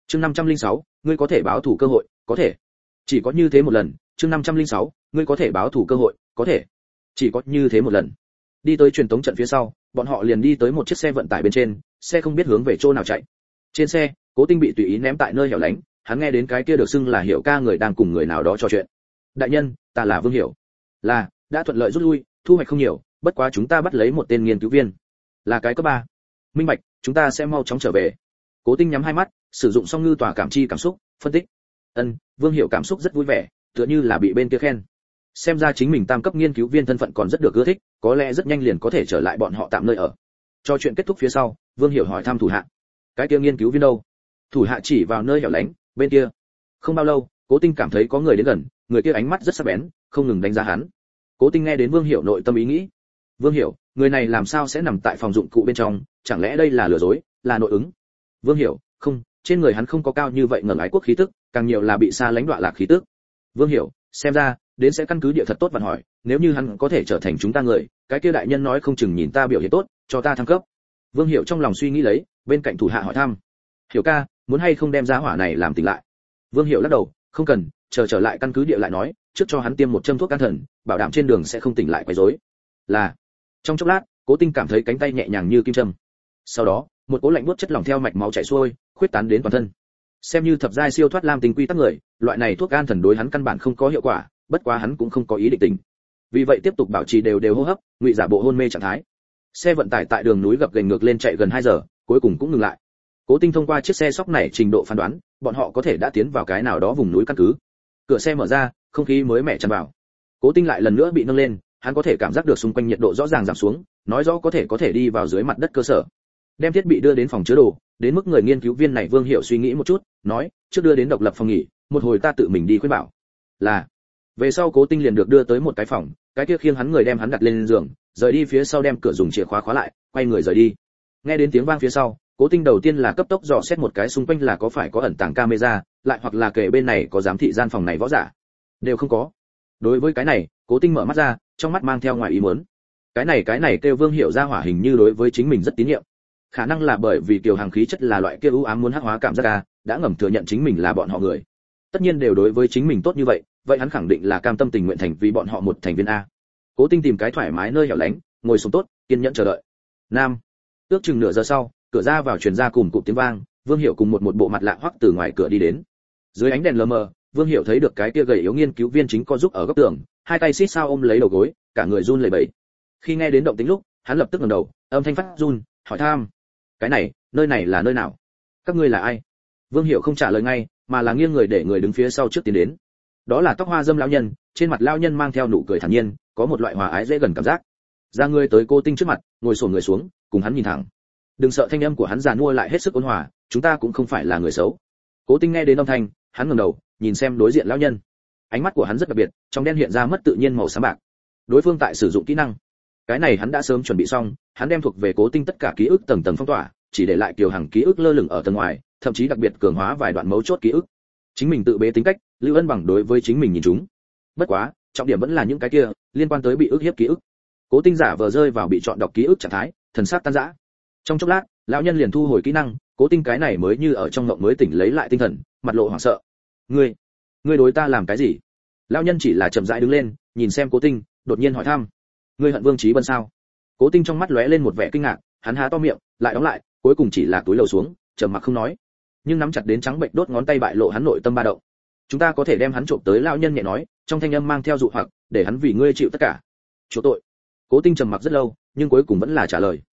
Chương 506, ngươi có thể báo thủ cơ hội, có thể. Chỉ có như thế một lần. Chương 506, ngươi có thể báo thủ cơ hội, có thể. Chỉ có như thế một lần. Đi tới truyền tống trận phía sau, bọn họ liền đi tới một chiếc xe vận tải bên trên, xe không biết hướng về chỗ nào chạy. Trên xe, Cố Tinh bị tùy ý ném tại nơi hẻo lánh, hắn nghe đến cái kia được xưng là Hiểu ca người đang cùng người nào đó trò chuyện. Đại nhân, ta là Vương Hiểu. Là, đã thuận lợi rút lui, thu hoạch không nhiều, bất quá chúng ta bắt lấy một tên nghiên cứu viên. Là cái cấp 3. Minh bạch, chúng ta sẽ mau chóng trở về. Cố Tinh nhắm hai mắt, sử dụng song ngư tỏa cảm chi cảm xúc, phân tích. Vương Hiểu cảm xúc rất vui vẻ, tựa như là bị bên kia khen. Xem ra chính mình tam cấp nghiên cứu viên thân phận còn rất được ưa thích, có lẽ rất nhanh liền có thể trở lại bọn họ tạm nơi ở. Cho chuyện kết thúc phía sau, Vương Hiểu hỏi thăm thủ hạ. Cái kia nghiên cứu viên đâu? Thủ hạ chỉ vào nơi hẻo lánh, bên kia. Không bao lâu, Cố Tinh cảm thấy có người đến gần, người kia ánh mắt rất sắc bén, không ngừng đánh giá hắn. Cố Tinh nghe đến Vương Hiểu nội tâm ý nghĩ. Vương Hiểu, người này làm sao sẽ nằm tại phòng dụng cụ bên trong, chẳng lẽ đây là lừa dối, là nội ứng? Vương Hiểu, không, trên người hắn không có cao như vậy ngẩng ái quốc khí tức, càng nhiều là bị xa lánh đọa lạc khí tức. Vương Hiểu, xem ra, đến sẽ căn cứ địa thật tốt và hỏi, nếu như hắn có thể trở thành chúng ta người, cái kia đại nhân nói không chừng nhìn ta biểu hiện tốt, cho ta thăng cấp. Vương Hiểu trong lòng suy nghĩ lấy, bên cạnh thủ hạ hỏi thăm. Hiểu ca, muốn hay không đem giá hỏa này làm tỉnh lại? Vương Hiểu lắc đầu, không cần, chờ trở lại căn cứ địa lại nói, trước cho hắn tiêm một châm thuốc can thần, bảo đảm trên đường sẽ không tỉnh lại quấy rối. Là. Trong chốc lát, Cố Tinh cảm thấy cánh tay nhẹ nhàng như kim châm. Sau đó, một cỗ lạnh buốt chất lỏng theo mạch máu chảy xuôi, khuyết tán đến toàn thân. Xem như thập giai siêu thoát lam tinh quy tắc người, loại này thuốc an thần đối hắn căn bản không có hiệu quả, bất quá hắn cũng không có ý định tỉnh. Vì vậy tiếp tục bảo trì đều hô hấp, ngụy giả bộ hôn mê trạng thái. Xe vận tải tại đường núi gập ghềnh ngược lên chạy gần 2 giờ, cuối cùng cũng ngừng lại. Cố Tinh thông qua chiếc xe sóc này trình độ phán đoán, bọn họ có thể đã tiến vào cái nào đó vùng núi căn cứ. Cửa xe mở ra, không khí mới mẻ tràn vào. Cố Tinh lại lần nữa bị nâng lên, hắn có thể cảm giác được xung quanh nhiệt độ rõ ràng giảm xuống, nói rõ có thể đi vào dưới mặt đất cơ sở. Đem thiết bị đưa đến phòng chứa đồ, đến mức người nghiên cứu viên này Vương Hiểu suy nghĩ một chút, nói, trước đưa đến độc lập phòng nghỉ, một hồi ta tự mình đi khuyên bảo. Là. Về sau Cố Tinh liền được đưa tới một cái phòng, cái kia khiêng hắn người đem hắn đặt lên giường, rời đi phía sau đem cửa dùng chìa khóa khóa lại, quay người rời đi. Nghe đến tiếng vang phía sau, Cố Tinh đầu tiên là cấp tốc dò xét một cái xung quanh là có phải có ẩn tàng camera, lại hoặc là kề bên này có giám thị gian phòng này võ giả. Đều không có. Đối với cái này, Cố Tinh mở mắt ra, trong mắt mang theo ngoài ý muốn. Cái này kêu Vương Hiểu ra hỏa hình như đối với chính mình rất tín nhiệm. Khả năng là bởi vì Kiều Hàng khí chất là loại kia ưu ám muốn hắc hóa cảm giác ca, đã ngầm thừa nhận chính mình là bọn họ người. Tất nhiên đều đối với chính mình tốt như vậy, vậy hắn khẳng định là cam tâm tình nguyện thành vì bọn họ một thành viên a. Cố Tinh tìm cái thoải mái nơi hẻo lánh, ngồi xuống tốt, kiên nhẫn chờ đợi. Nam. Ước chừng nửa giờ sau, cửa ra vào truyền ra cùng cụm tiếng vang, Vương Hiểu cùng một bộ mặt lạ hoắc từ ngoài cửa đi đến. Dưới ánh đèn lờ mờ, Vương Hiểu thấy được cái kia gầy yếu nghiên cứu viên chính co giúp ở góc tường, hai tay xít sao ôm lấy đầu gối, cả người run lẩy bẩy. Khi nghe đến động tĩnh lúc, hắn lập tức ngẩng đầu, âm thanh phát run, hỏi thăm: "Cái này, nơi này là nơi nào? Các ngươi là ai?" Vương Hiểu không trả lời ngay, mà là nghiêng người để người đứng phía sau trước tiến đến. Đó là tóc hoa dâm lão nhân, trên mặt lão nhân mang theo nụ cười thản nhiên, có một loại hòa ái dễ gần cảm giác. Ra người tới Cô Tinh trước mặt, ngồi xổm người xuống, cùng hắn nhìn thẳng. Đừng sợ, thanh âm của hắn già nua lại hết sức ôn hòa, chúng ta cũng không phải là người xấu. Cố Tinh nghe đến âm thanh, hắn ngẩng đầu, nhìn xem đối diện lão nhân. Ánh mắt của hắn rất đặc biệt, trong đen hiện ra mất tự nhiên màu xám bạc. Đối phương tại sử dụng kỹ năng. Cái này hắn đã sớm chuẩn bị xong, hắn đem thuộc về Cố Tinh tất cả ký ức tầng tầng phong tỏa, chỉ để lại Kiều Hằng ký ức lơ lửng ở tầng ngoài, thậm chí đặc biệt cường hóa vài đoạn mấu chốt ký ức. Chính mình tự bế tính cách, Lưu Ân bằng đối với chính mình nhìn chúng. Bất quá, trọng điểm vẫn là những cái kia liên quan tới bị ức hiếp ký ức. Cố Tinh giả vờ rơi vào bị chọn đọc ký ức trạng thái, thần sắc tan rã. Trong chốc lát, lão nhân liền thu hồi kỹ năng, Cố Tinh cái này mới như ở trong mộng mới tỉnh lấy lại tinh thần, mặt lộ hoảng sợ. Ngươi đối ta làm cái gì?" Lão nhân chỉ là chậm rãi đứng lên, nhìn xem Cố Tinh, đột nhiên hỏi thăm: "Ngươi hận Vương Chí Bân sao?" Cố Tinh trong mắt lóe lên một vẻ kinh ngạc, hắn há to miệng, lại đóng lại, cuối cùng chỉ là cúi đầu xuống, trầm mặc không nói. Nhưng nắm chặt đến trắng bệnh đốt ngón tay bại lộ hắn nội tâm ba động. "Chúng ta có thể đem hắn trộm tới." Lão nhân nhẹ nói, trong thanh âm mang theo dụ hoặc, "để hắn vì ngươi chịu tất cả." "Chỗ tội." Cố Tinh trầm mặc rất lâu, nhưng cuối cùng vẫn là trả lời: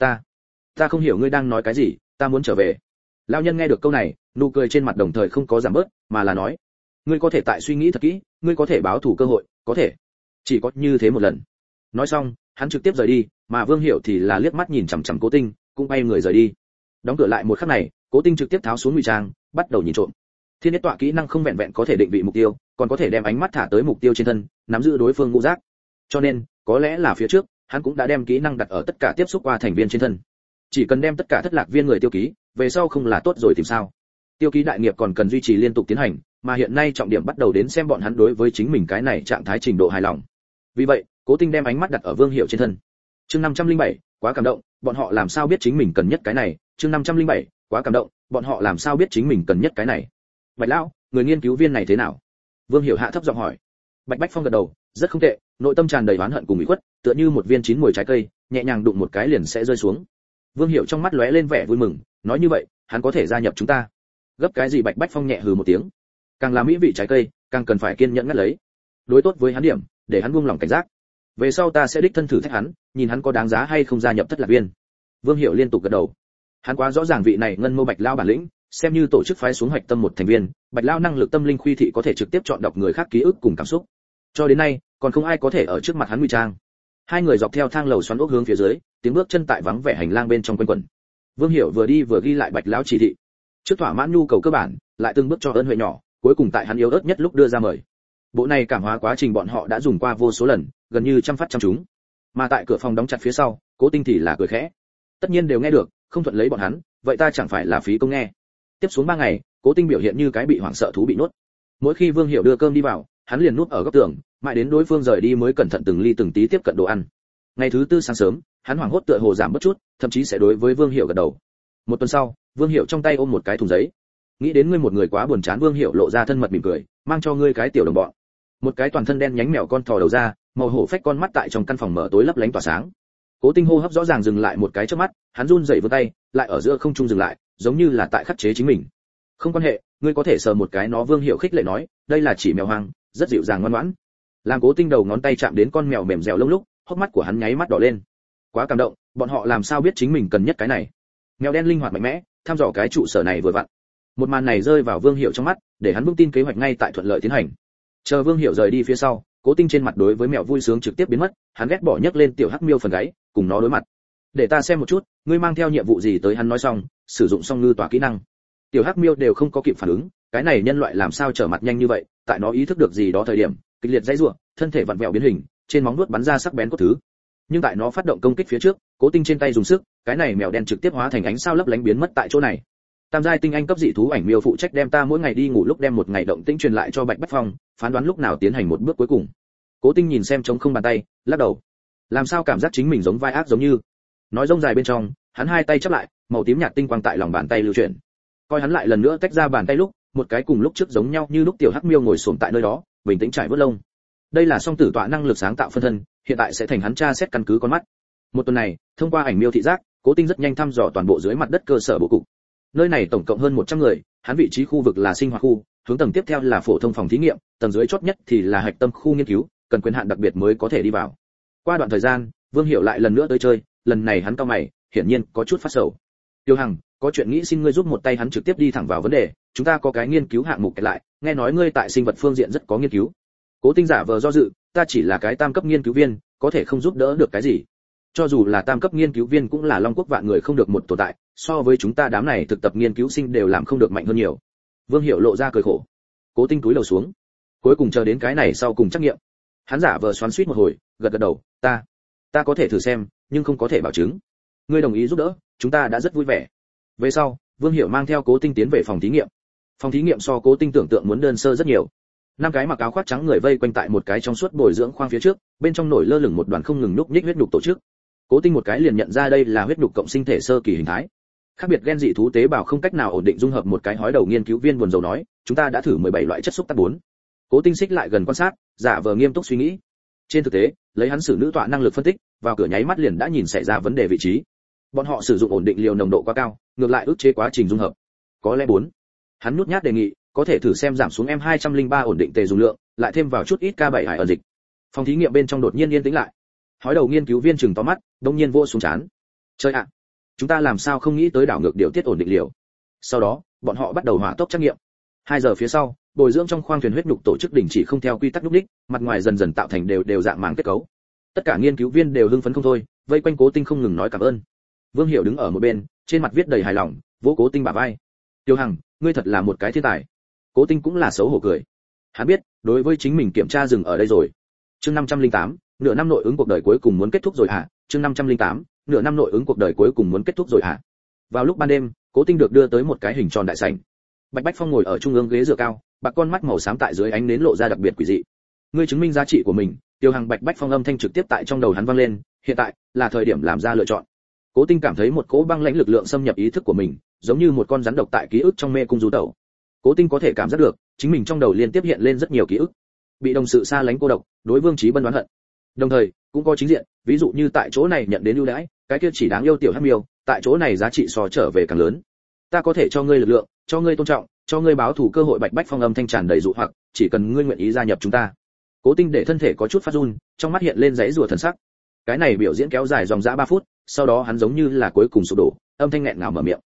Ta không hiểu ngươi đang nói cái gì, ta muốn trở về." Lão nhân nghe được câu này, nụ cười trên mặt đồng thời không có giảm bớt, mà là nói: "Ngươi có thể tại suy nghĩ thật kỹ, ngươi có thể báo thủ cơ hội, có thể. Chỉ có như thế một lần." Nói xong, hắn trực tiếp rời đi, mà Vương Hiểu thì là liếc mắt nhìn chằm chằm Cố Tinh, cũng bay người rời đi. Đóng cửa lại một khắc này, Cố Tinh trực tiếp tháo xuống ngụy trang, bắt đầu nhìn trộm. Thiên Nhất Tọa kỹ năng không vẹn vẹn có thể định vị mục tiêu, còn có thể đem ánh mắt thả tới mục tiêu trên thân, nắm giữ đối phương ngũ giác. Cho nên, có lẽ là phía trước, hắn cũng đã đem kỹ năng đặt ở tất cả tiếp xúc qua thành viên trên thân. Chỉ cần đem tất cả thất lạc viên người tiêu ký, về sau không là tốt rồi tìm sao? Tiêu ký đại nghiệp còn cần duy trì liên tục tiến hành, mà hiện nay trọng điểm bắt đầu đến xem bọn hắn đối với chính mình cái này trạng thái trình độ hài lòng. Vì vậy, Cố Tinh đem ánh mắt đặt ở Vương Hiểu trên thân. Chương 507, quá cảm động, bọn họ làm sao biết chính mình cần nhất cái này? Chương 507, quá cảm động, bọn họ làm sao biết chính mình cần nhất cái này? Bạch lão, người nghiên cứu viên này thế nào? Vương Hiểu hạ thấp giọng hỏi. Bạch Bách Phong gật đầu, rất không tệ, nội tâm tràn đầy oán hận cùng ủy khuất, tựa như một viên chín mùi trái cây, nhẹ nhàng đụng một cái liền sẽ rơi xuống. Vương Hiểu trong mắt lóe lên vẻ vui mừng, nói như vậy, hắn có thể gia nhập chúng ta. Gấp cái gì? Bạch Bách Phong nhẹ hừ một tiếng. Càng là mỹ vị trái cây, càng cần phải kiên nhẫn ngắt lấy. Đối tốt với hắn điểm, để hắn buông lòng cảnh giác. Về sau ta sẽ đích thân thử thách hắn, nhìn hắn có đáng giá hay không gia nhập Thất Lạc Viên. Vương Hiểu liên tục gật đầu. Hắn quá rõ ràng vị này ngân mâu Bạch lão bản lĩnh, xem như tổ chức phái xuống hoạch tâm một thành viên, Bạch lão năng lực tâm linh khuy thị có thể trực tiếp chọn đọc người khác ký ức cùng cảm xúc. Cho đến nay, còn không ai có thể ở trước mặt hắn ngụy trang. Hai người dọc theo thang lầu xoắn ốc hướng phía dưới, tiếng bước chân tại vắng vẻ hành lang bên trong quanh quẩn. Vương Hiểu vừa đi vừa ghi lại Bạch lão chỉ thị. Trước thỏa mãn nhu cầu cơ bản, lại từng bước cho ơn huệ nhỏ, cuối cùng tại hắn yếu ớt nhất lúc đưa ra mời. Bộ này cảm hóa quá trình bọn họ đã dùng qua vô số lần, gần như trăm phát trăm trúng. Mà tại cửa phòng đóng chặt phía sau, Cố Tinh thì là cười khẽ. Tất nhiên đều nghe được, không thuận lấy bọn hắn, vậy ta chẳng phải là phí công nghe. Tiếp xuống 3 ngày, Cố Tinh biểu hiện như cái bị hoảng sợ thú bị nuốt. Mỗi khi Vương Hiểu đưa cơm đi vào, hắn liền núp ở góc tường, mãi đến đối phương rời đi mới cẩn thận từng ly từng tí tiếp cận đồ ăn. Ngày thứ tư sáng sớm, hắn hoảng hốt tựa hồ giảm bớt chút, thậm chí sẽ đối với Vương Hiểu gật đầu. Một tuần sau, Vương Hiểu trong tay ôm một cái thùng giấy. Nghĩ đến ngươi một người quá buồn chán, Vương Hiểu lộ ra thân mật mỉm cười, mang cho ngươi cái tiểu đồng bọn. Một cái toàn thân đen nhánh mèo con thò đầu ra, màu hổ phách con mắt tại trong căn phòng mở tối lấp lánh tỏa sáng. Cố Tinh hô hấp rõ ràng dừng lại một cái chớp mắt, hắn run rẩy vươn tay, lại ở giữa không trung dừng lại, giống như là tại khắc chế chính mình. Không quan hệ, ngươi có thể sờ một cái nó. Vương Hiểu khích lệ nói, đây là chỉ mèo hoang, rất dịu dàng ngoan ngoãn. Làm Cố Tinh đầu ngón tay chạm đến con mèo mềm dẻo lông lúc, hốc mắt của hắn nháy mắt đỏ lên. Quá cảm động, bọn họ làm sao biết chính mình cần nhất cái này? Mèo đen linh hoạt mạnh mẽ, thăm dò cái trụ sở này vừa vặn. Một màn này rơi vào Vương Hiểu trong mắt, để hắn vững tin kế hoạch ngay tại thuận lợi tiến hành. Chờ Vương Hiểu rời đi phía sau, Cố Tinh trên mặt đối với mèo vui sướng trực tiếp biến mất, hắn ghét bỏ nhấc lên tiểu hắc miêu phần gáy, cùng nó đối mặt. Để ta xem một chút, ngươi mang theo nhiệm vụ gì tới? Hắn nói xong, sử dụng xong ngư tỏa kỹ năng. Tiểu hắc miêu đều không có kịp phản ứng, cái này nhân loại làm sao trở mặt nhanh như vậy? Tại nó ý thức được gì đó thời điểm, kịch liệt dãy rủa, thân thể vặn vẹo biến hình, trên móng vuốt bắn ra sắc bén cốt thứ. Nhưng tại nó phát động công kích phía trước, Cố Tinh trên tay dùng sức, cái này mèo đen trực tiếp hóa thành ánh sao lấp lánh biến mất tại chỗ này. Tam giai tinh anh cấp dị thú ảnh miêu phụ trách đem ta mỗi ngày đi ngủ lúc đem một ngày động tĩnh truyền lại cho Bạch Bách Phong, phán đoán lúc nào tiến hành một bước cuối cùng. Cố Tinh nhìn xem trống không bàn tay, lắc đầu. Làm sao cảm giác chính mình giống vai ác giống như. Nói rông dài bên trong, hắn hai tay chắp lại, màu tím nhạt tinh quang tại lòng bàn tay lưu chuyển. Coi hắn lại lần nữa tách ra bàn tay lúc, một cái cùng lúc trước giống nhau như lúc tiểu hắc miêu ngồi xổm tại nơi đó, bình tĩnh trải vớt lông. Đây là song tử tọa năng lực sáng tạo phân thân, hiện tại sẽ thành hắn tra xét căn cứ con mắt. Một tuần này, thông qua ảnh miêu thị giác, Cố Tinh rất nhanh thăm dò toàn bộ dưới mặt đất cơ sở bố cục. Nơi này tổng cộng hơn 100 người, hắn vị trí khu vực là sinh hoạt khu, hướng tầng tiếp theo là phổ thông phòng thí nghiệm, tầng dưới chót nhất thì là hạch tâm khu nghiên cứu, cần quyền hạn đặc biệt mới có thể đi vào. Qua đoạn thời gian, Vương Hiểu lại lần nữa tới chơi, lần này hắn cau mày, hiển nhiên có chút phát sầu. Tiêu Hằng, có chuyện nghĩ xin ngươi giúp một tay. Hắn trực tiếp đi thẳng vào vấn đề, chúng ta có cái nghiên cứu hạng mục kẹt lại, nghe nói ngươi tại sinh vật phương diện rất có nghiên cứu. Cố Tinh giả vờ do dự, ta chỉ là cái tam cấp nghiên cứu viên, có thể không giúp đỡ được cái gì. Cho dù là tam cấp nghiên cứu viên cũng là long quốc vạn người không được một tồn tại, so với chúng ta đám này thực tập nghiên cứu sinh đều làm không được mạnh hơn nhiều. Vương Hiểu lộ ra cười khổ. Cố Tinh túi đầu xuống, cuối cùng chờ đến cái này sau cùng trắc nghiệm. Hắn giả vờ xoắn xuýt một hồi, gật gật đầu, ta có thể thử xem, nhưng không có thể bảo chứng. Ngươi đồng ý giúp đỡ, chúng ta đã rất vui vẻ. Về sau, Vương Hiểu mang theo Cố Tinh tiến về phòng thí nghiệm. Phòng thí nghiệm so Cố Tinh tưởng tượng muốn đơn sơ rất nhiều. 5 cái mặc áo khoác trắng người vây quanh tại một cái trong suốt bồi dưỡng khoang phía trước, bên trong nổi lơ lửng một đoàn không ngừng núc nhích huyết nhục tổ chức. Cố Tinh một cái liền nhận ra đây là huyết nhục cộng sinh thể sơ kỳ hình thái. Khác biệt gen dị thú tế bào không cách nào ổn định dung hợp. Một cái hói đầu nghiên cứu viên buồn rầu nói, chúng ta đã thử 17 loại chất xúc tác 4. Cố Tinh xích lại gần quan sát, giả vờ nghiêm túc suy nghĩ. Trên thực tế, lấy hắn sử nữ tọa năng lực phân tích, vào cửa nháy mắt liền đã nhìn xảy ra vấn đề vị trí. Bọn họ sử dụng ổn định liều nồng độ quá cao, ngược lại ức chế quá trình dung hợp. Có lẽ 4. Hắn nhút nhát đề nghị, có thể thử xem giảm xuống M203 ổn định tề dùng lượng, lại thêm vào chút ít K7 hải ẩn dịch. Phòng thí nghiệm bên trong đột nhiên yên tĩnh lại. Hói đầu nghiên cứu viên trừng to mắt, đông nhiên vỗ xuống chán. Trời ạ, chúng ta làm sao không nghĩ tới đảo ngược điều tiết ổn định liều. Sau đó, bọn họ bắt đầu hỏa tốc trắc nghiệm. 2 giờ phía sau, bồi dưỡng trong khoang thuyền huyết nhục tổ chức đình chỉ không theo quy tắc lúc đích, mặt ngoài dần dần tạo thành đều dạng màng kết cấu. Tất cả nghiên cứu viên đều hưng phấn không thôi, vây quanh Cố Tinh không ngừng nói cảm ơn. Vương Hiểu đứng ở một bên, trên mặt viết đầy hài lòng, vỗ Cố Tinh bả vai. Tiêu Hằng, ngươi thật là một cái thiên tài. Cố Tinh cũng là xấu hổ cười. Hắn biết, đối với chính mình kiểm tra dừng ở đây rồi. Chương 508, nửa năm nội ứng cuộc đời cuối cùng muốn kết thúc rồi hả? Chương 508, nửa năm nội ứng cuộc đời cuối cùng muốn kết thúc rồi hả? Vào lúc ban đêm, Cố Tinh được đưa tới một cái hình tròn đại sảnh. Bạch Bách Phong ngồi ở trung ương ghế dựa cao, bạc con mắt màu xám tại dưới ánh nến lộ ra đặc biệt quỷ dị. Ngươi chứng minh giá trị của mình. Tiêu Hằng. Bạch Bách Phong âm thanh trực tiếp tại trong đầu hắn vang lên, hiện tại là thời điểm làm ra lựa chọn. Cố Tinh cảm thấy một cỗ băng lãnh lực lượng xâm nhập ý thức của mình, giống như một con rắn độc tại ký ức trong mê cung du tẩu. Cố Tinh có thể cảm giác được, chính mình trong đầu liên tiếp hiện lên rất nhiều ký ức. Bị đồng sự xa lánh cô độc, đối Vương Chí Bân oán hận. Đồng thời, cũng có chính diện, ví dụ như tại chỗ này nhận đến ưu đãi, cái kia chỉ đáng yêu tiểu hắc miêu, tại chỗ này giá trị so trở về càng lớn. Ta có thể cho ngươi lực lượng, cho ngươi tôn trọng, cho ngươi báo thù cơ hội. Bạch Bách Phong âm thanh tràn đầy dụ hoặc, chỉ cần ngươi nguyện ý gia nhập chúng ta. Cố Tinh để thân thể có chút phát run, trong mắt hiện lên dãy rủa thần sắc. Cái này biểu diễn kéo dài dòng dã 3 phút, sau đó hắn giống như là cuối cùng sụp đổ, âm thanh nghẹn ngào mở miệng.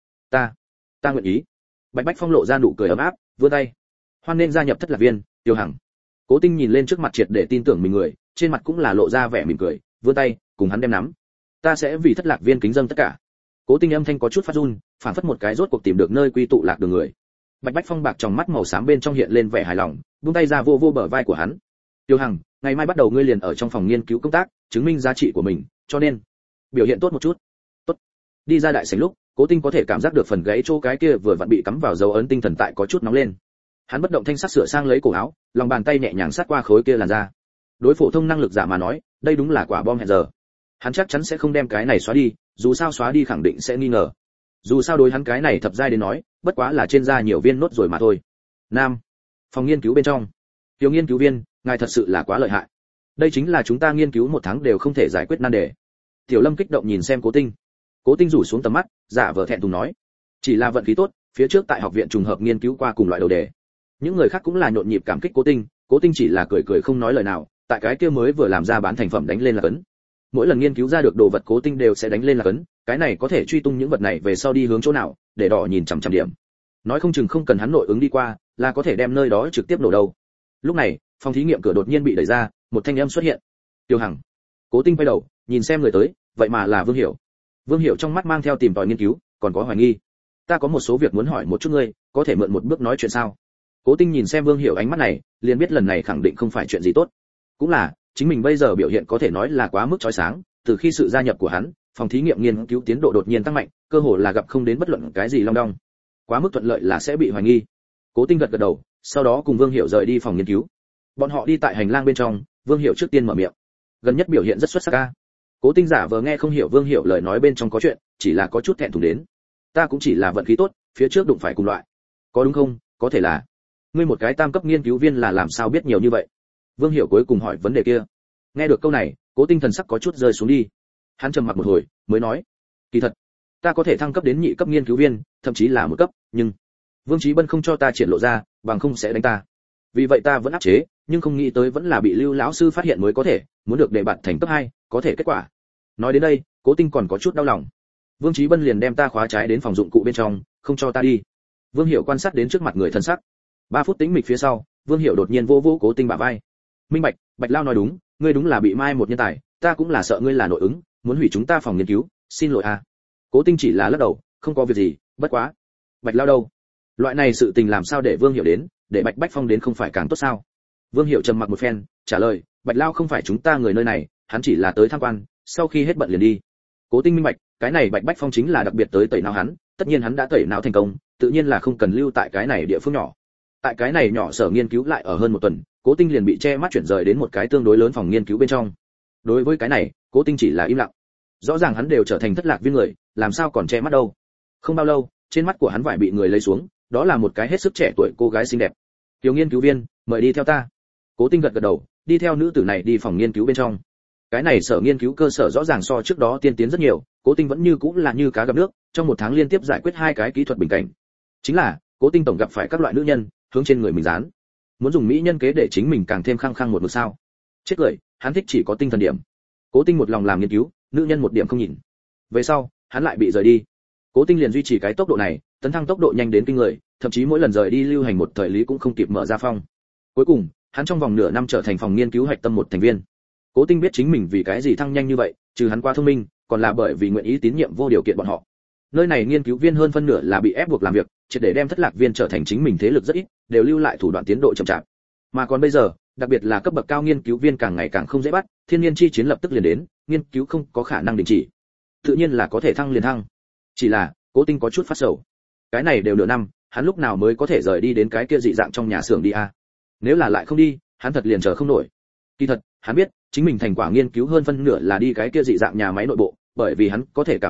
Ta nguyện ý. Bạch Bách Phong lộ ra nụ cười ấm áp, vươn tay. Hoan nên gia nhập Thất Lạc Viên, Tiêu Hằng. Cố Tinh nhìn lên trước mặt triệt để tin tưởng mình người, trên mặt cũng là lộ ra vẻ mỉm cười, vươn tay, cùng hắn đem nắm. Ta sẽ vì Thất Lạc Viên kính dâng tất cả. Cố Tinh âm thanh có chút phát run, phản phất một cái rốt cuộc tìm được nơi quy tụ lạc đường người. Bạch Bách Phong bạc trong mắt màu xám bên trong hiện lên vẻ hài lòng, buông tay ra vô bờ vai của hắn. Tiêu Hằng, ngày mai bắt đầu ngươi liền ở trong phòng nghiên cứu công tác, chứng minh giá trị của mình, cho nên biểu hiện tốt một chút. Tốt. Đi ra đại sảnh lúc, Cố Tinh có thể cảm giác được phần gãy chỗ cái kia vừa vặn bị cắm vào dấu ấn tinh thần tại có chút nóng lên. Hắn bất động thanh sắc sửa sang lấy cổ áo, lòng bàn tay nhẹ nhàng sát qua khối kia làn da. Đối phổ thông năng lực giả mà nói, đây đúng là quả bom hẹn giờ. Hắn chắc chắn sẽ không đem cái này xóa đi, dù sao xóa đi khẳng định sẽ nghi ngờ. Dù sao đối hắn cái này thập giai đến nói, bất quá là trên da nhiều viên nốt rồi mà thôi. Nam, phòng nghiên cứu bên trong. Tiểu nghiên cứu viên, ngài thật sự là quá lợi hại. Đây chính là chúng ta nghiên cứu 1 tháng đều không thể giải quyết nan đề. Tiểu Lâm kích động nhìn xem Cố Tinh. Cố Tinh rủ xuống tầm mắt, giả vờ thẹn thùng nói: "Chỉ là vận khí tốt, phía trước tại học viện trùng hợp nghiên cứu qua cùng loại đầu đề." Những người khác cũng là nhộn nhịp cảm kích Cố Tinh, Cố Tinh chỉ là cười cười không nói lời nào, tại cái kia mới vừa làm ra bán thành phẩm đánh lên là cấn. Mỗi lần nghiên cứu ra được đồ vật Cố Tinh đều sẽ đánh lên là cấn, cái này có thể truy tung những vật này về sau đi hướng chỗ nào, để đỏ nhìn chằm chằm điểm. Nói không chừng không cần hắn nội ứng đi qua, là có thể đem nơi đó trực tiếp nổ đâu. Lúc này, phòng thí nghiệm cửa đột nhiên bị đẩy ra, một thanh âm xuất hiện. Tiêu Hằng. Cố Tinh quay đầu, nhìn xem người tới, vậy mà là Vương Hiểu. Vương Hiểu trong mắt mang theo tìm tòi nghiên cứu, còn có hoài nghi. Ta có một số việc muốn hỏi một chút ngươi, có thể mượn một bước nói chuyện sao? Cố Tinh nhìn xem Vương Hiểu ánh mắt này, liền biết lần này khẳng định không phải chuyện gì tốt. Cũng là, chính mình bây giờ biểu hiện có thể nói là quá mức chói sáng, từ khi sự gia nhập của hắn, phòng thí nghiệm nghiên cứu tiến độ đột nhiên tăng mạnh, cơ hồ là gặp không đến bất luận cái gì long đong. Quá mức thuận lợi là sẽ bị hoài nghi. Cố Tinh gật gật đầu, sau đó cùng Vương Hiểu rời đi phòng nghiên cứu. Bọn họ đi tại hành lang bên trong, Vương Hiểu trước tiên mở miệng. Gần nhất biểu hiện rất xuất sắc a. Cố Tinh giả vờ nghe không hiểu Vương Hiểu lời nói bên trong có chuyện, chỉ là có chút thẹn thùng đến. Ta cũng chỉ là vận khí tốt, phía trước đụng phải cùng loại. Có đúng không? Có thể là. Ngươi một cái tam cấp nghiên cứu viên là làm sao biết nhiều như vậy? Vương Hiểu cuối cùng hỏi vấn đề kia. Nghe được câu này, Cố Tinh thần sắc có chút rơi xuống đi. Hắn trầm mặc một hồi, mới nói: "Kỳ thật, ta có thể thăng cấp đến nhị cấp nghiên cứu viên, thậm chí là 1 cấp, nhưng Vương Chí Bân không cho ta triển lộ ra, bằng không sẽ đánh ta. Vì vậy ta vẫn áp chế, nhưng không nghĩ tới vẫn là bị Lưu lão sư phát hiện mới có thể, muốn được đề bạt thành cấp 2, có thể kết quả." Nói đến đây, Cố Tinh còn có chút đau lòng. Vương Chí Bân liền đem ta khóa trái đến phòng dụng cụ bên trong, không cho ta đi. Vương Hiểu quan sát đến trước mặt người thân sắc. 3 phút tĩnh mịch phía sau, Vương Hiểu đột nhiên vô Cố Tinh bả vai. "Minh Bạch, Bạch Lao nói đúng, ngươi đúng là bị mai một nhân tài, ta cũng là sợ ngươi là nội ứng, muốn hủy chúng ta phòng nghiên cứu, xin lỗi a." Cố Tinh chỉ là lắc đầu, không có việc gì, bất quá. Bạch Lao đâu? Loại này sự tình làm sao để Vương Hiểu đến, để Bạch Bách Phong đến không phải càng tốt sao? Vương Hiểu trầm mặc một phen, trả lời: "Bạch Lao không phải chúng ta người nơi này, hắn chỉ là tới tham quan, sau khi hết bận liền đi." Cố Tinh minh bạch, cái này Bạch Bách Phong chính là đặc biệt tới tẩy não hắn, tất nhiên hắn đã tẩy não thành công, tự nhiên là không cần lưu tại cái này địa phương nhỏ. Tại cái này nhỏ sở nghiên cứu lại ở hơn 1 tuần, Cố Tinh liền bị che mắt chuyển rời đến một cái tương đối lớn phòng nghiên cứu bên trong. Đối với cái này, Cố Tinh chỉ là im lặng. Rõ ràng hắn đều trở thành Thất Lạc Viên người, làm sao còn che mắt đâu? Không bao lâu, trên mắt của hắn vải bị người lấy xuống, đó là một cái hết sức trẻ tuổi cô gái xinh đẹp. "Tiểu nghiên cứu viên, mời đi theo ta." Cố Tinh gật gật đầu, đi theo nữ tử này đi phòng nghiên cứu bên trong. Cái này sở nghiên cứu cơ sở rõ ràng so trước đó tiên tiến rất nhiều, Cố Tinh vẫn như cũng là như cá gặp nước, trong 1 tháng liên tiếp giải quyết 2 cái kỹ thuật bình cảnh. Chính là, Cố Tinh tổng gặp phải các loại nữ nhân, hướng trên người mình dán. Muốn dùng mỹ nhân kế để chính mình càng thêm khăng khăng một mực sao? Chết cười, hắn thích chỉ có tinh thần điểm. Cố Tinh một lòng làm nghiên cứu, nữ nhân một điểm không nhìn. Về sau, hắn lại bị rời đi. Cố Tinh liền duy trì cái tốc độ này, tấn thăng tốc độ nhanh đến kinh người, thậm chí mỗi lần rời đi lưu hành một thời lý cũng không kịp mở ra phong. Cuối cùng, hắn trong vòng nửa năm trở thành phòng nghiên cứu hạch tâm một thành viên. Cố Tinh biết chính mình vì cái gì thăng nhanh như vậy, trừ hắn quá thông minh, còn là bởi vì nguyện ý tín nhiệm vô điều kiện bọn họ. Nơi này nghiên cứu viên hơn phân nửa là bị ép buộc làm việc, triệt để đem Thất Lạc Viên trở thành chính mình thế lực rất ít, đều lưu lại thủ đoạn tiến độ chậm chạp. Mà còn bây giờ, đặc biệt là cấp bậc cao nghiên cứu viên càng ngày càng không dễ bắt, thiên niên chi chiến lập tức liền đến, nghiên cứu không có khả năng đình chỉ. Tự nhiên là có thể thăng liền thăng. Chỉ là, Cố Tinh có chút phát sầu. Cái này đều nửa năm, hắn lúc nào mới có thể rời đi đến cái kia dị dạng trong nhà xưởng đi a? Nếu là lại không đi, hắn thật liền chờ không nổi. Kỳ thật, hắn biết, chính mình thành quả nghiên cứu hơn phân nửa là đi cái kia dị dạng nhà máy nội bộ, bởi vì hắn có thể cảm nhận được,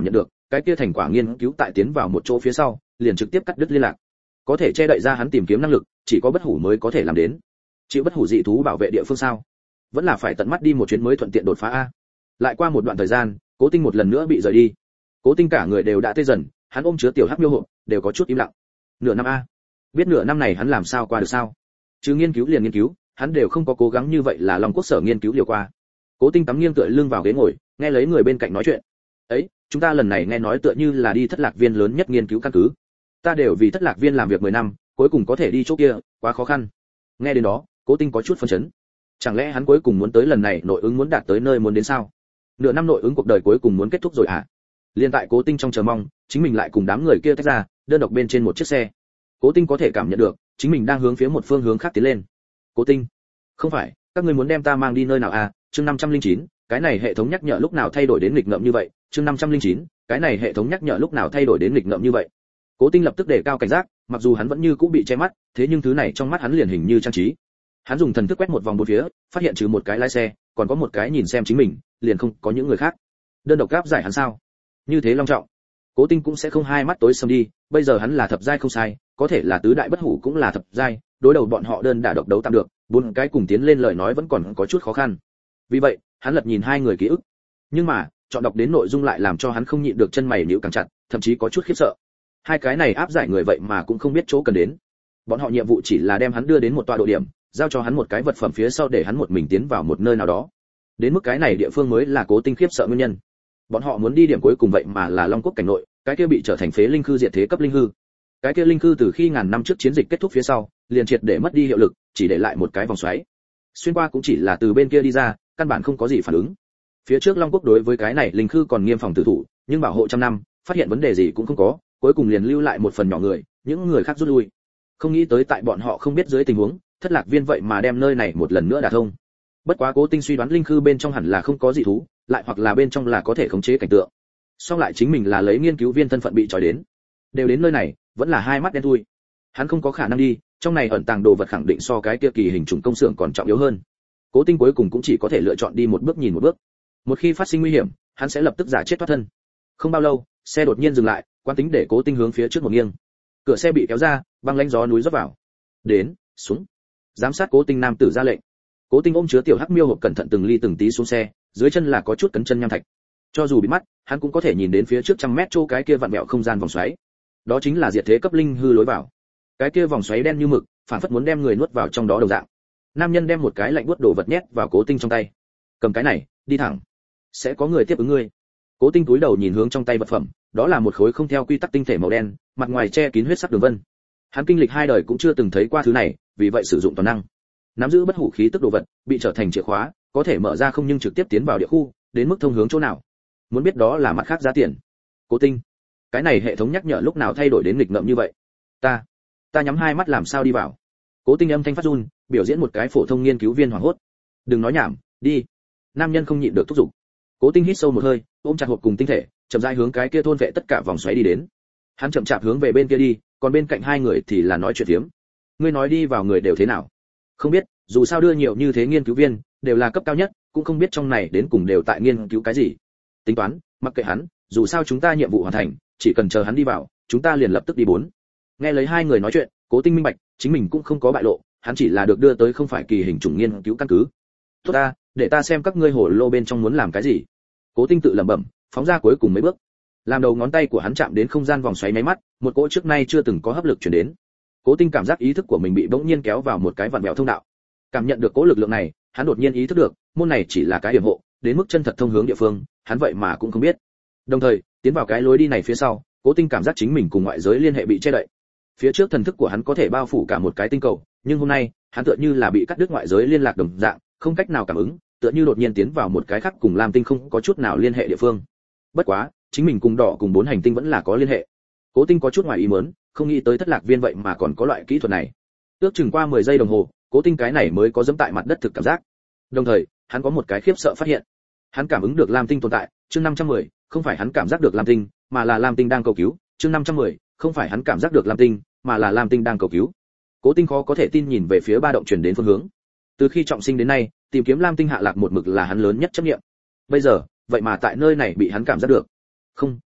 cái kia thành quả nghiên cứu tại tiến vào một chỗ phía sau, liền trực tiếp cắt đứt liên lạc. Có thể che đậy ra hắn tìm kiếm năng lực, chỉ có bất hủ mới có thể làm đến. Chịu bất hủ dị thú bảo vệ địa phương sao? Vẫn là phải tận mắt đi một chuyến mới thuận tiện đột phá a. Lại qua một đoạn thời gian, Cố Tinh một lần nữa bị rời đi. Cố Tinh cả người đều đã tê dần, hắn ôm chứa tiểu hắc miêu hộp, đều có chút im lặng. Nửa năm a. Biết nửa năm này hắn làm sao qua được sao? Chứ nghiên cứu liền nghiên cứu, hắn đều không có cố gắng như vậy là Long Quốc sở nghiên cứu liều qua. Cố Tinh tắm nghiêng tựa lưng vào ghế ngồi, nghe lấy người bên cạnh nói chuyện. "Ấy, chúng ta lần này nghe nói tựa như là đi Thất Lạc Viên lớn nhất nghiên cứu căn cứ. Ta đều vì Thất Lạc Viên làm việc 10 năm, cuối cùng có thể đi chỗ kia, quá khó khăn." Nghe đến đó, Cố Tinh có chút phấn chấn. Chẳng lẽ hắn cuối cùng muốn tới lần này nội ứng muốn đạt tới nơi muốn đến sao? Nửa năm nội ứng cuộc đời cuối cùng muốn kết thúc rồi à? Liên tại Cố Tinh trong chờ mong, chính mình lại cùng đám người kia tách ra, đơn độc bên trên một chiếc xe. Cố Tinh có thể cảm nhận được, chính mình đang hướng phía một phương hướng khác tiến lên. Cố Tinh, không phải, các ngươi muốn đem ta mang đi nơi nào à? Chương 509, cái này hệ thống nhắc nhở lúc nào thay đổi đến nghịch ngợm như vậy? Chương 509, cái này hệ thống nhắc nhở lúc nào thay đổi đến nghịch ngợm như vậy? Cố Tinh lập tức đề cao cảnh giác, mặc dù hắn vẫn như cũ bị che mắt, thế nhưng thứ này trong mắt hắn liền hình như trang trí. Hắn dùng thần thức quét một vòng bốn phía, phát hiện trừ một cái lái xe, còn có một cái nhìn xem chính mình, liền không có những người khác. Đơn độc gáp giải hắn sao? Như thế long trọng. Cố Tinh cũng sẽ không hai mắt tối sầm đi, bây giờ hắn là thập giai không sai, có thể là tứ đại bất hủ cũng là thập giai, đối đầu bọn họ đơn đả độc đấu tạm được, bốn cái cùng tiến lên lời nói vẫn còn có chút khó khăn. Vì vậy, hắn lật nhìn hai người ký ức. Nhưng mà, chọn đọc đến nội dung lại làm cho hắn không nhịn được chân mày nhíu càng chặt, thậm chí có chút khiếp sợ. Hai cái này áp giải người vậy mà cũng không biết chỗ cần đến. Bọn họ nhiệm vụ chỉ là đem hắn đưa đến một tọa độ điểm, giao cho hắn một cái vật phẩm phía sau để hắn một mình tiến vào một nơi nào đó. Đến mức cái này địa phương mới là Cố Tinh khiếp sợ nguyên nhân. Bọn họ muốn đi điểm cuối cùng vậy mà là Long Quốc cảnh nội, cái kia bị trở thành phế linh khư diệt thế cấp linh hư. Cái kia linh khư từ khi ngàn năm trước chiến dịch kết thúc phía sau, liền triệt để mất đi hiệu lực, chỉ để lại một cái vòng xoáy. Xuyên qua cũng chỉ là từ bên kia đi ra, căn bản không có gì phản ứng. Phía trước Long Quốc đối với cái này linh khư còn nghiêm phòng tử thủ, nhưng bảo hộ trăm năm, phát hiện vấn đề gì cũng không có, cuối cùng liền lưu lại một phần nhỏ người, những người khác rút lui. Không nghĩ tới tại bọn họ không biết dưới tình huống, Thất Lạc Viên vậy mà đem nơi này một lần nữa đả thông. Bất quá Cố Tinh suy đoán linh khư bên trong hẳn là không có dị thú, lại hoặc là bên trong là có thể khống chế cảnh tượng. Song lại chính mình là lấy nghiên cứu viên thân phận bị trói đến. Đều đến nơi này, vẫn là hai mắt đen thui. Hắn không có khả năng đi, trong này ẩn tàng đồ vật khẳng định so cái kia kỳ hình trùng công xưởng còn trọng yếu hơn. Cố Tinh cuối cùng cũng chỉ có thể lựa chọn đi một bước nhìn một bước. Một khi phát sinh nguy hiểm, hắn sẽ lập tức giả chết thoát thân. Không bao lâu, xe đột nhiên dừng lại, quán tính để Cố Tinh hướng phía trước một nghiêng. Cửa xe bị kéo ra, băng lãnh gió núi rót vào. Đến, xuống. Giám sát Cố Tinh nam tử ra lệnh. Cố Tinh ôm chứa tiểu hắc miêu hộp cẩn thận từng ly từng tí xuống xe, dưới chân là có chút cấn chân nham thạch. Cho dù bị mắt, hắn cũng có thể nhìn đến phía trước trăm mét chỗ cái kia vặn vẹo không gian vòng xoáy. Đó chính là diệt thế cấp linh hư lối vào. Cái kia vòng xoáy đen như mực, phản phất muốn đem người nuốt vào trong đó đồng dạng. Nam nhân đem một cái lạnh buốt đồ vật nhét vào Cố Tinh trong tay. Cầm cái này, đi thẳng. Sẽ có người tiếp ứng ngươi. Cố Tinh cúi đầu nhìn hướng trong tay vật phẩm, đó là một khối không theo quy tắc tinh thể màu đen, mặt ngoài che kín huyết sắc đường vân. Hắn kinh lịch hai đời cũng chưa từng thấy qua thứ này, vì vậy sử dụng toàn năng. Nắm giữ bất hủ khí tức đồ vật, bị trở thành chìa khóa, có thể mở ra không nhưng trực tiếp tiến vào địa khu, đến mức thông hướng chỗ nào. Muốn biết đó là mặt khác giá tiền. Cố Tinh, cái này hệ thống nhắc nhở lúc nào thay đổi đến nghịch ngợm như vậy? Ta nhắm hai mắt làm sao đi vào? Cố Tinh âm thanh phát run, biểu diễn một cái phổ thông nghiên cứu viên hoảng hốt. Đừng nói nhảm, đi. Nam nhân không nhịn được thúc giục. Cố Tinh hít sâu một hơi, ôm chặt hộp cùng tinh thể, chậm rãi hướng cái kia thôn vệ tất cả vòng xoáy đi đến. Hắn chậm chạp hướng về bên kia đi, còn bên cạnh hai người thì là nói chuyện phiếm. Ngươi nói đi vào người đều thế nào? Không biết, dù sao đưa nhiều như thế nghiên cứu viên, đều là cấp cao nhất, cũng không biết trong này đến cùng đều tại nghiên cứu cái gì. Tính toán, mặc kệ hắn, dù sao chúng ta nhiệm vụ hoàn thành, chỉ cần chờ hắn đi vào, chúng ta liền lập tức đi bốn. Nghe lấy hai người nói chuyện, Cố Tinh minh bạch, chính mình cũng không có bại lộ, hắn chỉ là được đưa tới không phải kỳ hình chủng nghiên cứu căn cứ. Tốt ta, để ta xem các ngươi hổ lô bên trong muốn làm cái gì. Cố Tinh tự lẩm bẩm, phóng ra cuối cùng mấy bước. Làm đầu ngón tay của hắn chạm đến không gian vòng xoáy máy mắt, một cỗ trước nay chưa từng có hấp lực truyền đến. Cố Tinh cảm giác ý thức của mình bị bỗng nhiên kéo vào một cái vặn vẹo thông đạo. Cảm nhận được cỗ lực lượng này, hắn đột nhiên ý thức được, môn này chỉ là cái hiểm hộ, đến mức chân thật thông hướng địa phương, hắn vậy mà cũng không biết. Đồng thời, tiến vào cái lối đi này phía sau, Cố Tinh cảm giác chính mình cùng ngoại giới liên hệ bị che đậy. Phía trước thần thức của hắn có thể bao phủ cả một cái tinh cầu, nhưng hôm nay, hắn tựa như là bị cắt đứt ngoại giới liên lạc đồng dạng, không cách nào cảm ứng, tựa như đột nhiên tiến vào một cái khác cùng Lam Tinh không có chút nào liên hệ địa phương. Bất quá, chính mình cùng đỏ cùng bốn hành tinh vẫn là có liên hệ. Cố Tinh có chút ngoài ý muốn, không nghĩ tới Thất Lạc Viên vậy mà còn có loại kỹ thuật này. Ước chừng qua 10 giây đồng hồ, Cố Tinh cái này mới có dẫm tại mặt đất thực cảm giác. Đồng thời, hắn có một cái khiếp sợ phát hiện. Hắn cảm ứng được Lam Tinh tồn tại, chương 510, không phải hắn cảm giác được Lam Tinh, mà là Lam Tinh đang cầu cứu, chương 510, không phải hắn cảm giác được Lam Tinh, mà là Lam Tinh đang cầu cứu. Cố Tinh khó có thể tin nhìn về phía ba động truyền đến phương hướng. Từ khi trọng sinh đến nay, tìm kiếm Lam Tinh hạ lạc một mực là hắn lớn nhất chấp niệm. Bây giờ, vậy mà tại nơi này bị hắn cảm giác được. Không,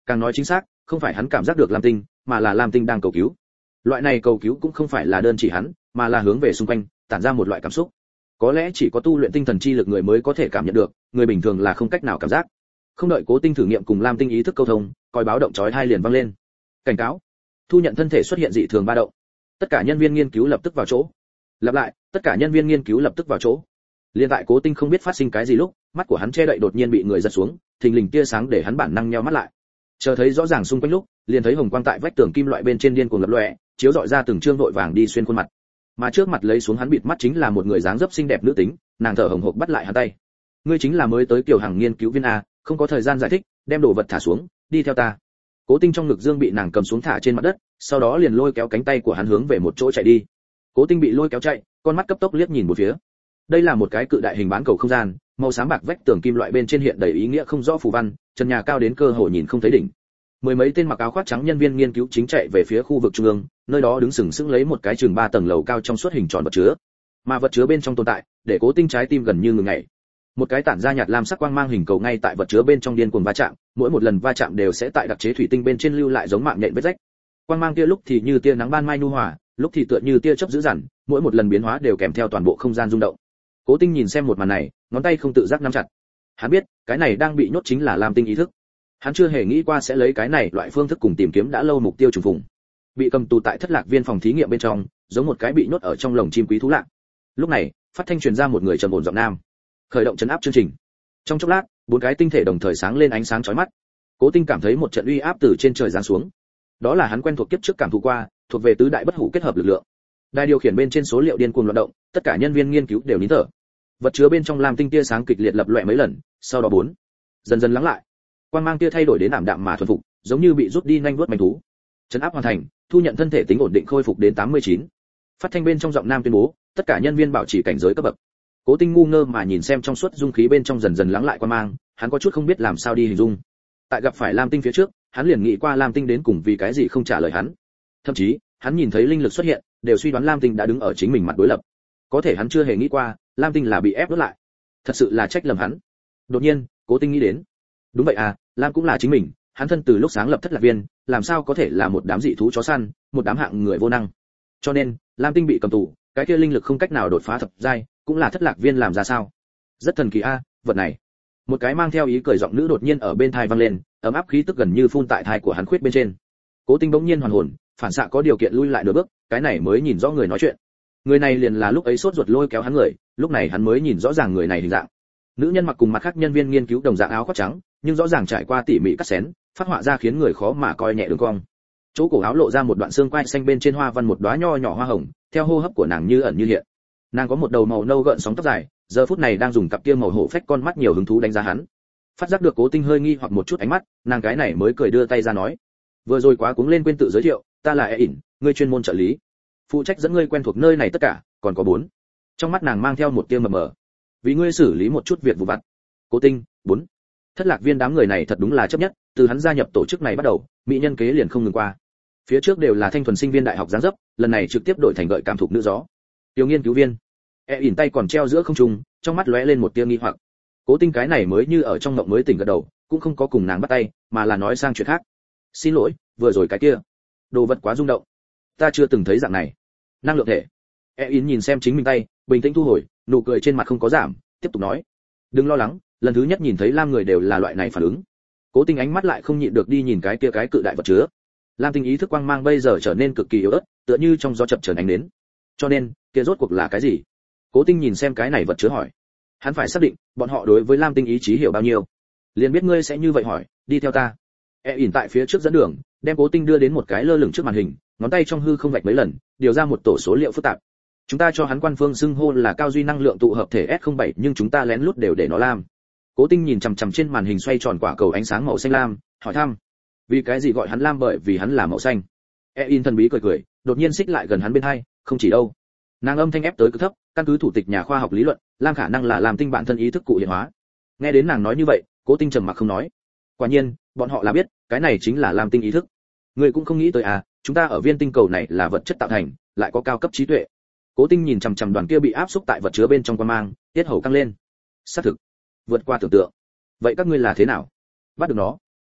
càng nói chính xác, không phải hắn cảm giác được lam tinh, mà là lam tinh đang cầu cứu. Loại này cầu cứu cũng không phải là đơn chỉ hắn, mà là hướng về xung quanh, tản ra một loại cảm xúc. Có lẽ chỉ có tu luyện tinh thần chi lực người mới có thể cảm nhận được, người bình thường là không cách nào cảm giác. Không đợi Cố Tinh thử nghiệm cùng lam tinh ý thức câu thông, còi báo động chói tai liền vang lên. Cảnh cáo, thu nhận thân thể xuất hiện dị thường ba động. Tất cả nhân viên nghiên cứu lập tức vào chỗ. Lặp lại, tất cả nhân viên nghiên cứu lập tức vào chỗ. Liên tại Cố Tinh không biết phát sinh cái gì lúc, mắt của hắn che đậy đột nhiên bị người giật xuống, thình lình tia sáng để hắn bản năng nheo mắt lại. Chờ thấy rõ ràng xung quanh lúc, liền thấy hồng quang tại vách tường kim loại bên trên điên cuồng lập lòe, chiếu rọi ra từng trương vội vàng đi xuyên khuôn mặt. Mà trước mặt lấy xuống hắn bịt mắt chính là một người dáng dấp xinh đẹp nữ tính, nàng thở hổn hộc bắt lại hắn tay. Ngươi chính là mới tới Kiều Hằng nghiên cứu viên a, không có thời gian giải thích, đem đồ vật thả xuống, đi theo ta. Cố Tinh trong ngực dương bị nàng cầm xuống thả trên mặt đất, sau đó liền lôi kéo cánh tay của hắn hướng về một chỗ chạy đi. Cố Tinh bị lôi kéo chạy, con mắt cấp tốc liếc nhìn một phía. Đây là một cái cự đại hình bán cầu không gian, màu xám bạc vách tường kim loại bên trên hiện đầy ý nghĩa không rõ phù văn, trần nhà cao đến cơ hồ nhìn không thấy đỉnh. Mười mấy tên mặc áo khoác trắng nhân viên nghiên cứu chính chạy về phía khu vực trung ương, nơi đó đứng sừng sững lấy một cái chừng 3 tầng lầu cao trong suốt hình tròn vật chứa. Mà vật chứa bên trong tồn tại, để Cố Tinh trái tim gần như ngừng nhảy. Một cái tản ra nhạt lam sắc quang mang hình cầu ngay tại vật chứa bên trong điên cuồng va chạm, mỗi một lần va chạm đều sẽ tại đặc chế thủy tinh bên trên lưu lại giống mạng nhện vết rách. Quang mang kia lúc thì như tia nắng ban mai nhu hòa, lúc thì tựa như tia chớp dữ dằn, mỗi một lần biến hóa đều kèm theo toàn bộ không gian rung động. Cố Tinh nhìn xem một màn này, ngón tay không tự giác nắm chặt. Hắn biết, cái này đang bị nhốt chính là lam tinh ý thức. Hắn chưa hề nghĩ qua sẽ lấy cái này loại phương thức cùng tìm kiếm đã lâu mục tiêu trùng phùng. Bị cầm tù tại thất lạc viên phòng thí nghiệm bên trong, giống một cái bị nhốt ở trong lồng chim quý thú lạ. Lúc này, phát thanh truyền ra một người trầm ổn giọng nam. Khởi động trấn áp chương trình. Trong chốc lát, 4 cái tinh thể đồng thời sáng lên ánh sáng chói mắt. Cố Tinh cảm thấy một trận uy áp từ trên trời giáng xuống. Đó là hắn quen thuộc kiếp trước cảm thụ qua, thuộc về tứ đại bất hủ kết hợp lực lượng. Đài điều khiển bên trên số liệu điên cuồng loạn động, tất cả nhân viên nghiên cứu đều nín thở. Vật chứa bên trong lam tinh tia sáng kịch liệt lập loè mấy lần, sau đó dần dần lắng lại. Quang mang tia thay đổi đến ảm đạm mà thuần phục, giống như bị rút đi nhanh vuốt manh thú. Trấn áp hoàn thành, thu nhận thân thể tính ổn định khôi phục đến 89. Phát thanh bên trong giọng nam tuyên bố, tất cả nhân viên bảo trì cảnh giới cấp bậc. Cố Tinh ngu ngơ mà nhìn xem trong suốt dung khí bên trong dần dần lắng lại quang mang, hắn có chút không biết làm sao đi hình dung. Tại gặp phải lam tinh phía trước, hắn liền nghĩ qua lam tinh đến cùng vì cái gì không trả lời hắn. Thậm chí, hắn nhìn thấy linh lực xuất hiện, đều suy đoán lam tinh đã đứng ở chính mình mặt đối lập. Có thể hắn chưa hề nghĩ qua, lam tinh là bị ép đốt lại. Thật sự là trách lầm hắn. Đột nhiên, Cố Tinh nghĩ đến, đúng vậy à, lam cũng là chính mình, hắn thân từ lúc sáng lập thất lạc viên, làm sao có thể là một đám dị thú chó săn, một đám hạng người vô năng. Cho nên, lam tinh bị cầm tù, cái kia linh lực không cách nào đột phá thập giai, cũng là thất lạc viên làm ra sao? Rất thần kỳ a, vật này. Một cái mang theo ý cười giọng nữ đột nhiên ở bên tai vang lên, ấm áp khí tức gần như phun tại tai của hắn khuyết bên trên. Cố Tinh bỗng nhiên hoàn hồn, phản xạ có điều kiện lui lại nửa bước, cái này mới nhìn rõ người nói chuyện. Người này liền là lúc ấy sốt ruột lôi kéo hắn người, lúc này hắn mới nhìn rõ ràng người này hình dạng. Nữ nhân mặc cùng mặt khác nhân viên nghiên cứu đồng dạng áo khoác trắng, nhưng rõ ràng trải qua tỉ mỉ cắt xén, phát họa ra khiến người khó mà coi nhẹ đường cong. Chỗ cổ áo lộ ra một đoạn xương quai xanh bên trên hoa văn một đóa nho nhỏ hoa hồng, theo hô hấp của nàng như ẩn như hiện. Nàng có một đầu màu nâu gợn sóng tóc dài, giờ phút này đang dùng cặp kia màu hổ phách con mắt nhiều hứng thú đánh giá hắn. Phát giác được Cố Tinh hơi nghi hoặc một chút ánh mắt, nàng cái này mới cười đưa tay ra nói: vừa rồi quá cuống lên quên tự giới thiệu, ta là Ein, ngươi chuyên môn trợ lý, phụ trách dẫn ngươi quen thuộc nơi này tất cả, còn có 4. Trong mắt nàng mang theo một tia mờ mờ. Vì ngươi xử lý một chút việc vụ vặt. Cố Tinh, 4. Thất lạc viên đám người này thật đúng là chấp nhất, từ hắn gia nhập tổ chức này bắt đầu, mỹ nhân kế liền không ngừng qua. Phía trước đều là thanh thuần sinh viên đại học dáng dấp, lần này trực tiếp đổi thành gợi cảm thục nữ gió. Tiểu nghiên cứu viên. Ein tay còn treo giữa không trung, trong mắt lóe lên một tia nghi hoặc. Cố Tinh cái này mới như ở trong mộng mới tỉnh gật đầu, cũng không có cùng nàng bắt tay, mà là nói sang chuyện khác. Xin lỗi, vừa rồi cái kia, đồ vật quá rung động. Ta chưa từng thấy dạng này. Năng lượng thể. Ein nhìn xem chính mình tay, bình tĩnh thu hồi, nụ cười trên mặt không có giảm, tiếp tục nói: đừng lo lắng, lần thứ nhất nhìn thấy lam người đều là loại này phản ứng. Cố Tinh ánh mắt lại không nhịn được đi nhìn cái kia cái cự đại vật chứa. Lam tinh ý thức quang mang bây giờ trở nên cực kỳ yếu ớt, tựa như trong gió chập chờn ánh đến. Cho nên, kia rốt cuộc là cái gì? Cố Tinh nhìn xem cái này vật chứa hỏi. Hắn phải xác định, bọn họ đối với lam tinh ý chí hiểu bao nhiêu. Liền biết ngươi sẽ như vậy hỏi, đi theo ta. Ein tại phía trước dẫn đường, đem Cố Tinh đưa đến một cái lơ lửng trước màn hình, ngón tay trong hư không vạch mấy lần, điều ra một tổ số liệu phức tạp. Chúng ta cho hắn quan phương xưng hô là cao duy năng lượng tụ hợp thể S07, nhưng chúng ta lén lút đều để nó lam. Cố Tinh nhìn chằm chằm trên màn hình xoay tròn quả cầu ánh sáng màu xanh lam, hỏi thăm: vì cái gì gọi hắn lam? Bởi vì hắn là màu xanh. Ein thần bí cười cười, đột nhiên xích lại gần hắn bên hai, không chỉ đâu. Nàng âm thanh ép tới cực thấp, căn cứ thủ tịch nhà khoa học lý luận, lam khả năng là lam tinh bản thân ý thức cụ hiện hóa. Nghe đến nàng nói như vậy, Cố Tinh trầm mặc không nói. Quả nhiên, bọn họ là biết, cái này chính là lam tinh ý thức. Người cũng không nghĩ tới à, chúng ta ở viên tinh cầu này là vật chất tạo thành, lại có cao cấp trí tuệ. Cố Tinh nhìn chằm chằm đoàn kia bị áp xúc tại vật chứa bên trong quan mang, tiết hầu căng lên. Xác thực, vượt qua tưởng tượng. Vậy các ngươi là thế nào? Bắt được nó?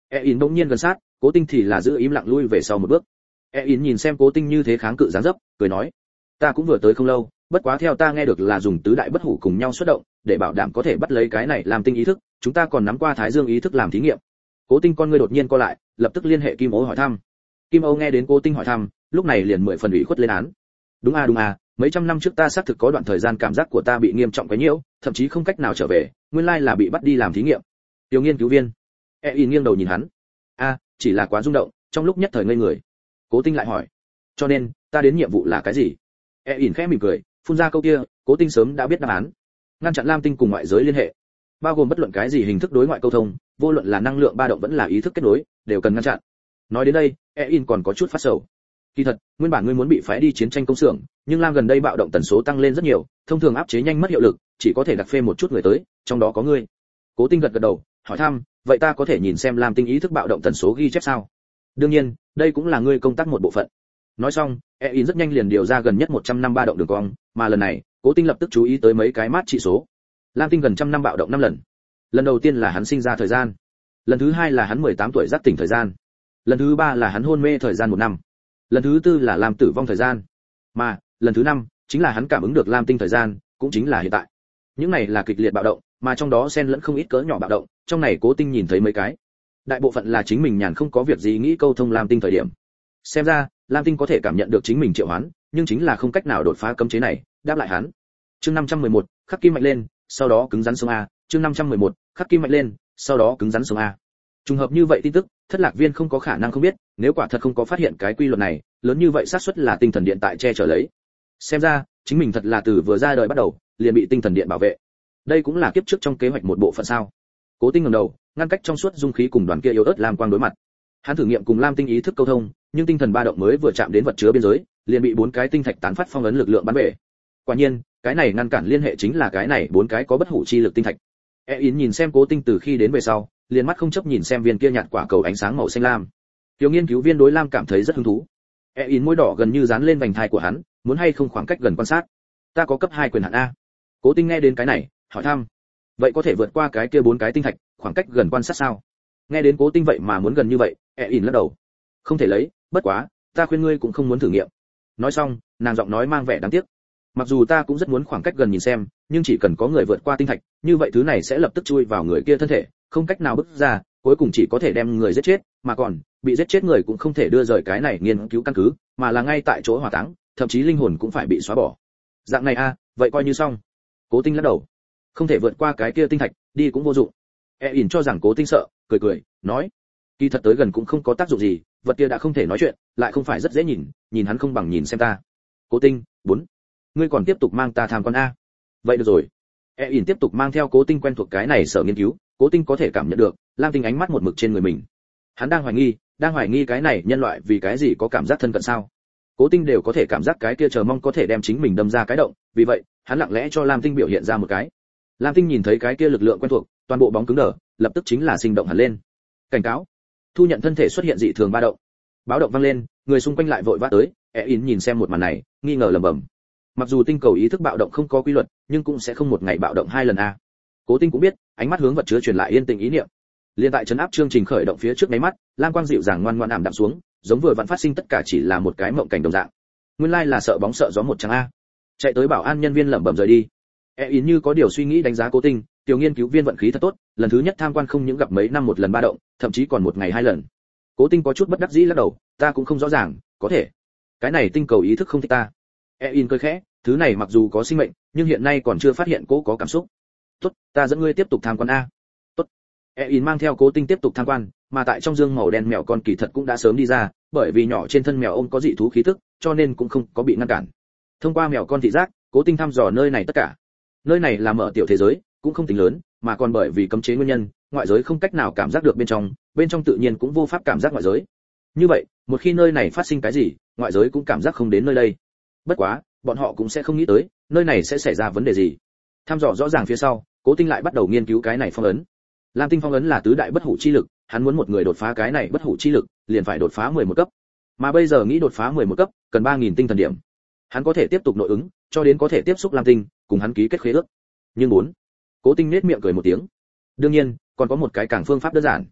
In bỗng nhiên gần sát, Cố Tinh thì là giữ im lặng lui về sau một bước. In nhìn xem Cố Tinh như thế kháng cự dáng dấp, cười nói: "Ta cũng vừa tới không lâu, bất quá theo ta nghe được là dùng tứ đại bất hủ cùng nhau xuất động, để bảo đảm có thể bắt lấy cái này làm tinh ý thức, chúng ta còn nắm qua Thái Dương ý thức làm thí nghiệm." Cố Tinh con ngươi đột nhiên co lại, lập tức liên hệ Kim Âu hỏi thăm. Kim Âu nghe đến Cố Tinh hỏi thăm, lúc này liền 10 phần ủy khuất lên án. Đúng à, mấy trăm năm trước ta xác thực có đoạn thời gian cảm giác của ta bị nghiêm trọng quấy nhiễu, thậm chí không cách nào trở về, nguyên lai là bị bắt đi làm thí nghiệm. Tiểu nghiên cứu viên. In nghiêng đầu nhìn hắn. Chỉ là quá rung động, trong lúc nhất thời ngây người. Cố Tinh lại hỏi, cho nên ta đến nhiệm vụ là cái gì? In khẽ mỉm cười, phun ra câu kia, Cố Tinh sớm đã biết đáp án. Ngăn chặn Lam Tinh cùng ngoại giới liên hệ, bao gồm bất luận cái gì hình thức đối ngoại câu thông, vô luận là năng lượng ba động vẫn là ý thức kết nối, đều cần ngăn chặn. Nói đến đây, In còn có chút phát sầu. Kỳ thật, nguyên bản ngươi muốn bị phái đi chiến tranh công xưởng, nhưng Lam gần đây bạo động tần số tăng lên rất nhiều, thông thường áp chế nhanh mất hiệu lực, chỉ có thể đặc phê một chút người tới, trong đó có ngươi. Cố Tinh gật gật đầu, hỏi thăm, vậy ta có thể nhìn xem Lam Tinh ý thức bạo động tần số ghi chép sao? Đương nhiên, đây cũng là ngươi công tác một bộ phận. Nói xong, In rất nhanh liền điều ra gần nhất 100 năm ba động đường cong, mà lần này, Cố Tinh lập tức chú ý tới mấy cái mát trị số. Lam Tinh gần trăm năm bạo động 5 lần. Lần đầu tiên là hắn sinh ra thời gian, lần thứ hai là hắn 18 tuổi giác tỉnh thời gian, lần thứ ba là hắn hôn mê thời gian 1 năm, lần thứ tư là Lam tử vong thời gian, mà lần thứ năm chính là hắn cảm ứng được Lam Tinh thời gian, cũng chính là hiện tại. Những này là kịch liệt bạo động, mà trong đó xen lẫn không ít cỡ nhỏ bạo động, trong này Cố Tinh nhìn thấy mấy cái. Đại bộ phận là chính mình nhàn không có việc gì nghĩ câu thông Lam Tinh thời điểm. Xem ra, Lam Tinh có thể cảm nhận được chính mình triệu hoán, nhưng chính là không cách nào đột phá cấm chế này, đáp lại hắn. Chương 511, khắc kim mạnh lên, sau đó cứng rắn sống a. Chương 511, khắc kim mạnh lên, sau đó cứng rắn sống a. Trùng hợp như vậy tin tức, Thất Lạc Viên không có khả năng không biết, nếu quả thật không có phát hiện cái quy luật này, lớn như vậy xác suất là tinh thần điện tại che chở lấy. Xem ra, chính mình thật là từ vừa ra đời bắt đầu, liền bị tinh thần điện bảo vệ. Đây cũng là kiếp trước trong kế hoạch một bộ phận sao? Cố Tinh ngẩng đầu, ngăn cách trong suốt dung khí cùng đoàn kia yếu ớt làm quang đối mặt. Hắn thử nghiệm cùng Lam Tinh ý thức câu thông, nhưng tinh thần ba động mới vừa chạm đến vật chứa biên giới, liền bị 4 cái tinh thạch tán phát phong ấn lực lượng bắn bể. Quả nhiên, cái này ngăn cản liên hệ chính là cái này 4 cái có bất hủ chi lực tinh thạch. In nhìn xem Cố Tinh từ khi đến về sau, liền mắt không chấp nhìn xem viên kia nhạt quả cầu ánh sáng màu xanh lam. Tiểu nghiên cứu viên đối lam cảm thấy rất hứng thú. In môi đỏ gần như dán lên vành thai của hắn, muốn hay không khoảng cách gần quan sát. Ta có cấp 2 quyền hạn a. Cố Tinh nghe đến cái này, hỏi thăm. Vậy có thể vượt qua cái kia 4 cái tinh thạch, khoảng cách gần quan sát sao? Nghe đến Cố Tinh vậy mà muốn gần như vậy, In lắc đầu. Không thể lấy, bất quá, ta khuyên ngươi cũng không muốn thử nghiệm. Nói xong, nàng giọng nói mang vẻ đáng tiếc. Mặc dù ta cũng rất muốn khoảng cách gần nhìn xem, nhưng chỉ cần có người vượt qua tinh thạch, như vậy thứ này sẽ lập tức chui vào người kia thân thể, không cách nào bứt ra, cuối cùng chỉ có thể đem người giết chết, mà còn bị giết chết người cũng không thể đưa rời cái này nghiên cứu căn cứ, mà là ngay tại chỗ hỏa táng, thậm chí linh hồn cũng phải bị xóa bỏ. Dạng này a, vậy coi như xong. Cố Tinh lắc đầu. Không thể vượt qua cái kia tinh thạch, đi cũng vô dụng. In cho rằng Cố Tinh sợ, cười, nói, kỳ thật tới gần cũng không có tác dụng gì, vật kia đã không thể nói chuyện, lại không phải rất dễ nhìn, nhìn hắn không bằng nhìn xem ta. Cố Tinh, 4. Ngươi còn tiếp tục mang ta tham quan a? Vậy được rồi. In tiếp tục mang theo Cố Tinh quen thuộc cái này sở nghiên cứu, Cố Tinh có thể cảm nhận được Lam Tinh ánh mắt một mực trên người mình. Hắn đang hoài nghi cái này nhân loại vì cái gì có cảm giác thân cận sao? Cố Tinh đều có thể cảm giác cái kia chờ mong có thể đem chính mình đâm ra cái động, vì vậy, hắn lặng lẽ cho Lam Tinh biểu hiện ra một cái. Lam Tinh nhìn thấy cái kia lực lượng quen thuộc, toàn bộ bóng cứng đờ, lập tức chính là sinh động hẳn lên. Cảnh cáo, thu nhận thân thể xuất hiện dị thường ba động. Báo động vang lên, người xung quanh lại vội vã tới, In nhìn xem một màn này, nghi ngờ lẩm bẩm. Mặc dù tinh cầu ý thức bạo động không có quy luật, nhưng cũng sẽ không một ngày bạo động 2 lần a. Cố Tinh cũng biết, ánh mắt hướng vật chứa truyền lại yên tĩnh ý niệm. Liên tại trấn áp chương trình khởi động phía trước mấy mắt, lam quang dịu dàng ngoan ngoãn ảm đạm xuống, giống vừa vặn phát sinh tất cả chỉ là một cái mộng cảnh đồng dạng. Nguyên lai là sợ bóng sợ gió một trắng a. Chạy tới bảo an nhân viên lẩm bẩm rời đi. In như có điều suy nghĩ đánh giá Cố Tinh, tiểu nghiên cứu viên vận khí thật tốt, lần thứ nhất tham quan không những gặp mấy năm một lần ba động, thậm chí còn một ngày 2 lần. Cố Tinh có chút bất đắc dĩ lắc đầu, ta cũng không rõ ràng, có thể. Cái này tinh cầu ý thức không thích ta. In cười khẽ, thứ này mặc dù có sinh mệnh, nhưng hiện nay còn chưa phát hiện cố có cảm xúc. Tốt, ta dẫn ngươi tiếp tục tham quan a. Tốt. In mang theo Cố Tinh tiếp tục tham quan, mà tại trong dương màu đen mèo con kỳ thật cũng đã sớm đi ra, bởi vì nhỏ trên thân mèo ôm có dị thú khí tức, cho nên cũng không có bị ngăn cản. Thông qua mèo con thị giác, Cố Tinh thăm dò nơi này tất cả. Nơi này là mở tiểu thế giới, cũng không tính lớn, mà còn bởi vì cấm chế nguyên nhân, ngoại giới không cách nào cảm giác được bên trong tự nhiên cũng vô pháp cảm giác ngoại giới. Như vậy, một khi nơi này phát sinh cái gì, ngoại giới cũng cảm giác không đến nơi đây. Bất quá, bọn họ cũng sẽ không nghĩ tới, nơi này sẽ xảy ra vấn đề gì. Thăm dò rõ ràng phía sau, Cố Tinh lại bắt đầu nghiên cứu cái này phong ấn. Lam Tinh phong ấn là tứ đại bất hủ chi lực, hắn muốn một người đột phá cái này bất hủ chi lực, liền phải đột phá 11 cấp. Mà bây giờ nghĩ đột phá 11 cấp, cần 3000 tinh thần điểm. Hắn có thể tiếp tục nội ứng, cho đến có thể tiếp xúc Lam Tinh, cùng hắn ký kết khế ước. Nhưng Cố Tinh nét miệng cười một tiếng. Đương nhiên, còn có một cái càng phương pháp đơn giản.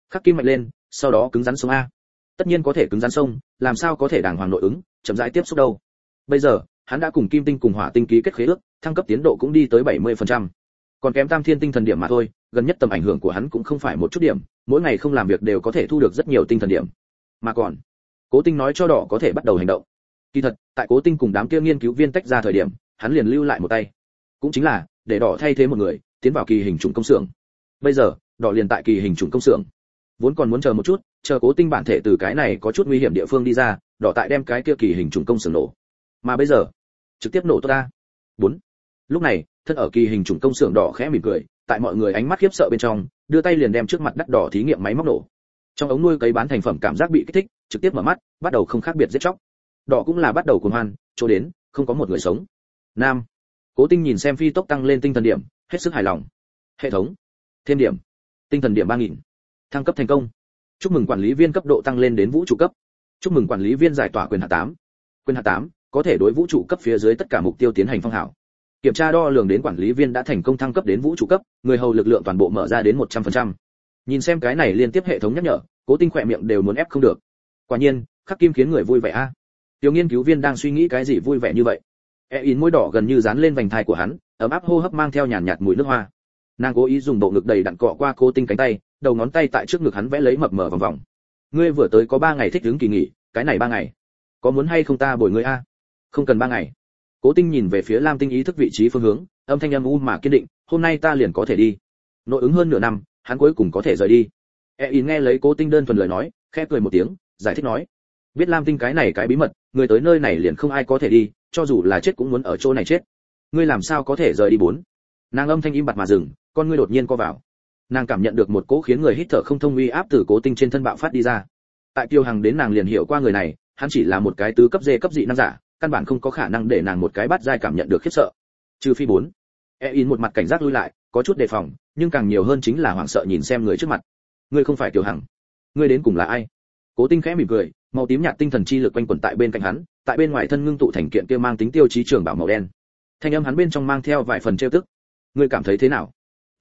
Khắc kim mạnh lên, sau đó cứng rắn sông a. Tất nhiên có thể cứng rắn sông, làm sao có thể đàng hoàng nội ứng, chậm rãi tiếp xúc đâu. Bây giờ, hắn đã cùng kim tinh cùng hỏa tinh ký kết khế ước, thăng cấp tiến độ cũng đi tới 70%. Còn kém tam thiên tinh thần điểm mà thôi, gần nhất tầm ảnh hưởng của hắn cũng không phải một chút điểm, mỗi ngày không làm việc đều có thể thu được rất nhiều tinh thần điểm. Mà còn, Cố Tinh nói cho đỏ có thể bắt đầu hành động. Kỳ thật, tại Cố Tinh cùng đám kia nghiên cứu viên tách ra thời điểm, hắn liền lưu lại một tay. Cũng chính là để đỏ thay thế một người, tiến vào kỳ hình trùng công xưởng. Bây giờ, đỏ liền tại kỳ hình trùng công xưởng. Vốn còn muốn chờ một chút, chờ Cố Tinh bản thể từ cái này có chút nguy hiểm địa phương đi ra, đỏ tại đem cái kia kỳ hình trùng công xưởng nổ. Mà bây giờ, trực tiếp nổ tốt ta. 4. Lúc này, thân ở kỳ hình trùng công xưởng đỏ khẽ mỉm cười, tại mọi người ánh mắt khiếp sợ bên trong, đưa tay liền đem trước mặt đắt đỏ thí nghiệm máy móc nổ. Trong ống nuôi cấy bán thành phẩm cảm giác bị kích thích, trực tiếp mở mắt, bắt đầu không khác biệt giết chóc. Đỏ cũng là bắt đầu cuồng hoan, chỗ đến, không có một người sống. Nam. Cố Tinh nhìn xem phi tốc tăng lên tinh thần điểm, hết sức hài lòng. Hệ thống, thêm điểm. Tinh thần điểm 3000. Thăng cấp thành công. Chúc mừng quản lý viên cấp độ tăng lên đến vũ trụ cấp. Chúc mừng quản lý viên giải tỏa quyền hạn 8. Quyền hạn 8, có thể đối vũ trụ cấp phía dưới tất cả mục tiêu tiến hành phong hào. Kiểm tra đo lường đến quản lý viên đã thành công thăng cấp đến vũ trụ cấp, người hầu lực lượng toàn bộ mở ra đến 100%. Nhìn xem cái này liên tiếp hệ thống nhắc nhở, Cố Tinh khỏe miệng đều muốn ép không được. Quả nhiên, Khắc Kim khiến người vui vẻ a. Tiểu nghiên cứu viên đang suy nghĩ cái gì vui vẻ như vậy? In môi đỏ gần như dán lên vành thai của hắn, ấm áp hô hấp mang theo nhàn nhạt mùi nước hoa. Nàng cố ý dùng bộ ngực đầy đặn cọ qua Cố Tinh cánh tay, đầu ngón tay tại trước ngực hắn vẽ lấy mập mờ vòng vòng. Ngươi vừa tới có 3 ngày thích ứng kỳ nghỉ, cái này 3 ngày, có muốn hay không ta bồi ngươi a? Không cần 3 ngày. Cố Tinh nhìn về phía Lam Tinh ý thức vị trí phương hướng, âm thanh âm u mà kiên định, hôm nay ta liền có thể đi. Nội ứng hơn nửa năm, hắn cuối cùng có thể rời đi. In nghe lấy Cố Tinh đơn thuần lời nói, khẽ cười một tiếng, giải thích nói: biết Lam Tinh cái này cái bí mật, người tới nơi này liền không ai có thể đi, cho dù là chết cũng muốn ở chỗ này chết. Ngươi làm sao có thể rời đi 4? Nàng âm thanh im bặt mà dừng, con ngươi đột nhiên co vào. Nàng cảm nhận được một cỗ khiến người hít thở không thông uy áp từ Cố Tinh trên thân bạo phát đi ra. Tại Tiêu Hằng đến nàng liền hiểu qua người này, hắn chỉ là một cái tứ cấp dê cấp dị năng giả, căn bản không có khả năng để nàng một cái bắt giai cảm nhận được khiếp sợ. Trừ phi 4. In một mặt cảnh giác lui lại, có chút đề phòng, nhưng càng nhiều hơn chính là hoảng sợ nhìn xem người trước mặt. Ngươi không phải Tiêu Hằng, ngươi đến cùng là ai? Cố Tinh khẽ mỉm cười, màu tím nhạt tinh thần chi lực quanh quẩn tại bên cạnh hắn, tại bên ngoài thân ngưng tụ thành kiện kia mang tính tiêu chí trường bảo màu đen. Thanh âm hắn bên trong mang theo vài phần trêu tức. Ngươi cảm thấy thế nào?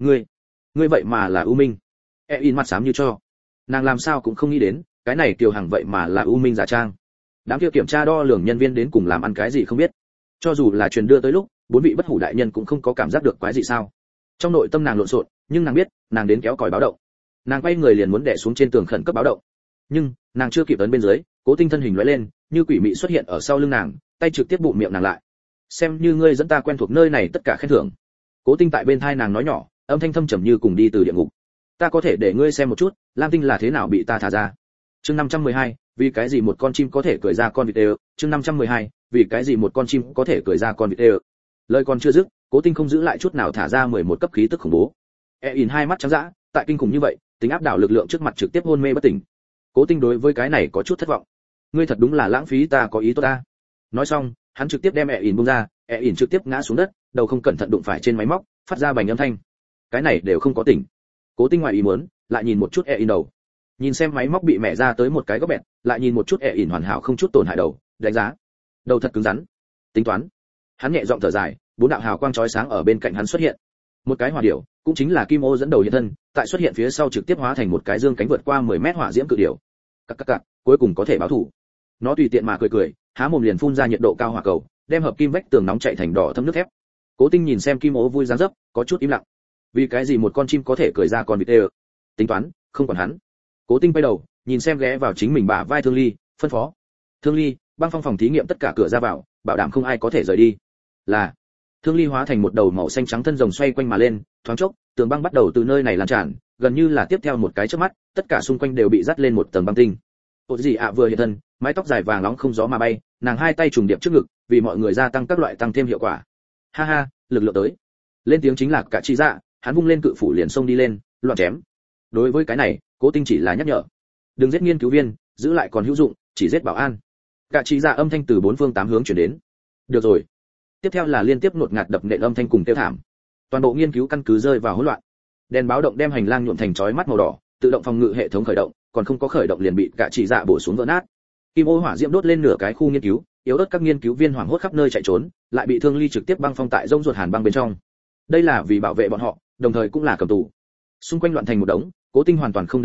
Ngươi vậy mà là U Minh? In mặt xám như cho. Nàng làm sao cũng không nghĩ đến, cái này Tiêu Hằng vậy mà là U Minh giả trang. Đám kia kiểm tra đo lường nhân viên đến cùng làm ăn cái gì không biết. Cho dù là truyền đưa tới lúc, 4 vị bất hủ đại nhân cũng không có cảm giác được quái gì sao? Trong nội tâm nàng lộn xộn, nhưng nàng biết, nàng đến kéo còi báo động. Nàng quay người liền muốn đè xuống trên tường khẩn cấp báo động. Nhưng, nàng chưa kịp ấn bên dưới, Cố Tinh thân hình lóe lên, như quỷ mị xuất hiện ở sau lưng nàng, tay trực tiếp bụng miệng nàng lại. Xem như ngươi dẫn ta quen thuộc nơi này tất cả khen thưởng. Cố Tinh tại bên tai nàng nói nhỏ, âm thanh thâm trầm như cùng đi từ địa ngục. Ta có thể để ngươi xem một chút, Lam Tinh là thế nào bị ta thả ra. Chương 512, vì cái gì một con chim có thể cười ra con vịt đều. Chương 512, vì cái gì một con chim có thể cười ra con vịt đều. Lời còn chưa dứt, Cố Tinh không giữ lại chút nào thả ra 11 cấp khí tức khủng bố. In hai mắt trắng dã, tại kinh khủng như vậy, tính áp đảo lực lượng trước mặt trực tiếp hôn mê bất tỉnh. Cố Tinh đối với cái này có chút thất vọng. Ngươi thật đúng là lãng phí ta có ý tốt ta. Nói xong, hắn trực tiếp đem In buông ra, In trực tiếp ngã xuống đất, đầu không cẩn thận đụng phải trên máy móc, phát ra bành âm thanh. Cái này đều không có tỉnh. Cố Tinh ngoài ý muốn, lại nhìn một chút In đầu. Nhìn xem máy móc bị mẹ ra tới một cái góc bẹt, lại nhìn một chút In hoàn hảo không chút tổn hại đầu, đánh giá. Đầu thật cứng rắn. Tính toán. Hắn nhẹ giọng thở dài, 4 đạo hào quang chói sáng ở bên cạnh hắn xuất hiện. Một cái hỏa điểu, cũng chính là Kim Ô dẫn đầu hiện thân, tại xuất hiện phía sau trực tiếp hóa thành một cái dương cánh vượt qua 10 mét hỏa diễm cự điểu. Cặc, cuối cùng có thể báo thủ. Nó tùy tiện mà cười, há mồm liền phun ra nhiệt độ cao hỏa cầu, đem hợp kim vách tường nóng chạy thành đỏ thấm nước thép. Cố Tinh nhìn xem Kim Ô vui dáng dấp, có chút im lặng. Vì cái gì một con chim có thể cười ra con vịt tê? Tính toán, không còn hắn. Cố Tinh quay đầu, nhìn xem ghé vào chính mình bả vai Thương Ly, phân phó. Thương Ly, băng phong phòng thí nghiệm tất cả cửa ra vào, bảo đảm không ai có thể rời đi. Là. Thương Ly hóa thành một đầu màu xanh trắng thân rồng xoay quanh mà lên, thoáng chốc, tường băng bắt đầu từ nơi này lan tràn, gần như là tiếp theo một cái chớp mắt, tất cả xung quanh đều bị dắt lên một tầng băng tinh. Ôt gì ạ vừa hiện thân, mái tóc dài vàng nóng không gió mà bay, nàng hai tay trùng điệp trước ngực, vì mọi người gia tăng các loại tăng thêm hiệu quả. Ha ha, lực lượng tới. Lên tiếng chính là cả chi dạ, hắn vung lên cự phủ liền xông đi lên, loạn chém. Đối với cái này, Cố Tinh chỉ là nhắc nhở, đừng giết nghiên cứu viên, giữ lại còn hữu dụng, chỉ giết bảo an. Cả chi dạ âm thanh từ 4 phương 8 hướng truyền đến. Được rồi. Tiếp theo là liên tiếp nột ngạt đập nện âm thanh cùng kêu thảm. Toàn bộ nghiên cứu căn cứ rơi vào hỗn loạn. Đèn báo động đem hành lang nhuộm thành chói mắt màu đỏ, tự động phòng ngự hệ thống khởi động, còn không có khởi động liền bị cả chỉ dạ bổ xuống vỡ nát. Kim ô hỏa diễm đốt lên nửa cái khu nghiên cứu, yếu ớt các nghiên cứu viên hoảng hốt khắp nơi chạy trốn, lại bị Thương Ly trực tiếp băng phong tại rông ruột hàn băng bên trong. Đây là vì bảo vệ bọn họ, đồng thời cũng là cầm tù. Xung quanh loạn thành một đống, Cố Tinh hoàn toàn không để ý,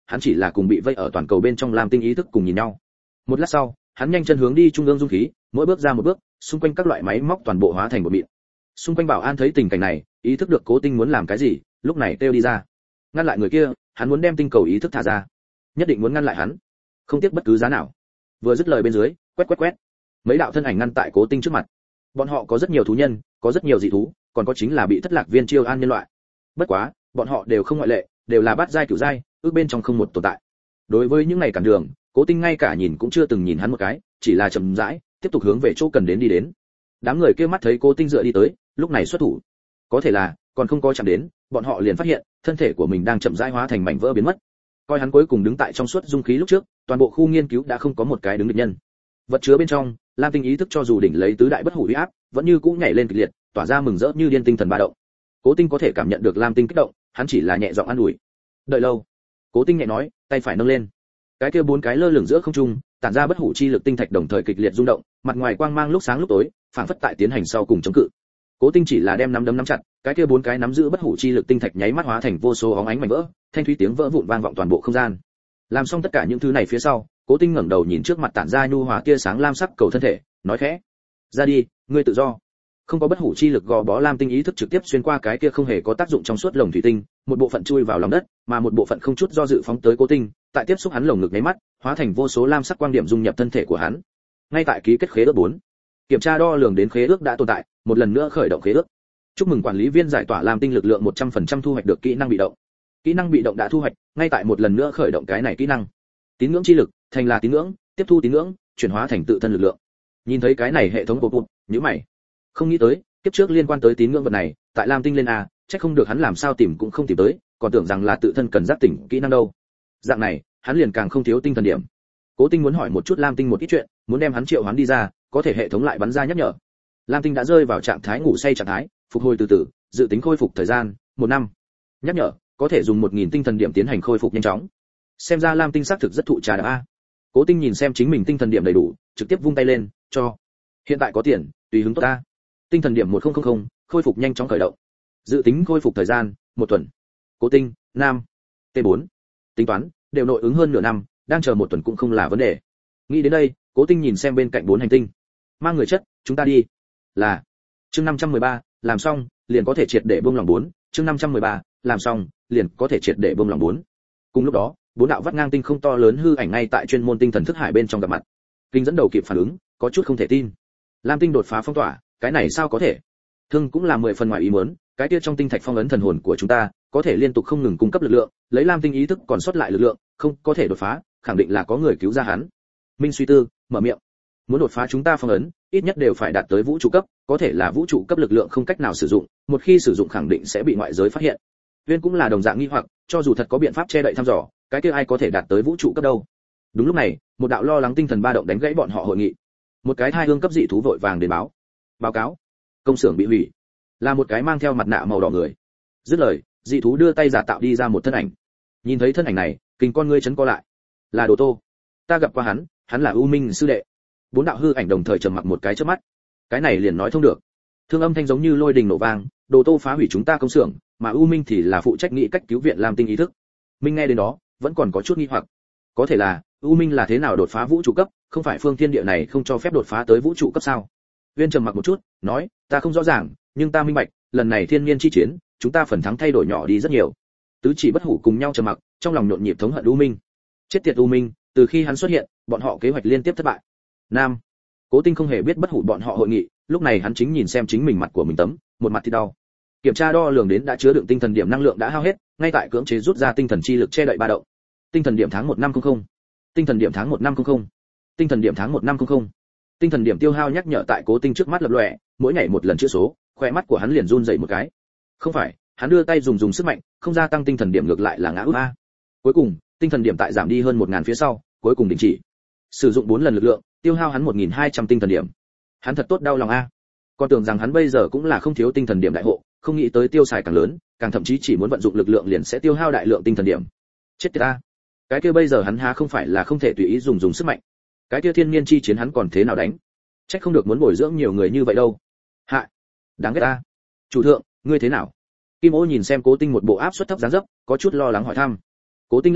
hắn chỉ là cùng bị vây ở toàn cầu bên trong lam tinh ý thức cùng nhìn nhau. Một lát sau, hắn nhanh chân hướng đi trung ương dung khí, mỗi bước ra một bước, xung quanh các loại máy móc toàn bộ hóa thành một mịn. Xung quanh Bảo An thấy tình cảnh này, ý thức được Cố Tinh muốn làm cái gì, lúc này kêu đi ra. Ngăn lại người kia, hắn muốn đem tinh cầu ý thức thả ra. Nhất định muốn ngăn lại hắn, không tiếc bất cứ giá nào. Vừa dứt lời bên dưới, quét. Mấy đạo thân ảnh ngăn tại Cố Tinh trước mặt. Bọn họ có rất nhiều thú nhân, có rất nhiều dị thú, còn có chính là bị thất lạc viên chiêu an nhân loại. Bất quá, bọn họ đều không ngoại lệ, đều là bát giai cửu giai, ước bên trong không một tồn tại. Đối với những này cản đường, Cố Tinh ngay cả nhìn cũng chưa từng nhìn hắn một cái, chỉ là chậm rãi tiếp tục hướng về chỗ cần đến đi đến. Đám người kia mắt thấy Cố Tinh dựa đi tới, lúc này xuất thủ. Có thể là còn không có chạm đến, bọn họ liền phát hiện thân thể của mình đang chậm rãi hóa thành mảnh vỡ biến mất. Coi hắn cuối cùng đứng tại trong suốt dung khí lúc trước, toàn bộ khu nghiên cứu đã không có một cái đứng địch nhân. Vật chứa bên trong, lam tinh ý thức cho dù đỉnh lấy tứ đại bất hủ uy áp, vẫn như cũ nhảy lên kịch liệt, tỏa ra mừng rỡ như điên tinh thần ba động. Cố Tinh có thể cảm nhận được lam tinh kích động, hắn chỉ là nhẹ giọng an ủi. Đợi lâu, Cố Tinh nhẹ nói, tay phải nâng lên. Cái kia bốn cái lơ lửng giữa không trung, tản ra bất hủ chi lực tinh thạch đồng thời kịch liệt rung động, mặt ngoài quang mang lúc sáng lúc tối, phảng phất tại tiến hành sau cùng chống cự. Cố Tinh chỉ là đem nắm đấm nắm chặt, cái kia bốn cái nắm giữ bất hủ chi lực tinh thạch nháy mắt hóa thành vô số óng ánh mảnh vỡ, thanh thúy tiếng vỡ vụn vang vọng toàn bộ không gian. Làm xong tất cả những thứ này phía sau, Cố Tinh ngẩng đầu nhìn trước mặt tản ra nhu hòa tia sáng lam sắc cầu thân thể, nói khẽ: "Ra đi, ngươi tự do." Không có bất hủ chi lực gò bó lam tinh ý thức trực tiếp xuyên qua cái kia không hề có tác dụng trong suốt lồng thủy tinh, một bộ phận chui vào lòng đất, mà một bộ phận không chút do dự phóng tới Cố Tinh, tại tiếp xúc hắn lồng ngực nháy mắt, hóa thành vô số lam sắc quang điểm dung nhập thân thể của hắn. Ngay tại ký kết khế ước 4, kiểm tra đo lường đến khế ước đã tồn tại, một lần nữa khởi động khế ước. Chúc mừng quản lý viên giải tỏa lam tinh lực lượng 100% thu hoạch được kỹ năng bị động. Kỹ năng bị động đã thu hoạch, ngay tại một lần nữa khởi động cái này kỹ năng. Tín ngưỡng chi lực, thành là tín ngưỡng, tiếp thu tín ngưỡng, chuyển hóa thành tự thân lực lượng. Nhìn thấy cái này hệ thống bột bột, nhíu mày. Không nghĩ tới, kiếp trước liên quan tới tín ngưỡng vật này, tại lam tinh lên a, chắc không được hắn làm sao tìm cũng không tìm tới, còn tưởng rằng là tự thân cần giác tỉnh kỹ năng đâu. Dạng này, hắn liền càng không thiếu tinh thần điểm. Cố Tinh muốn hỏi một chút lam tinh một ít chuyện, muốn đem hắn triệu hoán đi ra, có thể hệ thống lại bắn ra nhắc nhở. Lam tinh đã rơi vào trạng thái ngủ say trạng thái, phục hồi từ từ, dự tính khôi phục thời gian 1 năm. Nhắc nhở, có thể dùng 1000 tinh thần điểm tiến hành khôi phục nhanh chóng. Xem ra lam tinh xác thực rất thụ trà đạp a. Cố Tinh nhìn xem chính mình tinh thần điểm đầy đủ, trực tiếp vung tay lên, cho. Hiện tại có tiền, tùy hứng tốt ta. Tinh thần điểm 1000, khôi phục nhanh chóng khởi động. Dự tính khôi phục thời gian 1 tuần. Cố Tinh, nam. T4. Tính toán, đều nội ứng hơn nửa năm, đang chờ 1 tuần cũng không là vấn đề. Nghĩ đến đây, Cố Tinh nhìn xem bên cạnh 4 hành tinh. Mang người chất, chúng ta đi. Là. Chương 513, làm xong, liền có thể triệt để buông lòng 4, chương 513, làm xong, liền có thể triệt để buông lòng 4. Cùng lúc đó, 4 đạo vắt ngang tinh không to lớn hư ảnh ngay tại chuyên môn tinh thần thức hải bên trong gặp mặt. Kinh dẫn đầu kịp phản ứng, có chút không thể tin. Lam tinh đột phá phong tỏa, cái này sao có thể? Thương cũng là 10 phần ngoài ý muốn, cái kia trong tinh thạch phong ấn thần hồn của chúng ta, có thể liên tục không ngừng cung cấp lực lượng, lấy Lam tinh ý thức còn sót lại lực lượng, không có thể đột phá, khẳng định là có người cứu ra hắn. Minh suy tư, mở miệng. Muốn đột phá chúng ta phong ấn, ít nhất đều phải đạt tới vũ trụ cấp, có thể là vũ trụ cấp lực lượng không cách nào sử dụng, một khi sử dụng khẳng định sẽ bị ngoại giới phát hiện. Viên cũng là đồng dạng nghi hoặc, cho dù thật có biện pháp che đậy thăm dò, cái kia ai có thể đạt tới vũ trụ cấp đâu? Đúng lúc này, một đạo lo lắng tinh thần ba động đánh gãy bọn họ hội nghị. Một cái thai hương cấp dị thú vội vàng đến báo cáo, công xưởng bị hủy. Là một cái mang theo mặt nạ màu đỏ người. Dứt lời, dị thú đưa tay giả tạo đi ra một thân ảnh. Nhìn thấy thân ảnh này, kinh con ngươi chấn co lại. Là Đồ Tô. Ta gặp qua hắn là U Minh sư đệ. 4 đạo hư ảnh đồng thời trầm mặc một cái chớp mắt. Cái này liền nói thông được. Thương âm thanh giống như lôi đình nổ vang, Đồ Tô phá hủy chúng ta công xưởng, mà U Minh thì là phụ trách nghĩ cách cứu viện Lam tinh ý thức. Minh nghe đến đó, vẫn còn có chút nghi hoặc. Có thể là, U Minh là thế nào đột phá vũ trụ cấp, không phải phương thiên địa này không cho phép đột phá tới vũ trụ cấp sao? Viên trầm mặc một chút, nói, ta không rõ ràng, nhưng ta minh bạch, lần này thiên niên chi chiến, chúng ta phần thắng thay đổi nhỏ đi rất nhiều. Tứ chỉ bất hủ cùng nhau trầm mặc, trong lòng nhộn nhịp thống hận U Minh. Chết tiệt U Minh, từ khi hắn xuất hiện, bọn họ kế hoạch liên tiếp thất bại. Nam. Cố Tinh không hề biết bất hủ bọn họ hội nghị, lúc này hắn chính nhìn xem chính mình mặt của mình tấm, một mặt thì đau. Kiểm tra đo lường đến đã chứa đựng tinh thần điểm năng lượng đã hao hết, ngay tại cưỡng chế rút ra tinh thần chi lực che đậy ba động. Tinh thần điểm tháng 1500. Tinh thần điểm tháng 1500. Tinh thần điểm tháng 1500. Tinh thần điểm tiêu hao nhắc nhở tại Cố Tinh trước mắt lập lòe, mỗi nhảy một lần chữa số, khóe mắt của hắn liền run rẩy một cái. Không phải, hắn đưa tay dùng sức mạnh, không gia tăng tinh thần điểm ngược lại là ngã út a. Cuối cùng, tinh thần điểm tại giảm đi hơn 1000 phía sau, cuối cùng đình chỉ. Sử dụng 4 lần lực lượng, tiêu hao hắn 1200 tinh thần điểm. Hắn thật tốt đau lòng a. Còn tưởng rằng hắn bây giờ cũng là không thiếu tinh thần điểm đại hộ, không nghĩ tới tiêu xài càng lớn, càng thậm chí chỉ muốn vận dụng lực lượng liền sẽ tiêu hao đại lượng tinh thần điểm. Chết tiệt a. Cái kia bây giờ hắn há không phải là không thể tùy ý dùng sức mạnh. Cái kia thiên niên chi chiến hắn còn thế nào đánh? Trách không được muốn bồi dưỡng nhiều người như vậy đâu. Hạ, đáng ghét a. Chủ thượng, ngươi thế nào? Kim Ô nhìn xem Cố Tinh một bộ áp suất thấp dáng dấp, có chút lo lắng hỏi thăm. Cố Tinh lắc đầu,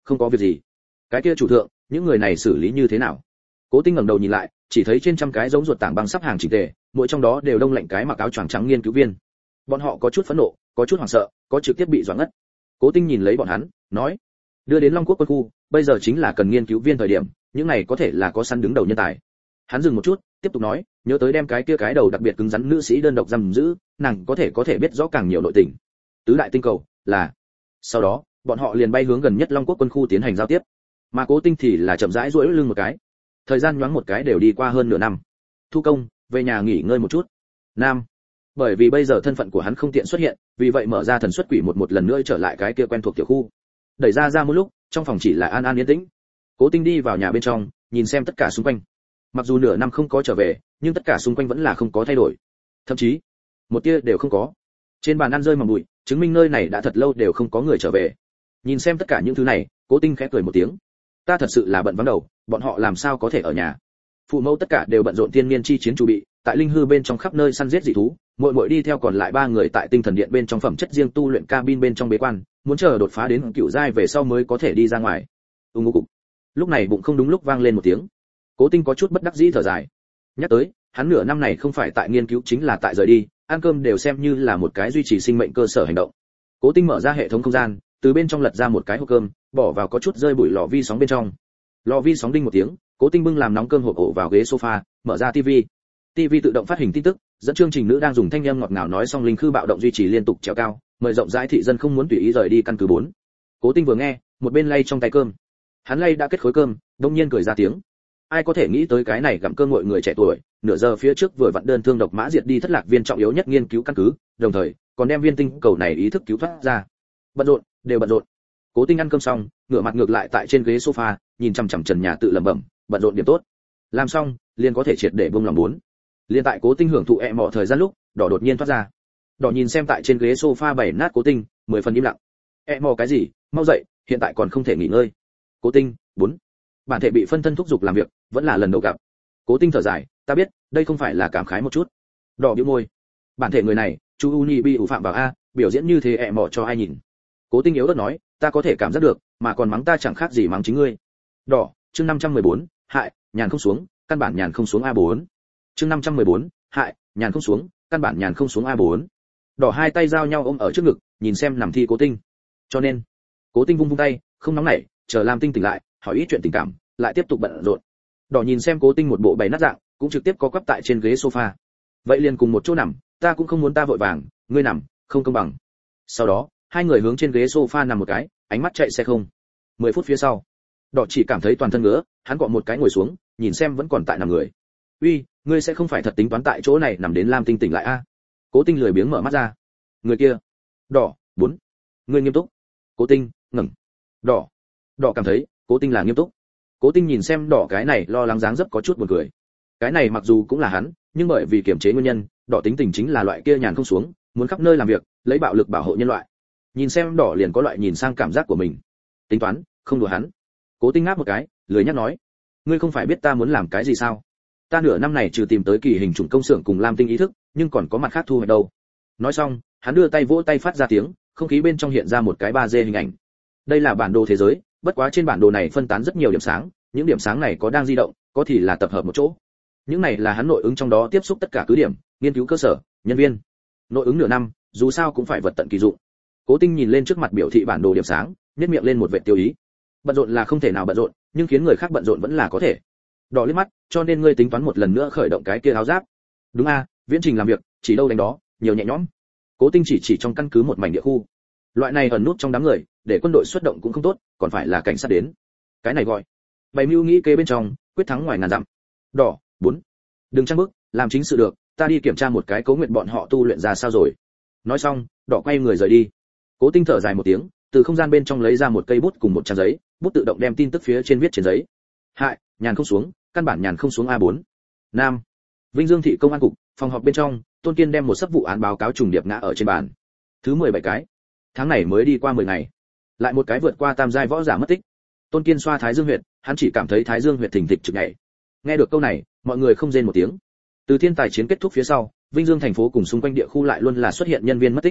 không có việc gì. Cái kia chủ thượng, những người này xử lý như thế nào? Cố Tinh ngẩng đầu nhìn lại, chỉ thấy trên trăm cái giống ruột tảng băng sắp hàng chỉnh tề, mỗi trong đó đều đông lạnh cái mặc áo choàng trắng nghiên cứu viên. Bọn họ có chút phẫn nộ, có chút hoảng sợ, có trực tiếp bị doãn ngất. Cố Tinh nhìn lấy bọn hắn, nói: đưa đến Long Quốc quân khu, bây giờ chính là cần nghiên cứu viên thời điểm, những này có thể là có săn đứng đầu nhân tài. Hắn dừng một chút, tiếp tục nói: nhớ tới đem cái kia cái đầu đặc biệt cứng rắn nữ sĩ đơn độc giam giữ, nàng có thể biết rõ càng nhiều nội tình. Tứ đại tinh cầu là. Sau đó, bọn họ liền bay hướng gần nhất Long Quốc quân khu tiến hành giao tiếp. Mà Cố Tinh thì là chậm rãi duỗi lưng một cái. Thời gian nhoáng một cái đều đi qua hơn nửa năm. Thu công, về nhà nghỉ ngơi một chút. Nam. Bởi vì bây giờ thân phận của hắn không tiện xuất hiện, vì vậy mở ra thần xuất quỷ một lần nữa trở lại cái kia quen thuộc tiểu khu. Đẩy ra một lúc, trong phòng chỉ là an an yên tĩnh. Cố Tinh đi vào nhà bên trong, nhìn xem tất cả xung quanh. Mặc dù nửa năm không có trở về, nhưng tất cả xung quanh vẫn là không có thay đổi, thậm chí một tia đều không có. Trên bàn ăn rơi mầm bụi, chứng minh nơi này đã thật lâu đều không có người trở về. Nhìn xem tất cả những thứ này, Cố Tinh khẽ cười một tiếng. Ta thật sự là bận vắng đầu, bọn họ làm sao có thể ở nhà? Phụ mẫu tất cả đều bận rộn thiên niên chi chiến chuẩn bị, tại linh hư bên trong khắp nơi săn giết dị thú, muội đi theo còn lại ba người tại tinh thần điện bên trong phẩm chất riêng tu luyện cabin bên trong bế quan, muốn chờ đột phá đến cựu giai về sau mới có thể đi ra ngoài. Ngô cục. Lúc này bụng không đúng lúc vang lên một tiếng. Cố Tinh có chút bất đắc dĩ thở dài. Nhắc tới, hắn nửa năm này không phải tại nghiên cứu chính là tại rời đi, ăn cơm đều xem như là một cái duy trì sinh mệnh cơ sở hành động. Cố Tinh mở ra hệ thống không gian, từ bên trong lật ra một cái hộp cơm, bỏ vào có chút rơi bụi lò vi sóng bên trong. Lò vi sóng đinh một tiếng, Cố Tinh bưng làm nóng cơm hộp ổ vào ghế sofa, mở ra tivi. Tivi tự động phát hình tin tức, dẫn chương trình nữ đang dùng thanh âm ngọt ngào nói xong linh khư bạo động duy trì liên tục trèo cao, mời rộng rãi thị dân không muốn tùy ý rời đi căn cứ 4. Cố Tinh vừa nghe, một bên lay trong tay cơm. Hắn lay đã kết khối cơm, đông nhiên cười ra tiếng. Ai có thể nghĩ tới cái này gặm cơm nguội người trẻ tuổi, nửa giờ phía trước vừa vặn đơn thương độc mã diệt đi thất lạc viên trọng yếu nhất nghiên cứu căn cứ, đồng thời còn đem viên tinh cầu này ý thức cứu thoát ra. Bận rộn, đều bận rộn. Cố Tinh ăn cơm xong, ngửa mặt ngược lại tại trên ghế sofa, nhìn chằm chằm trần nhà tự lẩm bẩm, bận rộn điểm tốt. Làm xong, liền có thể triệt để buông lòng 4. Liên tại Cố Tinh hưởng thụ mọ thời gian lúc, đỏ đột nhiên thoát ra. Đỏ nhìn xem tại trên ghế sofa bày nát Cố Tinh, 10 phần im lặng. Mọ cái gì, mau dậy, hiện tại còn không thể nghỉ ngơi. Cố Tinh, 4. Bản thể bị phân thân thúc giục làm việc, vẫn là lần đầu gặp. Cố Tinh thở dài, ta biết, đây không phải là cảm khái một chút. Đỏ bĩu môi. Bản thể người này, chu Uni bị ủ phạm vào a, biểu diễn như thế mọ cho ai nhìn. Cố Tinh yếu ớt nói, ta có thể cảm giác được, mà còn mắng ta chẳng khác gì mắng chính ngươi. Đỏ, chương 514, hại, nhàn không xuống, căn bản nhàn không xuống A4. Chương 514, hại, nhàn không xuống, căn bản nhàn không xuống A4. Đỏ hai tay giao nhau ôm ở trước ngực, nhìn xem nằm thi Cố Tinh. Cho nên, Cố Tinh vung vung tay, không nóng nảy, chờ Lam Tinh tỉnh lại, hỏi ít chuyện tình cảm, lại tiếp tục bận rộn. Đỏ nhìn xem Cố Tinh một bộ bày nát dạng, cũng trực tiếp có quắp tại trên ghế sofa. Vậy liền cùng một chỗ nằm, ta cũng không muốn ta vội vàng, ngươi nằm, không công bằng. Sau đó, hai người hướng trên ghế sofa nằm một cái, ánh mắt chạy xe không. 10 phút phía sau, Đỏ chỉ cảm thấy toàn thân ngứa, hắn gọn một cái ngồi xuống, nhìn xem vẫn còn tại nằm người. Uy, ngươi sẽ không phải thật tính toán tại chỗ này nằm đến Lam Tinh tỉnh lại a? Cố Tinh lười biếng mở mắt ra. Người kia. Đỏ, 4. Ngươi nghiêm túc. Cố Tinh, ngẩng. Đỏ. Đỏ cảm thấy, Cố Tinh là nghiêm túc. Cố Tinh nhìn xem Đỏ cái này lo lắng dáng dấp có chút buồn cười. Cái này mặc dù cũng là hắn, nhưng bởi vì kiềm chế nguyên nhân, Đỏ tính tình chính là loại kia nhàn không xuống, muốn khắp nơi làm việc, lấy bạo lực bảo hộ nhân loại. Nhìn xem Đỏ liền có loại nhìn sang cảm giác của mình. Tính toán, không đùa hắn. Cố Tinh ngáp một cái, lười nhắc nói, ngươi không phải biết ta muốn làm cái gì sao? Ta nửa năm này trừ tìm tới kỳ hình chủng công xưởng cùng Lam Tinh ý thức, nhưng còn có mặt khác thu hoạch đâu. Nói xong, hắn đưa tay vỗ tay phát ra tiếng, không khí bên trong hiện ra một cái 3D hình ảnh. Đây là bản đồ thế giới, bất quá trên bản đồ này phân tán rất nhiều điểm sáng, những điểm sáng này có đang di động, có thì là tập hợp một chỗ. Những này là hắn nội ứng trong đó tiếp xúc tất cả cứ điểm, nghiên cứu cơ sở, nhân viên. Nội ứng nửa năm, dù sao cũng phải vật tận kỳ dụng. Cố Tinh nhìn lên trước mặt biểu thị bản đồ điểm sáng, nhếch miệng lên một vệt tiêu ý. Bận rộn là không thể nào bận rộn, nhưng khiến người khác bận rộn vẫn là có thể. Đỏ liếc mắt, cho nên ngươi tính toán một lần nữa khởi động cái kia áo giáp. Đúng a, viễn trình làm việc, chỉ đâu đánh đó, nhiều nhẹ nhõm. Cố Tinh chỉ trong căn cứ một mảnh địa khu. Loại này ẩn nút trong đám người, để quân đội xuất động cũng không tốt, còn phải là cảnh sát đến. Cái này gọi bày mưu nghĩ kế bên trong, quyết thắng ngoài ngàn dặm. Đỏ, 4. Đừng trang bức, làm chính sự được, ta đi kiểm tra một cái Cố Nguyện bọn họ tu luyện ra sao rồi. Nói xong, Đỏ quay người rời đi. Cố Tinh thở dài một tiếng, từ không gian bên trong lấy ra một cây bút cùng một trang giấy, bút tự động đem tin tức phía trên viết trên giấy. Hại, nhàn không xuống, căn bản nhàn không xuống A4. Nam, Vinh Dương thị công an cục, phòng họp bên trong, Tôn Kiên đem một sấp vụ án báo cáo trùng điệp ngã ở trên bàn. Thứ 17 cái. Tháng này mới đi qua 10 ngày, lại một cái vượt qua tam giai võ giả mất tích. Tôn Kiên xoa Thái Dương huyệt, hắn chỉ cảm thấy Thái Dương huyệt thình thịch trực nhảy. Nghe được câu này, mọi người không rên một tiếng. Từ thiên tài chiến kết thúc phía sau, Vinh Dương thành phố cùng xung quanh địa khu lại luôn là xuất hiện nhân viên mất tích.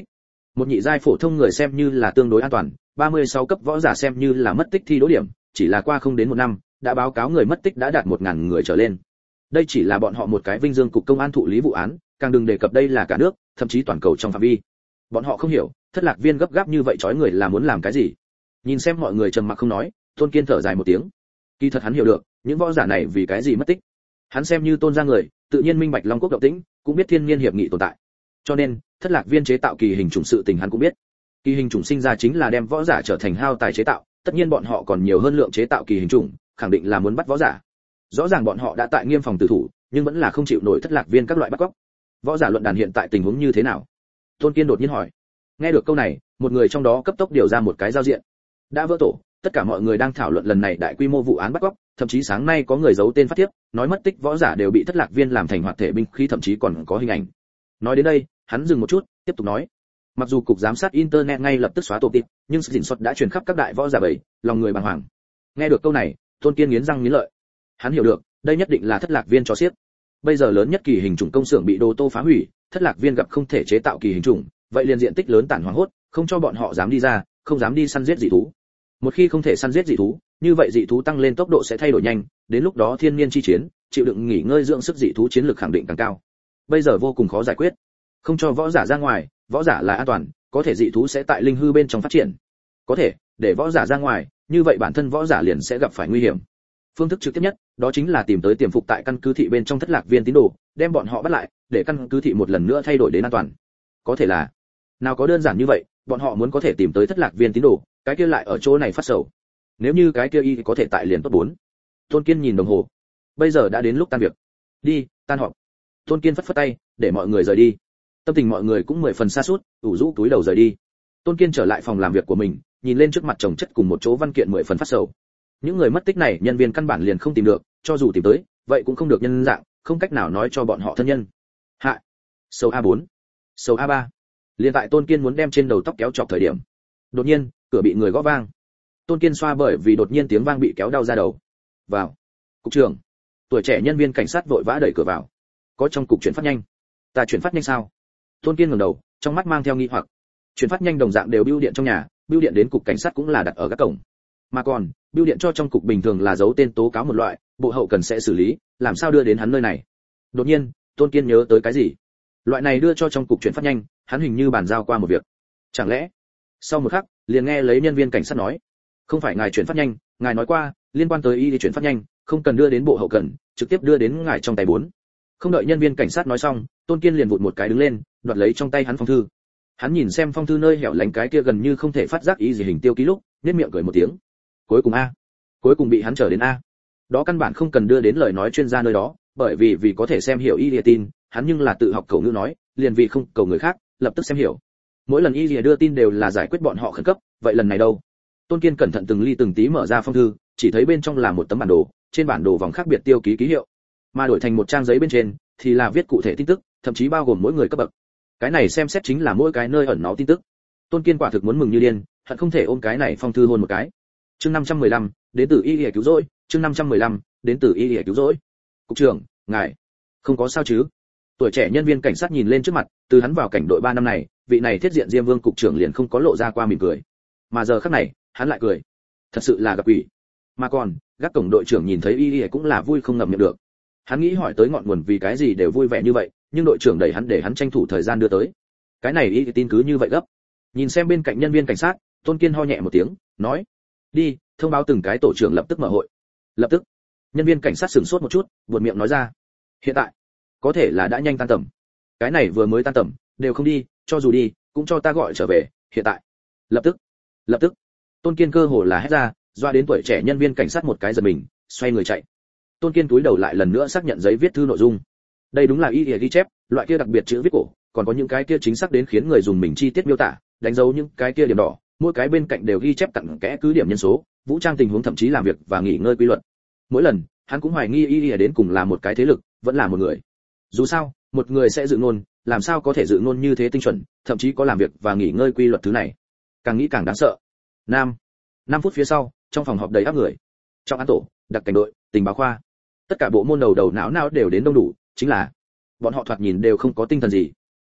Một nhị giai phổ thông người xem như là tương đối an toàn, 36 cấp võ giả xem như là mất tích thi đỗ điểm, chỉ là qua không đến một năm, đã báo cáo người mất tích đã đạt 1000 người trở lên. Đây chỉ là bọn họ một cái Vinh Dương cục công an thụ lý vụ án, càng đừng đề cập đây là cả nước, thậm chí toàn cầu trong phạm vi. Bọn họ không hiểu, Thất Lạc Viên gấp gáp như vậy trói người là muốn làm cái gì. Nhìn xem mọi người trầm mặc không nói, Tôn Kiên thở dài một tiếng. Kỳ thật hắn hiểu được, những võ giả này vì cái gì mất tích. Hắn xem như Tôn gia người, tự nhiên minh bạch Long Quốc động tĩnh, cũng biết thiên niên hiệp nghị tồn tại. Cho nên, Thất Lạc Viên chế tạo kỳ hình chủng sự tình hắn cũng biết. Kỳ hình chủng sinh ra chính là đem võ giả trở thành hao tài chế tạo, tất nhiên bọn họ còn nhiều hơn lượng chế tạo kỳ hình chủng, khẳng định là muốn bắt võ giả. Rõ ràng bọn họ đã tại nghiêm phòng tử thủ, nhưng vẫn là không chịu nổi Thất Lạc Viên các loại bắt cóc. Võ giả luận đàn hiện tại tình huống như thế nào? Tôn Kiên đột nhiên hỏi. Nghe được câu này, một người trong đó cấp tốc điều ra một cái giao diện. Đã vỡ tổ, tất cả mọi người đang thảo luận lần này đại quy mô vụ án bắt cóc, thậm chí sáng nay có người giấu tên phát tiếp, nói mất tích võ giả đều bị Thất Lạc Viên làm thành hoạt thể binh khí, thậm chí còn có hình ảnh. Nói đến đây, hắn dừng một chút, tiếp tục nói. Mặc dù cục giám sát internet ngay lập tức xóa tổ tịp, nhưng sự dình xuất đã truyền khắp các đại võ giả bầy, lòng người bàng hoàng. Nghe được câu này, Tôn Kiên nghiến răng nghiến lợi. Hắn hiểu được, đây nhất định là Thất Lạc Viên cho xiếc. Bây giờ lớn nhất kỳ hình chủng công xưởng bị Đồ Tô phá hủy, Thất Lạc Viên gặp không thể chế tạo kỳ hình chủng, vậy liền diện tích lớn tản hoang hốt, không cho bọn họ dám đi ra, không dám đi săn giết dị thú. Một khi không thể săn giết dị thú, như vậy dị thú tăng lên tốc độ sẽ thay đổi nhanh, đến lúc đó thiên niên chi chiến, chịu đựng nghỉ ngơi dưỡng sức dị thú chiến lược khẳng định càng cao. Bây giờ vô cùng khó giải quyết. Không cho võ giả ra ngoài, võ giả là an toàn, có thể dị thú sẽ tại linh hư bên trong phát triển. Có thể, để võ giả ra ngoài, như vậy bản thân võ giả liền sẽ gặp phải nguy hiểm. Phương thức trực tiếp nhất, đó chính là tìm tới tiềm phục tại căn cứ thị bên trong Thất Lạc Viên tín đồ, đem bọn họ bắt lại, để căn cứ thị một lần nữa thay đổi đến an toàn. Có thể là, nào có đơn giản như vậy, bọn họ muốn có thể tìm tới Thất Lạc Viên tín đồ, cái kia lại ở chỗ này phát sầu. Nếu như cái kia y thì có thể tại liền tốt 4. Tôn Kiên nhìn đồng hồ. Bây giờ đã đến lúc tan việc. Đi, tan họp. Tôn Kiên phất phất tay, để mọi người rời đi. Tâm tình mọi người cũng 10 phần sa sút, ủ rũ túi đầu rời đi. Tôn Kiên trở lại phòng làm việc của mình, nhìn lên trước mặt chồng chất cùng một chỗ văn kiện 10 phần phát sầu. Những người mất tích này nhân viên căn bản liền không tìm được, cho dù tìm tới, vậy cũng không được nhân dạng, không cách nào nói cho bọn họ thân nhân. Hạ. Sầu A4. Sầu A3. Liên tại Tôn Kiên muốn đem trên đầu tóc kéo chọc thời điểm, đột nhiên, cửa bị người gõ vang. Tôn Kiên xoa bởi vì đột nhiên tiếng vang bị kéo đau ra đầu. Vào. Cục trưởng. Tuổi trẻ nhân viên cảnh sát vội vã đẩy cửa vào. Có trong cục chuyển phát nhanh. Ta chuyển phát nhanh sao? Tôn Kiên ngẩng đầu, trong mắt mang theo nghi hoặc. Chuyển phát nhanh đồng dạng đều bưu điện trong nhà, bưu điện đến cục cảnh sát cũng là đặt ở các cổng. Mà còn, bưu điện cho trong cục bình thường là giấu tên tố cáo một loại, bộ hậu cần sẽ xử lý, làm sao đưa đến hắn nơi này? Đột nhiên, Tôn Kiên nhớ tới cái gì? Loại này đưa cho trong cục chuyển phát nhanh, hắn hình như bàn giao qua một việc. Chẳng lẽ? Sau một khắc, liền nghe lấy nhân viên cảnh sát nói, không phải ngài chuyển phát nhanh, ngài nói qua, liên quan tới y thì chuyển phát nhanh, không cần đưa đến bộ hậu cần, trực tiếp đưa đến ngài trong tay 4. Không đợi nhân viên cảnh sát nói xong, Tôn Kiên liền vụt một cái đứng lên, đoạt lấy trong tay hắn phong thư. Hắn nhìn xem phong thư nơi hẻo lánh cái kia gần như không thể phát giác ý gì hình tiêu ký lúc, nhếch miệng cười một tiếng. Cuối cùng a, cuối cùng bị hắn trở đến a. Đó căn bản không cần đưa đến lời nói chuyên gia nơi đó, bởi vì có thể xem hiểu y lìa tin, hắn nhưng là tự học cầu ngữ nói, liền vì không cầu người khác, lập tức xem hiểu. Mỗi lần y lìa đưa tin đều là giải quyết bọn họ khẩn cấp, vậy lần này đâu? Tôn Kiên cẩn thận từng ly từng tí mở ra phong thư, chỉ thấy bên trong là một tấm bản đồ, trên bản đồ vòng khác biệt tiêu ký ký hiệu, mà đổi thành một trang giấy bên trên thì là viết cụ thể tin tức, thậm chí bao gồm mỗi người cấp bậc. Cái này xem xét chính là mỗi cái nơi ẩn náu tin tức. Tôn Kiên quả thực muốn mừng như điên, hận không thể ôm cái này phong thư hôn một cái. Chương 515, đến từ y lìa cứu rỗi, chương 515, đến từ y lìa cứu rỗi. Cục trưởng, ngài không có sao chứ? Tuổi trẻ nhân viên cảnh sát nhìn lên trước mặt, từ hắn vào cảnh đội 3 năm này, vị này thiết diện Diêm Vương cục trưởng liền không có lộ ra qua mỉm cười. Mà giờ khắc này, hắn lại cười. Thật sự là gặp quỷ. Mà còn, gác cổng đội trưởng nhìn thấy y lìa cũng là vui không ngậm miệng được. Hắn nghĩ hỏi tới ngọn nguồn vì cái gì đều vui vẻ như vậy, nhưng đội trưởng đẩy hắn để hắn tranh thủ thời gian đưa tới. Cái này y tin cứ như vậy gấp. Nhìn xem bên cạnh nhân viên cảnh sát, Tôn Kiên ho nhẹ một tiếng, nói: "Đi, thông báo từng cái tổ trưởng lập tức mở hội." Lập tức. Nhân viên cảnh sát sửng sốt một chút, buột miệng nói ra: "Hiện tại, có thể là đã nhanh tan tầm. Cái này vừa mới tan tầm, đều không đi, cho dù đi, cũng cho ta gọi trở về, hiện tại." Lập tức. Lập tức. Tôn Kiên cơ hồ là hét ra, doa đến tuổi trẻ nhân viên cảnh sát một cái giật mình, xoay người chạy. Tôn Kiên túi đầu lại lần nữa xác nhận giấy viết thư nội dung. Đây đúng là y ghi chép, loại kia đặc biệt chữ viết cổ, còn có những cái kia chính xác đến khiến người dùng mình chi tiết miêu tả, đánh dấu những cái kia điểm đỏ, mỗi cái bên cạnh đều ghi chép cặn kẽ cứ điểm nhân số, vũ trang tình huống thậm chí làm việc và nghỉ ngơi quy luật. Mỗi lần, hắn cũng hoài nghi y ghi đến cùng là một cái thế lực, vẫn là một người. Dù sao, một người sẽ dự ngôn, làm sao có thể dự ngôn như thế tinh chuẩn, thậm chí có làm việc và nghỉ ngơi quy luật thứ này. Càng nghĩ càng đáng sợ. 5 phút phía sau, trong phòng họp đầy áp người. Trong án tổ, đặc cảnh đội, tình báo khoa, tất cả bộ môn đầu não đều đến đông đủ, chính là bọn họ thoạt nhìn đều không có tinh thần gì.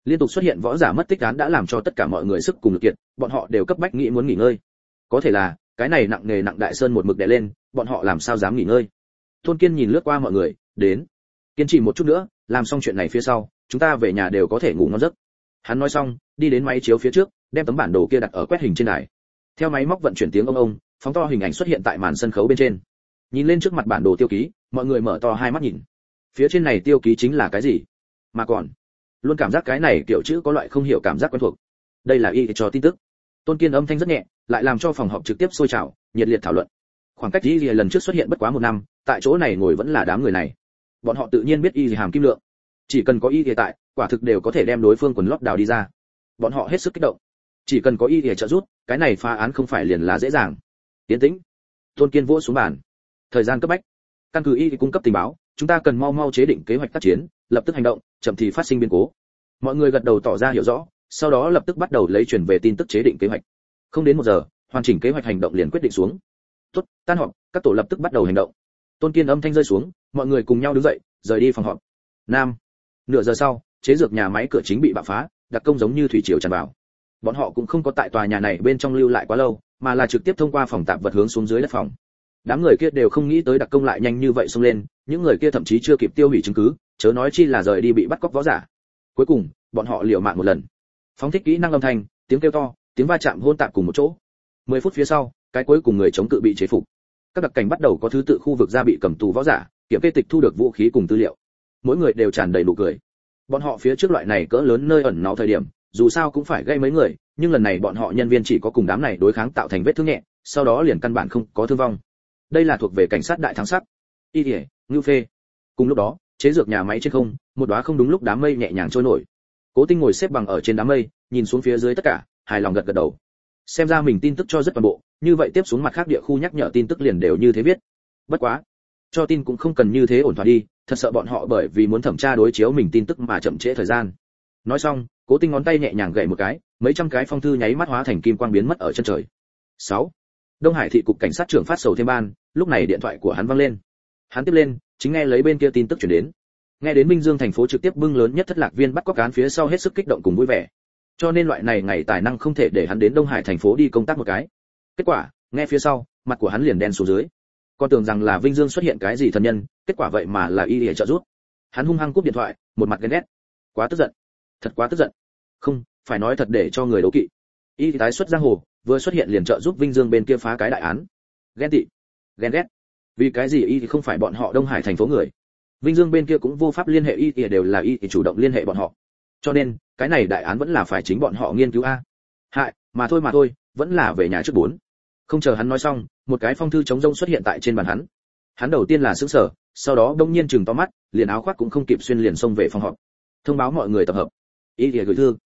Liên tục xuất hiện võ giả mất tích án đã làm cho tất cả mọi người sức cùng lực kiệt, bọn họ đều cấp bách nghĩ muốn nghỉ ngơi. Có thể là, cái này nặng nề nặng đại sơn một mực đè lên, bọn họ làm sao dám nghỉ ngơi. Tôn Kiên nhìn lướt qua mọi người, đến, kiên trì một chút nữa, làm xong chuyện này phía sau, chúng ta về nhà đều có thể ngủ ngon giấc. Hắn nói xong, đi đến máy chiếu phía trước, đem tấm bản đồ kia đặt ở quét hình trên đài. Theo máy móc vận chuyển tiếng ông, phóng to hình ảnh xuất hiện tại màn sân khấu bên trên. Nhìn lên trước mặt bản đồ tiêu ký, mọi người mở to hai mắt nhìn. Phía trên này tiêu ký chính là cái gì? Mà còn, luôn cảm giác cái này kiểu chữ có loại không hiểu cảm giác quen thuộc. Đây là y cho tin tức. Tôn Kiên âm thanh rất nhẹ, lại làm cho phòng họp trực tiếp sôi trào, nhiệt liệt thảo luận. Khoảng cách y lần trước xuất hiện bất quá 1 năm, tại chỗ này ngồi vẫn là đám người này. Bọn họ tự nhiên biết y hàm kim lượng, chỉ cần có y tại, quả thực đều có thể đem đối phương quần lót đào đi ra. Bọn họ hết sức kích động. Chỉ cần có y trợ giúp, cái này phá án không phải liền là dễ dàng. Tiến tĩnh. Tôn Kiên vỗ xuống bàn. Thời gian cấp bách. Căn cứ y cung cấp tình báo, chúng ta cần mau mau chế định kế hoạch tác chiến, lập tức hành động, chậm thì phát sinh biến cố. Mọi người gật đầu tỏ ra hiểu rõ, sau đó lập tức bắt đầu lấy truyền về tin tức chế định kế hoạch. Không đến 1 giờ, hoàn chỉnh kế hoạch hành động liền quyết định xuống. Tốt, tan họp, các tổ lập tức bắt đầu hành động. Tôn Kiên âm thanh rơi xuống, mọi người cùng nhau đứng dậy, rời đi phòng họp. Nam. Nửa giờ sau, chế dược nhà máy cửa chính bị bạo phá, đặc công giống như thủy triều tràn vào. Bọn họ cũng không có tại tòa nhà này bên trong lưu lại quá lâu, mà là trực tiếp thông qua phòng tạp vật hướng xuống dưới đất phòng. Đám người kia đều không nghĩ tới đặc công lại nhanh như vậy xông lên, những người kia thậm chí chưa kịp tiêu hủy chứng cứ, chớ nói chi là rời đi bị bắt cóc võ giả. Cuối cùng, bọn họ liều mạng một lần. Phóng thích kỹ năng âm thanh, tiếng kêu to, tiếng va chạm hỗn tạp cùng một chỗ. 10 phút phía sau, cái cuối cùng người chống cự bị chế phục. Các đặc cảnh bắt đầu có thứ tự khu vực ra bị cầm tù võ giả, kiểm kê tịch thu được vũ khí cùng tư liệu. Mỗi người đều tràn đầy nụ cười. Bọn họ phía trước loại này cỡ lớn nơi ẩn náu thời điểm, dù sao cũng phải gây mấy người, nhưng lần này bọn họ nhân viên chỉ có cùng đám này đối kháng tạo thành vết thương nhẹ, sau đó liền căn bản không có thương vong. Đây là thuộc về cảnh sát đại thắng sắc. Y Điệp, Ngưu Phê. Cùng lúc đó, chế dược nhà máy trên không, một đóa không đúng lúc đám mây nhẹ nhàng trôi nổi. Cố Tinh ngồi xếp bằng ở trên đám mây, nhìn xuống phía dưới tất cả, hài lòng gật gật đầu. Xem ra mình tin tức cho rất toàn bộ, như vậy tiếp xuống mặt khác địa khu nhắc nhở tin tức liền đều như thế viết. Bất quá, cho tin cũng không cần như thế ổn thỏa đi, thật sợ bọn họ bởi vì muốn thẩm tra đối chiếu mình tin tức mà chậm trễ thời gian. Nói xong, Cố Tinh ngón tay nhẹ nhàng gảy một cái, mấy trăm cái phong thư nháy mắt hóa thành kim quang biến mất ở chân trời. 6. Đông Hải thị cục cảnh sát trưởng phát sầu thêm ban, lúc này điện thoại của hắn vang lên. Hắn tiếp lên, chính nghe lấy bên kia tin tức truyền đến. Nghe đến Minh Dương thành phố trực tiếp bưng lớn nhất thất lạc viên bắt cóc án phía sau hết sức kích động cùng vui vẻ. Cho nên loại này ngày tài năng không thể để hắn đến Đông Hải thành phố đi công tác một cái. Kết quả, nghe phía sau, mặt của hắn liền đen xuống dưới. Con tưởng rằng là Vinh Dương xuất hiện cái gì thần nhân, kết quả vậy mà là y để trợ giúp. Hắn hung hăng cúp điện thoại, một mặt ghen ghét. Quá tức giận, thật quá tức giận. Không, phải nói thật để cho người đấu kỵ. Y tái xuất giang hồ, vừa xuất hiện liền trợ giúp Vinh Dương bên kia phá cái đại án. Ghen tị, ghen ghét. Vì cái gì y thì không phải bọn họ Đông Hải thành phố người. Vinh Dương bên kia cũng vô pháp liên hệ y thì đều là y thì chủ động liên hệ bọn họ. Cho nên, cái này đại án vẫn là phải chính bọn họ nghiên cứu a. Hại, mà thôi, vẫn là về nhà trước 4. Không chờ hắn nói xong, một cái phong thư trống rỗng xuất hiện tại trên bàn hắn. Hắn đầu tiên là sững sờ, sau đó bỗng nhiên chừng to mắt, liền áo khoác cũng không kịp xuyên liền xông về phòng họp. Thông báo mọi người tập hợp. Y thì gửi thư.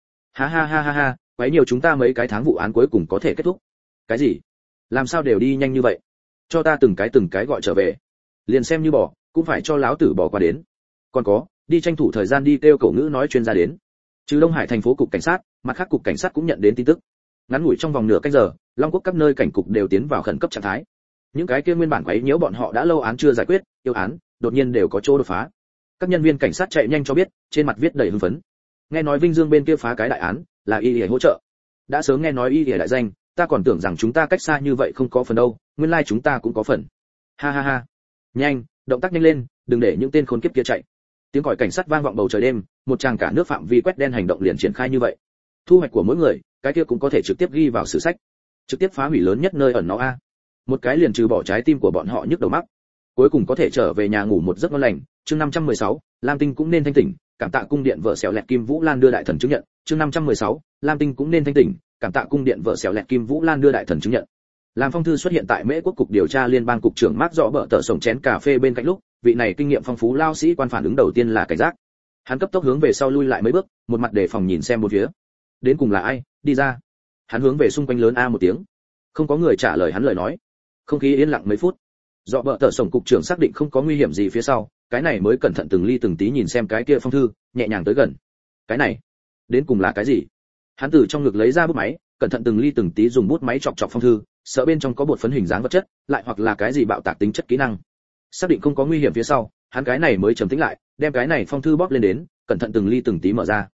Ha, quấy nhiều chúng ta mấy cái tháng vụ án cuối cùng có thể kết thúc. Cái gì? Làm sao đều đi nhanh như vậy? Cho ta từng cái gọi trở về. Liền xem như bỏ, cũng phải cho láo tử bỏ qua đến. Còn có, đi tranh thủ thời gian đi kêu cổ ngữ nói chuyên gia đến. Trừ Đông Hải thành phố cục cảnh sát, mặt khác cục cảnh sát cũng nhận đến tin tức. Ngắn ngủi trong vòng nửa canh giờ, Long Quốc các nơi cảnh cục đều tiến vào khẩn cấp trạng thái. Những cái kia nguyên bản quấy nhiễu bọn họ đã lâu án chưa giải quyết, yêu án, đột nhiên đều có chỗ đột phá. Các nhân viên cảnh sát chạy nhanh cho biết, trên mặt viết đầy hưng phấn. Nghe nói Vinh Dương bên kia phá cái đại án, là y để hỗ trợ. Đã sớm nghe nói y để đại danh, ta còn tưởng rằng chúng ta cách xa như vậy không có phần đâu, nguyên lai chúng ta cũng có phần. Ha. Nhanh, động tác nhanh lên, đừng để những tên khốn kiếp kia chạy. Tiếng còi cảnh sát vang vọng bầu trời đêm, một tràng cả nước phạm vi quét đen hành động liền triển khai như vậy. Thu hoạch của mỗi người, cái kia cũng có thể trực tiếp ghi vào sử sách. Trực tiếp phá hủy lớn nhất nơi ẩn nó a. Một cái liền trừ bỏ trái tim của bọn họ nhức đầu mắc. Cuối cùng có thể trở về nhà ngủ một giấc ngon lành. Chương 516, Lam Tinh cũng nên thanh tỉnh, cảm tạ cung điện vợ xẻo lẹt Kim Vũ Lan đưa đại thần chứng nhận. Chương 516, Lam Tinh cũng nên thanh tỉnh, cảm tạ cung điện vợ xẻo lẹt Kim Vũ Lan đưa đại thần chứng nhận. Làm phong thư xuất hiện tại Mễ quốc cục điều tra liên bang cục trưởng Mark rõ bợ tờ sổng chén cà phê bên cạnh lúc, vị này kinh nghiệm phong phú lao sĩ quan phản ứng đầu tiên là cảnh giác. Hắn cấp tốc hướng về sau lui lại mấy bước, một mặt đề phòng nhìn xem một phía. Đến cùng là ai, đi ra. Hắn hướng về xung quanh lớn a một tiếng. Không có người trả lời hắn lời nói. Không khí yên lặng mấy phút. Rõ bợ tờ sổng cục trưởng xác định không có nguy hiểm gì phía sau, cái này mới cẩn thận từng ly từng tí nhìn xem cái kia phong thư, nhẹ nhàng tới gần. Cái này, đến cùng là cái gì? Hắn từ trong ngực lấy ra bút máy, cẩn thận từng ly từng tí dùng bút máy chọc chọc phong thư, sợ bên trong có bột phấn hình dáng vật chất, lại hoặc là cái gì bạo tạc tính chất kỹ năng. Xác định không có nguy hiểm phía sau, hắn cái này mới trầm tĩnh lại, đem cái này phong thư bóp lên đến, cẩn thận từng ly từng tí mở ra.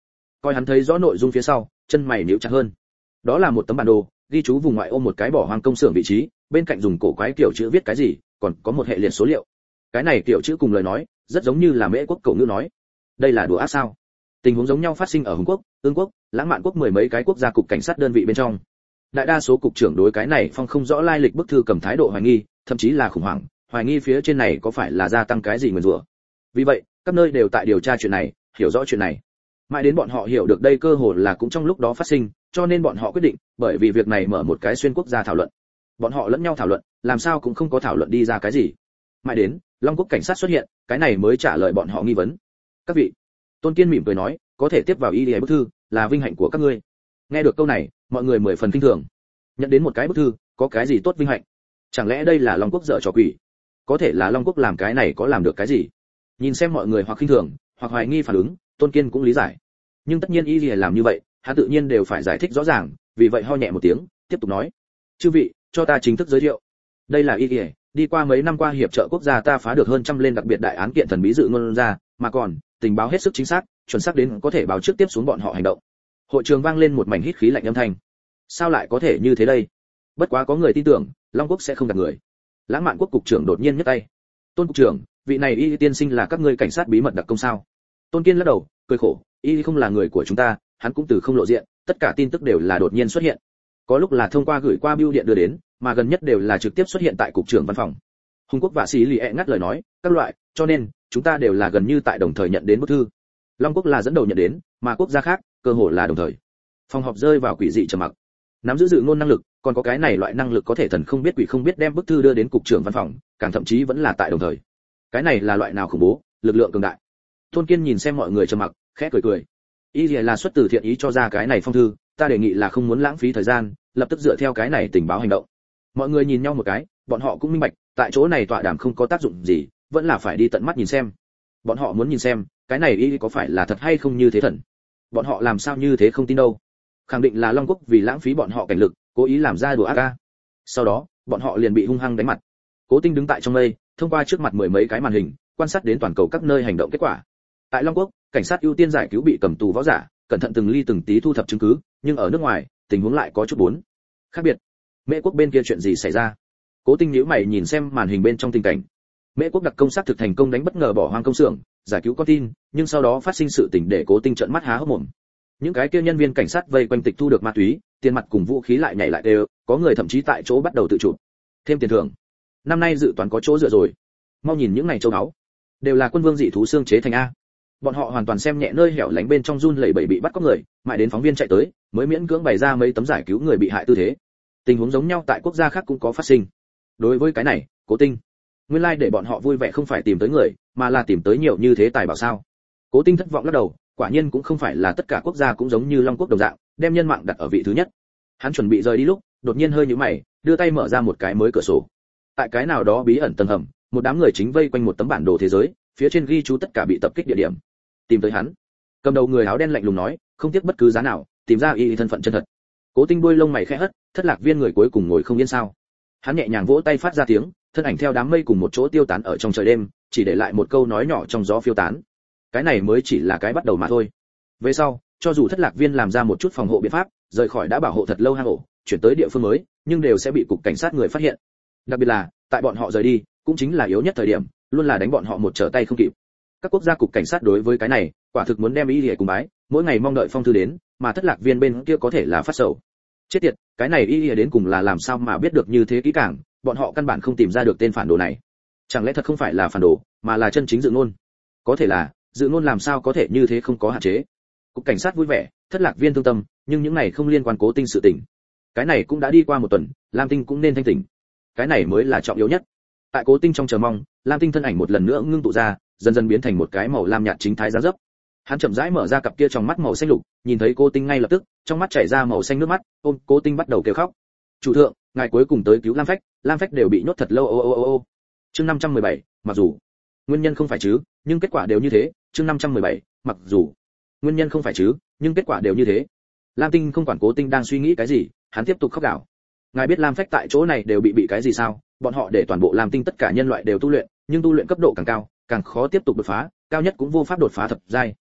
Coi hắn thấy rõ nội dung phía sau, chân mày nhíu chặt hơn. Đó là một tấm bản đồ, ghi chú vùng ngoại ô một cái bỏ hoang công xưởng vị trí, bên cạnh dùng cổ quái kiểu chữ viết cái gì, còn có một hệ liệt số liệu. Cái này kiểu chữ cùng lời nói, rất giống như là Mễ quốc cổ ngữ nói. Đây là đùa ác sao? Tình huống giống nhau phát sinh ở Hùng quốc, Ương quốc, Lãng Mạn quốc mười mấy cái quốc gia cục cảnh sát đơn vị bên trong. Đại đa số cục trưởng đối cái này phong không rõ lai lịch bức thư cầm thái độ hoài nghi, thậm chí là khủng hoảng, hoài nghi phía trên này có phải là gia tăng cái gì nguyền rủa. Vì vậy, các nơi đều tại điều tra chuyện này, hiểu rõ chuyện này. Mãi đến bọn họ hiểu được đây cơ hội là cũng trong lúc đó phát sinh, cho nên bọn họ quyết định, bởi vì việc này mở một cái xuyên quốc gia thảo luận. Bọn họ lẫn nhau thảo luận, làm sao cũng không có thảo luận đi ra cái gì. Mãi đến, Long quốc cảnh sát xuất hiện, cái này mới trả lời bọn họ nghi vấn. Các vị, Tôn Kiên mỉm cười nói, có thể tiếp vào y bức thư, là vinh hạnh của các ngươi. Nghe được câu này, mọi người mười phần kinh thường. Nhận đến một cái bức thư, có cái gì tốt vinh hạnh? Chẳng lẽ đây là Long quốc dở trò quỷ? Có thể là Long quốc làm cái này có làm được cái gì? Nhìn xem mọi người hoặc khinh thường, hoặc hoài nghi phản ứng, Tôn Kiên cũng lý giải. Nhưng tất nhiên y làm như vậy, hắn tự nhiên đều phải giải thích rõ ràng, vì vậy ho nhẹ một tiếng, tiếp tục nói: "Chư vị, cho ta chính thức giới thiệu. Đây là y đi qua mấy năm qua hiệp trợ quốc gia ta phá được hơn trăm lên đặc biệt đại án kiện thần bí dự ngôn ra, mà còn tình báo hết sức chính xác, chuẩn xác đến có thể báo trước tiếp xuống bọn họ hành động." Hội trường vang lên một mảnh hít khí lạnh âm thanh. Sao lại có thể như thế đây? Bất quá có người tin tưởng, Long quốc sẽ không gạt người. Lãng Mạn quốc cục trưởng đột nhiên nhấc tay: "Tôn cục trưởng, vị này y tiên sinh là các ngươi cảnh sát bí mật đặc công sao?" Tôn Kiên lắc đầu, cười khổ: "Y không là người của chúng ta, hắn cũng từ không lộ diện, tất cả tin tức đều là đột nhiên xuất hiện. Có lúc là thông qua gửi qua bưu điện đưa đến, mà gần nhất đều là trực tiếp xuất hiện tại cục trưởng văn phòng." Hùng quốc và Sĩ Lì ngắt lời nói: "Các loại, cho nên chúng ta đều là gần như tại đồng thời nhận đến bức thư. Long quốc là dẫn đầu nhận đến, mà quốc gia khác cơ hội là đồng thời." Phòng họp rơi vào quỷ dị trầm mặc. Nắm giữ dự ngôn năng lực, còn có cái này loại năng lực có thể thần không biết quỷ không biết đem bức thư đưa đến cục trưởng văn phòng, càng thậm chí vẫn là tại đồng thời. Cái này là loại nào khủng bố, lực lượng cường đại. Tôn Kiên nhìn xem mọi người trầm mặc, khẽ cười cười. Ý gì là xuất từ thiện ý cho ra cái này phong thư, ta đề nghị là không muốn lãng phí thời gian, lập tức dựa theo cái này tình báo hành động. Mọi người nhìn nhau một cái, bọn họ cũng minh bạch, tại chỗ này tọa đàm không có tác dụng gì, vẫn là phải đi tận mắt nhìn xem. Bọn họ muốn nhìn xem, cái này ý có phải là thật hay không như thế thần. Bọn họ làm sao như thế không tin đâu. Khẳng định là Long quốc vì lãng phí bọn họ cảnh lực, cố ý làm ra đùa ác ca. Sau đó, bọn họ liền bị hung hăng đánh mặt. Cố Tinh đứng tại trong mây, thông qua trước mặt mười mấy cái màn hình, quan sát đến toàn cầu các nơi hành động kết quả. Tại Long quốc, cảnh sát ưu tiên giải cứu bị cầm tù võ giả, cẩn thận từng ly từng tí thu thập chứng cứ, nhưng ở nước ngoài, tình huống lại có chút bốn khác biệt. Mễ quốc bên kia chuyện gì xảy ra? Cố Tinh nhíu mày nhìn xem màn hình bên trong tình cảnh. Mễ quốc đặc công sát thực thành công đánh bất ngờ bỏ hoang công xưởng, giải cứu con tin, nhưng sau đó phát sinh sự tình để Cố Tinh trợn mắt há hốc mồm. Những cái kia nhân viên cảnh sát vây quanh tịch thu được ma túy, tiền mặt cùng vũ khí lại nhảy lại đều, có người thậm chí tại chỗ bắt đầu tự chụp. Thêm tiền thưởng. Năm nay dự toán có chỗ dựa rồi. Mau nhìn những này châu báu, đều là quân vương dị thú xương chế thành a. Bọn họ hoàn toàn xem nhẹ nơi hẻo lánh bên trong run lẩy bẩy bị bắt có người, mãi đến phóng viên chạy tới, mới miễn cưỡng bày ra mấy tấm giải cứu người bị hại tư thế. Tình huống giống nhau tại quốc gia khác cũng có phát sinh. Đối với cái này, Cố Tinh, nguyên lai để bọn họ vui vẻ không phải tìm tới người, mà là tìm tới nhiều như thế tài bảo sao? Cố Tinh thất vọng lắc đầu, quả nhiên cũng không phải là tất cả quốc gia cũng giống như Long quốc đồng dạng, đem nhân mạng đặt ở vị thứ nhất. Hắn chuẩn bị rời đi lúc, đột nhiên hơi nhíu mày, đưa tay mở ra một cái mới cửa sổ. Tại cái nào đó bí ẩn tầng hầm, một đám người chính vây quanh một tấm bản đồ thế giới, phía trên ghi chú tất cả bị tập kích địa điểm. Tìm tới hắn. Cầm đầu người áo đen lạnh lùng nói, không tiếc bất cứ giá nào, tìm ra y thân phận chân thật. Cố Tinh đuôi lông mày khẽ hất, thất lạc viên người cuối cùng ngồi không yên sao? Hắn nhẹ nhàng vỗ tay phát ra tiếng, thân ảnh theo đám mây cùng một chỗ tiêu tán ở trong trời đêm, chỉ để lại một câu nói nhỏ trong gió phiêu tán. Cái này mới chỉ là cái bắt đầu mà thôi. Về sau, cho dù thất lạc viên làm ra một chút phòng hộ biện pháp, rời khỏi đã bảo hộ thật lâu hang ổ, chuyển tới địa phương mới, nhưng đều sẽ bị cục cảnh sát người phát hiện. Đặc biệt là, tại bọn họ rời đi, cũng chính là yếu nhất thời điểm, luôn là đánh bọn họ một trở tay không kịp. Các quốc gia cục cảnh sát đối với cái này, quả thực muốn đem ý liễu cùng bái, mỗi ngày mong đợi phong thư đến, mà thất lạc viên bên kia có thể là phát sầu. Chết tiệt, cái này ý liễu đến cùng là làm sao mà biết được như thế kỹ càng, bọn họ căn bản không tìm ra được tên phản đồ này. Chẳng lẽ thật không phải là phản đồ, mà là chân chính dự ngôn? Có thể là, dự ngôn làm sao có thể như thế không có hạn chế? Cục cảnh sát vui vẻ, thất lạc viên thương tâm, nhưng những này không liên quan Cố Tinh sự tình. Cái này cũng đã đi qua một tuần, Lam Tinh cũng nên thanh tỉnh. Cái này mới là trọng yếu nhất. Tại Cố Tinh trong chờ mong, Lam Tinh thân ảnh một lần nữa ngưng tụ ra, dần dần biến thành một cái màu lam nhạt chính thái dáng dấp. Hắn chậm rãi mở ra cặp kia trong mắt màu xanh lục, nhìn thấy Cố Tinh ngay lập tức, trong mắt chảy ra màu xanh nước mắt, ôm Cố Tinh bắt đầu kêu khóc. "Chủ thượng, ngài cuối cùng tới cứu Lam Phách đều bị nhốt thật lâu ô." Chương 517, mặc dù nguyên nhân không phải chứ, nhưng kết quả đều như thế, chương 517, mặc dù nguyên nhân không phải chứ, nhưng kết quả đều như thế. Lam Tinh không quản Cố Tinh đang suy nghĩ cái gì, hắn tiếp tục khóc gào. Ngài biết Lam Phách tại chỗ này đều bị cái gì sao? Bọn họ để toàn bộ Lam Tinh tất cả nhân loại đều tu luyện, nhưng tu luyện cấp độ càng cao, càng khó tiếp tục đột phá, cao nhất cũng vô pháp đột phá thập giai.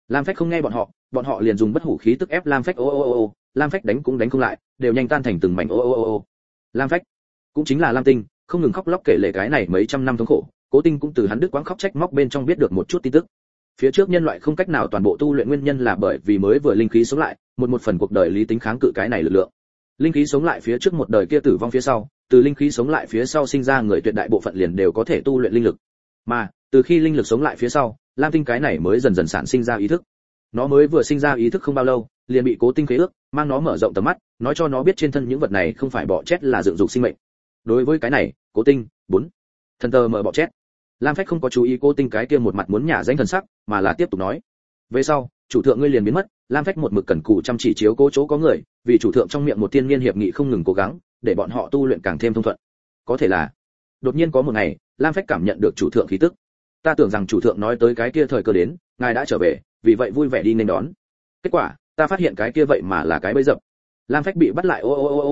Lam Phách không nghe bọn họ liền dùng bất hủ khí tức ép Lam Phách ô. Lam Phách đánh cũng đánh không lại, đều nhanh tan thành từng mảnh ô. Lam Phách cũng chính là Lam Tinh, không ngừng khóc lóc kể lể cái này mấy trăm năm thống khổ, Cố Tinh cũng từ hắn đứt quãng khóc trách móc bên trong biết được một chút tin tức. Phía trước nhân loại không cách nào toàn bộ tu luyện nguyên nhân là bởi vì mới vừa linh khí sống lại, một phần cuộc đời lý tính kháng cự cái này lực lượng. Linh khí sống lại phía trước một đời kia tử vong phía sau, từ linh khí sống lại phía sau sinh ra người tuyệt đại bộ phận liền đều có thể tu luyện linh lực. Mà, từ khi linh lực sống lại phía sau, Lam Tinh cái này mới dần dần sản sinh ra ý thức. Nó mới vừa sinh ra ý thức không bao lâu, liền bị Cố Tinh khế ước, mang nó mở rộng tầm mắt, nói cho nó biết trên thân những vật này không phải bọ chét là dựng dục sinh mệnh. Đối với cái này, Cố Tinh, 4. Thần tờ mở bọ chét. Lam Phách không có chú ý Cố Tinh cái kia một mặt muốn nhả danh thần sắc, mà là tiếp tục nói. Về sau, chủ thượng ngươi liền biến mất, Lam Phách một mực cẩn cù chăm chỉ chiếu cố chỗ có người, vì chủ thượng trong miệng một tiên niên hiệp nghị không ngừng cố gắng, để bọn họ tu luyện càng thêm thông thuận. Có thể là, đột nhiên có một ngày, Lam Phách cảm nhận được chủ thượng khí tức. Ta tưởng rằng chủ thượng nói tới cái kia thời cơ đến, ngài đã trở về, vì vậy vui vẻ đi nên đón. Kết quả, ta phát hiện cái kia vậy mà là cái bẫy dập. Lam Phách bị bắt lại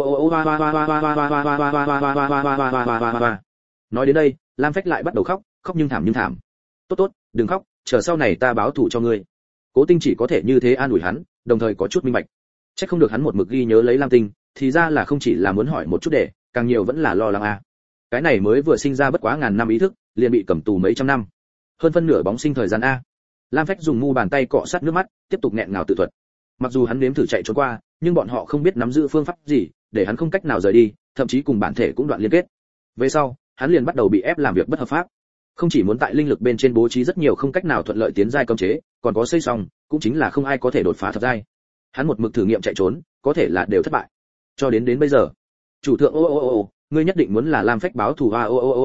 nói đến đây, Lam Phách lại bắt đầu khóc nhưng thảm. Tốt, đừng khóc, chờ sau này ta báo thù cho ngươi. Cố Tinh chỉ có thể như thế an ủi hắn, đồng thời có chút minh bạch. Chắc không được hắn một mực ghi nhớ lấy Lam Tinh, thì ra là không chỉ là muốn hỏi một chút để, càng nhiều vẫn là lo lắng a. Cái này mới vừa sinh ra bất quá ngàn năm ý thức, liền bị cầm tù mấy trăm năm. Hơn phân nửa bóng sinh thời gian a. Lam Phách dùng mu bàn tay cọ sát nước mắt, tiếp tục nghẹn ngào tự thuật. Mặc dù hắn nếm thử chạy trốn qua, nhưng bọn họ không biết nắm giữ phương pháp gì, để hắn không cách nào rời đi, thậm chí cùng bản thể cũng đoạn liên kết. Về sau, hắn liền bắt đầu bị ép làm việc bất hợp pháp. Không chỉ muốn tại linh lực bên trên bố trí rất nhiều không cách nào thuận lợi tiến giai cấm chế, còn có xây xong, cũng chính là không ai có thể đột phá thập giai. Hắn một mực thử nghiệm chạy trốn, có thể là đều thất bại. Cho đến bây giờ. Chủ thượng ngươi nhất định muốn là Lam Phách báo thù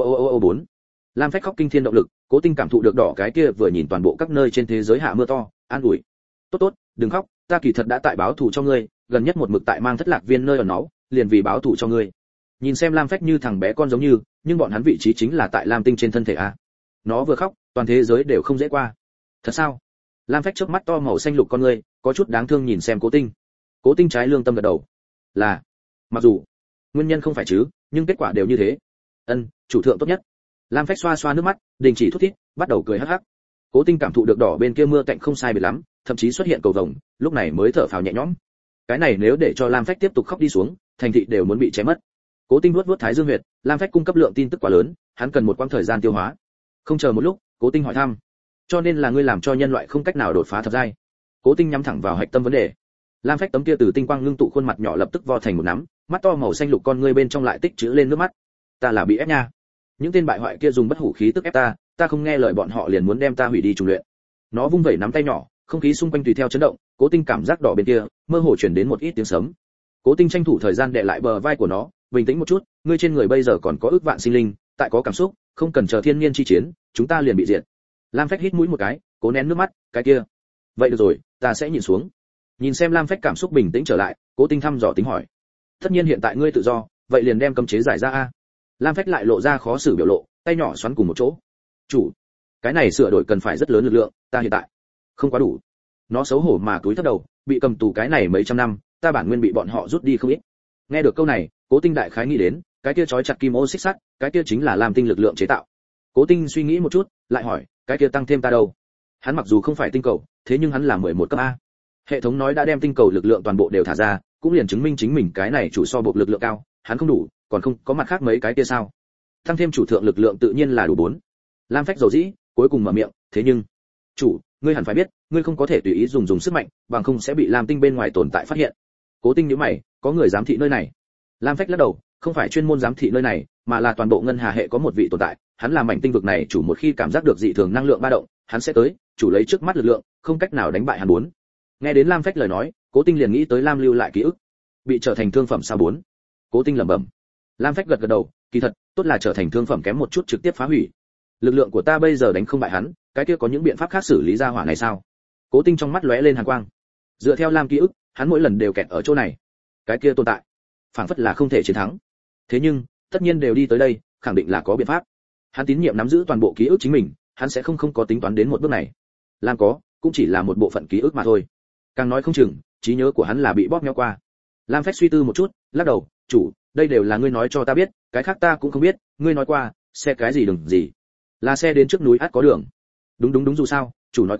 4. Lam Phách khóc kinh thiên động lực, Cố Tinh cảm thụ được đỏ cái kia vừa nhìn toàn bộ các nơi trên thế giới hạ mưa to, an ủi. Tốt, đừng khóc, ta kỳ thật đã tại báo thù cho ngươi, gần nhất một mực tại mang thất lạc viên nơi ở nó, liền vì báo thù cho ngươi. Nhìn xem Lam Phách như thằng bé con giống như, nhưng bọn hắn vị trí chính là tại Lam Tinh trên thân thể a. Nó vừa khóc, toàn thế giới đều không dễ qua. Thật sao? Lam Phách chớp mắt to màu xanh lục con ngươi, có chút đáng thương nhìn xem Cố Tinh. Cố Tinh trái lương tâm gật đầu. Là, mặc dù nguyên nhân không phải chứ, nhưng kết quả đều như thế. Chủ thượng tốt nhất. Lam Phách xoa xoa nước mắt, đình chỉ thút thít, bắt đầu cười hắc hắc. Cố Tinh cảm thụ được đỏ bên kia mưa cạnh không sai biệt lắm, thậm chí xuất hiện cầu vồng, lúc này mới thở phào nhẹ nhõm. Cái này nếu để cho Lam Phách tiếp tục khóc đi xuống, thành thị đều muốn bị cháy mất. Cố Tinh vuốt thái dương huyệt, Lam Phách cung cấp lượng tin tức quá lớn, hắn cần một quãng thời gian tiêu hóa. Không chờ một lúc, Cố Tinh hỏi thăm. Cho nên là ngươi làm cho nhân loại không cách nào đột phá thập giai. Cố Tinh nhắm thẳng vào hạch tâm vấn đề. Lam Phách tấm kia từ tinh quang ngưng tụ khuôn mặt nhỏ lập tức vo thành một nắm, mắt to màu xanh lục con ngươi bên trong lại tích trữ lên nước mắt. Ta là bị ép nha. Những tên bại hoại kia dùng bất hủ khí tức ép ta không nghe lời bọn họ liền muốn đem ta hủy đi trùng luyện. Nó vung vẩy nắm tay nhỏ, không khí xung quanh tùy theo chấn động, Cố Tinh cảm giác đỏ bên kia, mơ hồ truyền đến một ít tiếng sấm. Cố Tinh tranh thủ thời gian đè lại bờ vai của nó, bình tĩnh một chút, ngươi trên người bây giờ còn có ước vạn sinh linh, tại có cảm xúc, không cần chờ thiên nhiên chi chiến, chúng ta liền bị diệt. Lam Phách hít mũi một cái, cố nén nước mắt, cái kia. Vậy được rồi, ta sẽ nhìn xuống. Nhìn xem Lam Phách cảm xúc bình tĩnh trở lại, Cố Tinh thăm dò tính hỏi. Tất nhiên hiện tại ngươi tự do, vậy liền đem cấm chế giải ra a. Lam Phách lại lộ ra khó xử biểu lộ, tay nhỏ xoắn cùng một chỗ. Chủ, cái này sửa đổi cần phải rất lớn lực lượng, ta hiện tại không quá đủ. Nó xấu hổ mà cúi thấp đầu, bị cầm tù cái này mấy trăm năm, ta bản nguyên bị bọn họ rút đi không ít. Nghe được câu này, Cố Tinh đại khái nghĩ đến, cái kia trói chặt kim ô xích sắt, cái kia chính là Lam Tinh lực lượng chế tạo. Cố Tinh suy nghĩ một chút, lại hỏi, cái kia tăng thêm ta đâu? Hắn mặc dù không phải tinh cầu, thế nhưng hắn là 11 cấp a. Hệ thống nói đã đem tinh cầu lực lượng toàn bộ đều thả ra, cũng liền chứng minh chính mình cái này chủ so bộ lực lượng cao, hắn không đủ, còn không có mặt khác mấy cái kia sao? Tăng thêm chủ thượng lực lượng tự nhiên là đủ 4. Lam Phách dầu dĩ, cuối cùng mở miệng, thế nhưng, chủ, ngươi hẳn phải biết, ngươi không có thể tùy ý dùng sức mạnh, bằng không sẽ bị Lam Tinh bên ngoài tồn tại phát hiện. Cố Tinh nhíu mày, có người giám thị nơi này. Lam Phách lắc đầu, không phải chuyên môn giám thị nơi này, mà là toàn bộ ngân hà hệ có một vị tồn tại, hắn là mảnh tinh vực này chủ, một khi cảm giác được dị thường năng lượng ba động, hắn sẽ tới, chủ lấy trước mắt lực lượng, không cách nào đánh bại hắn 4. Nghe đến Lam Phách lời nói, Cố Tinh liền nghĩ tới Lam lưu lại ký ức, bị trở thành thương phẩm sao 4. Cố Tinh lẩm bẩm. Lam Phách gật gật đầu, kỳ thật, tốt là trở thành thương phẩm kém một chút trực tiếp phá hủy. Lực lượng của ta bây giờ đánh không bại hắn, cái kia có những biện pháp khác xử lý ra hỏa này sao? Cố Tinh trong mắt lóe lên hàn quang. Dựa theo Lam ký ức, hắn mỗi lần đều kẹt ở chỗ này. Cái kia tồn tại, phảng phất là không thể chiến thắng. Thế nhưng, tất nhiên đều đi tới đây, khẳng định là có biện pháp. Hắn tín nhiệm nắm giữ toàn bộ ký ức chính mình, hắn sẽ không có tính toán đến một bước này. Lam có, cũng chỉ là một bộ phận ký ức mà thôi. Càng nói không chừng, trí nhớ của hắn là bị bóp méo qua. Lam Phách suy tư một chút, lắc đầu, chủ, đây đều là ngươi nói cho ta biết, cái khác ta cũng không biết, ngươi nói qua, xe cái gì đừng gì. Là xe đến trước núi ắt có đường. Đúng dù sao, chủ nói qua,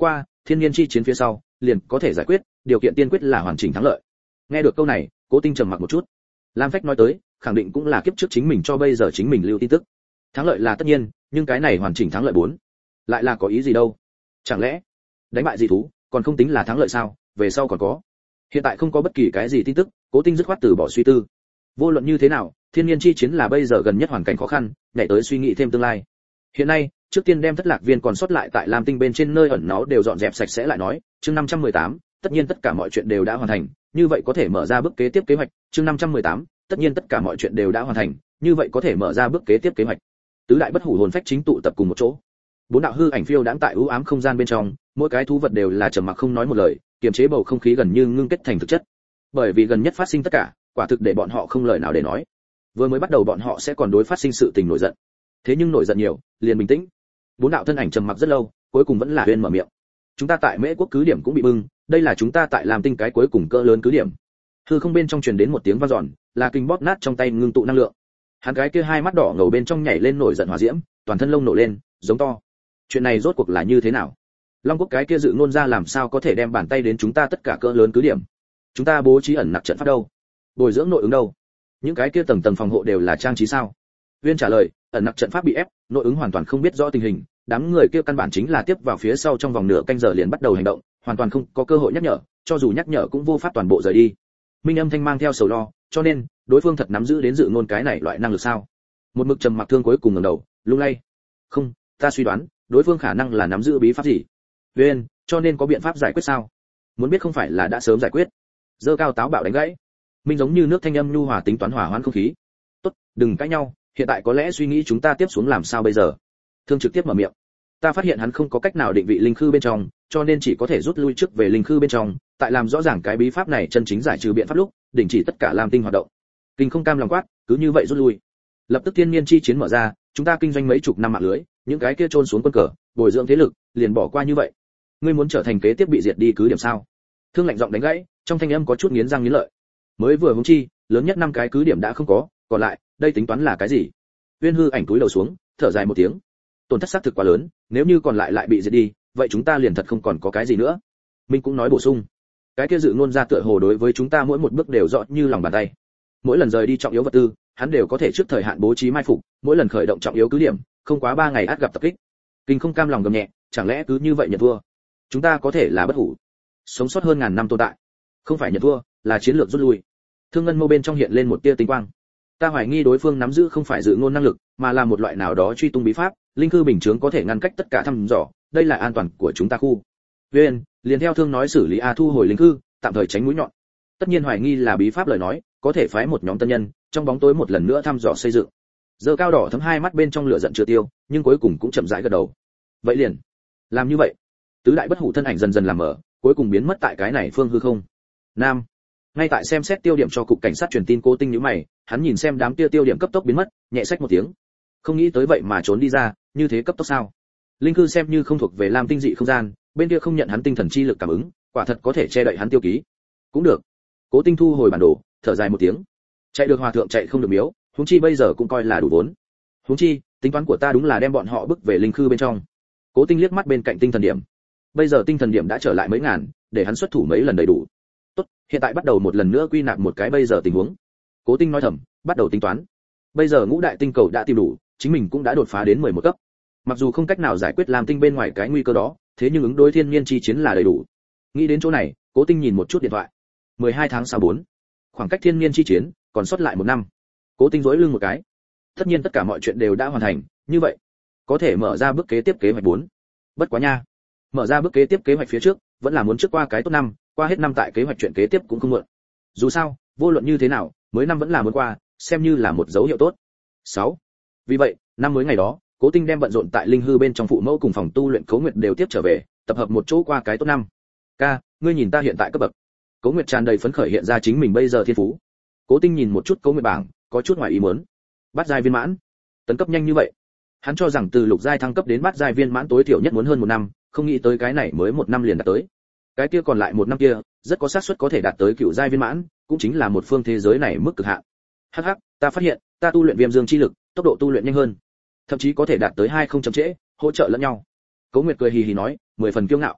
thiên nhiên chi chiến phía sau liền có thể giải quyết, điều kiện tiên quyết là hoàn chỉnh thắng lợi. Nghe được câu này, Cố Tinh trầm mặc một chút. Lam Phách nói tới, khẳng định cũng là kiếp trước chính mình cho bây giờ chính mình lưu tin tức. Thắng lợi là tất nhiên, nhưng cái này hoàn chỉnh thắng lợi 4, lại là có ý gì đâu? Chẳng lẽ đánh bại dị thú còn không tính là thắng lợi sao? Về sau còn có. Hiện tại không có bất kỳ cái gì tin tức, Cố Tinh dứt khoát từ bỏ suy tư. Vô luận như thế nào, thiên nhiên chi chiến là bây giờ gần nhất hoàn cảnh khó khăn, nhảy tới suy nghĩ thêm tương lai. Hiện nay, trước tiên đem thất lạc viên còn sót lại tại Lam Tinh bên trên nơi ẩn náu đều dọn dẹp sạch sẽ lại nói. Chương 518, tất nhiên tất cả mọi chuyện đều đã hoàn thành, như vậy có thể mở ra bước kế tiếp kế hoạch. Chương 518, tất nhiên tất cả mọi chuyện đều đã hoàn thành, như vậy có thể mở ra bước kế tiếp kế hoạch. Tứ đại bất hủ hồn phách chính tụ tập cùng một chỗ. Bốn đạo hư ảnh phiêu đãng tại u ám không gian bên trong, mỗi cái thú vật đều là trầm mặc không nói một lời, kiềm chế bầu không khí gần như ngưng kết thành thực chất. Bởi vì gần nhất phát sinh tất cả, quả thực để bọn họ không lời nào để nói. Vừa mới bắt đầu bọn họ sẽ còn đối phát sinh sự tình nổi giận, thế nhưng nổi giận nhiều, liền bình tĩnh. Bốn đạo thân ảnh trầm mặc rất lâu, cuối cùng vẫn là Huyên mở miệng. Chúng ta tại Mễ quốc cứ điểm cũng bị bưng, đây là chúng ta tại Lam Tinh cái cuối cùng cỡ lớn cứ điểm. Hư không bên trong truyền đến một tiếng vang dọn, là kinh bóp nát trong tay ngưng tụ năng lượng. Hắn cái kia hai mắt đỏ ngầu bên trong nhảy lên nổi giận hỏa diễm, toàn thân lông nổ lên, giống to. Chuyện này rốt cuộc là như thế nào? Long quốc cái kia dự ngôn ra làm sao có thể đem bàn tay đến chúng ta tất cả cỡ lớn cứ điểm? Chúng ta bố trí ẩn nặc trận pháp đâu? Bồi dưỡng nội ứng đâu? Những cái kia tầng tầng phòng hộ đều là trang trí sao? Viên trả lời, ẩn nặc trận pháp bị ép, nội ứng hoàn toàn không biết rõ tình hình, đám người kia căn bản chính là tiếp vào phía sau trong vòng nửa canh giờ liền bắt đầu hành động, hoàn toàn không có cơ hội nhắc nhở, cho dù nhắc nhở cũng vô pháp toàn bộ rời đi. Minh Âm Thanh mang theo sầu lo, cho nên đối phương thật nắm giữ đến dự ngôn cái này loại năng lực sao? Một mực trầm mặc thương cuối cùng ngẩng đầu, lung lay. Không, ta suy đoán, đối phương khả năng là nắm giữ bí pháp gì. Viên, cho nên có biện pháp giải quyết sao? Muốn biết không phải là đã sớm giải quyết. Dơ cao táo bạo đánh gãy. Minh giống như nước thanh âm nhu hòa tính toán hòa hoãn không khí. Tốt, đừng cãi nhau, hiện tại có lẽ suy nghĩ chúng ta tiếp xuống làm sao bây giờ. Thương trực tiếp mở miệng. Ta phát hiện hắn không có cách nào định vị linh khư bên trong, cho nên chỉ có thể rút lui trước về linh khư bên trong, tại làm rõ ràng cái bí pháp này chân chính giải trừ biện pháp lúc, đình chỉ tất cả Lam Tinh hoạt động. Kinh không cam lòng quát, cứ như vậy rút lui. Lập tức thiên niên chi chiến mở ra, chúng ta kinh doanh mấy chục năm mạng lưới, những cái kia trôn xuống quân cờ, bồi dưỡng thế lực, liền bỏ qua như vậy. Ngươi muốn trở thành kế tiếp bị diệt đi cứ điểm sao? Thương lạnh giọng đánh gãy, trong thanh âm có chút nghiến răng nghiến lợi. Mới vừa huống chi, lớn nhất 5 cái cứ điểm đã không có, còn lại, đây tính toán là cái gì? Uyên hư ảnh túi đầu xuống, thở dài một tiếng. Tổn thất xác thực quá lớn, nếu như còn lại bị diệt đi, vậy chúng ta liền thật không còn có cái gì nữa. Minh cũng nói bổ sung, cái kia dự ngôn ra tựa hồ đối với chúng ta mỗi một bước đều rõ như lòng bàn tay. Mỗi lần rời đi trọng yếu vật tư, hắn đều có thể trước thời hạn bố trí mai phục, mỗi lần khởi động trọng yếu cứ điểm, không quá 3 ngày ắt gặp tập kích. Kinh không cam lòng gầm nhẹ, chẳng lẽ cứ như vậy nhận thua? Chúng ta có thể là bất hủ, sống sót hơn ngàn năm tồn tại, không phải nhận thua, là chiến lược rút lui. Thương ngân mâu bên trong hiện lên một tia tinh quang. Ta hoài nghi đối phương nắm giữ không phải dự ngôn năng lực, mà là một loại nào đó truy tung bí pháp, linh cư bình chướng có thể ngăn cách tất cả thăm dò, đây là an toàn của chúng ta khu. Viên, liền theo thương nói xử lý thu hồi linh cư, tạm thời tránh mũi nhọn. Tất nhiên hoài nghi là bí pháp lời nói, có thể phái một nhóm tân nhân, trong bóng tối một lần nữa thăm dò xây dựng. Giờ cao đỏ thấm hai mắt bên trong lửa giận chưa tiêu, nhưng cuối cùng cũng chậm rãi gật đầu. Vậy liền, làm như vậy. Tứ đại bất hủ thân ảnh dần dần làm mở, cuối cùng biến mất tại cái này phương hư không. Nam, ngay tại xem xét tiêu điểm cho cục cảnh sát truyền tin Cố Tinh nhíu mày, hắn nhìn xem đám tiêu điểm cấp tốc biến mất, nhẹ xách một tiếng. Không nghĩ tới vậy mà trốn đi ra, như thế cấp tốc sao? Linh cư xem như không thuộc về Lam Tinh dị không gian, bên kia không nhận hắn tinh thần chi lực cảm ứng, quả thật có thể che đậy hắn tiêu ký. Cũng được. Cố Tinh thu hồi bản đồ, thở dài một tiếng. Chạy được hòa thượng chạy không được miếu, huống chi bây giờ cũng coi là đủ vốn. Huống chi, tính toán của ta đúng là đem bọn họ bức về linh cư bên trong. Cố Tinh liếc mắt bên cạnh tinh thần điểm. Bây giờ tinh thần điểm đã trở lại mấy ngàn, để hắn xuất thủ mấy lần đầy đủ. Tốt, hiện tại bắt đầu một lần nữa quy nạp một cái bây giờ tình huống. Cố Tinh nói thầm, bắt đầu tính toán. Bây giờ ngũ đại tinh cầu đã tìm đủ, chính mình cũng đã đột phá đến 11 cấp. Mặc dù không cách nào giải quyết Lam Tinh bên ngoài cái nguy cơ đó, thế nhưng ứng đối thiên niên chi chiến là đầy đủ. Nghĩ đến chỗ này, Cố Tinh nhìn một chút điện thoại. 12 tháng 4. Khoảng cách thiên niên chi chiến còn sót lại 1 năm. Cố Tinh duỗi lưng một cái. Tất nhiên tất cả mọi chuyện đều đã hoàn thành, như vậy, có thể mở ra bước kế tiếp kế hoạch 4. Bất quá nha, mở ra bước kế tiếp kế hoạch phía trước, vẫn là muốn trước qua cái tốt năm, qua hết năm tại kế hoạch chuyện kế tiếp cũng không muộn. Dù sao, vô luận như thế nào, mới năm vẫn là muốn qua, xem như là một dấu hiệu tốt. 6. Vì vậy, năm mới ngày đó, Cố Tinh đem bận rộn tại linh hư bên trong phụ mẫu cùng phòng tu luyện Cố Nguyệt đều tiếp trở về, tập hợp một chỗ qua cái tốt năm. Ca, ngươi nhìn ta hiện tại cấp bậc. Cố Nguyệt tràn đầy phấn khởi hiện ra chính mình bây giờ thiên phú. Cố Tinh nhìn một chút Cố Nguyệt bảng, có chút ngoài ý muốn. Bát giai viên mãn, tấn cấp nhanh như vậy. Hắn cho rằng từ lục giai thăng cấp đến bát giai viên mãn tối thiểu nhất muốn hơn 1 năm, không nghĩ tới cái này mới 1 năm liền đạt tới. Cái kia còn lại 1 năm kia, rất có xác suất có thể đạt tới cựu giai viên mãn, cũng chính là một phương thế giới này mức cực hạn. Hắc hắc, ta phát hiện, ta tu luyện viêm dương chi lực, tốc độ tu luyện nhanh hơn, thậm chí có thể đạt tới 2 không chậm trễ, hỗ trợ lẫn nhau. Cố Nguyệt cười hì hì nói, 10 phần kiêu ngạo.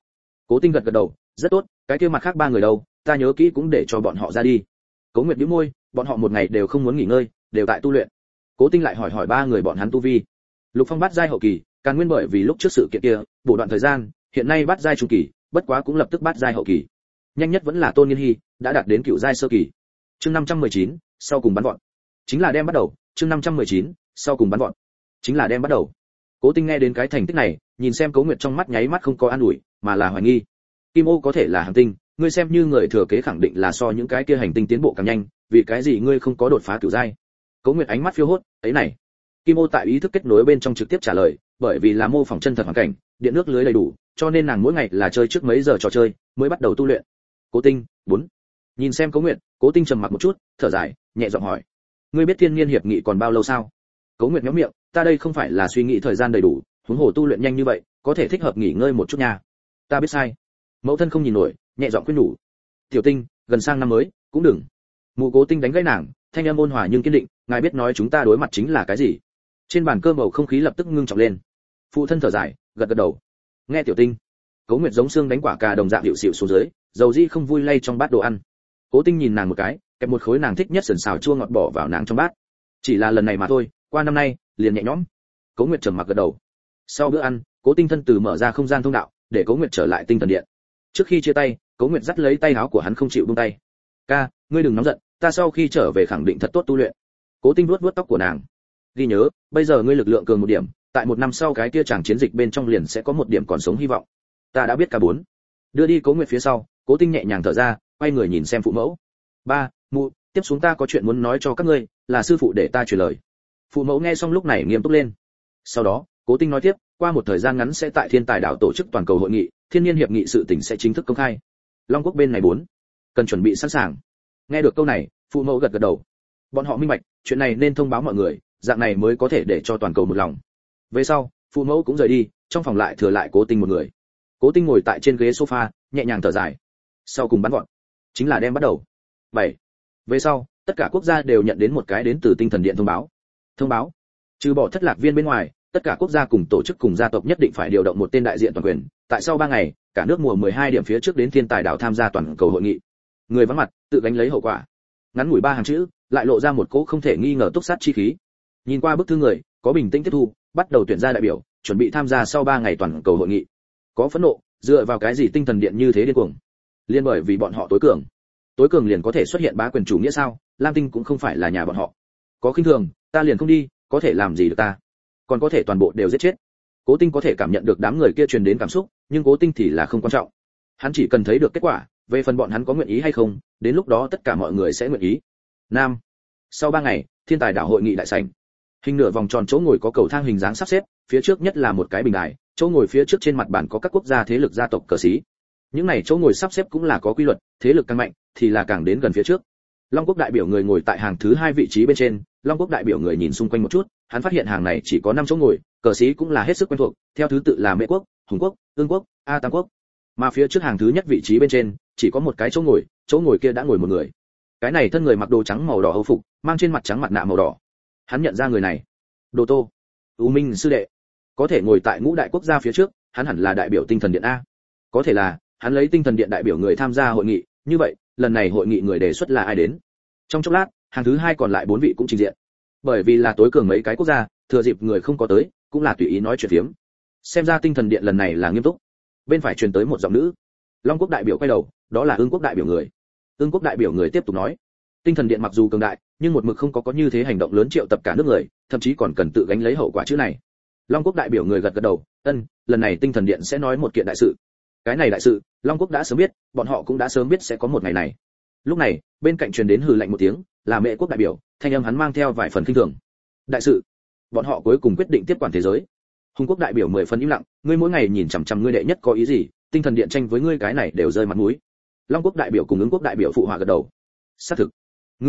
Cố Tinh gật gật đầu, rất tốt, cái kia mặt khác ba người đâu, ta nhớ kỹ cũng để cho bọn họ ra đi. Cố Nguyệt nhíu môi, bọn họ một ngày đều không muốn nghỉ ngơi, đều tại tu luyện. Cố Tinh lại hỏi ba người bọn hắn tu vi. Lục Phong bát giai hậu kỳ, Càn Nguyên bởi vì lúc trước sự kiện kia, bổ đoạn thời gian, hiện nay bát giai trung kỳ, bất quá cũng lập tức bát giai hậu kỳ. Nhanh nhất vẫn là Tôn Nghiên Hi, đã đạt đến cựu giai sơ kỳ. Chương 519, sau cùng bắn vọt. Chính là đem bắt đầu, chương 519, sau cùng bắn vọt. Chính là đem bắt đầu. Cố Tinh nghe đến cái thành tích này, nhìn xem Cố Nguyệt trong mắt nháy mắt không có an ủi, mà là hoài nghi. Kim Ô có thể là hành tinh, ngươi xem như người thừa kế khẳng định là so những cái kia hành tinh tiến bộ càng nhanh, vì cái gì ngươi không có đột phá cửu giai? Cố Nguyệt ánh mắt phiêu hốt, ấy này. Kim Ô tại ý thức kết nối bên trong trực tiếp trả lời, bởi vì là mô phỏng chân thật hoàn cảnh, điện nước lưới đầy đủ, cho nên nàng mỗi ngày là chơi trước mấy giờ trò chơi, mới bắt đầu tu luyện. Cố Tinh, 4. Nhìn xem Cố Nguyệt, Cố Tinh trầm mặc một chút, thở dài, nhẹ giọng hỏi: ngươi biết thiên niên hiệp nghị còn bao lâu sao? Cố Nguyệt nhếch miệng, ta đây không phải là suy nghĩ thời gian đầy đủ, huống hồ tu luyện nhanh như vậy, có thể thích hợp nghỉ ngơi một chút nha. Ta biết sai. Mẫu thân không nhìn nổi, nhẹ giọng khuyên nhủ. Tiểu Tinh, gần sang năm mới, cũng đừng. Mụ Cố Tinh đánh gãy nàng, thanh âm ôn hòa nhưng kiên định, ngài biết nói chúng ta đối mặt chính là cái gì? Trên bàn cơm bầu không khí lập tức ngưng trọng lên. Phụ thân thở dài, gật gật đầu. Nghe Tiểu Tinh. Cố Nguyệt giống xương đánh quả cà đồng dạng hiệu xịu xuống dưới, dầu di không vui lay trong bát đồ ăn. Cố Tinh nhìn nàng một cái, kẹp một khối nàng thích nhất sườn xào chua ngọt bỏ vào nàng trong bát. Chỉ là lần này mà thôi, qua năm nay, liền nhẹ nhõm. Cố Nguyệt trầm mặc gật đầu. Sau bữa ăn, Cố Tinh thân từ mở ra không gian thông đạo, để Cố Nguyệt trở lại tinh thần điện. Trước khi chia tay, Cố Nguyệt dắt lấy tay áo của hắn không chịu buông tay. "Ca, ngươi đừng nóng giận, ta sau khi trở về khẳng định thật tốt tu luyện." Cố Tinh vuốt vuốt tóc của nàng. "Ghi nhớ, bây giờ ngươi lực lượng cường một điểm, tại một năm sau cái kia chàng chiến dịch bên trong liền sẽ có một điểm còn sống hy vọng." "Ta đã biết ca 4." Đưa đi Cố Nguyệt phía sau, Cố Tinh nhẹ nhàng thở ra, quay người nhìn xem phụ mẫu. "Ba, mụ, tiếp xuống ta có chuyện muốn nói cho các ngươi, là sư phụ để ta truyền lời." Phụ mẫu nghe xong lúc này nghiêm túc lên. Sau đó, Cố Tinh nói tiếp, qua một thời gian ngắn sẽ tại Thiên Tài đảo tổ chức toàn cầu hội nghị, Thiên Niên hiệp nghị sự tình sẽ chính thức công khai. Long Quốc bên này 4, cần chuẩn bị sẵn sàng. Nghe được câu này, phụ mẫu gật gật đầu. Bọn họ minh bạch, chuyện này nên thông báo mọi người, dạng này mới có thể để cho toàn cầu một lòng. Về sau, phụ mẫu cũng rời đi, trong phòng lại thừa lại Cố Tinh một người. Cố Tinh ngồi tại trên ghế sofa, nhẹ nhàng thở dài. Sau cùng bắn gọn, chính là đem bắt đầu. 7. Về sau, tất cả quốc gia đều nhận đến một cái đến từ tinh thần điện thông báo. Thông báo, trừ bỏ Thất Lạc Viên bên ngoài, tất cả quốc gia cùng tổ chức cùng gia tộc nhất định phải điều động một tên đại diện toàn quyền, tại sau 3 ngày, cả nước mùa 12 điểm phía trước đến Thiên Tài đảo tham gia toàn cầu hội nghị. Người vắng mặt, tự gánh lấy hậu quả. Ngắn ngủi 3 hàng chữ, lại lộ ra một cỗ không thể nghi ngờ túc sát chi khí. Nhìn qua bức thư người, có bình tĩnh tiếp thu, bắt đầu tuyển ra đại biểu, chuẩn bị tham gia sau 3 ngày toàn cầu hội nghị. Có phẫn nộ, dựa vào cái gì tinh thần điện như thế điên cuồng? Liên bởi vì bọn họ tối cường. Tối cường liền có thể xuất hiện bá quyền chủ nghĩa sao? Lam Tinh cũng không phải là nhà bọn họ. Có khinh thường, ta liền không đi, có thể làm gì được ta? Còn có thể toàn bộ đều giết chết. Cố Tinh có thể cảm nhận được đám người kia truyền đến cảm xúc, nhưng Cố Tinh thì là không quan trọng. Hắn chỉ cần thấy được kết quả, về phần bọn hắn có nguyện ý hay không, đến lúc đó tất cả mọi người sẽ nguyện ý. Nam. Sau 3 ngày, Thiên Tài đảo hội nghị đại sảnh. Hình nửa vòng tròn chỗ ngồi có cầu thang hình dáng sắp xếp, phía trước nhất là một cái bình đài, chỗ ngồi phía trước trên mặt bàn có các quốc gia thế lực gia tộc cờ xí. Những này chỗ ngồi sắp xếp cũng là có quy luật, thế lực càng mạnh thì là càng đến gần phía trước. Long Quốc đại biểu người ngồi tại hàng thứ 2 vị trí bên trên, Long Quốc đại biểu người nhìn xung quanh một chút, hắn phát hiện hàng này chỉ có 5 chỗ ngồi, cờ xí cũng là hết sức quen thuộc, theo thứ tự là Mễ Quốc, Hùng Quốc, Ương Quốc, A Tam Quốc. Mà phía trước hàng thứ nhất vị trí bên trên, chỉ có một cái chỗ ngồi kia đã ngồi một người. Cái này thân người mặc đồ trắng màu đỏ Âu phục, mang trên mặt trắng mặt nạ màu đỏ. Hắn nhận ra người này. Đồ Tô, U Minh sư đệ. Có thể ngồi tại ngũ đại quốc gia phía trước, hắn hẳn là đại biểu tinh thần điện a. Có thể là, hắn lấy tinh thần điện đại biểu người tham gia hội nghị, như vậy, lần này hội nghị người đề xuất là ai đến? Trong chốc lát, hàng thứ 2 còn lại 4 vị cũng trình diện. Bởi vì là tối cường mấy cái quốc gia, thừa dịp người không có tới, cũng là tùy ý nói chuyện phiếm. Xem ra tinh thần điện lần này là nghiêm túc. Bên phải truyền tới một giọng nữ. Long Quốc đại biểu quay đầu, đó là Ương Quốc đại biểu người. Ương Quốc đại biểu người tiếp tục nói, tinh thần điện mặc dù cường đại, nhưng một mực không có như thế hành động lớn triệu tập cả nước người, thậm chí còn cần tự gánh lấy hậu quả chữ này. Long Quốc đại biểu người gật gật đầu, lần này tinh thần điện sẽ nói một kiện đại sự. Cái này đại sự, Long Quốc đã sớm biết, bọn họ cũng đã sớm biết sẽ có một ngày này. Lúc này, bên cạnh truyền đến hừ lạnh một tiếng, là Mễ Quốc đại biểu, thanh âm hắn mang theo vài phần khinh thường. Đại sự? Bọn họ cuối cùng quyết định tiếp quản thế giới. Hùng Quốc đại biểu 10 phần im lặng, ngươi mỗi ngày nhìn chằm chằm ngươi đệ nhất có ý gì, tinh thần điện tranh với ngươi cái này đều rơi mặt mũi. Long Quốc đại biểu cùng Ưng Quốc đại biểu phụ họa gật đầu. Xác thực.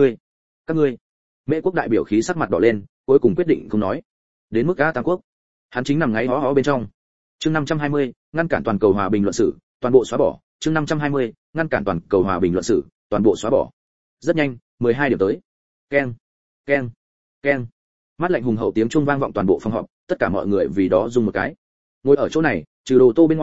Các ngươi. Mễ Quốc đại biểu khí sắc mặt đỏ lên, cuối cùng quyết định không nói. Đến mức A Tam Quốc, hắn chính nằm ngáy hó hó bên trong. Chương 520, ngăn cản toàn cầu hòa bình luận sử, toàn bộ xóa bỏ. Chương 520, ngăn cản toàn cầu hòa bình luận sử, toàn bộ xóa bỏ. Rất nhanh, 12 điểm tới. Keng, keng, keng. Mắt lạnh hùng hậu tiếng chuông vang vọng toàn bộ phòng họp, tất cả mọi người vì đó rung một cái. Ngồi ở chỗ này, trừ Đồ Tô bên ngoài,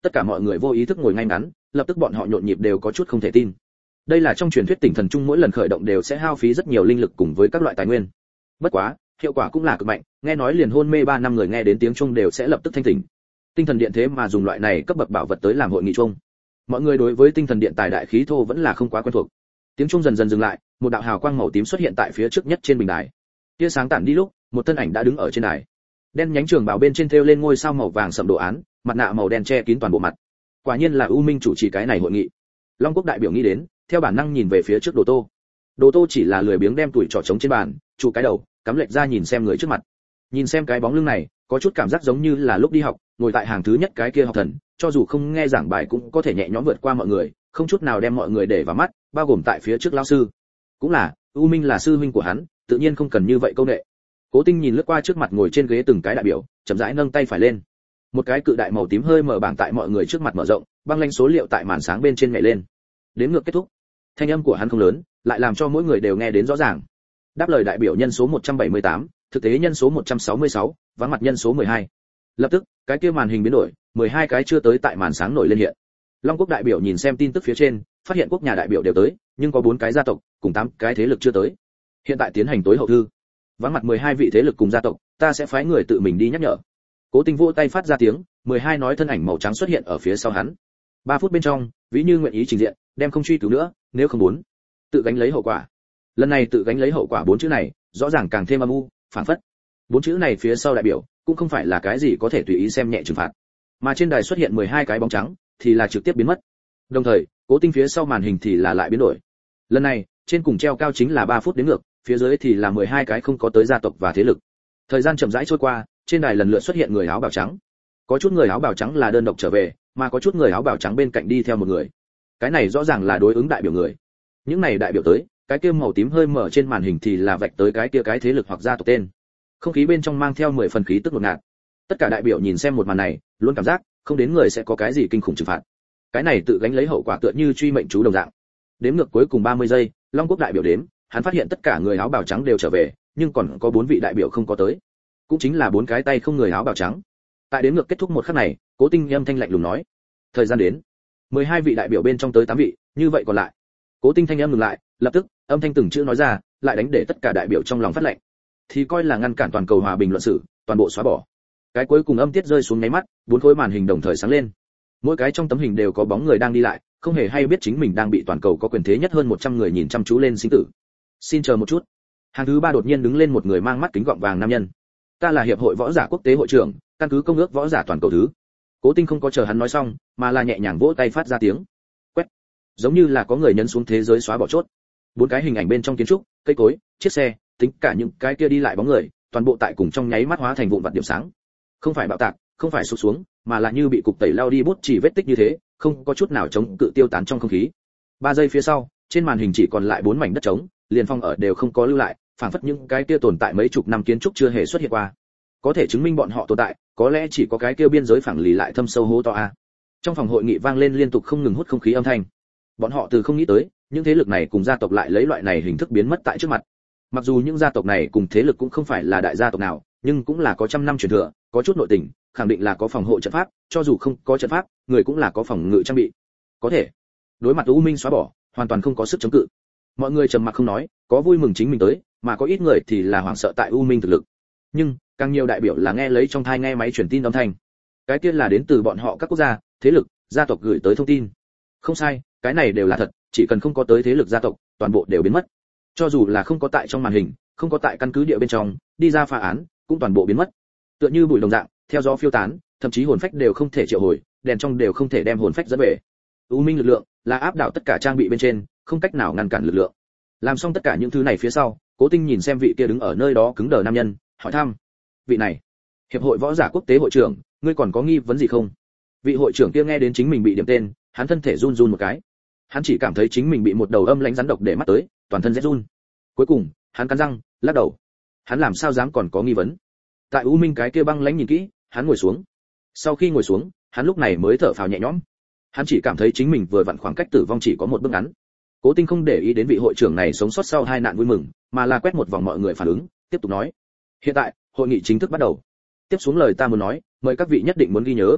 Tất cả mọi người vô ý thức ngồi ngay ngắn, lập tức bọn họ nhộn nhịp đều có chút không thể tin. Đây là trong truyền thuyết tỉnh thần trung mỗi lần khởi động đều sẽ hao phí rất nhiều linh lực cùng với các loại tài nguyên. Bất quá, hiệu quả cũng là cực mạnh, nghe nói liền hôn mê 3 năm người nghe đến tiếng chuông đều sẽ lập tức thanh tỉnh. Tinh thần điện thế mà dùng loại này cấp bậc bảo vật tới làm hội nghị chuông. Mọi người đối với tinh thần điện tài đại khí thô vẫn là không quá quen thuộc. Tiếng chuông dần dần dừng lại, một đạo hào quang màu tím xuất hiện tại phía trước nhất trên bình đài. Tia sáng tản đi lúc, một thân ảnh đã đứng ở trên đài. Đen nhánh trường bào bên trên thêu lên ngôi sao màu vàng sẫm đồ án, mặt nạ màu đen che kín toàn bộ mặt. Quả nhiên là U Minh chủ trì cái này hội nghị. Long Quốc đại biểu nghĩ đến, theo bản năng nhìn về phía trước Đồ Tô. Đồ Tô chỉ là lười biếng đem tuổi trò trống trên bàn, trụ cái đầu, cắm lệch ra nhìn xem người trước mặt. Nhìn xem cái bóng lưng này, có chút cảm giác giống như là lúc đi học, ngồi tại hàng thứ nhất cái kia học thần, cho dù không nghe giảng bài cũng có thể nhẹ nhõm vượt qua mọi người, không chút nào đem mọi người để vào mắt, bao gồm tại phía trước lão sư. Cũng là, U Minh là sư huynh của hắn, tự nhiên không cần như vậy câu nệ. Cố Tinh nhìn lướt qua trước mặt ngồi trên ghế từng cái đại biểu, chậm rãi nâng tay phải lên. Một cái cự đại màu tím hơi mở bảng tại mọi người trước mặt mở rộng, băng lanh số liệu tại màn sáng bên trên nhảy lên. Đến ngược kết thúc. Thanh âm của hắn không lớn, lại làm cho mỗi người đều nghe đến rõ ràng. Đáp lời đại biểu nhân số 178, thực tế nhân số 166, vắng mặt nhân số 12. Lập tức, cái kia màn hình biến đổi, 12 cái chưa tới tại màn sáng nổi lên hiện. Long Quốc đại biểu nhìn xem tin tức phía trên, phát hiện quốc nhà đại biểu đều tới, nhưng có 4 cái gia tộc, cùng 8 cái thế lực chưa tới. Hiện tại tiến hành tối hậu thư. Vắng mặt 12 vị thế lực cùng gia tộc, ta sẽ phái người tự mình đi nhắc nhở. Cố Tinh vỗ tay phát ra tiếng, 12 nói thân ảnh màu trắng xuất hiện ở phía sau hắn. 3 phút bên trong, ví như nguyện ý trình diện, đem không truy cứu nữa, nếu không muốn, tự gánh lấy hậu quả. Lần này tự gánh lấy hậu quả 4 chữ này, rõ ràng càng thêm âm u, phản phất. 4 chữ này phía sau đại biểu, cũng không phải là cái gì có thể tùy ý xem nhẹ trừng phạt. Mà trên đài xuất hiện 12 cái bóng trắng, thì là trực tiếp biến mất. Đồng thời, Cố Tinh phía sau màn hình thì là lại biến đổi. Lần này, trên cùng treo cao chính là 3 phút đến ngược, phía dưới thì là 12 cái không có tới gia tộc và thế lực. Thời gian chậm rãi trôi qua, trên đài lần lượt xuất hiện người áo bào trắng. Có chút người áo bào trắng là đơn độc trở về, mà có chút người áo bào trắng bên cạnh đi theo một người. Cái này rõ ràng là đối ứng đại biểu người. Những này đại biểu tới, cái kia màu tím hơi mở trên màn hình thì là vạch tới cái kia cái thế lực hoặc gia tộc tên. Không khí bên trong mang theo 10 phần khí tức ngột ngạt. Tất cả đại biểu nhìn xem một màn này, luôn cảm giác không đến người sẽ có cái gì kinh khủng trừng phạt. Cái này tự gánh lấy hậu quả tựa như truy mệnh chú đồng dạng. Đếm ngược cuối cùng 30 giây, Long Quốc đại biểu đếm, hắn phát hiện tất cả người áo bào trắng đều trở về, nhưng còn có 4 vị đại biểu không có tới. Cũng chính là 4 cái tay không người áo bào trắng. Tại đếm ngược kết thúc một khắc này, Cố Tinh âm thanh lạnh lùng nói: "Thời gian đến." 12 vị đại biểu bên trong tới 8 vị, như vậy còn lại. Cố Tinh thanh âm ngừng lại, lập tức, âm thanh từng chữ nói ra, lại đánh để tất cả đại biểu trong lòng phát lệnh. Thì coi là ngăn cản toàn cầu hòa bình luận sự, toàn bộ xóa bỏ. Cái cuối cùng âm tiết rơi xuống nháy mắt, 4 khối màn hình đồng thời sáng lên. Mỗi cái trong tấm hình đều có bóng người đang đi lại, không hề hay biết chính mình đang bị toàn cầu có quyền thế nhất hơn 100 người nhìn chăm chú lên sinh tử. Xin chờ một chút. Hàng thứ 3 đột nhiên đứng lên một người mang mắt kính gọng vàng nam nhân. Ta là hiệp hội võ giả quốc tế hội trưởng, căn cứ công ước võ giả toàn cầu thứ. Cố Tinh không có chờ hắn nói xong, mà là nhẹ nhàng vỗ tay phát ra tiếng. Quét. Giống như là có người nhấn xuống thế giới xóa bỏ chốt. 4 cái hình ảnh bên trong kiến trúc, cây cối, chiếc xe, tính cả những cái kia đi lại bóng người, toàn bộ tại cùng trong nháy mắt hóa thành vụn vặt điểm sáng. Không phải bạo tạc, không phải sụp xuống, mà là như bị cục tẩy lao đi bút chỉ vết tích như thế, không có chút nào chống cự tiêu tán trong không khí. 3 giây phía sau, trên màn hình chỉ còn lại 4 mảnh đất trống, liền phong ở đều không có lưu lại, phảng phất những cái kia tồn tại mấy chục năm kiến trúc chưa hề xuất hiện qua. Có thể chứng minh bọn họ tồn tại, có lẽ chỉ có cái kia biên giới phẳng lì lại thâm sâu hố to a. Trong phòng hội nghị vang lên liên tục không ngừng hút không khí âm thanh. Bọn họ từ không nghĩ tới, những thế lực này cùng gia tộc lại lấy loại này hình thức biến mất tại trước mặt. Mặc dù những gia tộc này cùng thế lực cũng không phải là đại gia tộc nào, nhưng cũng là có trăm năm truyền thừa, có chút nội tình, khẳng định là có phòng hộ trận pháp, cho dù không có trận pháp, người cũng là có phòng ngự trang bị. Có thể, đối mặt U Minh xóa bỏ, hoàn toàn không có sức chống cự. Mọi người trầm mặc không nói, có vui mừng chính mình tới, mà có ít người thì là hoảng sợ tại U Minh thực lực. Nhưng, càng nhiều đại biểu là nghe lấy trong tai nghe máy truyền tin âm thanh. Cái kia là đến từ bọn họ các quốc gia, thế lực, gia tộc gửi tới thông tin. Không sai, cái này đều là thật, chỉ cần không có tới thế lực gia tộc, toàn bộ đều biến mất. Cho dù là không có tại trong màn hình, không có tại căn cứ địa bên trong, đi ra phá án, cũng toàn bộ biến mất. Tựa như bụi đồng dạng, theo gió phiêu tán, thậm chí hồn phách đều không thể triệu hồi, đèn trong đều không thể đem hồn phách dẫn về. U Minh lực lượng là áp đảo tất cả trang bị bên trên, không cách nào ngăn cản lực lượng. Làm xong tất cả những thứ này phía sau, Cố Tinh nhìn xem vị kia đứng ở nơi đó cứng đờ nam nhân, hỏi thăm: "Vị này, hiệp hội võ giả quốc tế hội trưởng, ngươi còn có nghi vấn gì không?" Vị hội trưởng kia nghe đến chính mình bị điểm tên, hắn thân thể run run một cái. Hắn chỉ cảm thấy chính mình bị một đầu âm lãnh rắn độc để mắt tới, toàn thân rét run. Cuối cùng, hắn cắn răng, lắc đầu. Hắn làm sao dám còn có nghi vấn? Tại U Minh cái kia băng lãnh nhìn kỹ, hắn ngồi xuống. Sau khi ngồi xuống, hắn lúc này mới thở phào nhẹ nhõm. Hắn chỉ cảm thấy chính mình vừa vặn khoảng cách tử vong chỉ có một bước ngắn. Cố Tinh không để ý đến vị hội trưởng này sống sót sau 2 nạn vui mừng, mà là quét một vòng mọi người phản ứng, tiếp tục nói: "Hiện tại, hội nghị chính thức bắt đầu. Tiếp xuống lời ta muốn nói, mời các vị nhất định muốn ghi nhớ.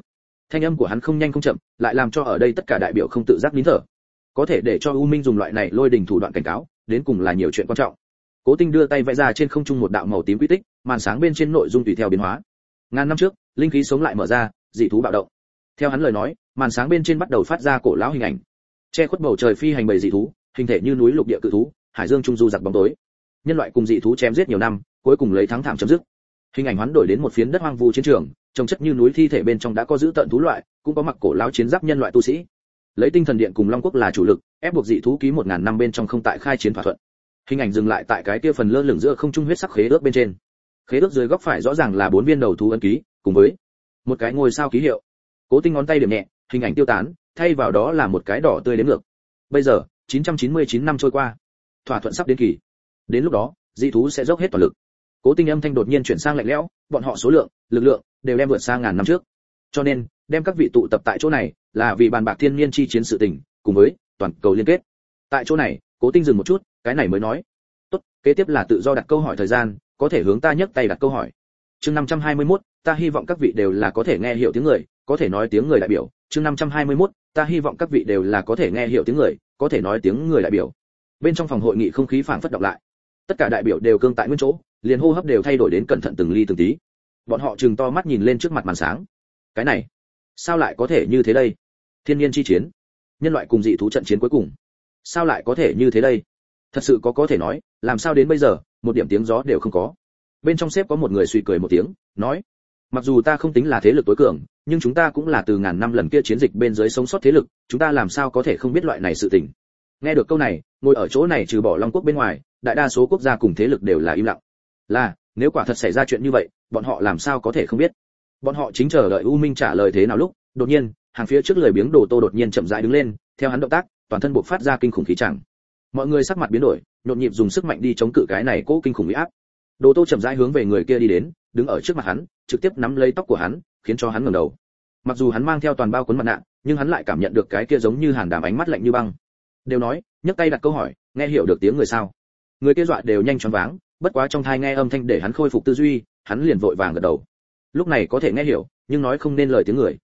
Thanh âm của hắn không nhanh không chậm, lại làm cho ở đây tất cả đại biểu không tự giác nín thở. Có thể để cho U Minh dùng loại này lôi đình thủ đoạn cảnh cáo, đến cùng là nhiều chuyện quan trọng. Cố Tinh đưa tay vẽ ra trên không trung một đạo màu tím quy tích, màn sáng bên trên nội dung tùy theo biến hóa. Ngàn năm trước, linh khí sống lại mở ra, dị thú bạo động. Theo hắn lời nói, màn sáng bên trên bắt đầu phát ra cổ lão hình ảnh. Che khuất bầu trời phi hành bầy dị thú, hình thể như núi lục địa cự thú, hải dương trung du giặc bóng tối. Nhân loại cùng dị thú chém giết nhiều năm, cuối cùng lấy thắng thảm chấm dứt. Hình ảnh hoán đổi đến một phiến đất hoang vu chiến trường, trông chất như núi thi thể bên trong đã có giữ tận thú loại, cũng có mặc cổ lão chiến giáp nhân loại tu sĩ. Lấy Tinh Thần Điện cùng Long Quốc là chủ lực, ép buộc dị thú ký 1000 năm bên trong không tại khai chiến thỏa thuận. Hình ảnh dừng lại tại cái kia phần lơ lửng giữa không trung huyết sắc khế ước bên trên. Khế ước dưới góc phải rõ ràng là 4 viên đầu thú ấn ký, cùng với một cái ngôi sao ký hiệu. Cố Tinh ngón tay điểm nhẹ, hình ảnh tiêu tán, thay vào đó là một cái đỏ tươi đếm ngược. Bây giờ, 999 năm trôi qua, thỏa thuận sắp đến kỳ. Đến lúc đó, dị thú sẽ dốc hết toàn lực. Cố Tinh âm thanh đột nhiên chuyển sang lạnh lẽo, bọn họ số lượng, lực lượng đều đem vượt sang ngàn năm trước. Cho nên, đem các vị tụ tập tại chỗ này, là vì bàn bạc thiên niên chi chiến sự tình, cùng với toàn cầu liên kết. Tại chỗ này, Cố Tinh dừng một chút, cái này mới nói. Tốt, kế tiếp là tự do đặt câu hỏi thời gian, có thể hướng ta nhấc tay đặt câu hỏi. Chương 521, ta hy vọng các vị đều là có thể nghe hiểu tiếng người, có thể nói tiếng người đại biểu. Chương 521, ta hy vọng các vị đều là có thể nghe hiểu tiếng người, có thể nói tiếng người đại biểu. Bên trong phòng hội nghị không khí phảng phất đọc lại. Tất cả đại biểu đều cương tại nguyên chỗ, liền hô hấp đều thay đổi đến cẩn thận từng ly từng tí. Bọn họ trừng to mắt nhìn lên trước mặt màn sáng. Cái này, sao lại có thể như thế đây? Thiên niên chi chiến, nhân loại cùng dị thú trận chiến cuối cùng. Sao lại có thể như thế đây? Thật sự có thể nói, làm sao đến bây giờ, một điểm tiếng gió đều không có. Bên trong xếp có một người suy cười một tiếng, nói: mặc dù ta không tính là thế lực tối cường, nhưng chúng ta cũng là từ ngàn năm lần kia chiến dịch bên dưới sống sót thế lực, chúng ta làm sao có thể không biết loại này sự tình. Nghe được câu này, ngồi ở chỗ này trừ bỏ Long Quốc bên ngoài, đại đa số quốc gia cùng thế lực đều là im lặng. Là, nếu quả thật xảy ra chuyện như vậy, bọn họ làm sao có thể không biết. Bọn họ chính chờ đợi U Minh trả lời thế nào lúc, đột nhiên, hàng phía trước lười biếng Đồ Tô đột nhiên chậm rãi đứng lên, theo hắn động tác, toàn thân bộc phát ra kinh khủng khí chẳng. Mọi người sắc mặt biến đổi, nhộn nhịp dùng sức mạnh đi chống cự cái này cố kinh khủng uy áp. Đồ Tô chậm rãi hướng về người kia đi đến, đứng ở trước mặt hắn, trực tiếp nắm lấy tóc của hắn, khiến cho hắn ngẩng đầu. Mặc dù hắn mang theo toàn bao cuốn mặt nạ, nhưng hắn lại cảm nhận được cái kia giống như hàn đàm ánh mắt lạnh như băng. Đều nói, nhấc tay đặt câu hỏi, nghe hiểu được tiếng người sao? Người kia dọa đều nhanh choáng váng, bất quá trong tai nghe âm thanh để hắn khôi phục tư duy, hắn liền vội vàng gật đầu. Lúc này có thể nghe hiểu, nhưng nói không nên lời tiếng người.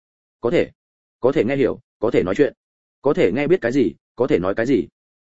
Có thể nghe hiểu, có thể nói chuyện, có thể nghe biết cái gì, có thể nói cái gì,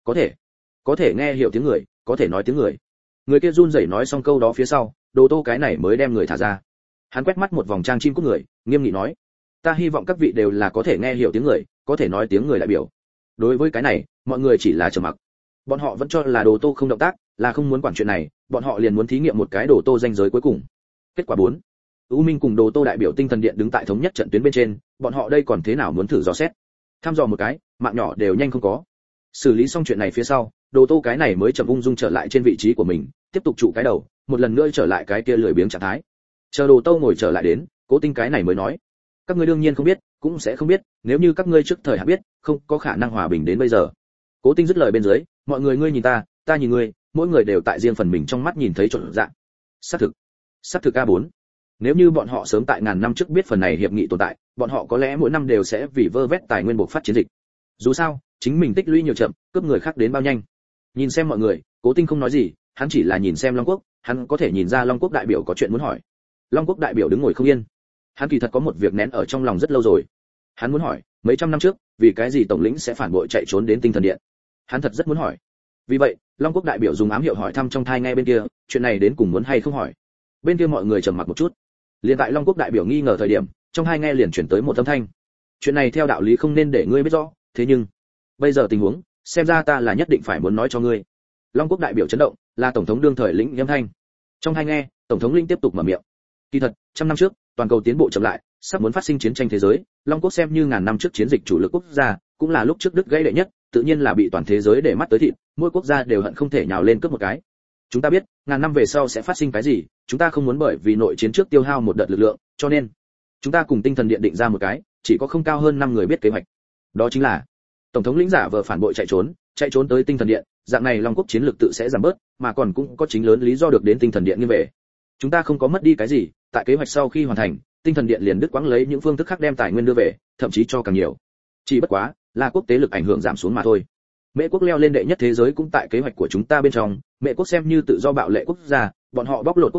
có thể nghe hiểu tiếng người, có thể nói tiếng người. Người kia run rẩy nói xong câu đó phía sau, Đồ Tô cái này mới đem người thả ra. Hắn quét mắt một vòng trang chim cút người, nghiêm nghị nói: ta hy vọng các vị đều là có thể nghe hiểu tiếng người, có thể nói tiếng người đại biểu. Đối với cái này, mọi người chỉ là trầm mặc. Bọn họ vẫn cho là Đồ Tô không động tác, là không muốn quản chuyện này, bọn họ liền muốn thí nghiệm một cái Đồ Tô danh giới cuối cùng. Kết quả 4. U Minh cùng Đồ Tô đại biểu Tinh Thần Điện đứng tại thống nhất trận tuyến bên trên, bọn họ đây còn thế nào muốn thử dò xét. Thăm dò một cái, mạng nhỏ đều nhanh không có. Xử lý xong chuyện này phía sau, Đồ Tô cái này mới chậm ung dung trở lại trên vị trí của mình, tiếp tục trụ cái đầu, một lần nữa trở lại cái kia lười biếng trạng thái. Chờ Đồ Tô ngồi trở lại đến, Cố Tinh cái này mới nói: các ngươi đương nhiên không biết, cũng sẽ không biết, nếu như các ngươi trước thời hạn biết, không có khả năng hòa bình đến bây giờ. Cố Tinh dứt lời bên dưới, mọi người ngươi nhìn ta nhìn ngươi, mỗi người đều tại riêng phần mình trong mắt nhìn thấy trộn dạng. Xác thực A4. Nếu như bọn họ sớm tại ngàn năm trước biết phần này hiệp nghị tồn tại, bọn họ có lẽ mỗi năm đều sẽ vì vơ vét tài nguyên buộc phát chiến dịch. Dù sao, chính mình tích lũy nhiều chậm, cướp người khác đến bao nhanh. Nhìn xem mọi người, Cố Tinh không nói gì, hắn chỉ là nhìn xem Long Quốc, hắn có thể nhìn ra Long Quốc đại biểu có chuyện muốn hỏi. Long Quốc đại biểu đứng ngồi không yên. Hắn kỳ thật có một việc nén ở trong lòng rất lâu rồi. Hắn muốn hỏi, mấy trăm năm trước, vì cái gì tổng lĩnh sẽ phản bội chạy trốn đến Tinh Thần Điện? Hắn thật rất muốn hỏi. Vì vậy, Long Quốc đại biểu dùng ám hiệu hỏi thăm trong thai nghe bên kia, chuyện này đến cùng muốn hay không hỏi. Bên kia mọi người trầm mặc một chút. Liên tại Long Quốc đại biểu nghi ngờ thời điểm, trong hai nghe liền chuyển tới một âm thanh. Chuyện này theo đạo lý không nên để ngươi biết rõ, thế nhưng bây giờ tình huống, xem ra ta là nhất định phải muốn nói cho ngươi. Long Quốc đại biểu chấn động, là tổng thống đương thời lĩnh âm thanh. Trong hai nghe, tổng thống lĩnh tiếp tục mở miệng. Kỳ thật, trăm năm trước, toàn cầu tiến bộ chậm lại, sắp muốn phát sinh chiến tranh thế giới, Long Quốc xem như ngàn năm trước chiến dịch chủ lực quốc gia, cũng là lúc trước đứt gãy đệ nhất, tự nhiên là bị toàn thế giới để mắt tới thịt, mỗi quốc gia đều hận không thể nhào lên cướp một cái. Chúng ta biết, ngàn năm về sau sẽ phát sinh cái gì, chúng ta không muốn bởi vì nội chiến trước tiêu hao một đợt lực lượng, cho nên chúng ta cùng Tinh Thần Điện định ra một cái, chỉ có không cao hơn 5 người biết kế hoạch. Đó chính là tổng thống lĩnh giả vờ phản bội chạy trốn tới Tinh Thần Điện, dạng này Long Quốc chiến lực tự sẽ giảm bớt, mà còn cũng có chính lớn lý do được đến Tinh Thần Điện nghiêng về. Chúng ta không có mất đi cái gì, tại kế hoạch sau khi hoàn thành, Tinh Thần Điện liền đứt quãng lấy những phương thức khác đem tài nguyên đưa về, thậm chí cho càng nhiều. Chỉ bất quá, là quốc tế lực ảnh hưởng giảm xuống mà thôi. Mễ quốc leo lên đệ nhất thế giới cũng tại kế hoạch của chúng ta bên trong, Mễ quốc xem như tự do bạo lệ quốc gia, bọn họ bóc lột quốc tế,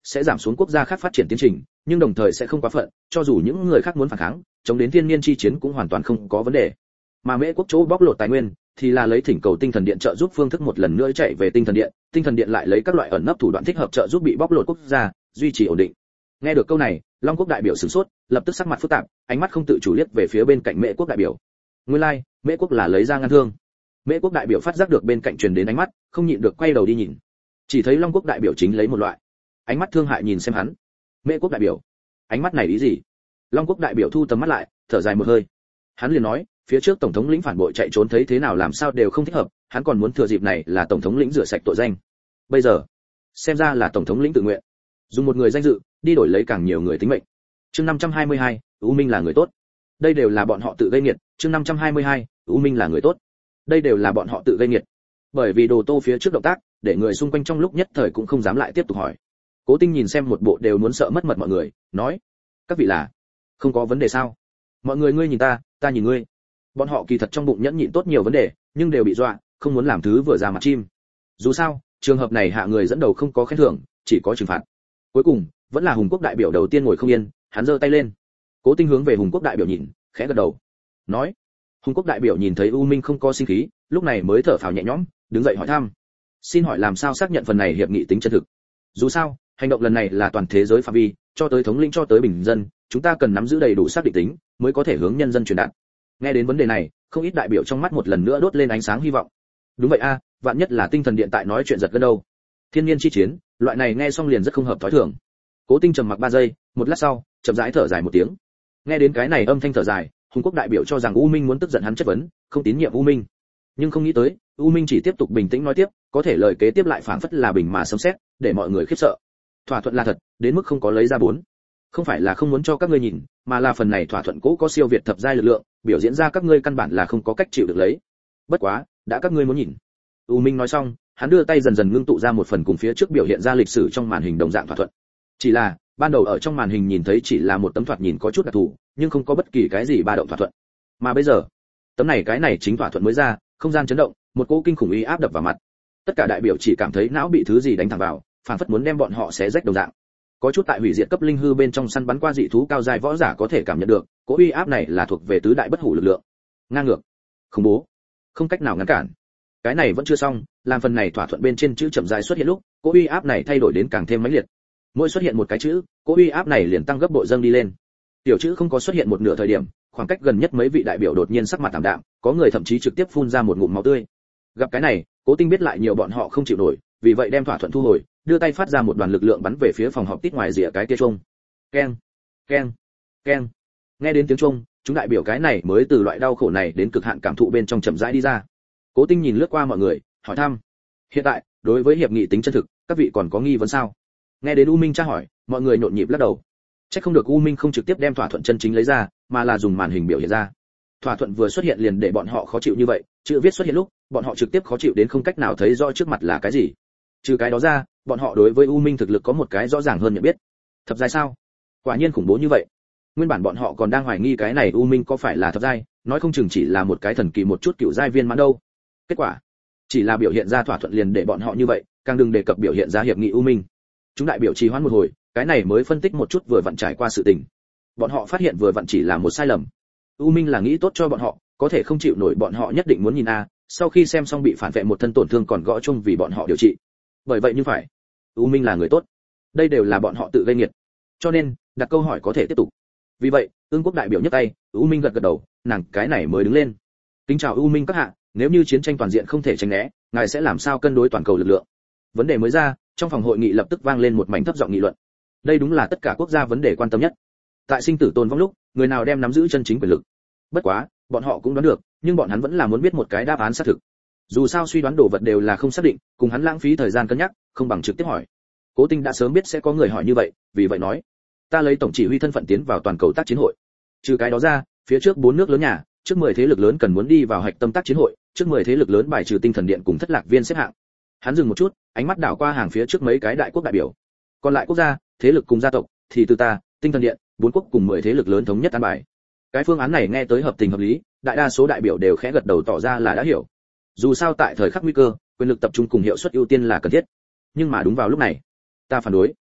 sẽ giảm xuống quốc gia khác phát triển tiến trình, nhưng đồng thời sẽ không quá phận, cho dù những người khác muốn phản kháng, chống đến thiên niên chi chiến cũng hoàn toàn không có vấn đề. Mà Mễ quốc chỗ bóc lột tài nguyên thì là lấy thỉnh cầu tinh thần điện trợ giúp phương thức một lần nữa chạy về tinh thần điện lại lấy các loại ẩn nấp thủ đoạn thích hợp trợ giúp bị bóc lột quốc gia, duy trì ổn định. Nghe được câu này, Long quốc đại biểu sửng sốt, lập tức sắc mặt phức tạp, ánh mắt không tự chủ liếc về phía bên cạnh Mễ quốc đại biểu. Nguyên lai, Mễ quốc là lấy ra ngăn thương. Mễ quốc đại biểu phát giác được bên cạnh truyền đến ánh mắt, không nhịn được quay đầu đi nhìn. Chỉ thấy Long quốc đại biểu chính lấy một loại ánh mắt thương hại nhìn xem hắn. Mễ quốc đại biểu, ánh mắt này ý gì? Long quốc đại biểu thu tầm mắt lại, thở dài một hơi. Hắn liền nói, phía trước tổng thống lĩnh phản bội chạy trốn thấy thế nào làm sao đều không thích hợp, hắn còn muốn thừa dịp này là tổng thống lĩnh rửa sạch tội danh. Bây giờ, xem ra là tổng thống lĩnh tự nguyện, dùng một người danh dự đi đổi lấy càng nhiều người tính mệnh. Chương 522, U Minh là người tốt. Đây đều là bọn họ tự gây nghiệt. Chương 522, U Minh là người tốt. Đây đều là bọn họ tự gây nghiệt. Bởi vì Đồ Tô phía trước động tác, để người xung quanh trong lúc nhất thời cũng không dám lại tiếp tục hỏi. Cố Tinh nhìn xem một bộ đều muốn sợ mất mật mọi người, nói: "Các vị là không có vấn đề sao? Mọi người ngươi nhìn ta, ta nhìn ngươi." Bọn họ kỳ thật trong bụng nhẫn nhịn tốt nhiều vấn đề, nhưng đều bị dọa, không muốn làm thứ vừa ra mặt chim. Dù sao, trường hợp này hạ người dẫn đầu không có khen thưởng, chỉ có trừng phạt. Cuối cùng, vẫn là Hùng quốc đại biểu đầu tiên ngồi không yên, hắn giơ tay lên. Cố Tinh hướng về Hùng quốc đại biểu nhìn, khẽ gật đầu, nói: Hùng quốc đại biểu nhìn thấy U Minh không có sinh khí, lúc này mới thở phào nhẹ nhõm, đứng dậy hỏi thăm: "Xin hỏi làm sao xác nhận phần này hiệp nghị tính chân thực? Dù sao, hành động lần này là toàn thế giới phạm vi, cho tới thống lĩnh cho tới bình dân, chúng ta cần nắm giữ đầy đủ xác định tính, mới có thể hướng nhân dân truyền đạt." Nghe đến vấn đề này, không ít đại biểu trong mắt một lần nữa đốt lên ánh sáng hy vọng. Đúng vậy a, vạn nhất là tinh thần điện tại nói chuyện giật gân đâu. Thiên nhiên chi chiến, loại này nghe xong liền rất không hợp thói thường. Cố Tinh trầm mặc 3 giây, một lát sau, chậm rãi thở dài một tiếng. Nghe đến cái này âm thanh thở dài, Hùng quốc đại biểu cho rằng U Minh muốn tức giận hắn chất vấn, không tín nhiệm U Minh. Nhưng không nghĩ tới, U Minh chỉ tiếp tục bình tĩnh nói tiếp, có thể lời kế tiếp lại phảng phất là bình mà sấm sét, để mọi người khiếp sợ. Thỏa thuận là thật, đến mức không có lấy ra 4. Không phải là không muốn cho các ngươi nhìn, mà là phần này thỏa thuận cố có siêu việt thập giai lực lượng, biểu diễn ra các ngươi căn bản là không có cách chịu được lấy. Bất quá, đã các ngươi muốn nhìn. U Minh nói xong, hắn đưa tay dần dần ngưng tụ ra một phần cùng phía trước biểu hiện ra lịch sử trong màn hình đồng dạng thỏa thuận. Chỉ là, ban đầu ở trong màn hình nhìn thấy chỉ là một tấm thoạt nhìn có chút đặc thù, nhưng không có bất kỳ cái gì ba động thỏa thuận. Mà bây giờ, tấm này cái này chính thỏa thuận mới ra, không gian chấn động, một cỗ kinh khủng uy áp đập vào mặt. Tất cả đại biểu chỉ cảm thấy não bị thứ gì đánh thẳng vào, phảng phất muốn đem bọn họ xé rách đồng dạng. Có chút tại hủy diệt cấp linh hư bên trong săn bắn qua dị thú cao giai võ giả có thể cảm nhận được, cỗ uy áp này là thuộc về tứ đại bất hủ lực lượng. Ngang ngược, khủng bố, không cách nào ngăn cản. Cái này vẫn chưa xong, làm phần này thỏa thuận bên trên chữ chậm rãi xuất hiện lúc, cỗ uy áp này thay đổi đến càng thêm mãnh liệt. Mỗi xuất hiện một cái chữ, cỗ uy áp này liền tăng gấp bội dâng đi lên. Tiểu chữ không có xuất hiện một nửa thời điểm, khoảng cách gần nhất mấy vị đại biểu đột nhiên sắc mặt tạm đạm, có người thậm chí trực tiếp phun ra một ngụm máu tươi. Gặp cái này, Cố Tinh biết lại nhiều bọn họ không chịu nổi, vì vậy đem thỏa thuận thu hồi, đưa tay phát ra một đoàn lực lượng bắn về phía phòng họp tít ngoài rìa cái kia trung. Keng, keng, keng. Nghe đến tiếng trung, chúng đại biểu cái này mới từ loại đau khổ này đến cực hạn cảm thụ bên trong chậm rãi đi ra. Cố Tinh nhìn lướt qua mọi người, hỏi thăm: "Hiện tại, đối với hiệp nghị tính chân thực, các vị còn có nghi vấn sao?" Nghe đến U Minh tra hỏi, mọi người nhộn nhịp lắc đầu. Chắc không được U Minh không trực tiếp đem thỏa thuận chân chính lấy ra, mà là dùng màn hình biểu hiện ra. Thỏa thuận vừa xuất hiện liền để bọn họ khó chịu như vậy, chữ viết xuất hiện lúc, bọn họ trực tiếp khó chịu đến không cách nào thấy rõ trước mặt là cái gì. Trừ cái đó ra, bọn họ đối với U Minh thực lực có một cái rõ ràng hơn nhận biết. Thập giai sao? Quả nhiên khủng bố như vậy. Nguyên bản bọn họ còn đang hoài nghi cái này U Minh có phải là thập giai, nói không chừng chỉ là một cái thần kỳ một chút cựu giai viên mãn đâu. Kết quả, chỉ là biểu hiện ra thỏa thuận liền để bọn họ như vậy, càng đừng đề cập biểu hiện ra hiệp nghị U Minh. Chúng đại biểu trì hoãn một hồi, cái này mới phân tích một chút vừa vặn trải qua sự tình. Bọn họ phát hiện vừa vặn chỉ là một sai lầm. U Minh là nghĩ tốt cho bọn họ, có thể không chịu nổi bọn họ nhất định muốn nhìn a, sau khi xem xong bị phản vệ một thân tổn thương còn gõ chung vì bọn họ điều trị. Bởi vậy như phải, U Minh là người tốt. Đây đều là bọn họ tự gây nghiệt. Cho nên, đặt câu hỏi có thể tiếp tục. Vì vậy, Ưng quốc đại biểu nhấc tay, U Minh gật gật đầu, nàng cái này mới đứng lên. Kính chào U Minh các hạ, nếu như chiến tranh toàn diện không thể tránh né, ngài sẽ làm sao cân đối toàn cầu lực lượng? Vấn đề mới ra, trong phòng hội nghị lập tức vang lên một mảnh thấp giọng nghị luận. Đây đúng là tất cả quốc gia vấn đề quan tâm nhất. Tại sinh tử tồn vong lúc, người nào đem nắm giữ chân chính quyền lực? Bất quá, bọn họ cũng đoán được, nhưng bọn hắn vẫn là muốn biết một cái đáp án xác thực. Dù sao suy đoán đồ vật đều là không xác định, cùng hắn lãng phí thời gian cân nhắc, không bằng trực tiếp hỏi. Cố Tinh đã sớm biết sẽ có người hỏi như vậy, vì vậy nói: "Ta lấy tổng chỉ huy thân phận tiến vào toàn cầu tác chiến hội. Trừ cái đó ra, phía trước 4 nước lớn nhà, trước 10 thế lực lớn cần muốn đi vào hạch tâm tác chiến hội, trước 10 thế lực lớn bài trừ tinh thần điện cùng thất lạc viên xếp hạng." Hắn dừng một chút, ánh mắt đảo qua hàng phía trước mấy cái đại quốc đại biểu. Còn lại quốc gia, thế lực cùng gia tộc, thì từ ta, tinh thần điện, 4 quốc cùng 10 thế lực lớn thống nhất an bài. Cái phương án này nghe tới hợp tình hợp lý, đại đa số đại biểu đều khẽ gật đầu tỏ ra là đã hiểu. Dù sao tại thời khắc nguy cơ, quyền lực tập trung cùng hiệu suất ưu tiên là cần thiết. Nhưng mà đúng vào lúc này, ta phản đối.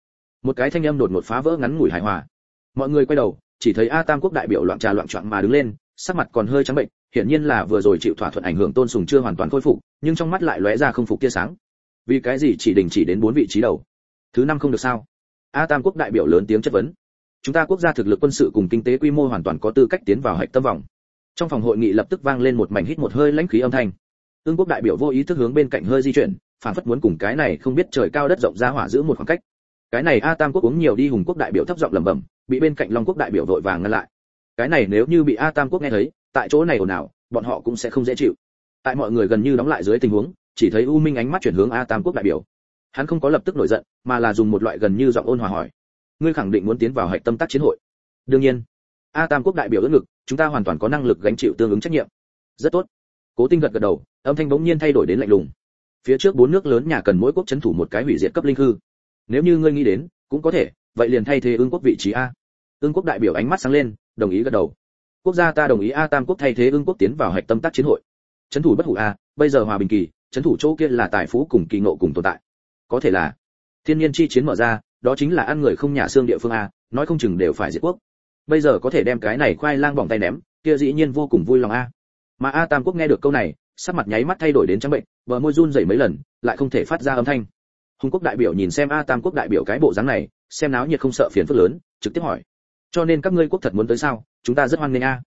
Một cái thanh âm đột ngột phá vỡ ngắn ngủi hài hòa. Mọi người quay đầu, chỉ thấy A Tam quốc đại biểu loạn trà loạn choạng mà đứng lên, sắc mặt còn hơi trắng bệnh, hiển nhiên là vừa rồi chịu thỏa thuận ảnh hưởng tôn sùng chưa hoàn toàn khôi phục, nhưng trong mắt lại lóe ra không phục tia sáng. Vì cái gì chỉ đình chỉ đến 4 vị trí đầu? Thứ 5 không được sao? A Tam quốc đại biểu lớn tiếng chất vấn. Chúng ta quốc gia thực lực quân sự cùng kinh tế quy mô hoàn toàn có tư cách tiến vào hạch tâm vòng. Trong phòng hội nghị lập tức vang lên một mảnh hít một hơi lãnh khí âm thanh. Ưng quốc đại biểu vô ý thức hướng bên cạnh hơi di chuyển, phản phất muốn cùng cái này không biết trời cao đất rộng ra hỏa giữ một khoảng cách. Cái này A Tam quốc uống nhiều đi, Hùng quốc đại biểu thấp giọng lẩm bẩm, bị bên cạnh Long quốc đại biểu vội vàng ngăn lại. Cái này nếu như bị A Tam quốc nghe thấy, tại chỗ này ồn ào, bọn họ cũng sẽ không dễ chịu. Tại mọi người gần như đóng lại dưới tình huống, chỉ thấy U Minh ánh mắt chuyển hướng A Tam quốc đại biểu. Hắn không có lập tức nổi giận, mà là dùng một loại gần như giọng ôn hòa hỏi: "Ngươi khẳng định muốn tiến vào hạch tâm tác chiến hội?" "Đương nhiên." A Tam quốc đại biểu ưỡn ngực, "Chúng ta hoàn toàn có năng lực gánh chịu tương ứng trách nhiệm." "Rất tốt." Cố Tinh gật gật đầu, âm thanh bỗng nhiên thay đổi đến lạnh lùng. "Phía trước 4 nước lớn nhà cần mỗi quốc trấn thủ một cái hủy diệt cấp linh hư. Nếu như ngươi nghĩ đến, cũng có thể, vậy liền thay thế Ưng quốc vị trí a." Ưng quốc đại biểu ánh mắt sáng lên, đồng ý gật đầu. "Quốc gia ta đồng ý A Tam quốc thay thế Ưng quốc tiến vào hạch tâm tác chiến hội. Trấn thủ bất hủ a, bây giờ hòa bình kỳ, trấn thủ chỗ kia là tài phú cùng kỳ ngộ cùng tồn tại. Có thể là thiên nhiên chi chiến mở ra, đó chính là ăn người không nhả xương địa phương a, nói không chừng đều phải diệt quốc. Bây giờ có thể đem cái này khoai lang bỏng tay ném, kia dĩ nhiên vô cùng vui lòng a." Mà A Tam quốc nghe được câu này, sắc mặt nháy mắt thay đổi đến trắng bệnh, bờ môi run rẩy mấy lần, lại không thể phát ra âm thanh. Hùng quốc đại biểu nhìn xem A Tam quốc đại biểu cái bộ dáng này, xem náo nhiệt không sợ phiền phức lớn, trực tiếp hỏi: "Cho nên các ngươi quốc thật muốn tới sao? Chúng ta rất hoan nghênh a."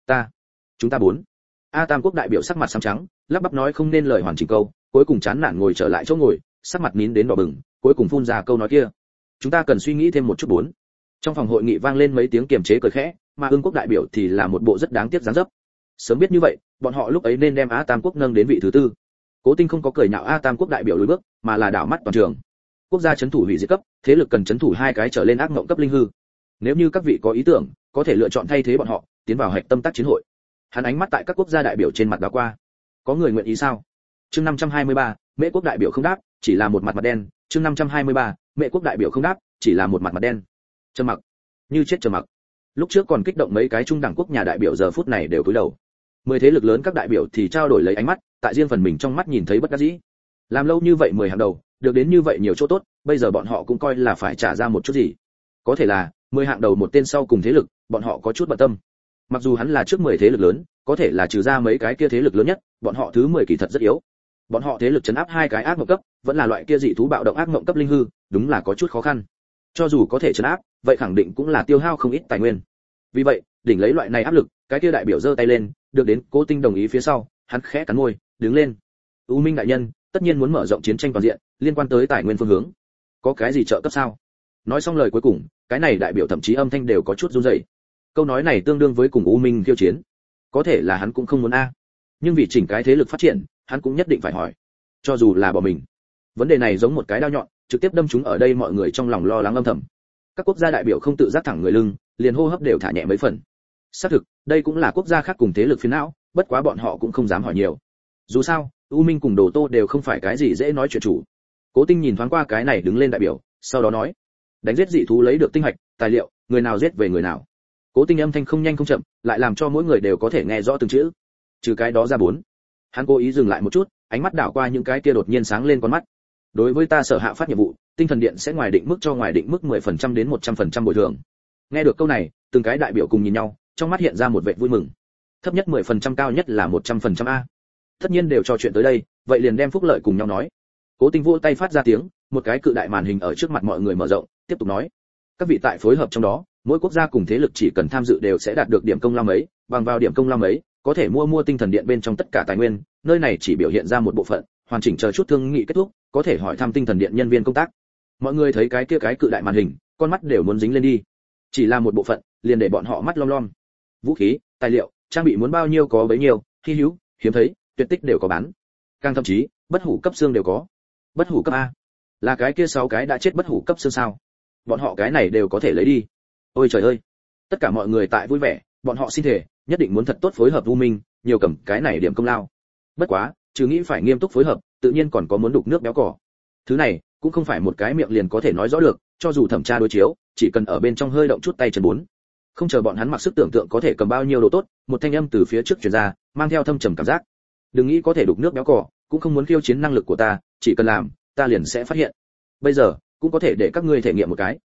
Chúng ta 4." A Tam quốc đại biểu sắc mặt xám trắng, lắp bắp nói không nên lời hoàn chỉnh câu, cuối cùng chán nản ngồi trở lại chỗ ngồi, sắc mặt nín đến đỏ bừng, cuối cùng phun ra câu nói kia: "Chúng ta cần suy nghĩ thêm một chút 4." Trong phòng hội nghị vang lên mấy tiếng kiềm chế cười khẽ, mà Ưng quốc đại biểu thì là một bộ rất đáng tiếc dáng dấp. Sớm biết như vậy, bọn họ lúc ấy nên đem A Tam quốc nâng đến vị thứ 4. Cố Tinh không có cười nhạo A Tam quốc đại biểu lùi bước, mà là đảo mắt toàn trường. Quốc gia trấn thủ hủy diệt cấp, thế lực cần trấn thủ 2 cái trở lên ác ngộng cấp linh hư. Nếu như các vị có ý tưởng, có thể lựa chọn thay thế bọn họ, tiến vào hạch tâm tác chiến hội. Hắn ánh mắt tại các quốc gia đại biểu trên mặt đảo qua. Có người nguyện ý sao? Chương 523, Mễ quốc đại biểu không đáp, chỉ là một mặt đen. Chương 523, Mễ quốc đại biểu không đáp, chỉ là một mặt đen. Trầm mặc, như chết trầm mặc. Lúc trước còn kích động mấy cái trung đẳng quốc nhà đại biểu giờ phút này đều cúi đầu. 10 thế lực lớn các đại biểu thì trao đổi lấy ánh mắt, tại riêng phần mình trong mắt nhìn thấy bất đắc dĩ. Làm lâu như vậy 10 hàng đầu, được đến như vậy nhiều chỗ tốt, bây giờ bọn họ cũng coi là phải trả ra một chút gì. Có thể là 10 hạng đầu một tên sau cùng thế lực, bọn họ có chút bận tâm. Mặc dù hắn là trước 10 thế lực lớn, có thể là trừ ra mấy cái kia thế lực lớn nhất, bọn họ thứ 10 kỳ thật rất yếu. Bọn họ thế lực trấn áp 2 cái ác mộng cấp, vẫn là loại kia dị thú bạo động ác mộng cấp linh hư, đúng là có chút khó khăn. Cho dù có thể trấn áp, vậy khẳng định cũng là tiêu hao không ít tài nguyên. Vì vậy, đỉnh lấy loại này áp lực, cái kia đại biểu giơ tay lên, được đến Cố Tinh đồng ý phía sau, hắn khẽ cắn môi, đứng lên. U Minh đại nhân, tất nhiên muốn mở rộng chiến tranh toàn diện, liên quan tới tài nguyên phương hướng. Có cái gì trợ cấp sao? Nói xong lời cuối cùng, cái này đại biểu thậm chí âm thanh đều có chút run rẩy. Câu nói này tương đương với cùng U Minh khiêu chiến. Có thể là hắn cũng không muốn a, nhưng vì chỉnh cái thế lực phát triển, hắn cũng nhất định phải hỏi. Cho dù là bỏ mình. Vấn đề này giống một cái đao nhọn, trực tiếp đâm trúng ở đây mọi người trong lòng lo lắng âm thầm. Các quốc gia đại biểu không tự giác thẳng người lưng, liền hô hấp đều thả nhẹ mấy phần. Xác thực, đây cũng là quốc gia khác cùng thế lực phiến não, bất quá bọn họ cũng không dám hỏi nhiều. Dù sao, U Minh cùng Đồ Tô đều không phải cái gì dễ nói chuyện chủ. Cố Tinh nhìn thoáng qua cái này đứng lên đại biểu, sau đó nói: "Đánh giết dị thú lấy được tinh hạch, tài liệu, người nào giết về người nào." Cố Tinh âm thanh không nhanh không chậm, lại làm cho mỗi người đều có thể nghe rõ từng chữ. Trừ cái đó ra 4. Hắn cố ý dừng lại một chút, ánh mắt đảo qua những cái kia đột nhiên sáng lên con mắt. "Đối với ta sở hạ phát nhiệm vụ, Tinh thần điện sẽ ngoài định mức cho ngoài định mức 10% đến 100% bồi thường." Nghe được câu này, từng cái đại biểu cùng nhìn nhau, trong mắt hiện ra một vẻ vui mừng. Thấp nhất 10%, cao nhất là 100% a. Tất nhiên đều trò chuyện tới đây, vậy liền đem phúc lợi cùng nhau nói. Cố Tinh vỗ tay phát ra tiếng, một cái cự đại màn hình ở trước mặt mọi người mở rộng, tiếp tục nói: "Các vị tại phối hợp trong đó, mỗi quốc gia cùng thế lực chỉ cần tham dự đều sẽ đạt được điểm công lao mấy, bằng vào điểm công lao mấy, có thể mua tinh thần điện bên trong tất cả tài nguyên, nơi này chỉ biểu hiện ra một bộ phận, hoàn chỉnh chờ chút thương nghị kết thúc, có thể hỏi thăm tinh thần điện nhân viên công tác." Mọi người thấy cái kia cái cự đại màn hình, con mắt đều muốn dính lên đi. Chỉ là một bộ phận, liền để bọn họ mắt lom lom. Vũ khí, tài liệu, trang bị muốn bao nhiêu có bấy nhiêu, hi hữu, hiếm thấy, tuyệt tích đều có bán. Càng thậm chí, bất hủ cấp xương đều có. Bất hủ cấp a, là cái kia 6 cái đã chết bất hủ cấp xương sao? Bọn họ cái này đều có thể lấy đi. Ôi trời ơi. Tất cả mọi người tại vui vẻ, bọn họ xin thể, nhất định muốn thật tốt phối hợp U Minh, nhiều cầm cái này điểm công lao. Bất quá, trừ nghĩ phải nghiêm túc phối hợp, tự nhiên còn có muốn đục nước béo cỏ. Thứ này, cũng không phải một cái miệng liền có thể nói rõ được, cho dù thẩm tra đối chiếu, chỉ cần ở bên trong hơi động chút tay chân 4. Không chờ bọn hắn mặc sức tưởng tượng có thể cầm bao nhiêu đồ tốt, một thanh âm từ phía trước truyền ra, mang theo thâm trầm cảm giác. Đừng nghĩ có thể đục nước béo cỏ, cũng không muốn khiêu chiến năng lực của ta, chỉ cần làm, ta liền sẽ phát hiện. Bây giờ, cũng có thể để các ngươi thể nghiệm một cái,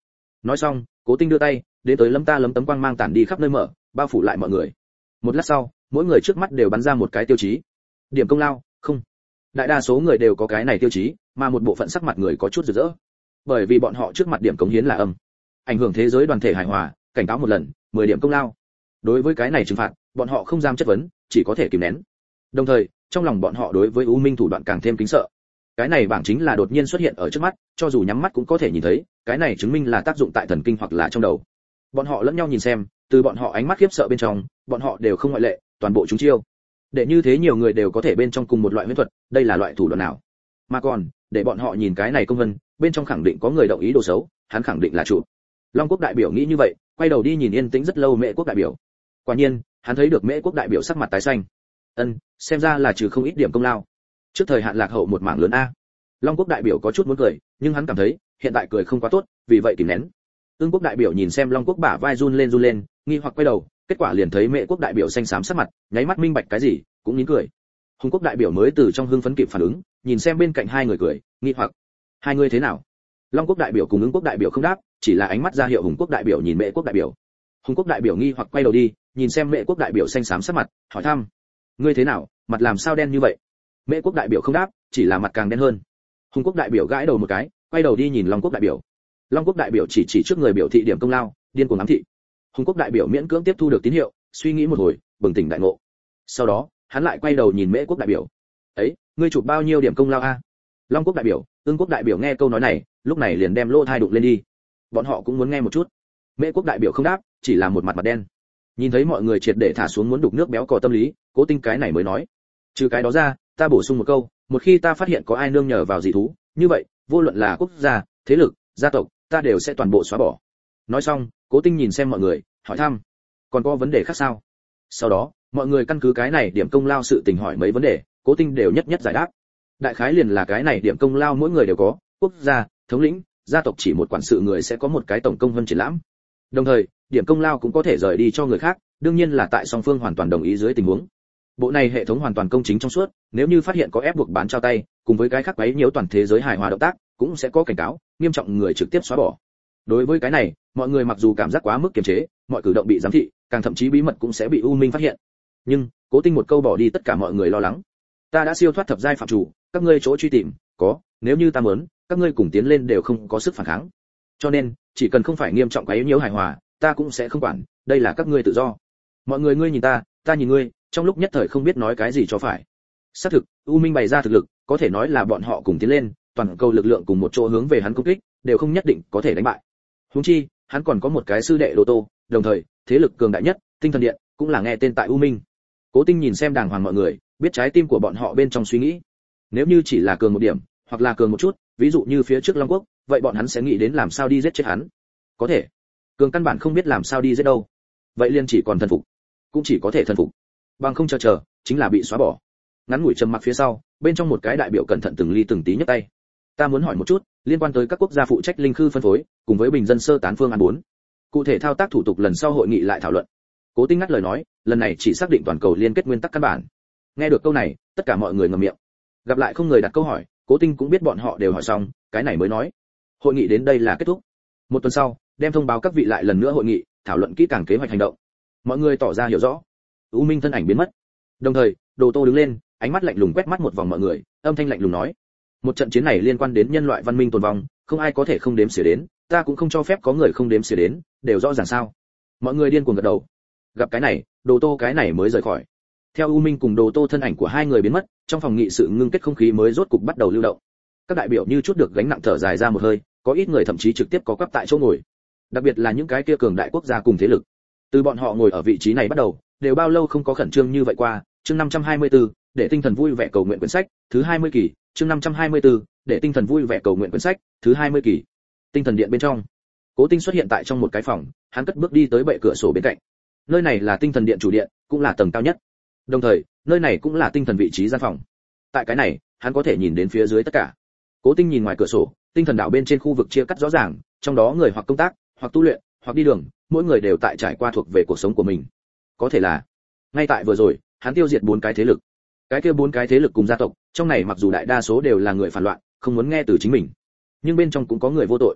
Nói xong, Cố Tinh đưa tay, đến tới lấm ta lấm tấm quang mang tản đi khắp nơi mở, bao phủ lại mọi người. Một lát sau, mỗi người trước mắt đều bắn ra một cái tiêu chí. Điểm công lao, không. Đại đa số người đều có cái này tiêu chí, mà một bộ phận sắc mặt người có chút rực rỡ. Bởi vì bọn họ trước mặt điểm cống hiến là âm, ảnh hưởng thế giới đoàn thể hài hòa, cảnh cáo một lần, 10 điểm công lao. Đối với cái này trừng phạt, bọn họ không dám chất vấn, chỉ có thể kìm nén. Đồng thời, trong lòng bọn họ đối với U Minh thủ đoạn càng thêm kính sợ. Cái này bảng chính là đột nhiên xuất hiện ở trước mắt, cho dù nhắm mắt cũng có thể nhìn thấy, cái này chứng minh là tác dụng tại thần kinh hoặc là trong đầu. Bọn họ lẫn nhau nhìn xem, từ bọn họ ánh mắt khiếp sợ bên trong, bọn họ đều không ngoại lệ, toàn bộ chúng chiêu. Để như thế nhiều người đều có thể bên trong cùng một loại huyễn thuật, đây là loại thủ đoạn nào? Mà còn, để bọn họ nhìn cái này công vân, bên trong khẳng định có người động ý đồ xấu, hắn khẳng định là chủ. Long Quốc đại biểu nghĩ như vậy, quay đầu đi nhìn yên tĩnh rất lâu Mễ Quốc đại biểu. Quả nhiên, hắn thấy được Mễ Quốc đại biểu sắc mặt tái xanh. Xem ra là trừ không ít điểm công lao. Trước thời hạn lạc hậu một mảng lớn a. Long Quốc đại biểu có chút muốn cười, nhưng hắn cảm thấy, hiện tại cười không quá tốt, vì vậy kìm nén. Ưng Quốc đại biểu nhìn xem Long Quốc bả vai run lên, nghi hoặc quay đầu, kết quả liền thấy Mễ Quốc đại biểu xanh xám sắc mặt, nháy mắt minh bạch cái gì, cũng nín cười. Hùng Quốc đại biểu mới từ trong hưng phấn kịp phản ứng, nhìn xem bên cạnh hai người cười, nghi hoặc, hai người thế nào? Long Quốc đại biểu cùng Ưng Quốc đại biểu không đáp, chỉ là ánh mắt ra hiệu Hùng Quốc đại biểu nhìn Mễ Quốc đại biểu. Hùng Quốc đại biểu nghi hoặc quay đầu đi, nhìn xem Mễ Quốc đại biểu xanh xám sắc mặt, hỏi thăm, ngươi thế nào, mặt làm sao đen như vậy? Mễ Quốc đại biểu không đáp, chỉ là mặt càng đen hơn. Hùng Quốc đại biểu gãi đầu một cái, quay đầu đi nhìn Long Quốc đại biểu. Long Quốc đại biểu chỉ trước người biểu thị điểm công lao, điên cuồng ám thị. Hùng Quốc đại biểu miễn cưỡng tiếp thu được tín hiệu, suy nghĩ một hồi, bừng tỉnh đại ngộ. Sau đó, hắn lại quay đầu nhìn Mễ Quốc đại biểu. "Ấy, ngươi chụp bao nhiêu điểm công lao a?" Long Quốc đại biểu, Ưng Quốc đại biểu nghe câu nói này, lúc này liền đem lô thai đụng lên đi. Bọn họ cũng muốn nghe một chút. Mễ Quốc đại biểu không đáp, chỉ là một mặt đen. Nhìn thấy mọi người triệt để thả xuống muốn đục nước béo cò tâm lý, Cố Tinh cái này mới nói: "Trừ cái đó ra, ta bổ sung một câu, một khi ta phát hiện có ai nương nhờ vào dị thú, như vậy, vô luận là quốc gia, thế lực, gia tộc, ta đều sẽ toàn bộ xóa bỏ." Nói xong, Cố Tinh nhìn xem mọi người, hỏi thăm: "Còn có vấn đề khác sao?" Sau đó, mọi người căn cứ cái này điểm công lao sự tình hỏi mấy vấn đề, Cố Tinh đều nhất nhất giải đáp. Đại khái liền là cái này điểm công lao mỗi người đều có, quốc gia, thống lĩnh, gia tộc chỉ một quản sự người sẽ có một cái tổng công vân triển lãm. Đồng thời, điểm công lao cũng có thể rời đi cho người khác, đương nhiên là tại song phương hoàn toàn đồng ý dưới tình huống. Bộ này hệ thống hoàn toàn công chính trong suốt, nếu như phát hiện có ép buộc bán trao tay, cùng với cái khác quấy nhiễu toàn thế giới hài hòa động tác, cũng sẽ có cảnh cáo, nghiêm trọng người trực tiếp xóa bỏ. Đối với cái này, mọi người mặc dù cảm giác quá mức kiềm chế, mọi cử động bị giám thị, càng thậm chí bí mật cũng sẽ bị U Minh phát hiện. Nhưng, Cố Tinh một câu bỏ đi tất cả mọi người lo lắng. Ta đã siêu thoát thập giai phạm chủ, các ngươi chỗ truy tìm, có, nếu như ta muốn, các ngươi cùng tiến lên đều không có sức phản kháng. Cho nên, chỉ cần không phải nghiêm trọng quấy nhiễu hài hòa, ta cũng sẽ không quản, đây là các ngươi tự do. Mọi người ngươi nhìn ta nhìn ngươi, trong lúc nhất thời không biết nói cái gì cho phải. Xác thực, U Minh bày ra thực lực, có thể nói là bọn họ cùng tiến lên, toàn cầu lực lượng cùng một chỗ hướng về hắn công kích, đều không nhất định có thể đánh bại. Huống chi, hắn còn có một cái sư đệ Đồ Tô, đồng thời, thế lực cường đại nhất, Tinh Thần Điện, cũng là nghe tên tại U Minh. Cố Tinh nhìn xem đàng hoàng mọi người, biết trái tim của bọn họ bên trong suy nghĩ. Nếu như chỉ là cường một điểm, hoặc là cường một chút, ví dụ như phía trước Long Quốc, vậy bọn hắn sẽ nghĩ đến làm sao đi giết chết hắn. Có thể, cường căn bản không biết làm sao đi giết đâu. Vậy liền chỉ còn thần phục, cũng chỉ có thể thần phục. Bằng không chờ, chính là bị xóa bỏ. Ngắn ngủi trầm mặc phía sau, bên trong một cái đại biểu cẩn thận từng ly từng tí nhấc tay. Ta muốn hỏi một chút, liên quan tới các quốc gia phụ trách linh khư phân phối, cùng với bình dân sơ tán phương án 4. Cụ thể thao tác thủ tục lần sau hội nghị lại thảo luận. Cố Tinh ngắt lời nói, lần này chỉ xác định toàn cầu liên kết nguyên tắc căn bản. Nghe được câu này, tất cả mọi người ngậm miệng. Gặp lại không người đặt câu hỏi, Cố Tinh cũng biết bọn họ đều hỏi xong, cái này mới nói. Hội nghị đến đây là kết thúc. Một tuần sau, đem thông báo các vị lại lần nữa hội nghị, thảo luận kỹ càng kế hoạch hành động. Mọi người tỏ ra hiểu rõ. U Minh thân ảnh biến mất. Đồng thời, Đồ Tô đứng lên, ánh mắt lạnh lùng quét mắt một vòng mọi người, âm thanh lạnh lùng nói: một trận chiến này liên quan đến nhân loại văn minh tồn vong, không ai có thể không đếm xỉa đến, ta cũng không cho phép có người không đếm xỉa đến, đều rõ ràng sao? Mọi người điên cuồng gật đầu. Gặp cái này, Đồ Tô cái này mới rời khỏi. Theo U Minh cùng Đồ Tô thân ảnh của hai người biến mất, trong phòng nghị sự ngưng kết không khí mới rốt cục bắt đầu lưu động. Các đại biểu như chút được gánh nặng thở dài ra một hơi, có ít người thậm chí trực tiếp có quắp tại chỗ ngồi. Đặc biệt là những cái kia cường đại quốc gia cùng thế lực. Từ bọn họ ngồi ở vị trí này bắt đầu, đều bao lâu không có khẩn trương như vậy qua. Chương 524, để tinh thần vui vẻ cầu nguyện quyển sách, thứ 20 kỳ. Chương 524, để tinh thần vui vẻ cầu nguyện quyển sách, thứ 20 kỳ. Tinh thần điện bên trong, Cố Tinh xuất hiện tại trong một cái phòng, hắn cất bước đi tới bệ cửa sổ bên cạnh. Nơi này là tinh thần điện chủ điện, cũng là tầng cao nhất. Đồng thời, nơi này cũng là tinh thần vị trí gian phòng. Tại cái này, hắn có thể nhìn đến phía dưới tất cả. Cố Tinh nhìn ngoài cửa sổ, tinh thần đạo bên trên khu vực chia cắt rõ ràng, trong đó người hoặc công tác, hoặc tu luyện, hoặc đi đường, mỗi người đều tại trải qua thuộc về cuộc sống của mình. Có thể là, ngay tại vừa rồi, hắn tiêu diệt 4 cái thế lực. Cái kia 4 cái thế lực cùng gia tộc, trong này mặc dù đại đa số đều là người phản loạn, không muốn nghe từ chính mình, nhưng bên trong cũng có người vô tội.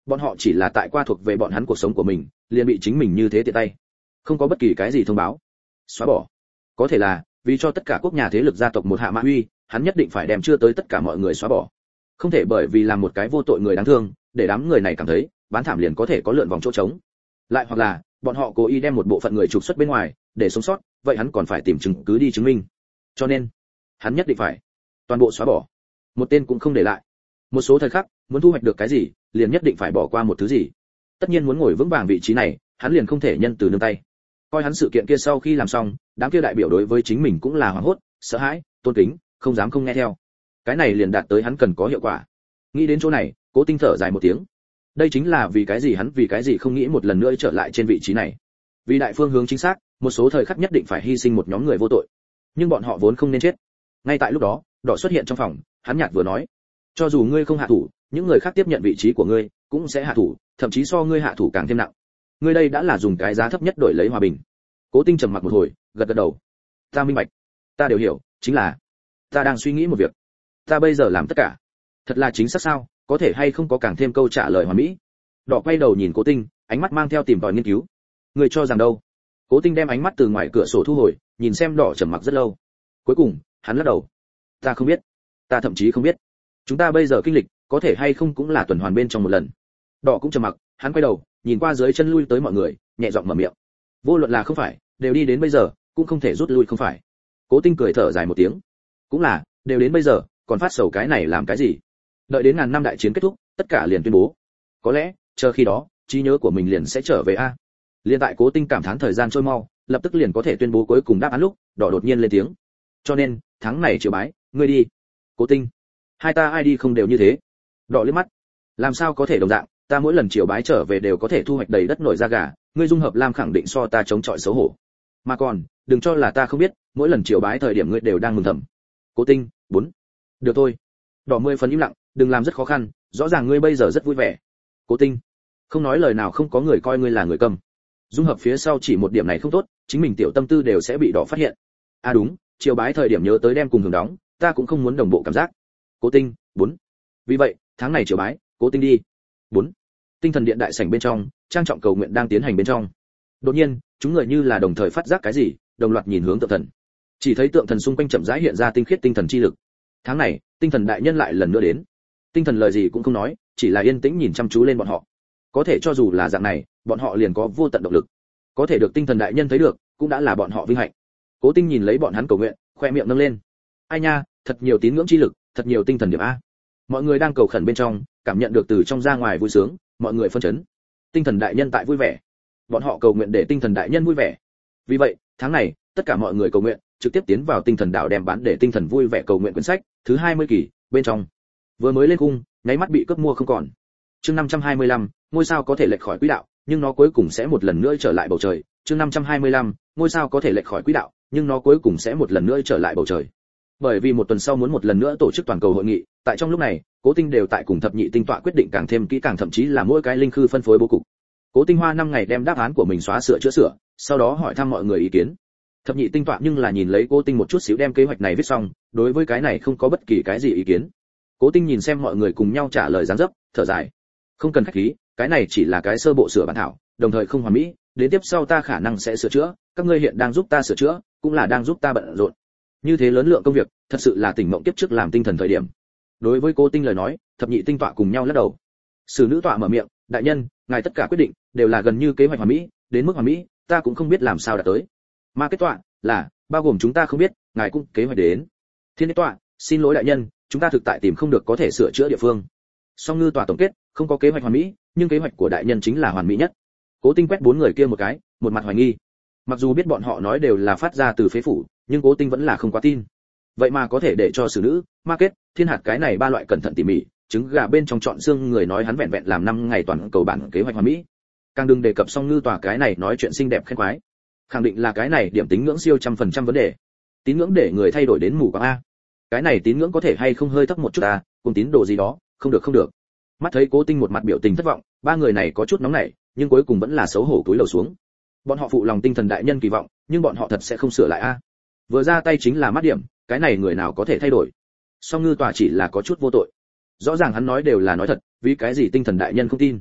Bọn họ chỉ là tại qua thuộc về bọn hắn cuộc sống của mình, liền bị chính mình như thế tiện tay, không có bất kỳ cái gì thông báo, xóa bỏ. Có thể là vì cho tất cả quốc nhà thế lực gia tộc một hạ mã uy, hắn nhất định phải đem chưa tới tất cả mọi người xóa bỏ. Không thể bởi vì làm một cái vô tội người đáng thương, để đám người này cảm thấy bán thảm liền có thể có lượn vòng chỗ trống. Lại hoặc là bọn họ cố ý đem một bộ phận người trục xuất bên ngoài để sống sót, vậy hắn còn phải tìm chứng cứ đi chứng minh. Cho nên hắn nhất định phải toàn bộ xóa bỏ, một tên cũng không để lại. Một số thời khắc muốn thu hoạch được cái gì liền nhất định phải bỏ qua một thứ gì. Tất nhiên muốn ngồi vững vàng vị trí này, hắn liền không thể nhân từ nương tay. Coi hắn sự kiện kia sau khi làm xong, đám kia đại biểu đối với chính mình cũng là hoảng hốt, sợ hãi, tôn kính, không dám không nghe theo. Cái này liền đạt tới hắn cần có hiệu quả. Nghĩ đến chỗ này, Cố Tinh thở dài một tiếng. Đây chính là vì cái gì hắn vì cái gì không nghĩ một lần nữa trở lại trên vị trí này. Vì đại phương hướng chính xác, một số thời khắc nhất định phải hy sinh một nhóm người vô tội. Nhưng bọn họ vốn không nên chết. Ngay tại lúc đó, Đỏ xuất hiện trong phòng, hắn nhạt vừa nói: cho dù ngươi không hạ thủ, những người khác tiếp nhận vị trí của ngươi cũng sẽ hạ thủ, thậm chí so ngươi hạ thủ càng thêm nặng. Ngươi đây đã là dùng cái giá thấp nhất đổi lấy hòa bình. Cố Tinh trầm mặc một hồi, gật gật đầu. Ta minh bạch, ta đều hiểu, chính là ta đang suy nghĩ một việc. Ta bây giờ làm tất cả, thật là chính xác sao? Có thể hay không có càng thêm câu trả lời hoàn mỹ? Đỏ quay đầu nhìn Cố Tinh, ánh mắt mang theo tìm tòi nghiên cứu. Ngươi cho rằng đâu? Cố Tinh đem ánh mắt từ ngoài cửa sổ thu hồi, nhìn xem Đỏ trầm mặc rất lâu. Cuối cùng, hắn lắc đầu. Ta không biết, ta thậm chí không biết. Chúng ta bây giờ kinh lịch, có thể hay không cũng là tuần hoàn bên trong một lần. Đỏ cũng trầm mặc, hắn quay đầu, nhìn qua dưới chân lui tới mọi người, nhẹ giọng mở miệng. Vô luận là không phải, đều đi đến bây giờ, cũng không thể rút lui không phải. Cố Tinh cười thở dài một tiếng. Cũng là, đều đến bây giờ, còn phát sầu cái này làm cái gì? Đợi đến ngàn năm đại chiến kết thúc, tất cả liền tuyên bố. Có lẽ, chờ khi đó, trí nhớ của mình liền sẽ trở về a. Liên tại Cố Tinh cảm thán thời gian trôi mau, lập tức liền có thể tuyên bố cuối cùng đáp án lúc, Đỏ đột nhiên lên tiếng. Cho nên, tháng này Triều Bái, ngươi đi. Cố Tinh, hai ta ai đi không đều như thế? Đỏ liếc mắt. Làm sao có thể đồng dạng, ta mỗi lần Triều Bái trở về đều có thể thu hoạch đầy đất nổi da gà, ngươi Dung Hợp Lam khẳng định so ta chống chọi xấu hổ. Mà còn, đừng cho là ta không biết, mỗi lần Triều Bái thời điểm ngươi đều đang mừng thầm. Cố Tinh, 4. Được thôi. Đỏ 10 phần im lặng, đừng làm rất khó khăn, rõ ràng ngươi bây giờ rất vui vẻ. Cố Tinh, không nói lời nào không có người coi ngươi là người câm. Dung Hợp phía sau chỉ một điểm này không tốt, chính mình tiểu tâm tư đều sẽ bị Đỏ phát hiện. À đúng, Triều Bái thời điểm nhớ tới đem cùng hưởng đóng, ta cũng không muốn đồng bộ cảm giác. Cố Tinh, 4. Vì vậy, tháng này Triều Bái, Cố Tinh đi. 4. Tinh thần điện đại sảnh bên trong, trang trọng cầu nguyện đang tiến hành bên trong. Đột nhiên, chúng người như là đồng thời phát giác cái gì, đồng loạt nhìn hướng tượng thần. Chỉ thấy tượng thần xung quanh chậm rãi hiện ra tinh khiết tinh thần chi lực. Tháng này, tinh thần đại nhân lại lần nữa đến. Tinh thần lời gì cũng không nói, chỉ là yên tĩnh nhìn chăm chú lên bọn họ. Có thể cho dù là dạng này, bọn họ liền có vô tận động lực. Có thể được tinh thần đại nhân thấy được, cũng đã là bọn họ vinh hạnh. Cố Tinh nhìn lấy bọn hắn cầu nguyện, khoe miệng nâng lên. Ai nha, thật nhiều tín ngưỡng chi lực, thật nhiều tinh thần điểm a. Mọi người đang cầu khẩn bên trong, cảm nhận được từ trong ra ngoài vui sướng, mọi người phân chấn. Tinh thần đại nhân tại vui vẻ. Bọn họ cầu nguyện để tinh thần đại nhân vui vẻ. Vì vậy, tháng này, tất cả mọi người cầu nguyện, trực tiếp tiến vào tinh thần đạo đem bán để tinh thần vui vẻ cầu nguyện quyển sách, thứ 20 kỳ, bên trong. Vừa mới lên cung, nháy mắt bị cướp mua không còn. Chương 525, ngôi sao có thể lệch khỏi quỹ đạo, nhưng nó cuối cùng sẽ một lần nữa trở lại bầu trời. Chương 525, ngôi sao có thể lệch khỏi quỹ đạo, nhưng nó cuối cùng sẽ một lần nữa trở lại bầu trời. Bởi vì một tuần sau muốn một lần nữa tổ chức toàn cầu hội nghị, tại trong lúc này, Cố Tinh đều tại cùng thập nhị tinh tọa quyết định càng thêm kỹ càng, thậm chí là mỗi cái linh khư phân phối bố cục. Cố Tinh hoa 5 ngày đem đáp án của mình xóa sửa chữa sửa, sau đó hỏi thăm mọi người ý kiến. Thập nhị tinh tọa nhưng là nhìn lấy Cố Tinh một chút xíu đem kế hoạch này viết xong, đối với cái này không có bất kỳ cái gì ý kiến. Cố Tinh nhìn xem mọi người cùng nhau trả lời dáng dấp, thở dài. Không cần khách khí, cái này chỉ là cái sơ bộ sửa bản thảo, đồng thời không hoàn mỹ, đến tiếp sau ta khả năng sẽ sửa chữa, các ngươi hiện đang giúp ta sửa chữa, cũng là đang giúp ta bận rộn. Như thế lớn lượng công việc, thật sự là tỉnh mộng kiếp trước làm tinh thần thời điểm. Đối với Cố Tinh lời nói, thập nhị tinh tọa cùng nhau lắc đầu. Sử nữ tọa mở miệng, đại nhân, ngài tất cả quyết định đều là gần như kế hoạch hoàn mỹ, đến mức hoàn mỹ, ta cũng không biết làm sao đạt tới. Mà kết tọa là bao gồm chúng ta không biết, ngài cũng kế hoạch đến. Thiên đế tọa, xin lỗi đại nhân, chúng ta thực tại tìm không được có thể sửa chữa địa phương. Song ngư tọa tổng kết, không có kế hoạch hoàn mỹ, nhưng kế hoạch của đại nhân chính là hoàn mỹ nhất. Cố Tinh quét 4 người kia một cái, một mặt hoài nghi. Mặc dù biết bọn họ nói đều là phát ra từ phế phủ, nhưng Cố Tinh vẫn là không quá tin. Vậy mà có thể để cho xử nữ, market, thiên hạt cái này 3 loại cẩn thận tỉ mỉ, trứng gà bên trong chọn xương người nói hắn vẹn vẹn làm 5 ngày toàn cầu bản kế hoạch hoàn mỹ. Càng đừng đề cập song ngư tòa cái này nói chuyện xinh đẹp khen khoái. Khẳng định là cái này điểm tín ngưỡng siêu 100% vấn đề. Tín ngưỡng để người thay đổi đến mù quáng a. Cái này tín ngưỡng có thể hay không hơi thấp một chút à, cùng tín đồ gì đó, không được không được. Mắt thấy Cố Tinh một mặt biểu tình thất vọng, 3 người này có chút nóng nảy, nhưng cuối cùng vẫn là xấu hổ cúi đầu xuống. Bọn họ phụ lòng tinh thần đại nhân kỳ vọng, nhưng bọn họ thật sẽ không sửa lại a. Vừa ra tay chính là mắt điểm, cái này người nào có thể thay đổi. Song ngư tòa chỉ là có chút vô tội. Rõ ràng hắn nói đều là nói thật, vì cái gì tinh thần đại nhân không tin.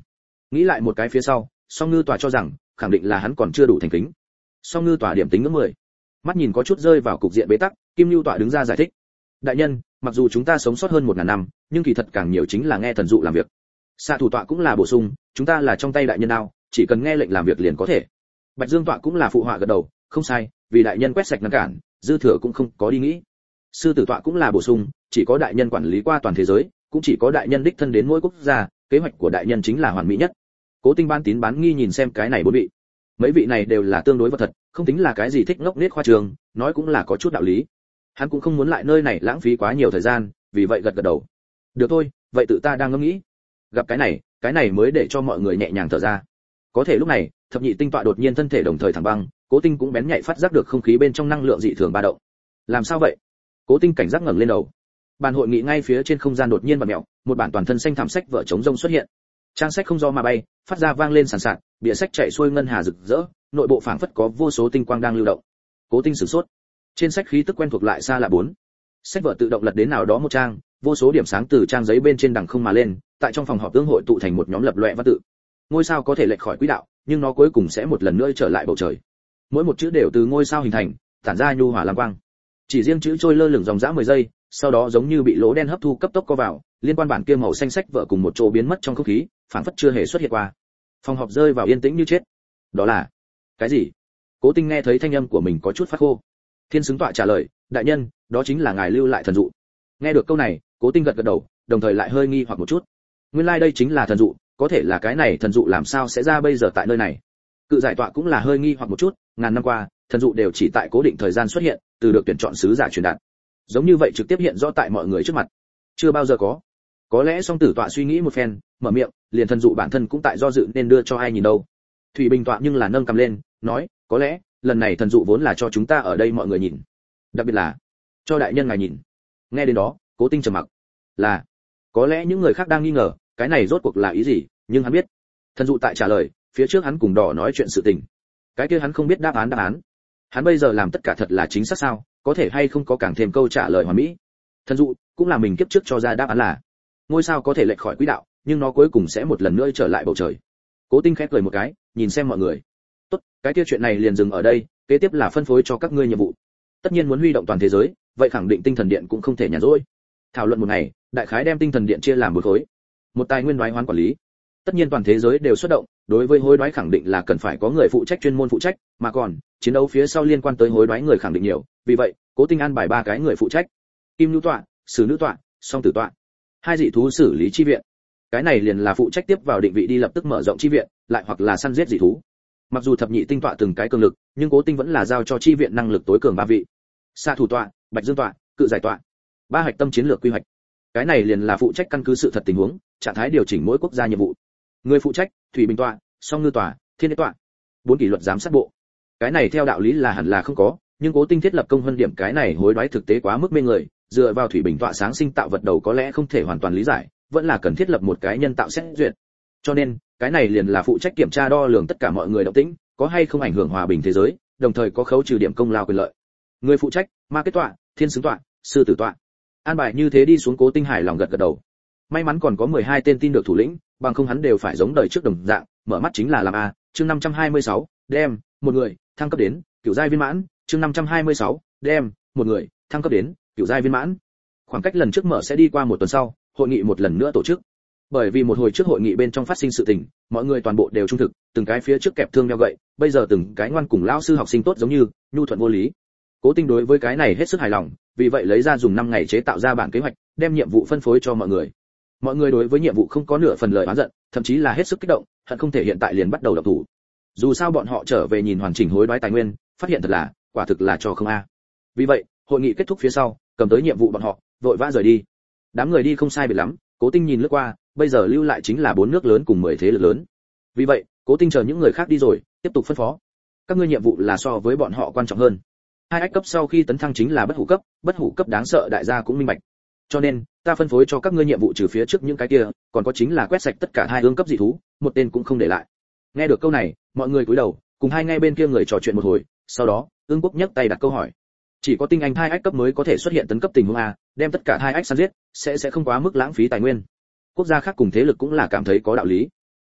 Nghĩ lại một cái phía sau, Song Ngư Tòa cho rằng khẳng định là hắn còn chưa đủ thành kính. Song Ngư Tòa điểm tính ngưỡng 10. Mắt nhìn có chút rơi vào cục diện bế tắc, Kim Nưu Tọa đứng ra giải thích. Đại nhân, mặc dù chúng ta sống sót hơn 1000 năm, nhưng kỳ thật càng nhiều chính là nghe thần dụ làm việc. Xạ thủ tọa cũng là bổ sung, chúng ta là trong tay đại nhân nào, chỉ cần nghe lệnh làm việc liền có thể. Bạch Dương Tọa cũng là phụ họa gật đầu, không sai, vì đại nhân quét sạch ngăn cản, dư thừa cũng không có đi nghĩ. Sư tử tọa cũng là bổ sung, chỉ có đại nhân quản lý qua toàn thế giới, cũng chỉ có đại nhân đích thân đến mỗi quốc gia, kế hoạch của đại nhân chính là hoàn mỹ nhất. Cố Tinh bán tín bán nghi nhìn xem cái này bốn vị. Mấy vị này đều là tương đối vật thật, không tính là cái gì thích ngốc nết khoa trường, nói cũng là có chút đạo lý. Hắn cũng không muốn lại nơi này lãng phí quá nhiều thời gian, vì vậy gật gật đầu. Được thôi, vậy tự ta đang ngẫm nghĩ. Gặp cái này mới để cho mọi người nhẹ nhàng thở ra. Có thể lúc này, thập nhị tinh tọa đột nhiên thân thể đồng thời thẳng băng, Cố Tinh cũng bén nhạy phát giác được không khí bên trong năng lượng dị thường ba động. Làm sao vậy? Cố Tinh cảnh giác ngẩng lên đầu. Bàn hội nghị ngay phía trên không gian đột nhiên bật mèo, một bản toàn thân xanh thảm sách vở chống rông xuất hiện. Trang sách không do mà bay, phát ra vang lên sàn sạt, bìa sách chạy xuôi ngân hà rực rỡ, nội bộ phảng phất có vô số tinh quang đang lưu động. Cố Tinh sửng sốt. Trên sách khí tức quen thuộc lại xa lạ bốn. Sách vở tự động lật đến nào đó một trang, vô số điểm sáng từ trang giấy bên trên đằng không mà lên, tại trong phòng họp tương hội tụ thành một nhóm lập loè văn tự. Ngôi sao có thể lệch khỏi quỹ đạo, nhưng nó cuối cùng sẽ một lần nữa trở lại bầu trời. Mỗi một chữ đều từ ngôi sao hình thành, tản ra nhu hòa lam quang. Chỉ riêng chữ trôi lơ lửng dòng dã 10 giây, sau đó giống như bị lỗ đen hấp thu cấp tốc co vào, liên quan bản kia màu xanh sách vở cùng một chỗ biến mất trong không khí, phảng phất chưa hề xuất hiện qua. Phòng họp rơi vào yên tĩnh như chết. Đó là cái gì? Cố Tinh nghe thấy thanh âm của mình có chút phát khô. Thiên xứng tọa trả lời, đại nhân, đó chính là ngài lưu lại thần dụ. Nghe được câu này, Cố Tinh gật gật đầu, đồng thời lại hơi nghi hoặc một chút. Nguyên lai đây chính là thần dụ, có thể là cái này thần dụ làm sao sẽ ra bây giờ tại nơi này? Cự giải tọa cũng là hơi nghi hoặc một chút, ngàn năm qua, thần dụ đều chỉ tại cố định thời gian xuất hiện, từ được tuyển chọn sứ giả truyền đạt. Giống như vậy trực tiếp hiện rõ tại mọi người trước mặt. Chưa bao giờ có. Có lẽ Song Tử tọa suy nghĩ một phen, mở miệng, liền thần dụ bản thân cũng tại do dự nên đưa cho ai nhìn đâu. Thủy Bình tọa nhưng là nâng cầm lên, nói, có lẽ, lần này thần dụ vốn là cho chúng ta ở đây mọi người nhìn. Đặc biệt là cho đại nhân ngài nhìn. Nghe đến đó, Cố Tinh trầm mặc. Là, có lẽ những người khác đang nghi ngờ, cái này rốt cuộc là ý gì, nhưng hắn biết. Thần dụ tại trả lời, phía trước hắn cùng đỏ nói chuyện sự tình. Cái kia hắn không biết đáp án. Hắn bây giờ làm tất cả thật là chính xác sao, có thể hay không có càng thêm câu trả lời hoàn mỹ. Thần dụ cũng là mình kiếp trước cho ra đáp án là ngôi sao có thể lệch khỏi quỹ đạo, nhưng nó cuối cùng sẽ một lần nữa trở lại bầu trời. Cố Tinh khẽ cười một cái, nhìn xem mọi người. Tốt, cái kia chuyện này liền dừng ở đây, kế tiếp là phân phối cho các ngươi nhiệm vụ. Tất nhiên muốn huy động toàn thế giới, vậy khẳng định tinh thần điện cũng không thể nhàn rỗi. Thảo luận một ngày, đại khái đem tinh thần điện chia làm một khối. Một tài nguyên đoái hoán quản lý. Tất nhiên toàn thế giới đều xuất động, đối với hối đoái khẳng định là cần phải có người phụ trách chuyên môn phụ trách, mà còn chiến đấu phía sau liên quan tới hối đoái người khẳng định nhiều, vì vậy, Cố Tinh an bài 3 cái người phụ trách. Kim Nưu tọa, Sử Nữ tọa, Song Tử tọa. 2 dị thú xử lý chi viện. Cái này liền là phụ trách tiếp vào định vị đi lập tức mở rộng chi viện, lại hoặc là săn giết dị thú. Mặc dù thập nhị tinh tọa từng cái cường lực, nhưng Cố Tinh vẫn là giao cho chi viện năng lực tối cường 3 vị. Xạ thủ tọa, Bạch Dương tọa, Cự giải tọa. 3 hạch tâm chiến lược quy hoạch. Cái này liền là phụ trách căn cứ sự thật tình huống, trạng thái điều chỉnh mỗi quốc gia nhiệm vụ. Người phụ trách, Thủy Bình tọa, Song Ngư tọa, Thiên Đế tọa. 4 kỷ luật giám sát bộ. Cái này theo đạo lý là hẳn là không có, nhưng Cố Tinh thiết lập công hơn điểm cái này hối đoái thực tế quá mức mê người, dựa vào Thủy Bình tọa sáng sinh tạo vật đầu có lẽ không thể hoàn toàn lý giải, vẫn là cần thiết lập một cái nhân tạo xét duyệt. Cho nên, cái này liền là phụ trách kiểm tra đo lường tất cả mọi người động tĩnh, có hay không ảnh hưởng hòa bình thế giới, đồng thời có khấu trừ điểm công lao quyền lợi. Người phụ trách, Ma Kết tọa, Thiên Xứng tọa, Sư Tử tọa. An bài như thế đi xuống, Cố Tinh hài lòng gật gật đầu. May mắn còn có 12 tên tin được thủ lĩnh, bằng không hắn đều phải giống đời trước đồng dạng, mở mắt chính là làm a. Chương 526, đem một người thăng cấp đến cửu giai viên mãn. Chương 526, đem một người thăng cấp đến cửu giai viên mãn. Khoảng cách lần trước mở sẽ đi qua một tuần sau, hội nghị một lần nữa tổ chức. Bởi vì một hồi trước hội nghị bên trong phát sinh sự tình, mọi người toàn bộ đều trung thực, từng cái phía trước kẹp thương đeo gậy, bây giờ từng cái ngoan cùng lão sư học sinh tốt giống như nhu thuận vô lý. Cố Tinh đối với cái này hết sức hài lòng, vì vậy lấy ra dùng 5 ngày chế tạo ra bản kế hoạch, đem nhiệm vụ phân phối cho mọi người. Mọi người đối với nhiệm vụ không có nửa phần lời oán giận, thậm chí là hết sức kích động, hận không thể hiện tại liền bắt đầu động thủ. Dù sao bọn họ trở về nhìn hoàn chỉnh hối đoái tài nguyên, phát hiện thật là, quả thực là cho không a. Vì vậy, hội nghị kết thúc phía sau, cầm tới nhiệm vụ bọn họ, vội vã rời đi. Đám người đi không sai biệt lắm, Cố Tinh nhìn lướt qua, bây giờ lưu lại chính là 4 nước lớn cùng 10 thế lực lớn. Vì vậy, Cố Tinh chờ những người khác đi rồi, tiếp tục phân phó. Các ngươi nhiệm vụ là so với bọn họ quan trọng hơn. 2 ách cấp sau khi tấn thăng chính là bất hủ cấp đáng sợ đại gia cũng minh bạch. Cho nên, ta phân phối cho các ngươi nhiệm vụ trừ phía trước những cái kia, còn có chính là quét sạch tất cả 2 ương cấp dị thú, một tên cũng không để lại. Nghe được câu này, mọi người cúi đầu, cùng hai ngay bên kia người trò chuyện một hồi, sau đó, Ương Quốc nhấc tay đặt câu hỏi. Chỉ có tinh anh 2 ách cấp mới có thể xuất hiện tấn cấp tình huống a, đem tất cả 2 ách săn giết, sẽ không quá mức lãng phí tài nguyên. Quốc gia khác cùng thế lực cũng là cảm thấy có đạo lý.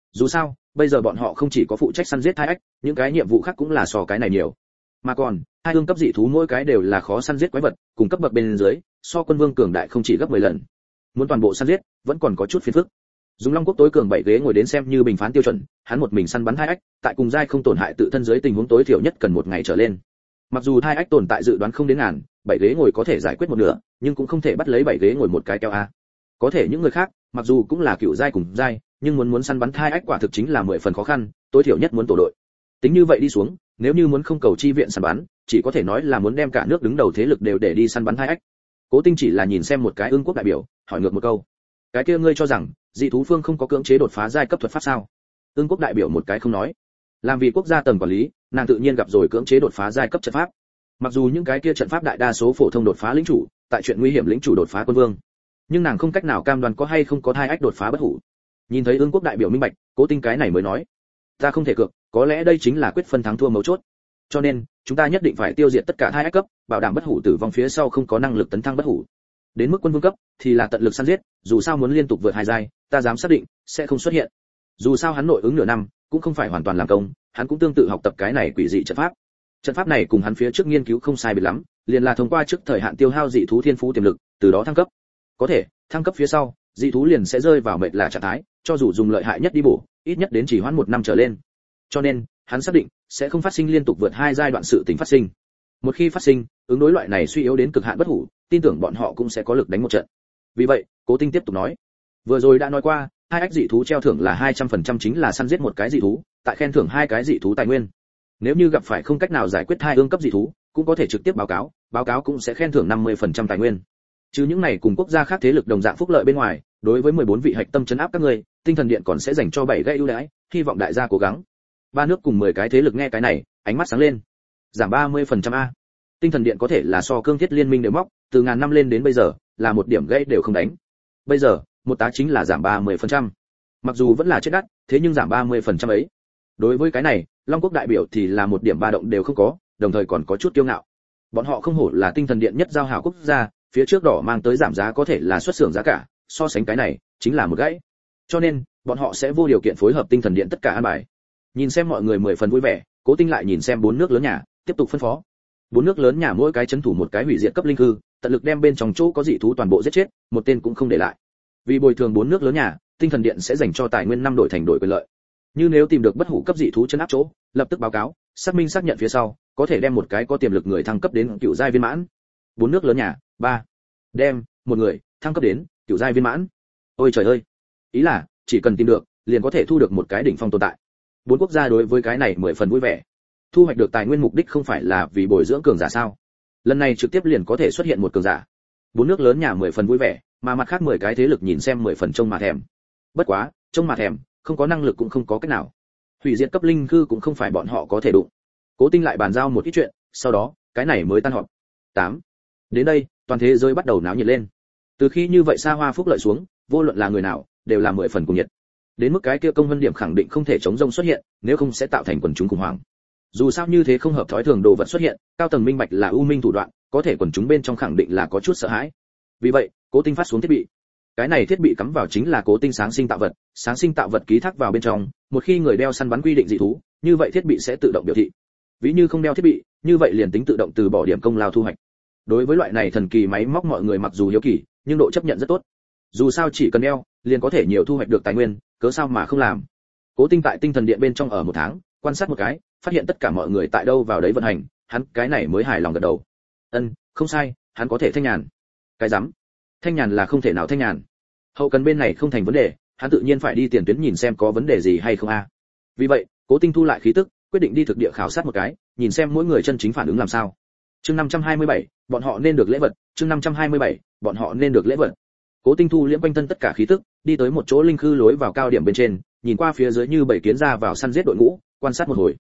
Dù sao, bây giờ bọn họ không chỉ có phụ trách săn giết thai ách, những cái nhiệm vụ khác cũng là so cái này nhiều. Mà còn, hai ương cấp dị thú mỗi cái đều là khó săn giết quái vật, cùng cấp bậc bên dưới, so quân vương cường đại không chỉ gấp 10 lần. Muốn toàn bộ săn giết, vẫn còn có chút phiền phức. Dùng Long Quốc tối cường 7 ghế ngồi đến xem như bình phán tiêu chuẩn, hắn một mình săn bắn thai ách, tại cùng giai không tổn hại tự thân dưới tình huống tối thiểu nhất cần 1 ngày trở lên. Mặc dù thai ách tồn tại dự đoán không đến ngàn, 7 ghế ngồi có thể giải quyết một nửa, nhưng cũng không thể bắt lấy 7 ghế ngồi một cái keo a. Có thể những người khác, mặc dù cũng là cựu giai cùng giai, nhưng muốn săn bắn thai ách quả thực chính là 10 phần khó khăn, tối thiểu nhất muốn tổ đội. Tính như vậy đi xuống, nếu như muốn không cầu chi viện săn bắn, chỉ có thể nói là muốn đem cả nước đứng đầu thế lực đều để đi săn bắn thai ách. Cố Tinh chỉ là nhìn xem một cái Ưng Quốc đại biểu, hỏi ngược một câu: "Cái kia ngươi cho rằng, dị thú phương không có cưỡng chế đột phá giai cấp thuật pháp sao?" Ưng Quốc đại biểu một cái không nói. Làm vì quốc gia tầng quản lý, nàng tự nhiên gặp rồi cưỡng chế đột phá giai cấp trận pháp. Mặc dù những cái kia trận pháp đại đa số phổ thông đột phá lĩnh chủ, tại chuyện nguy hiểm lĩnh chủ đột phá quân vương, nhưng nàng không cách nào cam đoan có hay không có thai ách đột phá bất hủ. Nhìn thấy Ưng Quốc đại biểu minh bạch, Cố Tinh cái này mới nói: "Ta không thể cược, có lẽ đây chính là quyết phân thắng thua mấu chốt. Cho nên, chúng ta nhất định phải tiêu diệt tất cả thai ách cấp, bảo đảm bất hủ tử vong phía sau không có năng lực tấn thăng bất hủ. Đến mức quân vương cấp thì là tận lực săn giết, dù sao muốn liên tục vượt 2 giai, ta dám xác định sẽ không xuất hiện. Dù sao hắn nội ứng nửa năm, cũng không phải hoàn toàn làm công, hắn cũng tương tự học tập cái này quỷ dị trận pháp. Trận pháp này cùng hắn phía trước nghiên cứu không sai biệt lắm, liền là thông qua trước thời hạn tiêu hao dị thú thiên phú tiềm lực, từ đó thăng cấp. Có thể, thăng cấp phía sau, dị thú liền sẽ rơi vào mệt là trạng thái, cho dù dùng lợi hại nhất đi bổ, ít nhất đến chỉ hoãn 1 năm trở lên. Cho nên, hắn xác định sẽ không phát sinh liên tục vượt 2 giai đoạn sự tình phát sinh. Một khi phát sinh, ứng đối loại này suy yếu đến cực hạn bất hủ, tin tưởng bọn họ cũng sẽ có lực đánh một trận. Vì vậy, Cố Tinh tiếp tục nói: "Vừa rồi đã nói qua, hai ách dị thú treo thưởng là 200% chính là săn giết một cái dị thú, tại khen thưởng 2 cái dị thú tài nguyên. Nếu như gặp phải không cách nào giải quyết hai ương cấp dị thú, cũng có thể trực tiếp báo cáo cũng sẽ khen thưởng 50% tài nguyên. Chứ những này cùng quốc gia khác thế lực đồng dạng phúc lợi bên ngoài, đối với 14 vị hạch tâm trấn áp các ngươi, Tinh Thần Điện còn sẽ dành cho 7 gậy ưu đãi, hy vọng đại gia cố gắng." Ba nước cùng 10 cái thế lực nghe cái này, ánh mắt sáng lên. Giảm 30% a. Tinh Thần Điện có thể là so cương thiết liên minh đều móc, từ ngàn năm lên đến bây giờ, là một điểm gãy đều không đánh. Bây giờ, một tá chính là giảm 30%. Mặc dù vẫn là chết đắt, thế nhưng giảm 30% ấy. Đối với cái này, Long Quốc đại biểu thì là một điểm ba động đều không có, đồng thời còn có chút kiêu ngạo. Bọn họ không hổ là Tinh Thần Điện nhất giao hảo quốc gia, phía trước đỏ mang tới giảm giá có thể là xuất xưởng giá cả, so sánh cái này, chính là một gãy. Cho nên, bọn họ sẽ vô điều kiện phối hợp Tinh Thần Điện tất cả an bài. Nhìn xem mọi người 10 phần vui vẻ, Cố Tinh lại nhìn xem 4 nước lớn nhà, tiếp tục phân phó. 4 nước lớn nhà mỗi cái trấn thủ một cái hủy diệt cấp linh hư, tận lực đem bên trong chỗ có dị thú toàn bộ giết chết, một tên cũng không để lại. Vì bồi thường 4 nước lớn nhà, Tinh Thần Điện sẽ dành cho tài nguyên 5 đổi thành đổi quyền lợi. Như nếu tìm được bất hủ cấp dị thú trấn áp chỗ, lập tức báo cáo, xác minh xác nhận phía sau, có thể đem một cái có tiềm lực người thăng cấp đến cựu giai viên mãn. 4 nước lớn nhà, 3. Đem một người thăng cấp đến cựu giai viên mãn. Ôi trời ơi, ý là chỉ cần tìm được, liền có thể thu được một cái đỉnh phong tồn tại. 4 quốc gia đối với cái này 10 phần vui vẻ. Thu hoạch được tài nguyên mục đích không phải là vì bồi dưỡng cường giả sao? Lần này trực tiếp liền có thể xuất hiện một cường giả. 4 nước lớn nhà 10 phần vui vẻ, mà mặt khác 10 cái thế lực nhìn xem 10 phần trông mà thèm. Bất quá, trông mà thèm, không có năng lực cũng không có cách nào. Hủy diệt cấp linh hư cũng không phải bọn họ có thể đụng. Cố Tinh lại bàn giao một ít chuyện, sau đó, cái này mới tan họp. 8. Đến đây, toàn thế giới bắt đầu náo nhiệt lên. Từ khi như vậy xa hoa phúc lợi xuống, vô luận là người nào, đều là 10 phần cùng nhiệt. Đến mức cái kia công vân điểm khẳng định không thể chống rông xuất hiện, nếu không sẽ tạo thành quần chúng khủng hoảng. Dù sao như thế không hợp thói thường đồ vật xuất hiện, cao tầng minh bạch là ưu minh thủ đoạn, có thể quần chúng bên trong khẳng định là có chút sợ hãi. Vì vậy, Cố Tinh phát xuống thiết bị. Cái này thiết bị cắm vào chính là Cố Tinh sáng sinh tạo vật ký thác vào bên trong, một khi người đeo săn bắn quy định dị thú, như vậy thiết bị sẽ tự động biểu thị. Ví như không đeo thiết bị, như vậy liền tính tự động từ bỏ điểm công lao thu hoạch. Đối với loại này thần kỳ máy móc mọi người mặc dù hiếu kỳ, nhưng độ chấp nhận rất tốt. Dù sao chỉ cần đeo, liền có thể nhiều thu hoạch được tài nguyên, cớ sao mà không làm. Cố Tinh tại Tinh Thần Điện bên trong ở 1 tháng, quan sát một cái, phát hiện tất cả mọi người tại đâu vào đấy vận hành, hắn cái này mới hài lòng gật đầu. Không sai, hắn có thể thanh nhàn. Cái rắm, thanh nhàn là không thể nào thanh nhàn. Hậu cần bên này không thành vấn đề, hắn tự nhiên phải đi tiền tuyến nhìn xem có vấn đề gì hay không a. Vì vậy, Cố Tinh thu lại khí tức, quyết định đi thực địa khảo sát một cái, nhìn xem mỗi người chân chính phản ứng làm sao. Chương 527, bọn họ nên được lễ vật, chương 527, bọn họ nên được lễ vật. Cố Tinh thu liễm quanh thân tất cả khí tức, đi tới một chỗ linh khư lối vào cao điểm bên trên, nhìn qua phía dưới như bảy kiến ra vào săn giết đội ngũ, quan sát một hồi.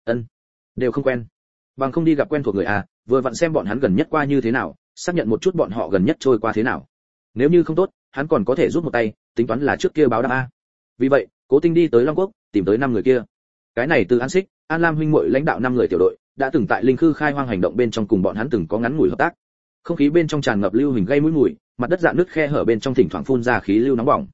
Đều không quen. Bằng không đi gặp quen thuộc người à, vừa vặn xem bọn hắn gần nhất qua như thế nào, xác nhận một chút bọn họ gần nhất trôi qua thế nào. Nếu như không tốt, hắn còn có thể giúp một tay, tính toán là trước kia báo đáp a. Vì vậy, Cố Tinh đi tới Long Quốc, tìm tới 5 người kia. Cái này từ An Xích, An Lam huynh muội lãnh đạo 5 người tiểu đội, đã từng tại linh khư khai hoang hành động bên trong cùng bọn hắn từng có ngắn ngủi hợp tác. Không khí bên trong tràn ngập lưu hình gây mũi mùi, mặt đất rạn nứt khe hở bên trong thỉnh thoảng phun ra khí lưu nóng bỏng.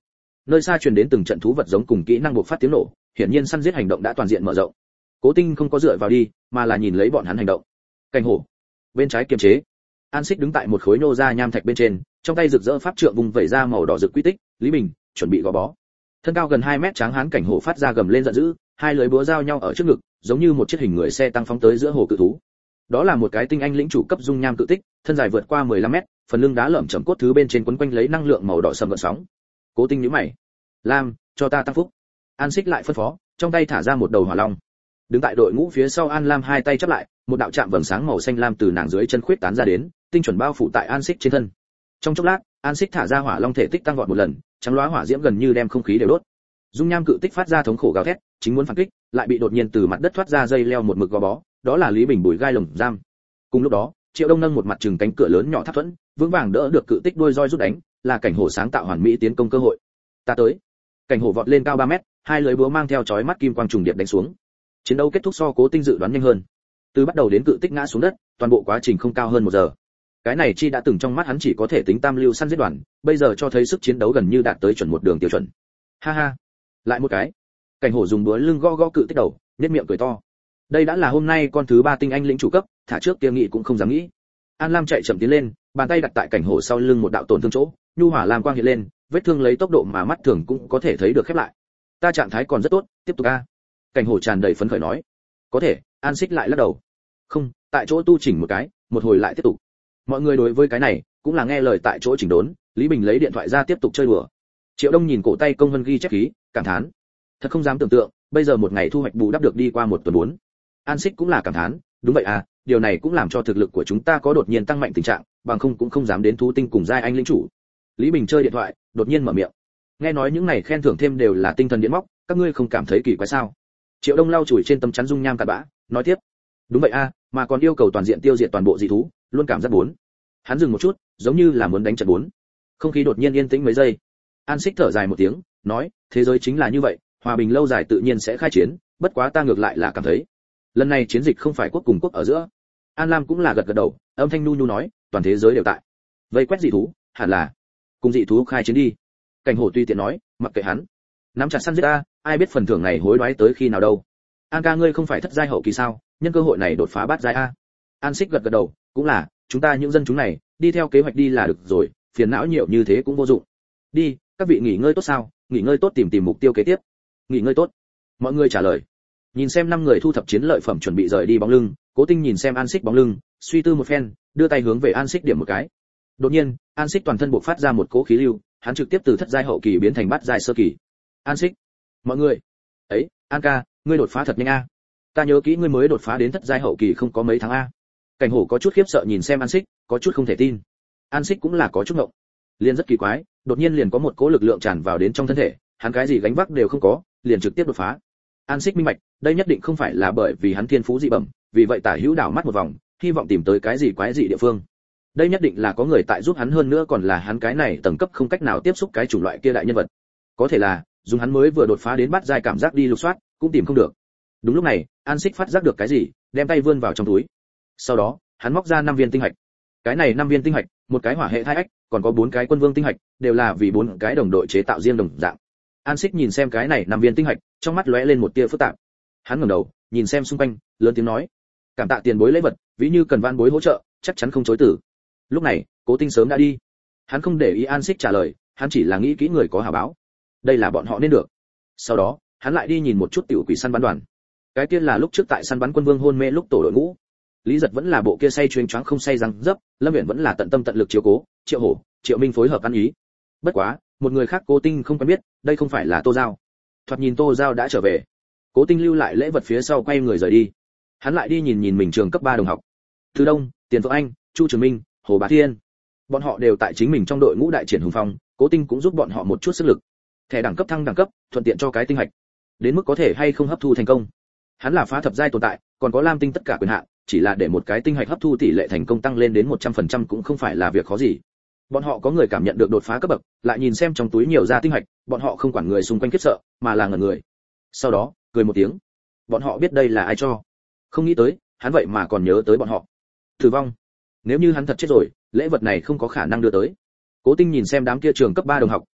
Nơi xa truyền đến từng trận thú vật giống cùng kỹ năng bộc phát tiếng nổ, hiển nhiên săn giết hành động đã toàn diện mở rộng. Cố Tinh không có dựa vào đi, mà là nhìn lấy bọn hắn hành động. Cảnh hổ bên trái kiềm chế. An Xích đứng tại một khối nô ra nham thạch bên trên, trong tay rực rỡ pháp trượng vùng vẩy ra màu đỏ rực quy tích. Lý Bình chuẩn bị gò bó. Thân cao gần 2 mét tráng hán cảnh hổ phát ra gầm lên giận dữ, hai lưỡi búa giao nhau ở trước ngực, giống như một chiếc hình người xe tăng phóng tới giữa hồ cự thú. Đó là một cái tinh anh lĩnh chủ cấp dung nham cự tích, thân dài vượt qua 15 mét, phần lưng đá lởm chởm cốt thứ bên trên quấn quanh lấy năng lượng màu đỏ sầm gợn sóng. Cố Tinh nhíu mày. "Lam, cho ta tăng phúc." An Xích lại phân phó, trong tay thả ra một đầu hỏa long. Đứng tại đội ngũ phía sau An Lam hai tay chắp lại, một đạo chạm vầng sáng màu xanh lam từ nàng dưới chân khuyết tán ra đến, tinh chuẩn bao phủ tại An Xích trên thân. Trong chốc lát, An Xích thả ra hỏa long thể tích tăng vọt một lần, trắng loá hỏa diễm gần như đem không khí đều đốt. Dung nham cự tích phát ra thống khổ gào thét, chính muốn phản kích, lại bị đột nhiên từ mặt đất thoát ra dây leo một mực gò bó, đó là Lý Bình bùi gai lồng giam. Cùng lúc đó, Triệu Đông nâng một mặt chừng cánh cửa lớn nhỏ tháp thuẫn, vững vàng đỡ được cự tích đuôi roi rút đánh, là cảnh hổ sáng tạo hoàn mỹ tiến công cơ hội. Ta tới. Cảnh hổ vọt lên cao 3 mét, hai lưỡi búa mang theo chói mắt kim quang trùng điệp đánh xuống. Chiến đấu kết thúc so Cố Tinh dự đoán nhanh hơn. Từ bắt đầu đến cự tích ngã xuống đất, toàn bộ quá trình không cao hơn 1 giờ. Cái này chi đã từng trong mắt hắn chỉ có thể tính tam lưu săn giết đoàn, bây giờ cho thấy sức chiến đấu gần như đạt tới chuẩn một đường tiêu chuẩn. Ha ha, lại một cái. Cảnh hổ dùng búa lưng gõ gõ cự tích đầu, nhếch miệng cười to. Đây đã là hôm nay con thứ 3 tinh anh lĩnh chủ cấp, thả trước kia nghĩ cũng không dám nghĩ. An Lam chạy chậm tiến lên, bàn tay đặt tại cảnh hổ sau lưng một đạo tổn thương chỗ, nhu hỏa lam quang hiện lên, vết thương lấy tốc độ mà mắt thường cũng có thể thấy được khép lại. Ta trạng thái còn rất tốt, tiếp tục a. Cảnh hổ tràn đầy phấn khởi nói. Có thể. An Xích lại lắc đầu. Không, tại chỗ tu chỉnh một cái, một hồi lại tiếp tục. Mọi người đối với cái này cũng là nghe lời tại chỗ chỉnh đốn. Lý Bình lấy điện thoại ra tiếp tục chơi đùa. Triệu Đông nhìn cổ tay công vân ghi chép khí, cảm thán. Thật không dám tưởng tượng, bây giờ một ngày thu hoạch bù đắp được đi qua 1 tuần 4. An Xích cũng là cảm thán, đúng vậy à, điều này cũng làm cho thực lực của chúng ta có đột nhiên tăng mạnh tình trạng, bằng không cũng không dám đến thú tinh cùng giai anh lĩnh chủ. Lý Bình chơi điện thoại, đột nhiên mở miệng. Nghe nói những này khen thưởng thêm đều là tinh thần điện móc, các ngươi không cảm thấy kỳ quái sao? Triệu Đông lau chùi trên tấm chắn dung nham cặn bã, nói tiếp. Đúng vậy a, mà còn yêu cầu toàn diện tiêu diệt toàn bộ dị thú, luôn cảm giác bốn. Hắn dừng một chút, giống như là muốn đánh trận bốn. Không khí đột nhiên yên tĩnh mấy giây. An Xích thở dài một tiếng, nói, thế giới chính là như vậy, hòa bình lâu dài tự nhiên sẽ khai chiến, bất quá ta ngược lại là cảm thấy, lần này chiến dịch không phải quốc cùng quốc ở giữa. An Lam cũng là gật gật đầu, âm thanh nhu nhu nói, toàn thế giới đều tại vây quét dị thú, hẳn là cùng dị thú khai chiến đi. Cảnh hổ tùy tiện nói, mặc kệ hắn, nắm chặt săn giết ta, ai biết phần thưởng này hối đoái tới khi nào đâu. An ca ngươi không phải thất giai hậu kỳ sao, nhân cơ hội này đột phá bát giai a. An Xích gật gật đầu, cũng là, chúng ta những dân chúng này, đi theo kế hoạch đi là được rồi, phiền não nhiều như thế cũng vô dụng. Đi, các vị nghỉ ngơi tốt sao? Nghỉ ngơi tốt tìm mục tiêu kế tiếp. Nghỉ ngơi tốt. Mọi người trả lời. Nhìn xem 5 người thu thập chiến lợi phẩm chuẩn bị rời đi bóng lưng, Cố Tinh nhìn xem An Xích bóng lưng, suy tư một phen, đưa tay hướng về An Xích điểm một cái. Đột nhiên, An Xích toàn thân bộc phát ra một cỗ khí lưu, hắn trực tiếp từ thất giai hậu kỳ biến thành bát giai sơ kỳ. An Xích, mọi người, ấy, An ca, ngươi đột phá thật nhanh a. Ta nhớ kỹ ngươi mới đột phá đến thất giai hậu kỳ không có mấy tháng a. Cảnh hổ có chút khiếp sợ nhìn xem An Xích, có chút không thể tin. An Xích cũng là có chút ngộng. Liền rất kỳ quái, đột nhiên liền có một cỗ lực lượng tràn vào đến trong thân thể, hắn cái gì gánh vác đều không có, liền trực tiếp đột phá. An Xích minh bạch, đây nhất định không phải là bởi vì hắn thiên phú dị bẩm, vì vậy Tả Hữu đảo mắt một vòng, hy vọng tìm tới cái gì quái dị địa phương. Đây nhất định là có người tại giúp hắn, hơn nữa còn là hắn cái này tầng cấp không cách nào tiếp xúc cái chủng loại kia đại nhân vật. Có thể là, dùng hắn mới vừa đột phá đến bát giai cảm giác đi lục soát, cũng tìm không được. Đúng lúc này, An Xích phát giác được cái gì, đem tay vươn vào trong túi. Sau đó, hắn móc ra 5 viên tinh hạch. Cái này 5 viên tinh hạch, một cái hỏa hệ thai ách, còn có 4 cái quân vương tinh hạch, đều là vì 4 cái đồng đội chế tạo riêng đồng dạng. An Xích nhìn xem cái này 5 viên tinh hạch, trong mắt lóe lên một tia phức tạp. Hắn ngẩng đầu, nhìn xem xung quanh, lớn tiếng nói: "Cảm tạ tiền bối lễ vật, ví như cần van bối hỗ trợ, chắc chắn không chối từ." Lúc này, Cố Tinh sớm đã đi. Hắn không để ý An Xích trả lời, hắn chỉ là nghĩ kỹ người có hảo báo. Đây là bọn họ nên được. Sau đó, hắn lại đi nhìn một chút tiểu quỷ săn bắn đoàn. Cái kia là lúc trước tại săn bắn quân vương hôn mê lúc tổ đội ngũ. Lý Giật vẫn là bộ kia say chuyên choáng không say răng dấp, Lâm Uyển vẫn là tận tâm tận lực chiếu cố, Triệu Hổ, Triệu Minh phối hợp ăn ý. Bất quá, một người khác Cố Tinh không quen biết, đây không phải là Tô Giao. Thoạt nhìn Tô Giao đã trở về. Cố Tinh lưu lại lễ vật phía sau quay người rời đi. Hắn lại đi nhìn mình trường cấp 3 đồng học. Từ Đông, Tiền Phượng Anh, Chu Trường Minh, Hồ Bá Thiên. Bọn họ đều tại chính mình trong đội ngũ đại triển hùng phong, Cố Tinh cũng giúp bọn họ một chút sức lực. Thẻ đẳng cấp thăng đẳng cấp, thuận tiện cho cái tinh hạch. Đến mức có thể hay không hấp thu thành công. Hắn là phá thập giai tồn tại, còn có lam tinh tất cả quyền hạn, chỉ là để một cái tinh hạch hấp thu tỷ lệ thành công tăng lên đến 100% cũng không phải là việc khó gì. Bọn họ có người cảm nhận được đột phá cấp bậc, lại nhìn xem trong túi nhiều ra tinh hạch, bọn họ không quản người xung quanh khiếp sợ, mà là ngẩn người. Sau đó, cười một tiếng. Bọn họ biết đây là ai cho. Không nghĩ tới, hắn vậy mà còn nhớ tới bọn họ. Tử vong. Nếu như hắn thật chết rồi, lễ vật này không có khả năng đưa tới. Cố Tinh nhìn xem đám kia trường cấp 3 đồng học,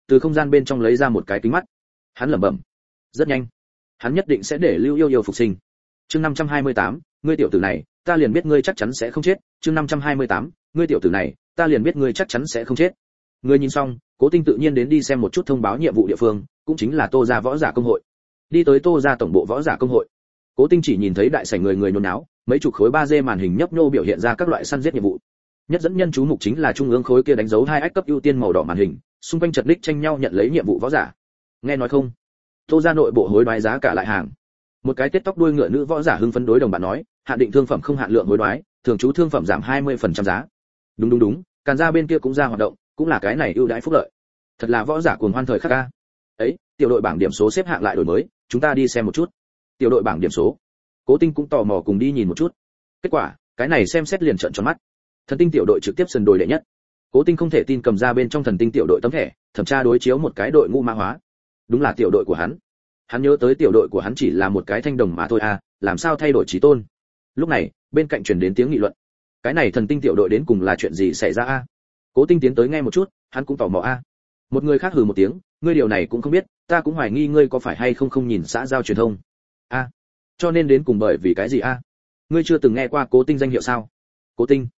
từ không gian bên trong lấy ra một cái kính mắt. Hắn lẩm bẩm, rất nhanh, hắn nhất định sẽ để Lưu Yêu Yêu phục sinh. Chương 528, ngươi tiểu tử này, ta liền biết ngươi chắc chắn sẽ không chết. Chương 528, ngươi tiểu tử này, ta liền biết ngươi chắc chắn sẽ không chết. Ngươi nhìn xong, Cố Tinh tự nhiên đến đi xem một chút thông báo nhiệm vụ địa phương, cũng chính là Tô gia võ giả công hội. Đi tới Tô gia tổng bộ võ giả công hội. Cố Tinh chỉ nhìn thấy đại sảnh người người nhốn náo, mấy chục khối 3D màn hình nhấp nhô biểu hiện ra các loại săn giết nhiệm vụ. Nhất dẫn nhân chú mục chính là trung ương khối kia đánh dấu 2 ách cấp ưu tiên màu đỏ màn hình, xung quanh chật ních tranh nhau nhận lấy nhiệm vụ võ giả. Nghe nói không? Tô gia nội bộ hối đoái giá cả lại hàng. Một cái tết tóc đuôi ngựa nữ võ giả hưng phấn đối đồng bạn nói, hạn định thương phẩm không hạn lượng hối đoái, thường trú thương phẩm giảm 20% giá. Đúng, Càn gia bên kia cũng ra hoạt động, cũng là cái này ưu đãi phúc lợi. Thật là võ giả cuồng hoan thời khắc a. Ấy, tiểu đội bảng điểm số xếp hạng lại đổi mới, chúng ta đi xem một chút. Tiểu đội bảng điểm số. Cố Tinh cũng tò mò cùng đi nhìn một chút. Kết quả, cái này xem xét liền trợn tròn mắt. Thần tinh tiểu đội trực tiếp sân đồi đệ nhất. Cố Tinh không thể tin cầm ra bên trong thần tinh tiểu đội tấm thẻ, thẩm tra đối chiếu một cái đội ngũ mã hóa. Đúng là tiểu đội của hắn. Hắn nhớ tới tiểu đội của hắn chỉ là một cái thanh đồng mà thôi a, làm sao thay đổi chí tôn. Lúc này, bên cạnh truyền đến tiếng nghị luận. Cái này thần tinh tiểu đội đến cùng là chuyện gì xảy ra a? Cố Tinh tiến tới nghe một chút, hắn cũng tò mò a. Một người khác hừ một tiếng, ngươi điều này cũng không biết, ta cũng hoài nghi ngươi có phải hay không nhìn xã giao truyền thông. A, cho nên đến cùng bởi vì cái gì a? Ngươi chưa từng nghe qua Cố Tinh danh hiệu sao? Cố Tinh?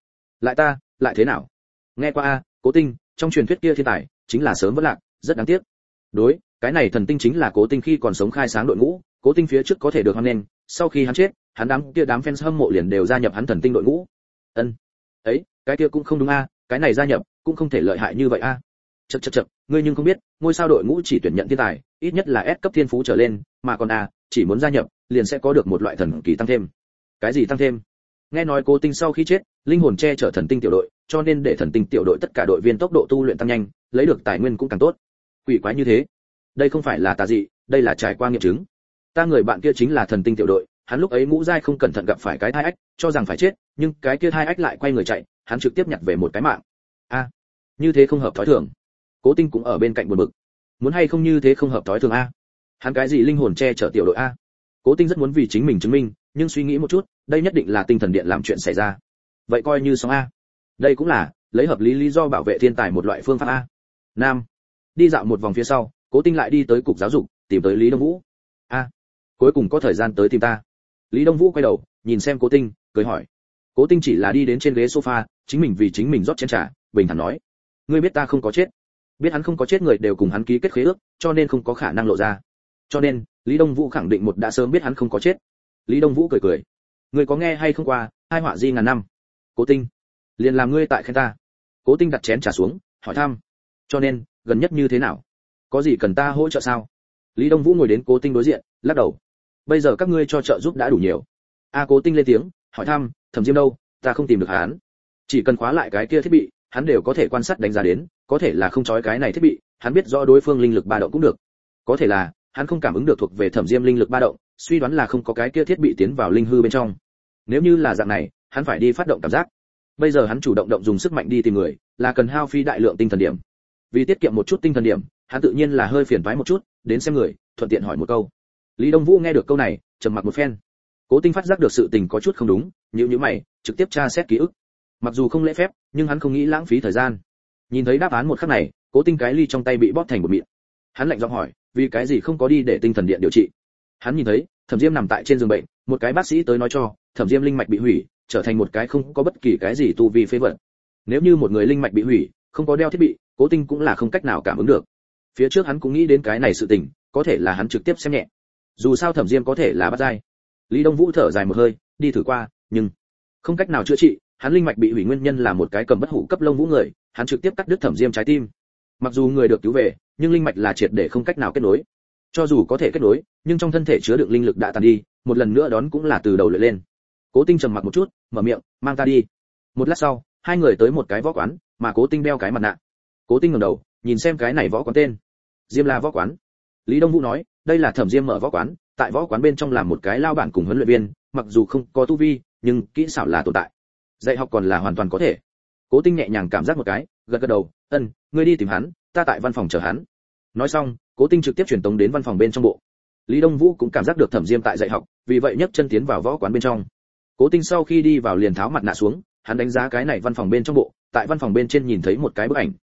Lại thế nào? Nghe qua a, Cố Tinh, trong truyền thuyết kia thiên tài, chính là sớm vẫn lạc, rất đáng tiếc. Đối, cái này thần tinh chính là Cố Tinh khi còn sống khai sáng đội ngũ, Cố Tinh phía trước có thể được hoan nghênh, sau khi hắn chết, hắn đám fans hâm mộ liền đều gia nhập hắn thần tinh đội ngũ. Ân. Ấy, cái kia cũng không đúng a, cái này gia nhập cũng không thể lợi hại như vậy a. Chậc, ngươi nhưng không biết, ngôi sao đội ngũ chỉ tuyển nhận thiên tài, ít nhất là S cấp thiên phú trở lên, mà còn a, chỉ muốn gia nhập, liền sẽ có được một loại thần kỳ tăng thêm. Cái gì tăng thêm? Nghe nói Cố Tinh sau khi chết, linh hồn che chở thần tinh tiểu đội, cho nên để thần tinh tiểu đội tất cả đội viên tốc độ tu luyện tăng nhanh, lấy được tài nguyên cũng càng tốt. Quỷ quái như thế. Đây không phải là tà dị, đây là trải qua nghiệm chứng. Ta người bạn kia chính là thần tinh tiểu đội, hắn lúc ấy ngũ giai không cẩn thận gặp phải cái thai ách, cho rằng phải chết, nhưng cái kia thai ách lại quay người chạy, hắn trực tiếp nhặt về một cái mạng. A, như thế không hợp thói thường. Cố Tinh cũng ở bên cạnh buồn bực. Muốn hay không như thế không hợp thói thường a? Hắn cái gì linh hồn che chở tiểu đội a? Cố Tinh rất muốn vì chính mình chứng minh, nhưng suy nghĩ một chút, đây nhất định là tinh thần điện làm chuyện xảy ra. Vậy coi như xong a. Đây cũng là lấy hợp lý do bảo vệ thiên tài một loại phương pháp a. Nam. Đi dạo một vòng phía sau, Cố Tinh lại đi tới cục giáo dục, tìm tới Lý Đông Vũ. A, cuối cùng có thời gian tới tìm ta. Lý Đông Vũ quay đầu, nhìn xem Cố Tinh, cười hỏi. Cố Tinh chỉ là đi đến trên ghế sofa, chính mình vì chính mình rót chén trà, bình thản nói: "Ngươi biết ta không có chết, biết hắn không có chết người đều cùng hắn ký kết khế ước, cho nên không có khả năng lộ ra. Cho nên, Lý Đông Vũ khẳng định một đã sớm biết hắn không có chết." Lý Đông Vũ cười cười: "Ngươi có nghe hay không qua, hai họa di ngàn năm." Cố Tinh: "Liền làm ngươi tại khen ta." Cố Tinh đặt chén trà xuống, hỏi thăm: "Cho nên, gần nhất như thế nào? Có gì cần ta hỗ trợ sao?" Lý Đông Vũ ngồi đến Cố Tinh đối diện, lắc đầu: "Bây giờ các ngươi cho trợ giúp đã đủ nhiều." Cố Tinh lên tiếng, hỏi thăm: "Thẩm Diêm đâu? Ta không tìm được hắn." Chỉ cần khóa lại cái kia thiết bị, hắn đều có thể quan sát đánh giá đến, có thể là không chói cái này thiết bị, hắn biết rõ đối phương linh lực ba động cũng được. Có thể là, hắn không cảm ứng được thuộc về Thẩm Diêm linh lực ba động, suy đoán là không có cái kia thiết bị tiến vào linh hư bên trong. Nếu như là dạng này, hắn phải đi phát động cảm giác. Bây giờ hắn chủ động động dùng sức mạnh đi tìm người, là cần hao phí đại lượng tinh thần điểm. Vì tiết kiệm một chút tinh thần điểm, hắn tự nhiên là hơi phiền toái một chút, đến xem người, thuận tiện hỏi một câu. Lý Đông Vũ nghe được câu này, trầm mặc một phen. Cố Tinh phát giác được sự tình có chút không đúng, nhíu mày, trực tiếp tra xét ký ức. Mặc dù không lễ phép, nhưng hắn không nghĩ lãng phí thời gian. Nhìn thấy đáp án một khắc này, Cố Tinh cái ly trong tay bị bóp thành một mịn. Hắn lạnh giọng hỏi, vì cái gì không có đi để tinh thần điện điều trị? Hắn nhìn thấy, Thẩm Diêm nằm tại trên giường bệnh, một cái bác sĩ tới nói cho, Thẩm Diêm linh mạch bị hủy, trở thành một cái không có bất kỳ cái gì tu vi phế vật. Nếu như một người linh mạch bị hủy, không có đeo thiết bị, Cố Tinh cũng là không cách nào cảm ứng được. Phía trước hắn cũng nghĩ đến cái này sự tình, có thể là hắn trực tiếp xem nhẹ. Dù sao Thẩm Diêm có thể là bắt giai. Lý Đông Vũ thở dài một hơi, đi thử qua, nhưng không cách nào chữa trị, hắn linh mạch bị hủy nguyên nhân là một cái cầm bất hủ cấp lông vũ người, hắn trực tiếp cắt đứt Thẩm Diêm trái tim. Mặc dù người được cứu về, nhưng linh mạch là triệt để không cách nào kết nối. Cho dù có thể kết nối, nhưng trong thân thể chứa đựng linh lực đã tàn đi, một lần nữa đón cũng là từ đầu lại lên. Cố Tinh trầm mặc một chút, mở miệng, mang ta đi. Một lát sau, hai người tới một cái võ quán, mà Cố Tinh đeo cái mặt nạ. Cố Tinh ngẩng đầu, nhìn xem cái này võ quán tên. Diêm La võ quán. Lý Đông Vũ nói, đây là Thẩm Diêm mở võ quán, tại võ quán bên trong làm một cái lao bản cùng huấn luyện viên, mặc dù không có tu vi, nhưng kỹ xảo là tồn tại. Dạy học còn là hoàn toàn có thể. Cố Tinh nhẹ nhàng cảm giác một cái, gật gật đầu, ngươi đi tìm hắn, ta tại văn phòng chờ hắn. Nói xong, Cố Tinh trực tiếp truyền tống đến văn phòng bên trong bộ. Lý Đông Vũ cũng cảm giác được Thẩm Diêm tại dạy học, vì vậy nhấc chân tiến vào võ quán bên trong. Cố Tinh sau khi đi vào liền tháo mặt nạ xuống, hắn đánh giá cái này văn phòng bên trong bộ, tại văn phòng bên trên nhìn thấy một cái bức ảnh.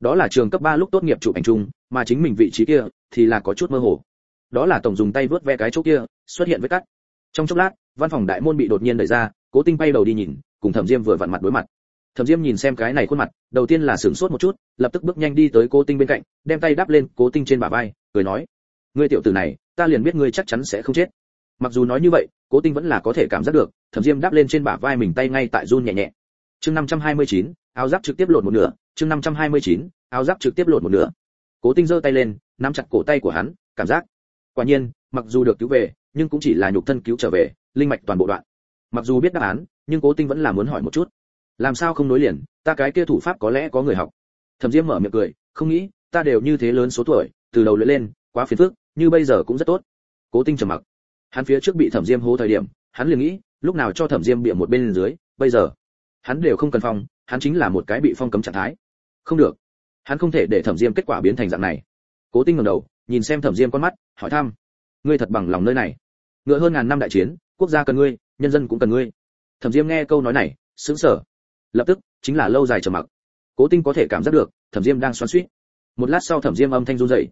Đó là trường cấp 3 lúc tốt nghiệp chụp ảnh chung, mà chính mình vị trí kia thì là có chút mơ hồ. Đó là tổng dùng tay vớt ve cái chỗ kia, xuất hiện vết cắt. Trong chốc lát, văn phòng đại môn bị đột nhiên đẩy ra, Cố Tinh bay đầu đi nhìn, cùng Thẩm Diêm vừa vặn mặt đối mặt. Thẩm Diêm nhìn xem cái này khuôn mặt, đầu tiên là sửng sốt một chút, lập tức bước nhanh đi tới Cố Tinh bên cạnh, đem tay đắp lên Cố Tinh trên bả vai, cười nói: "Ngươi tiểu tử này, ta liền biết ngươi chắc chắn sẽ không chết." Mặc dù nói như vậy, Cố Tinh vẫn là có thể cảm giác được, Thẩm Diêm đắp lên trên bả vai mình tay ngay tại run nhẹ nhẹ. Chương 529, áo giáp trực tiếp lột một nửa, chương 529, áo giáp trực tiếp lột một nửa. Cố Tinh giơ tay lên, nắm chặt cổ tay của hắn, cảm giác. Quả nhiên, mặc dù được cứu về, nhưng cũng chỉ là nhục thân cứu trở về, linh mạch toàn bộ đoạn. Mặc dù biết đáp án, nhưng Cố Tinh vẫn là muốn hỏi một chút. Làm sao không nối liền, ta cái kia thủ pháp có lẽ có người học. Thẩm Diêm mở miệng cười, không nghĩ, ta đều như thế lớn số tuổi, từ đầu luyện lên, quá phiền phức, như bây giờ cũng rất tốt. Cố Tinh trầm mặc. Hắn phía trước bị Thẩm Diêm hố thời điểm, hắn liền nghĩ, lúc nào cho Thẩm Diêm bịa một bên dưới, bây giờ, hắn đều không cần phong, hắn chính là một cái bị phong cấm trạng thái. Không được, hắn không thể để Thẩm Diêm kết quả biến thành dạng này. Cố Tinh ngẩng đầu, nhìn xem Thẩm Diêm con mắt, hỏi thăm: ngươi thật bằng lòng nơi này? Ngựa hơn ngàn năm đại chiến, quốc gia cần ngươi, nhân dân cũng cần ngươi. Thẩm Diêm nghe câu nói này, sững sờ. Lập tức chính là lâu dài trầm mặc. Cố Tinh có thể cảm giác được, Thẩm Diêm đang xoắn xuýt. Một lát sau Thẩm Diêm âm thanh run rẩy: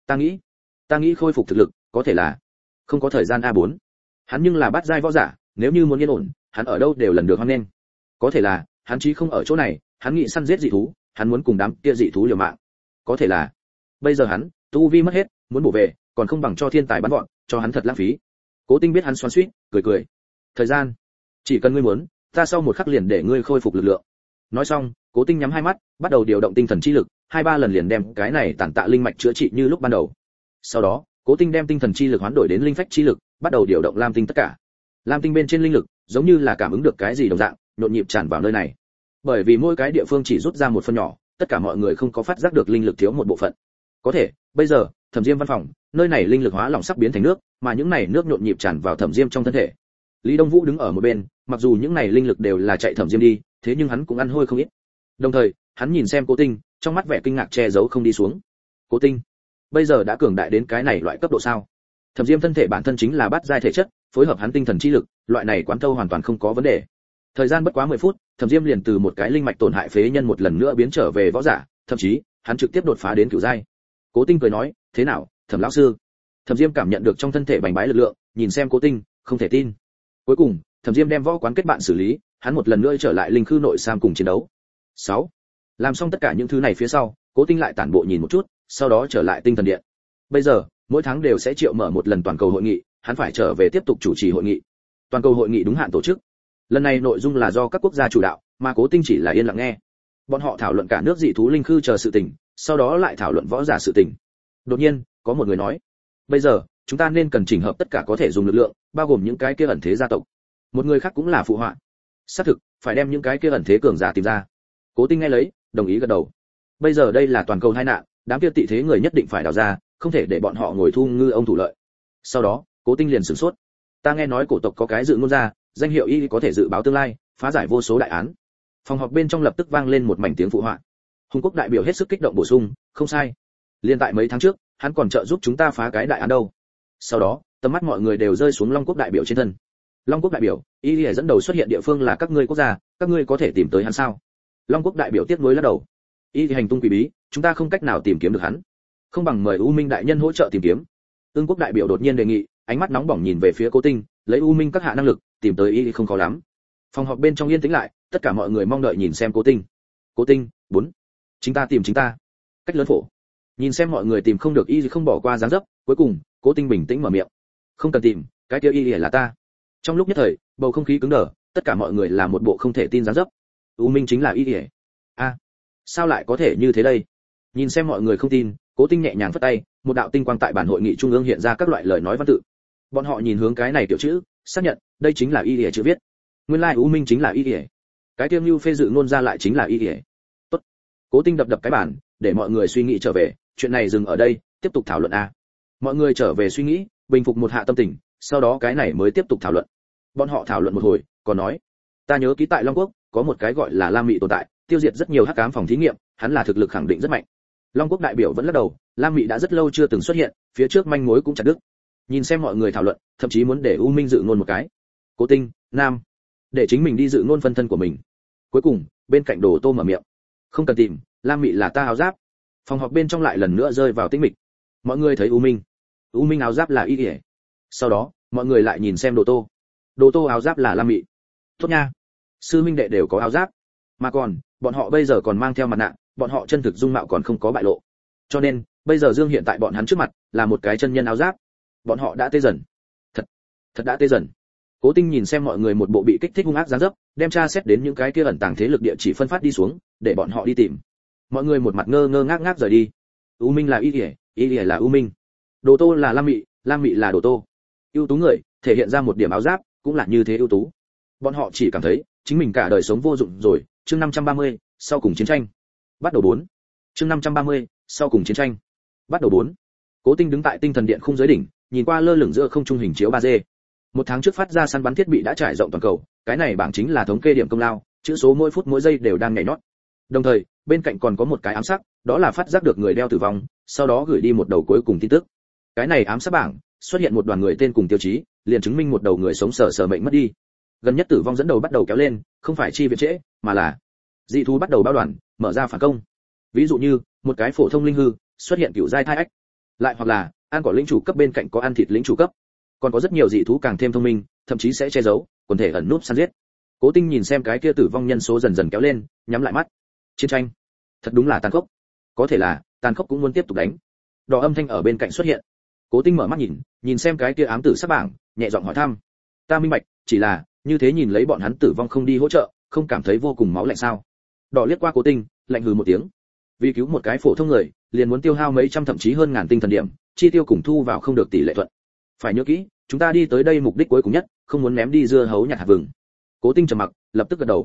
ta nghĩ khôi phục thực lực, có thể là không có thời gian A4. Hắn nhưng là bát giai võ giả, nếu như muốn yên ổn, hắn ở đâu đều lần được hoan nghênh. Có thể là hắn chí không ở chỗ này, hắn nghĩ săn giết dị thú, hắn muốn cùng đám kia dị thú liều mạng. Có thể là bây giờ hắn tu vi mất hết, muốn bổ về, còn không bằng cho thiên tài bắn gọn, cho hắn thật lãng phí. Cố Tinh biết hắn xoắn xuýt, cười cười. Thời gian, chỉ cần ngươi muốn, ta sau một khắc liền để ngươi khôi phục lực lượng. Nói xong, Cố Tinh nhắm hai mắt, bắt đầu điều động tinh thần chi lực, 2-3 lần liền đem cái này tản tạ linh mạch chữa trị như lúc ban đầu. Sau đó, Cố Tinh đem tinh thần chi lực hoán đổi đến linh phách chi lực, bắt đầu điều động lam tinh tất cả. Lam tinh bên trên linh lực, giống như là cảm ứng được cái gì đồng dạng, nhộn nhịp tràn vào nơi này. Bởi vì mỗi cái địa phương chỉ rút ra một phần nhỏ, tất cả mọi người không có phát giác được linh lực thiếu một bộ phận. Có thể, bây giờ, Thẩm Diêm văn phòng, nơi này linh lực hóa lỏng sắp biến thành nước, mà những này nước nhộn nhịp tràn vào Thẩm Diêm trong thân thể. Lý Đông Vũ đứng ở một bên, mặc dù những này linh lực đều là chạy Thẩm Diêm đi, thế nhưng hắn cũng ăn hôi không ít. Đồng thời, hắn nhìn xem Cố Tinh, trong mắt vẻ kinh ngạc che giấu không đi xuống. Cố Tinh, bây giờ đã cường đại đến cái này loại cấp độ sao? Thẩm Diêm thân thể bản thân chính là bát giai thể chất, phối hợp hắn tinh thần chi lực, loại này quán thâu hoàn toàn không có vấn đề. Thời gian bất quá 10 phút, Thẩm Diêm liền từ một cái linh mạch tổn hại phế nhân một lần nữa biến trở về võ giả, thậm chí, hắn trực tiếp đột phá đến cửu giai. Cố Tinh cười nói, "Thế nào, Thẩm lão sư?" Thẩm Diêm cảm nhận được trong thân thể bành bái lực lượng, nhìn xem Cố Tinh, không thể tin. Cuối cùng, Thẩm Diêm đem võ quán kết bạn xử lý, hắn một lần nữa trở lại linh khư nội sam cùng chiến đấu. 6. Làm xong tất cả những thứ này phía sau, Cố Tinh lại tản bộ nhìn một chút, sau đó trở lại tinh thần điện. Bây giờ, mỗi tháng đều sẽ triệu mở một lần toàn cầu hội nghị, hắn phải trở về tiếp tục chủ trì hội nghị. Toàn cầu hội nghị đúng hạn tổ chức. Lần này nội dung là do các quốc gia chủ đạo, mà Cố Tinh chỉ là yên lặng nghe. Bọn họ thảo luận cả nước dị thú linh khư chờ sự tình, sau đó lại thảo luận võ giả sự tình. Đột nhiên, có một người nói: "Bây giờ, chúng ta nên cần chỉnh hợp tất cả có thể dùng lực lượng, bao gồm những cái kia ẩn thế gia tộc." Một người khác cũng là phụ họa: "Xác thực, phải đem những cái kia ẩn thế cường giả tìm ra." Cố Tinh nghe lấy, đồng ý gật đầu. Bây giờ đây là toàn cầu tai nạn, đám kia tị thế người nhất định phải đào ra, không thể để bọn họ ngồi thu ngư ông thủ lợi. Sau đó, Cố Tinh liền sửng sốt. Ta nghe nói cổ tộc có cái dự ngôn ra, danh hiệu y có thể dự báo tương lai, phá giải vô số đại án. Phòng họp bên trong lập tức vang lên một mảnh tiếng phụ họa. Hùng Quốc đại biểu hết sức kích động bổ sung, không sai. Liên tại mấy tháng trước, hắn còn trợ giúp chúng ta phá cái đại án đâu. Sau đó, tầm mắt mọi người đều rơi xuống Long Quốc đại biểu trên thân. Long Quốc đại biểu, y dẫn đầu xuất hiện địa phương là các ngươi quốc gia, các ngươi có thể tìm tới hắn sao? Long Quốc đại biểu tiếc nuối lắc đầu. Y hành tung quỷ bí, chúng ta không cách nào tìm kiếm được hắn. Không bằng mời U Minh đại nhân hỗ trợ tìm kiếm. Ưng Quốc đại biểu đột nhiên đề nghị, ánh mắt nóng bỏng nhìn về phía Cố Tinh, lấy U Minh các hạ năng lực, tìm tới y không khó lắm. Phòng họp bên trong yên tĩnh lại, tất cả mọi người mong đợi nhìn xem Cố Tinh. Cố Tinh, 4. Chính ta tìm chính ta. Cách lớn phổ. Nhìn xem mọi người tìm không được y không bỏ qua dáng dấp, cuối cùng, Cố Tinh bình tĩnh mở miệng. Không cần tìm, cái kia y là ta. Trong lúc nhất thời, bầu không khí cứng đờ, tất cả mọi người là một bộ không thể tin dáng dấp. U Minh chính là y. A, sao lại có thể như thế đây? Nhìn xem mọi người không tin, Cố Tinh nhẹ nhàng phất tay, một đạo tinh quang tại bản hội nghị trung ương hiện ra các loại lời nói văn tự. Bọn họ nhìn hướng cái này tiểu chữ, xác nhận, đây chính là y chữ viết. Nguyên lai U Minh chính là y. Cái tiêu Nưu phê dự ngôn ra lại chính là y. Tốt. Cố Tinh đập đập cái bản, để mọi người suy nghĩ trở về, chuyện này dừng ở đây, tiếp tục thảo luận a. Mọi người trở về suy nghĩ, bình phục một hạ tâm tình, sau đó cái này mới tiếp tục thảo luận. Bọn họ thảo luận một hồi, còn nói, ta nhớ ký tại Long Quốc, có một cái gọi là Lam Mị tồn tại, tiêu diệt rất nhiều hắc ám phòng thí nghiệm, hắn là thực lực khẳng định rất mạnh. Long Quốc đại biểu vẫn lắc đầu, Lam Mị đã rất lâu chưa từng xuất hiện, phía trước manh mối cũng chặt đứt. Nhìn xem mọi người thảo luận, thậm chí muốn để U Minh dự ngôn một cái. Cố Tinh, nam, để chính mình đi dự ngôn phân thân của mình. Cuối cùng, bên cạnh Đồ Tô mở miệng, không cần tìm, Lam Mị là ta áo giáp, Phòng họp bên trong lại lần nữa rơi vào tĩnh mịch. Mọi người thấy U Minh áo giáp là Y Ỉa. Sau đó mọi người lại nhìn xem Đồ Tô áo giáp là Lam Mị. Tốt nha, sư minh đệ đều có áo giáp, mà còn bọn họ bây giờ còn mang theo mặt nạ, bọn họ chân thực dung mạo còn không có bại lộ, cho nên bây giờ Dương hiện tại bọn hắn trước mặt là một cái chân nhân áo giáp. Bọn họ đã tê dần, thật đã tê dần. Cố Tinh nhìn xem mọi người một bộ bị kích thích hung ác dáng dấp, đem tra xét đến những cái kia ẩn tàng thế lực địa chỉ phân phát đi xuống, để bọn họ đi tìm. Mọi người một mặt ngơ ngơ ngác ngác rời đi. U Minh là Y Ỉa là U Minh, Đồ Tô là Lam Mị là Đồ Tô. Ưu tú người thể hiện ra một điểm áo giáp cũng là như thế ưu tú. Bọn họ chỉ cảm thấy chính mình cả đời sống vô dụng rồi. Chương 530, sau cùng chiến tranh. Bắt đầu 4. Chương 530, sau cùng chiến tranh. Bắt đầu 4. Cố Tinh đứng tại tinh thần điện khung giới đỉnh, nhìn qua lơ lửng giữa không trung hình chiếu 3D. Một tháng trước phát ra săn bắn thiết bị đã trải rộng toàn cầu, cái này bảng chính là thống kê điểm công lao, chữ số mỗi phút mỗi giây đều đang nhảy nhót. Đồng thời, bên cạnh còn có một cái ám sắc, đó là phát giác được người đeo tử vong, sau đó gửi đi một đầu cuối cùng tin tức. Cái này ám sắc bảng xuất hiện một đoàn người tên cùng tiêu chí, liền chứng minh một đầu người sống sờ mệnh mất đi. Gần nhất tử vong dẫn đầu bắt đầu kéo lên, không phải chi viện trễ, mà là dị thú bắt đầu bao đoàn, mở ra phản công. Ví dụ như, một cái phổ thông linh hư xuất hiện cựu giai thai ách, lại hoặc là ăn cỏ lĩnh chủ cấp bên cạnh có ăn thịt lĩnh chủ cấp. Còn có rất nhiều dị thú càng thêm thông minh, thậm chí sẽ che giấu, quần thể ẩn núp săn giết. Cố Tinh nhìn xem cái kia tử vong nhân số dần dần kéo lên, nhắm lại mắt. Chiến tranh, thật đúng là tàn khốc. Có thể là tàn khốc cũng muốn tiếp tục đánh. Đỏ âm thanh ở bên cạnh xuất hiện. Cố Tinh mở mắt nhìn xem cái kia ám tử sắc bảng, nhẹ giọng hỏi thăm. Ta minh bạch, chỉ là như thế nhìn lấy bọn hắn tử vong không đi hỗ trợ, không cảm thấy vô cùng máu lạnh sao? Đỏ liếc qua Cố Tinh, lạnh hừ một tiếng. Vì cứu một cái phổ thông người, liền muốn tiêu hao mấy trăm thậm chí hơn ngàn tinh thần điểm, chi tiêu cùng thu vào không được tỷ lệ thuận. Phải nhớ kỹ, chúng ta đi tới đây mục đích cuối cùng nhất, không muốn ném đi dưa hấu nhặt hạt vừng. Cố Tinh trầm mặc, lập tức gật đầu.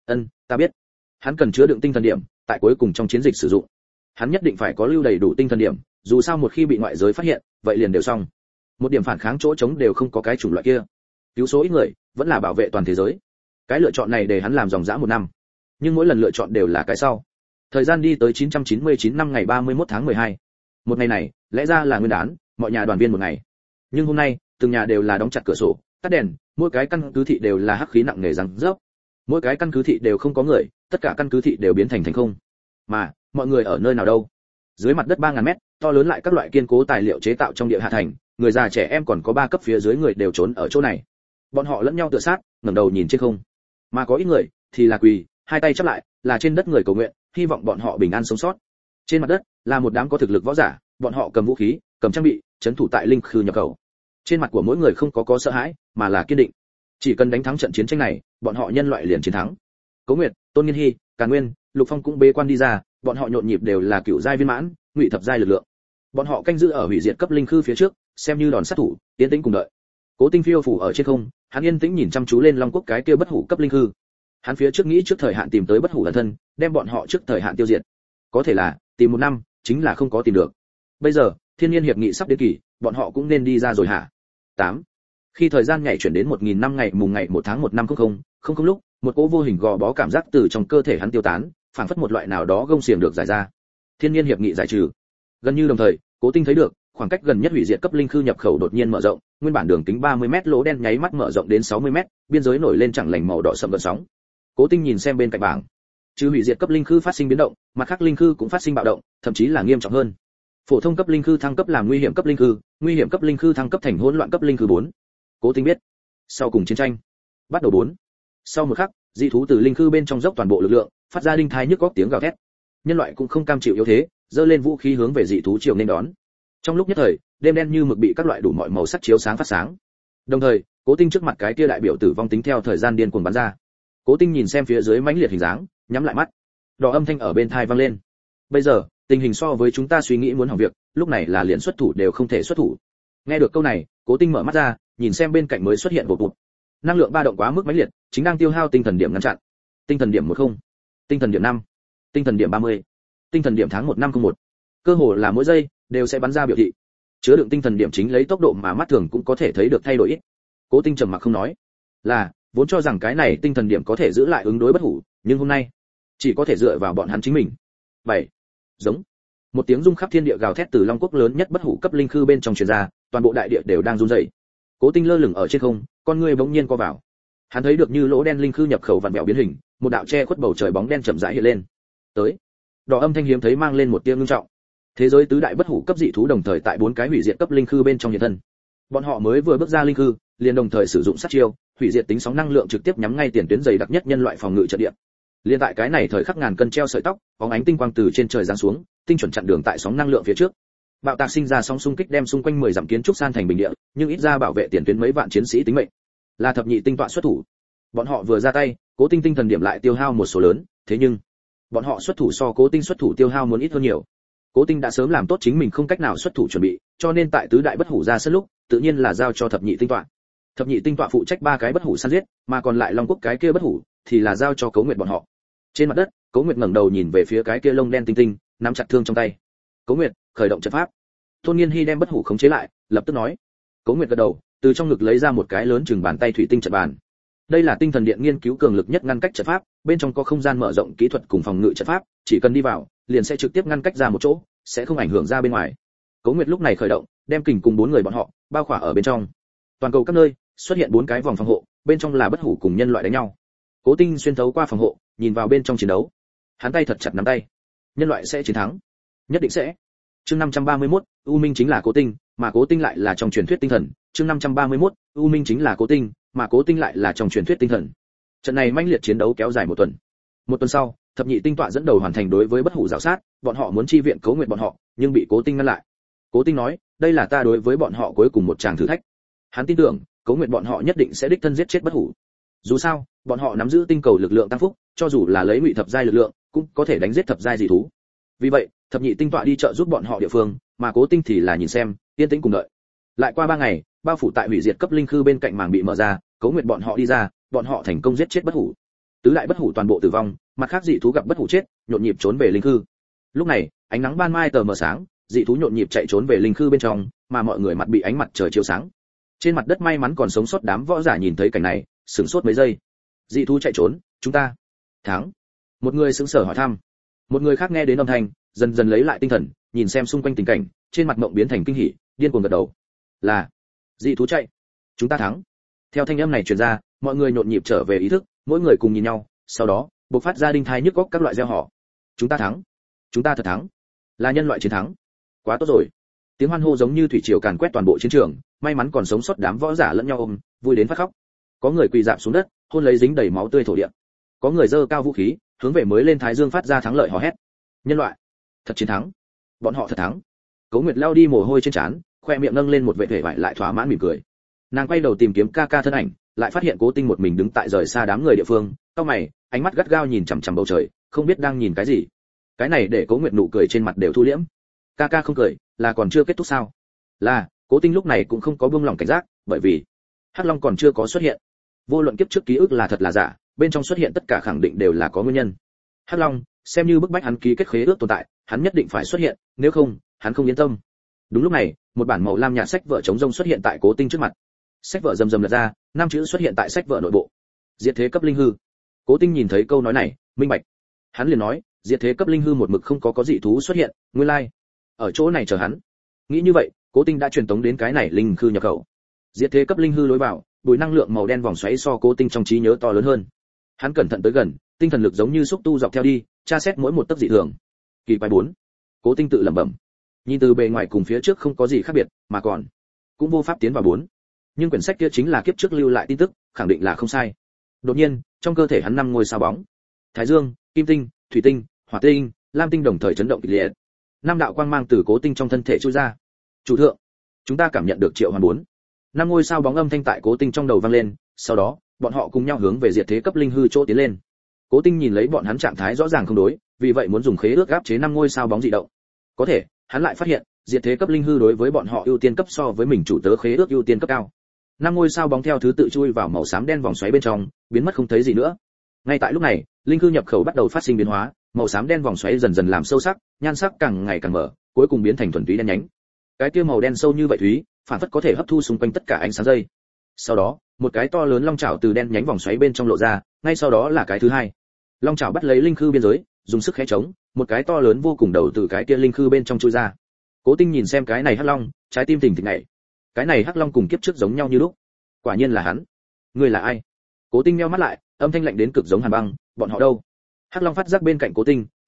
Ta biết. Hắn cần chứa đựng tinh thần điểm, tại cuối cùng trong chiến dịch sử dụng. Hắn nhất định phải có lưu đầy đủ tinh thần điểm, dù sao một khi bị ngoại giới phát hiện, vậy liền đều xong. Một điểm phản kháng chỗ trống đều không có cái chủng loại kia. Cứu số ít người, vẫn là bảo vệ toàn thế giới. Cái lựa chọn này để hắn làm dòng dã 1 năm. Nhưng mỗi lần lựa chọn đều là cái sau. Thời gian đi tới 999 năm ngày 31 tháng 12. Một ngày này, lẽ ra là nguyên đán, mọi nhà đoàn viên một ngày. Nhưng hôm nay, từng nhà đều là đóng chặt cửa sổ, tắt đèn, mỗi cái căn cứ thị đều là hắc khí nặng nề răng rớp. Mỗi cái căn cứ thị đều không có người, tất cả căn cứ thị đều biến thành không. Mà, mọi người ở nơi nào đâu? Dưới mặt đất 3000 mét, to lớn lại các loại kiên cố tài liệu chế tạo trong địa hạ thành, người già trẻ em còn có 3 cấp phía dưới người đều trốn ở chỗ này. Bọn họ lẫn nhau tựa sát, ngẩng đầu nhìn trên không. Mà có ít người thì là quỳ, hai tay chắp lại, là trên đất người cầu nguyện, hy vọng bọn họ bình an sống sót. Trên mặt đất là một đám có thực lực võ giả, bọn họ cầm vũ khí, cầm trang bị, trấn thủ tại linh khư nhập khẩu. Trên mặt của mỗi người không có sợ hãi, mà là kiên định. Chỉ cần đánh thắng trận chiến tranh này, bọn họ nhân loại liền chiến thắng. Cố Nguyệt, Tôn Nghiên Hi, Càn Nguyên, Lục Phong cũng bế quan đi ra, bọn họ nhộn nhịp đều là cựu giai viên mãn, ngụy thập giai lực lượng. Bọn họ canh giữ ở hủy diệt cấp linh khư phía trước, xem như đòn sát thủ, yên tĩnh cùng đợi. Cố Tinh phiêu phủ ở trên không, hắn yên tĩnh nhìn chăm chú lên Long Quốc cái kia bất hủ cấp linh khư. Hắn phía trước nghĩ trước thời hạn tìm tới bất hủ ẩn thân, đem bọn họ trước thời hạn tiêu diệt. Có thể là tìm 1 năm, chính là không có tìm được. Bây giờ, thiên nhiên hiệp nghị sắp đến kỳ, bọn họ cũng nên đi ra rồi hả? 8. Khi thời gian nhảy chuyển đến 1000 năm ngày mùng ngày 1 tháng 1 năm 00 lúc, một cỗ vô hình gò bó cảm giác từ trong cơ thể hắn tiêu tán, phảng phất một loại nào đó gông xiềng được giải ra. Thiên nhiên hiệp nghị giải trừ. Gần như đồng thời, Cố Tinh thấy được, khoảng cách gần nhất hủy diệt cấp linh khư nhập khẩu đột nhiên mở rộng, nguyên bản đường kính 30m lỗ đen nháy mắt mở rộng đến 60m, biên giới nổi lên chẳng lành màu đỏ sậm gợn sóng. Cố Tinh nhìn xem bên cạnh bảng, trừ hủy diệt cấp linh khư phát sinh biến động, mặt khác linh khư cũng phát sinh bạo động, thậm chí là nghiêm trọng hơn. Phổ thông cấp linh khư thăng cấp làm nguy hiểm cấp linh khư, nguy hiểm cấp linh khư thăng cấp thành hỗn loạn cấp linh khư 4. Cố Tinh biết, sau cùng chiến tranh bắt đầu 4. Sau một khắc, dị thú từ linh khư bên trong dốc toàn bộ lực lượng, phát ra đinh thai nhức óc tiếng gào thét. Nhân loại cũng không cam chịu yếu thế, giơ lên vũ khí hướng về dị thú triều nên đón. Trong lúc nhất thời, đêm đen như mực bị các loại đủ mọi màu sắc chiếu sáng phát sáng. Đồng thời, Cố Tinh trước mặt cái kia đại biểu tử vong tính theo thời gian điên cuồng bắn ra. Cố Tinh nhìn xem phía dưới mãnh liệt hình dáng, nhắm lại mắt. Đỏ âm thanh ở bên tai vang lên. Bây giờ, tình hình so với chúng ta suy nghĩ muốn hỏng việc, lúc này là liền xuất thủ đều không thể xuất thủ. Nghe được câu này, Cố Tinh mở mắt ra, nhìn xem bên cạnh mới xuất hiện bột. Năng lượng ba động quá mức mãnh liệt, chính đang tiêu hao tinh thần điểm ngăn chặn. Tinh thần điểm 10, tinh thần điểm 5, tinh thần điểm 30, tinh thần điểm tháng 1 năm 01. Cơ hồ là mỗi giây đều sẽ bắn ra biểu thị. Chứa đựng tinh thần điểm chính lấy tốc độ mà mắt thường cũng có thể thấy được thay đổi ít. Cố Tinh trầm mặc không nói. Là, vốn cho rằng cái này tinh thần điểm có thể giữ lại ứng đối bất hủ, nhưng hôm nay chỉ có thể dựa vào bọn hắn chính mình. 7. Giống. Một tiếng rung khắp thiên địa gào thét từ Long Quốc lớn nhất bất hủ cấp linh khư bên trong truyền ra, toàn bộ đại địa đều đang run rẩy. Cố Tinh lơ lửng ở trên không, con người bỗng nhiên co vào. Hắn thấy được như lỗ đen linh khư nhập khẩu vặn vẹo biến hình, một đạo che khuất bầu trời bóng đen chậm rãi hiện lên. Tới. Đỏ âm thanh hiếm thấy mang lên một tia ngưng trọng. Thế giới tứ đại bất hủ cấp dị thú đồng thời tại 4 cái hủy diệt cấp linh khư bên trong hiện thân. Bọn họ mới vừa bước ra linh khư, liền đồng thời sử dụng sát chiêu, hủy diệt tính sóng năng lượng trực tiếp nhắm ngay tiền tuyến dày đặc nhất nhân loại phòng ngự trận địa. Liên tại cái này thời khắc ngàn cân treo sợi tóc, bóng ánh tinh quang từ trên trời giáng xuống, tinh chuẩn chặn đường tại sóng năng lượng phía trước. Bạo tạc sinh ra sóng xung kích đem xung quanh 10 dặm kiến trúc san thành bình địa, nhưng ít ra bảo vệ tiền tuyến mấy vạn chiến sĩ tính mệnh. Là thập nhị tinh tọa xuất thủ. Bọn họ vừa ra tay, Cố Tinh tinh thần điểm lại tiêu hao một số lớn, thế nhưng bọn họ xuất thủ so Cố Tinh xuất thủ tiêu hao muốn ít hơn nhiều. Cố Tinh đã sớm làm tốt chính mình không cách nào xuất thủ chuẩn bị, cho nên tại tứ đại bất hủ ra sân lúc, tự nhiên là giao cho thập nhị tinh tọa. Thập nhị tinh tọa phụ trách 3 cái bất hủ săn giết, mà còn lại Long Quốc cái kia bất hủ thì là giao cho Cố Nguyệt bọn họ. Trên mặt đất, Cố Nguyệt ngẩng đầu nhìn về phía cái kia lông đen tinh tinh, nắm chặt thương trong tay. Cố Nguyệt, khởi động trận pháp. Tôn Nghiên Hi đem bất hủ khống chế lại, lập tức nói. Cố Nguyệt gật đầu, từ trong ngực lấy ra một cái lớn chừng bàn tay thủy tinh trận bàn. Đây là tinh thần điện nghiên cứu cường lực nhất ngăn cách trận pháp, bên trong có không gian mở rộng kỹ thuật cùng phòng ngự trận pháp, chỉ cần đi vào, liền sẽ trực tiếp ngăn cách ra một chỗ, sẽ không ảnh hưởng ra bên ngoài. Cố Nguyệt lúc này khởi động, đem kình cùng 4 người bọn họ bao khỏa ở bên trong. Toàn cầu các nơi xuất hiện 4 cái vòng phòng hộ, bên trong là bất hủ cùng nhân loại đánh nhau. Cố Tinh xuyên thấu qua phòng hộ, nhìn vào bên trong chiến đấu. Hắn tay thật chặt nắm tay. Nhân loại sẽ chiến thắng, nhất định sẽ. Chương 531, U Minh chính là Cố Tinh, mà Cố Tinh lại là trong truyền thuyết tinh thần. Chương 531, U Minh chính là Cố Tinh, mà Cố Tinh lại là trong truyền thuyết tinh thần. Trận này mãnh liệt chiến đấu kéo dài 1 tuần. 1 tuần sau, thập nhị tinh tọa dẫn đầu hoàn thành đối với bất hủ rào sát, bọn họ muốn chi viện Cố Nguyệt bọn họ, nhưng bị Cố Tinh ngăn lại. Cố Tinh nói, đây là ta đối với bọn họ cuối cùng một tràng thử thách. Hắn tin tưởng, Cố Nguyệt bọn họ nhất định sẽ đích thân giết chết bất hủ. Dù sao, bọn họ nắm giữ tinh cầu lực lượng tăng phúc, cho dù là lấy ngụy thập giai lực lượng, cũng có thể đánh giết thập giai dị thú. Vì vậy, thập nhị tinh tọa đi trợ giúp bọn họ địa phương, mà Cố Tinh thì là nhìn xem, yên tĩnh cùng đợi. Lại qua 3 ngày, bao phủ tại hủy diệt cấp linh khư bên cạnh màng bị mở ra, Cố Nguyệt bọn họ đi ra, bọn họ thành công giết chết bất hủ. Tứ đại bất hủ toàn bộ tử vong, mặt khác dị thú gặp bất hủ chết, nhộn nhịp trốn về linh khư. Lúc này, ánh nắng ban mai tờ mờ sáng, dị thú nhộn nhịp chạy trốn về linh khư bên trong, mà mọi người mặt bị ánh mặt trời chiếu sáng. Trên mặt đất may mắn còn sống sót đám võ giả nhìn thấy cảnh này, sửng sốt mấy giây. Dị thú chạy trốn, chúng ta thắng. Một người sững sờ hỏi thăm. Một người khác nghe đến âm thanh, dần dần lấy lại tinh thần, nhìn xem xung quanh tình cảnh, trên mặt mộng biến thành kinh hỉ, điên cuồng gật đầu. Là dị thú chạy, chúng ta thắng. Theo thanh âm này truyền ra, mọi người nhộn nhịp trở về ý thức, mỗi người cùng nhìn nhau, sau đó bộc phát ra đinh thai nhức góc các loại reo hò. Chúng ta thắng, chúng ta thật thắng, là nhân loại chiến thắng, quá tốt rồi. Tiếng hoan hô giống như thủy triều càn quét toàn bộ chiến trường, may mắn còn sống sót đám võ giả lẫn nhau ôm, vui đến phát khóc. Có người quỳ rạp xuống đất, hôn lấy dính đầy máu tươi thổ địa. Có người giơ cao vũ khí, hướng về mới lên thái dương phát ra thắng lợi hò hét. Nhân loại thật chiến thắng, bọn họ thật thắng. Cố Nguyệt lao đi mồ hôi trên trán, khoe miệng nâng lên một vẻ vẻ vải lại thỏa mãn mỉm cười. Nàng quay đầu tìm kiếm ca ca thân ảnh, lại phát hiện Cố Tinh một mình đứng tại rời xa đám người địa phương, cau mày, ánh mắt gắt gao nhìn chằm chằm bầu trời, không biết đang nhìn cái gì. Cái này để Cố Nguyệt nụ cười trên mặt đều thu liễm. Ca ca không cười, là còn chưa kết thúc sao? Là, Cố Tinh lúc này cũng không có buông lỏng cảnh giác, bởi vì Hắc Long còn chưa có xuất hiện. Vô luận kiếp trước ký ức là thật là giả, bên trong xuất hiện tất cả khẳng định đều là có nguyên nhân. Hắc Long, xem như bức bách hắn ký kết khế ước tồn tại, hắn nhất định phải xuất hiện, nếu không, hắn không yên tâm. Đúng lúc này, một bản màu lam nhạt sách vở chống rông xuất hiện tại Cố Tinh trước mặt. Sách vở rầm rầm lật ra, 5 chữ xuất hiện tại sách vở nội bộ. Diệt thế cấp linh hư. Cố Tinh nhìn thấy câu nói này, minh bạch. Hắn liền nói, diệt thế cấp linh hư một mực không có dị thú xuất hiện, nguyên lai ở chỗ này chờ hắn. Nghĩ như vậy, Cố Tinh đã truyền tống đến cái này linh hư nhập khẩu. Diệt thế cấp linh hư lối vào, bùi năng lượng màu đen vòng xoáy so Cố Tinh trong trí nhớ to lớn hơn. Hắn cẩn thận tới gần, tinh thần lực giống như xúc tu dọc theo đi, tra xét mỗi một tấc dị thường. Kỳ quái 4. Cố Tinh tự lẩm bẩm. Nhìn từ bề ngoài cùng phía trước không có gì khác biệt, mà còn cũng vô pháp tiến vào 4. Nhưng quyển sách kia chính là kiếp trước lưu lại tin tức, khẳng định là không sai. Đột nhiên, trong cơ thể hắn 5 ngôi sao bóng. Thái Dương, Kim Tinh, Thủy Tinh, Hỏa Tinh, Lam Tinh đồng thời chấn động kịch liệt. 5 đạo quang mang từ Cố Tinh trong thân thể trôi ra. Chủ thượng, chúng ta cảm nhận được triệu hoán 4. 5 ngôi sao bóng âm thanh tại Cố Tinh trong đầu vang lên, sau đó, bọn họ cùng nhau hướng về diệt thế cấp linh hư chỗ tiến lên. Cố Tinh nhìn lấy bọn hắn trạng thái rõ ràng không đối, vì vậy muốn dùng khế ước áp chế 5 ngôi sao bóng dị động. Có thể, hắn lại phát hiện, diệt thế cấp linh hư đối với bọn họ ưu tiên cấp so với mình chủ tớ khế ước ưu tiên cấp cao. 5 ngôi sao bóng theo thứ tự chui vào màu xám đen vòng xoáy bên trong, biến mất không thấy gì nữa. Ngay tại lúc này, linh hư nhập khẩu bắt đầu phát sinh biến hóa, màu xám đen vòng xoáy dần dần làm sâu sắc, nhan sắc càng ngày càng mở, cuối cùng biến thành thuần túy đen nhánh. Cái kia màu đen sâu như vậy thúy, phản phất có thể hấp thu xung quanh tất cả ánh sáng dây. Sau đó, một cái to lớn long chảo từ đen nhánh vòng xoáy bên trong lộ ra, ngay sau đó là cái thứ hai. Long chảo bắt lấy linh khư biên giới, dùng sức khẽ chống, một cái to lớn vô cùng đầu từ cái kia linh khư bên trong chui ra. Cố Tinh nhìn xem cái này hắc long, trái tim thình thịch nhảy. Cái này hắc long cùng kiếp trước giống nhau như lúc. Quả nhiên là hắn. Ngươi là ai? Cố Tinh nheo mắt lại, âm thanh lạnh đến cực giống hàn băng, bọn họ đâu? Hắc long phát giác bên cạnh Cố Tinh,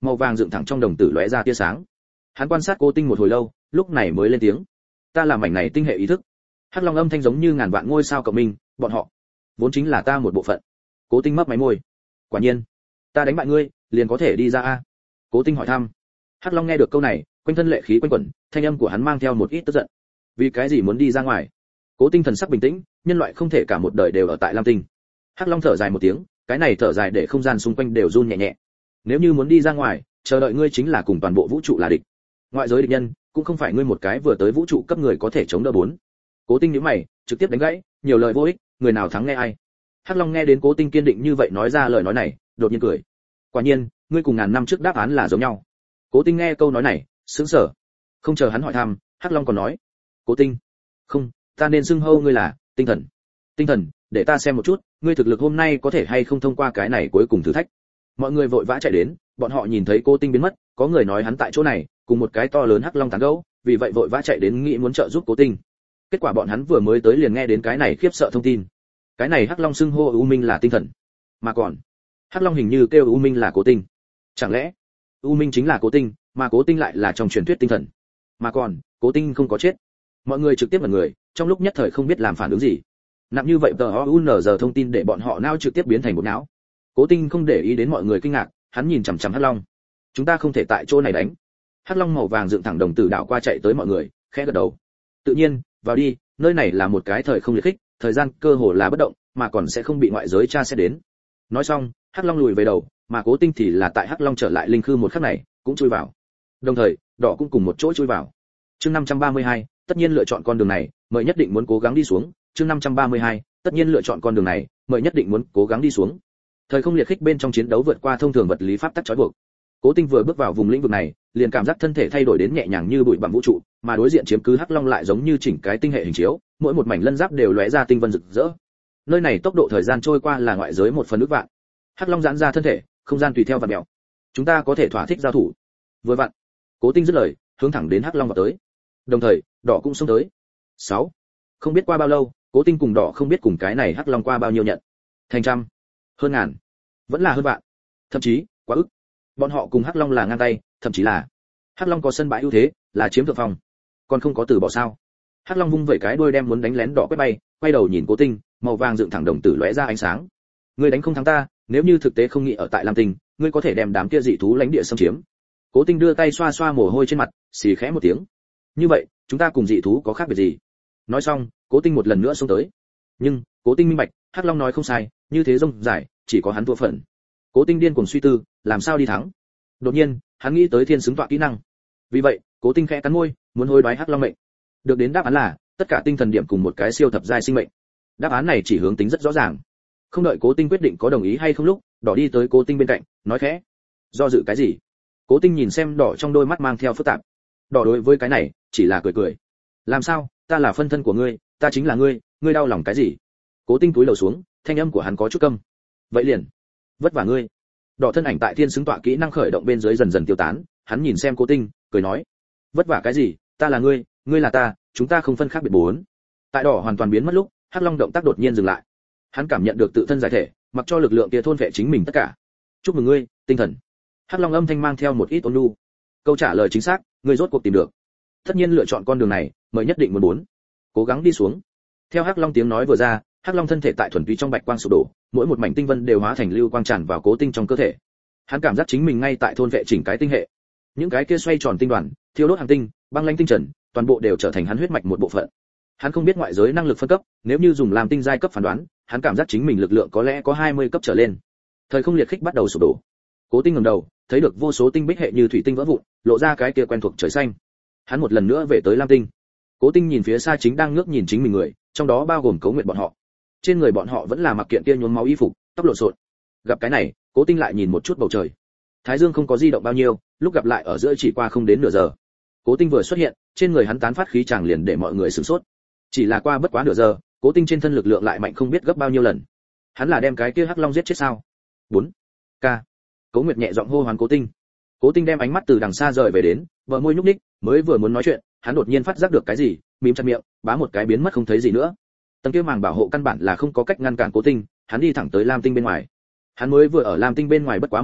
màu vàng dựng thẳng trong đồng tử lóe ra tia sáng. Hắn quan sát Cố Tinh một hồi lâu, lúc này mới lên tiếng. Ta là mảnh này tinh hệ ý thức. Hắc Long âm thanh giống như ngàn vạn ngôi sao cộng minh, bọn họ vốn chính là ta một bộ phận. Cố Tinh mấp máy môi. Quả nhiên, ta đánh bại ngươi, liền có thể đi ra a? Cố Tinh hỏi thăm. Hắc Long nghe được câu này, quanh thân lệ khí quanh quẩn, thanh âm của hắn mang theo một ít tức giận. Vì cái gì muốn đi ra ngoài? Cố Tinh thần sắc bình tĩnh, nhân loại không thể cả một đời đều ở tại Lam Tinh. Hắc Long thở dài một tiếng, cái này thở dài để không gian xung quanh đều run nhẹ nhẹ. Nếu như muốn đi ra ngoài, chờ đợi ngươi chính là cùng toàn bộ vũ trụ là địch. Ngoại giới địch nhân, cũng không phải ngươi một cái vừa tới vũ trụ cấp người có thể chống đỡ bốn. Cố Tinh nhíu mày, trực tiếp đánh gãy, nhiều lời vô ích, người nào thắng nghe ai. Hắc Long nghe đến Cố Tinh kiên định như vậy nói ra lời nói này, đột nhiên cười. Quả nhiên, ngươi cùng ngàn năm trước đáp án là giống nhau. Cố Tinh nghe câu nói này, sững sờ. Không chờ hắn hỏi thăm, Hắc Long còn nói, Cố Tinh, không, ta nên xưng hô ngươi là tinh thần. Tinh thần, để ta xem một chút, ngươi thực lực hôm nay có thể hay không thông qua cái này cuối cùng thử thách. Mọi người vội vã chạy đến, bọn họ nhìn thấy Cố Tinh biến mất, có người nói hắn tại chỗ này, cùng một cái to lớn Hắc Long tán gẫu, vì vậy vội vã chạy đến nghĩ muốn trợ giúp Cố Tinh. Kết quả bọn hắn vừa mới tới liền nghe đến cái này khiếp sợ thông tin. Cái này Hắc Long xưng hô U Minh là tinh thần, mà còn Hắc Long hình như kêu U Minh là Cố Tinh. Chẳng lẽ U Minh chính là Cố Tinh, mà Cố Tinh lại là trong truyền thuyết tinh thần, mà còn Cố Tinh không có chết. Mọi người trực tiếp là người, trong lúc nhất thời không biết làm phản ứng gì. Nặng như vậy giờ thông tin để bọn họ não trực tiếp biến thành một não. Cố Tinh không để ý đến mọi người kinh ngạc, hắn nhìn chằm chằm Hắc Long. Chúng ta không thể tại chỗ này đánh. Hắc Long màu vàng dựng thẳng đồng tử đảo qua chạy tới mọi người, khẽ gật đầu. Tự nhiên, vào đi, nơi này là một cái thời không liệt khích, thời gian cơ hồ là bất động, mà còn sẽ không bị ngoại giới tra xét đến. Nói xong, Hắc Long lùi về đầu, mà Cố Tinh thì là tại Hắc Long trở lại linh khư một khắc này, cũng chui vào. Đồng thời, đỏ cũng cùng một chỗ chui vào. Chương 532, tất nhiên lựa chọn con đường này, mời nhất định muốn cố gắng đi xuống. Chương 532, tất nhiên lựa chọn con đường này, mời nhất định muốn cố gắng đi xuống. Thời không liệt khích bên trong chiến đấu vượt qua thông thường vật lý pháp tắc trói buộc. Cố Tinh vừa bước vào vùng lĩnh vực này, liền cảm giác thân thể thay đổi đến nhẹ nhàng như bụi bặm vũ trụ, mà đối diện chiếm cứ Hắc Long lại giống như chỉnh cái tinh hệ hình chiếu, mỗi một mảnh lân giáp đều lóe ra tinh vân rực rỡ. Nơi này tốc độ thời gian trôi qua là ngoại giới một phần ức vạn. Hắc Long giãn ra thân thể, không gian tùy theo vặn mèo. Chúng ta có thể thỏa thích giao thủ. Vừa vặn, Cố Tinh dứt lời, hướng thẳng đến Hắc Long vào tới. Đồng thời, đỏ cũng xông tới. 6. Không biết qua bao lâu, Cố Tinh cùng đỏ không biết cùng cái này Hắc Long qua bao nhiêu nhận. Thành trăm, hơn ngàn, vẫn là hơn vạn, thậm chí quá ức. Bọn họ cùng Hắc Long là ngang tay, thậm chí là Hắc Long có sân bãi ưu thế, là chiếm thượng phong. Còn không có từ bỏ sao? Hắc Long vung vẩy cái đuôi đem muốn đánh lén đỏ quét bay, quay đầu nhìn Cố Tinh, màu vàng dựng thẳng đồng tử lóe ra ánh sáng. Ngươi đánh không thắng ta, nếu như thực tế không nghĩ ở tại Lam Tinh, ngươi có thể đem đám kia dị thú lãnh địa xâm chiếm. Cố Tinh đưa tay xoa xoa mồ hôi trên mặt, xì khẽ một tiếng. Như vậy, chúng ta cùng dị thú có khác biệt gì? Nói xong, Cố Tinh một lần nữa xông tới. Nhưng, Cố Tinh minh bạch, Hắc Long nói không sai, như thế rông dài, chỉ có hắn thua phần. Cố Tinh điên cuồng suy tư, làm sao đi thắng. Đột nhiên, hắn nghĩ tới thiên xứng tọa kỹ năng. Vì vậy, Cố Tinh khẽ cắn môi, muốn hối đoái Hắc Long mệnh. Được đến đáp án là tất cả tinh thần điểm cùng một cái siêu thập giai sinh mệnh. Đáp án này chỉ hướng tính rất rõ ràng. Không đợi Cố Tinh quyết định có đồng ý hay không lúc, đỏ đi tới Cố Tinh bên cạnh, nói khẽ: "Do dự cái gì?" Cố Tinh nhìn xem đỏ trong đôi mắt mang theo phức tạp. Đỏ đối với cái này, chỉ là cười cười. "Làm sao, ta là phân thân của ngươi, ta chính là ngươi, ngươi đau lòng cái gì?" Cố Tinh cúi đầu xuống, thanh âm của hắn có chút câm. "Vậy liền, vất vả ngươi." Đỏ thân ảnh tại thiên xứng tọa kỹ năng khởi động bên dưới dần dần tiêu tán, hắn nhìn xem Cố Tinh, cười nói: "Vất vả cái gì, ta là ngươi, ngươi là ta, chúng ta không phân khác biệt bốn." Tại đỏ hoàn toàn biến mất lúc, Hắc Long động tác đột nhiên dừng lại. Hắn cảm nhận được tự thân giải thể, mặc cho lực lượng kia thôn vệ chính mình tất cả. "Chúc mừng ngươi, tinh thần." Hắc Long âm thanh mang theo một ít ôn nhu. Câu trả lời chính xác, ngươi rốt cuộc tìm được. Tất nhiên lựa chọn con đường này, mời nhất định muốn bốn. Cố gắng đi xuống. Theo Hắc Long tiếng nói vừa ra, Hắc Long thân thể tại thuần túy trong bạch quang sụp đổ, mỗi một mảnh tinh vân đều hóa thành lưu quang tràn vào Cố Tinh trong cơ thể. Hắn cảm giác chính mình ngay tại thôn vệ chỉnh cái tinh hệ. Những cái kia xoay tròn tinh đoàn, thiêu đốt hành tinh, băng lãnh tinh trần, toàn bộ đều trở thành hắn huyết mạch một bộ phận. Hắn không biết ngoại giới năng lực phân cấp, nếu như dùng làm tinh giai cấp phán đoán, hắn cảm giác chính mình lực lượng có lẽ có 20 cấp trở lên. Thời không liệt khích bắt đầu sụp đổ. Cố Tinh ngẩng đầu, thấy được vô số tinh bích hệ như thủy tinh vỡ vụn, lộ ra cái kia quen thuộc trời xanh. Hắn một lần nữa về tới Lam Tinh. Cố Tinh nhìn phía xa chính đang ngước nhìn chính mình người, trong đó bao gồm Cố Nguyệt bọn họ. Trên người bọn họ vẫn là mặc kiện kia nhuốm máu y phục, tóc lộn xộn. Gặp cái này, Cố Tinh lại nhìn một chút bầu trời. Thái Dương không có di động bao nhiêu, lúc gặp lại ở giữa chỉ qua không đến nửa giờ. Cố Tinh vừa xuất hiện, trên người hắn tán phát khí chàng liền để mọi người sửng sốt. Chỉ là qua bất quá nửa giờ, Cố Tinh trên thân lực lượng lại mạnh không biết gấp bao nhiêu lần. Hắn là đem cái kia Hắc Long giết chết sao? 4. K. Cố Nguyệt nhẹ giọng hô hoán Cố Tinh. Cố Tinh đem ánh mắt từ đằng xa rời về đến, bờ môi nhúc nhích, mới vừa muốn nói chuyện, hắn đột nhiên phát giác được cái gì, mím chặt miệng, bá một cái biến mất không thấy gì nữa. Tầng kia màng bảo hộ căn bản là không có cách ngăn cản Cố Tinh, hắn đi thẳng tới Lam Tinh bên ngoài. Hắn mới vừa ở Lam Tinh bên ngoài bất quá một hơi,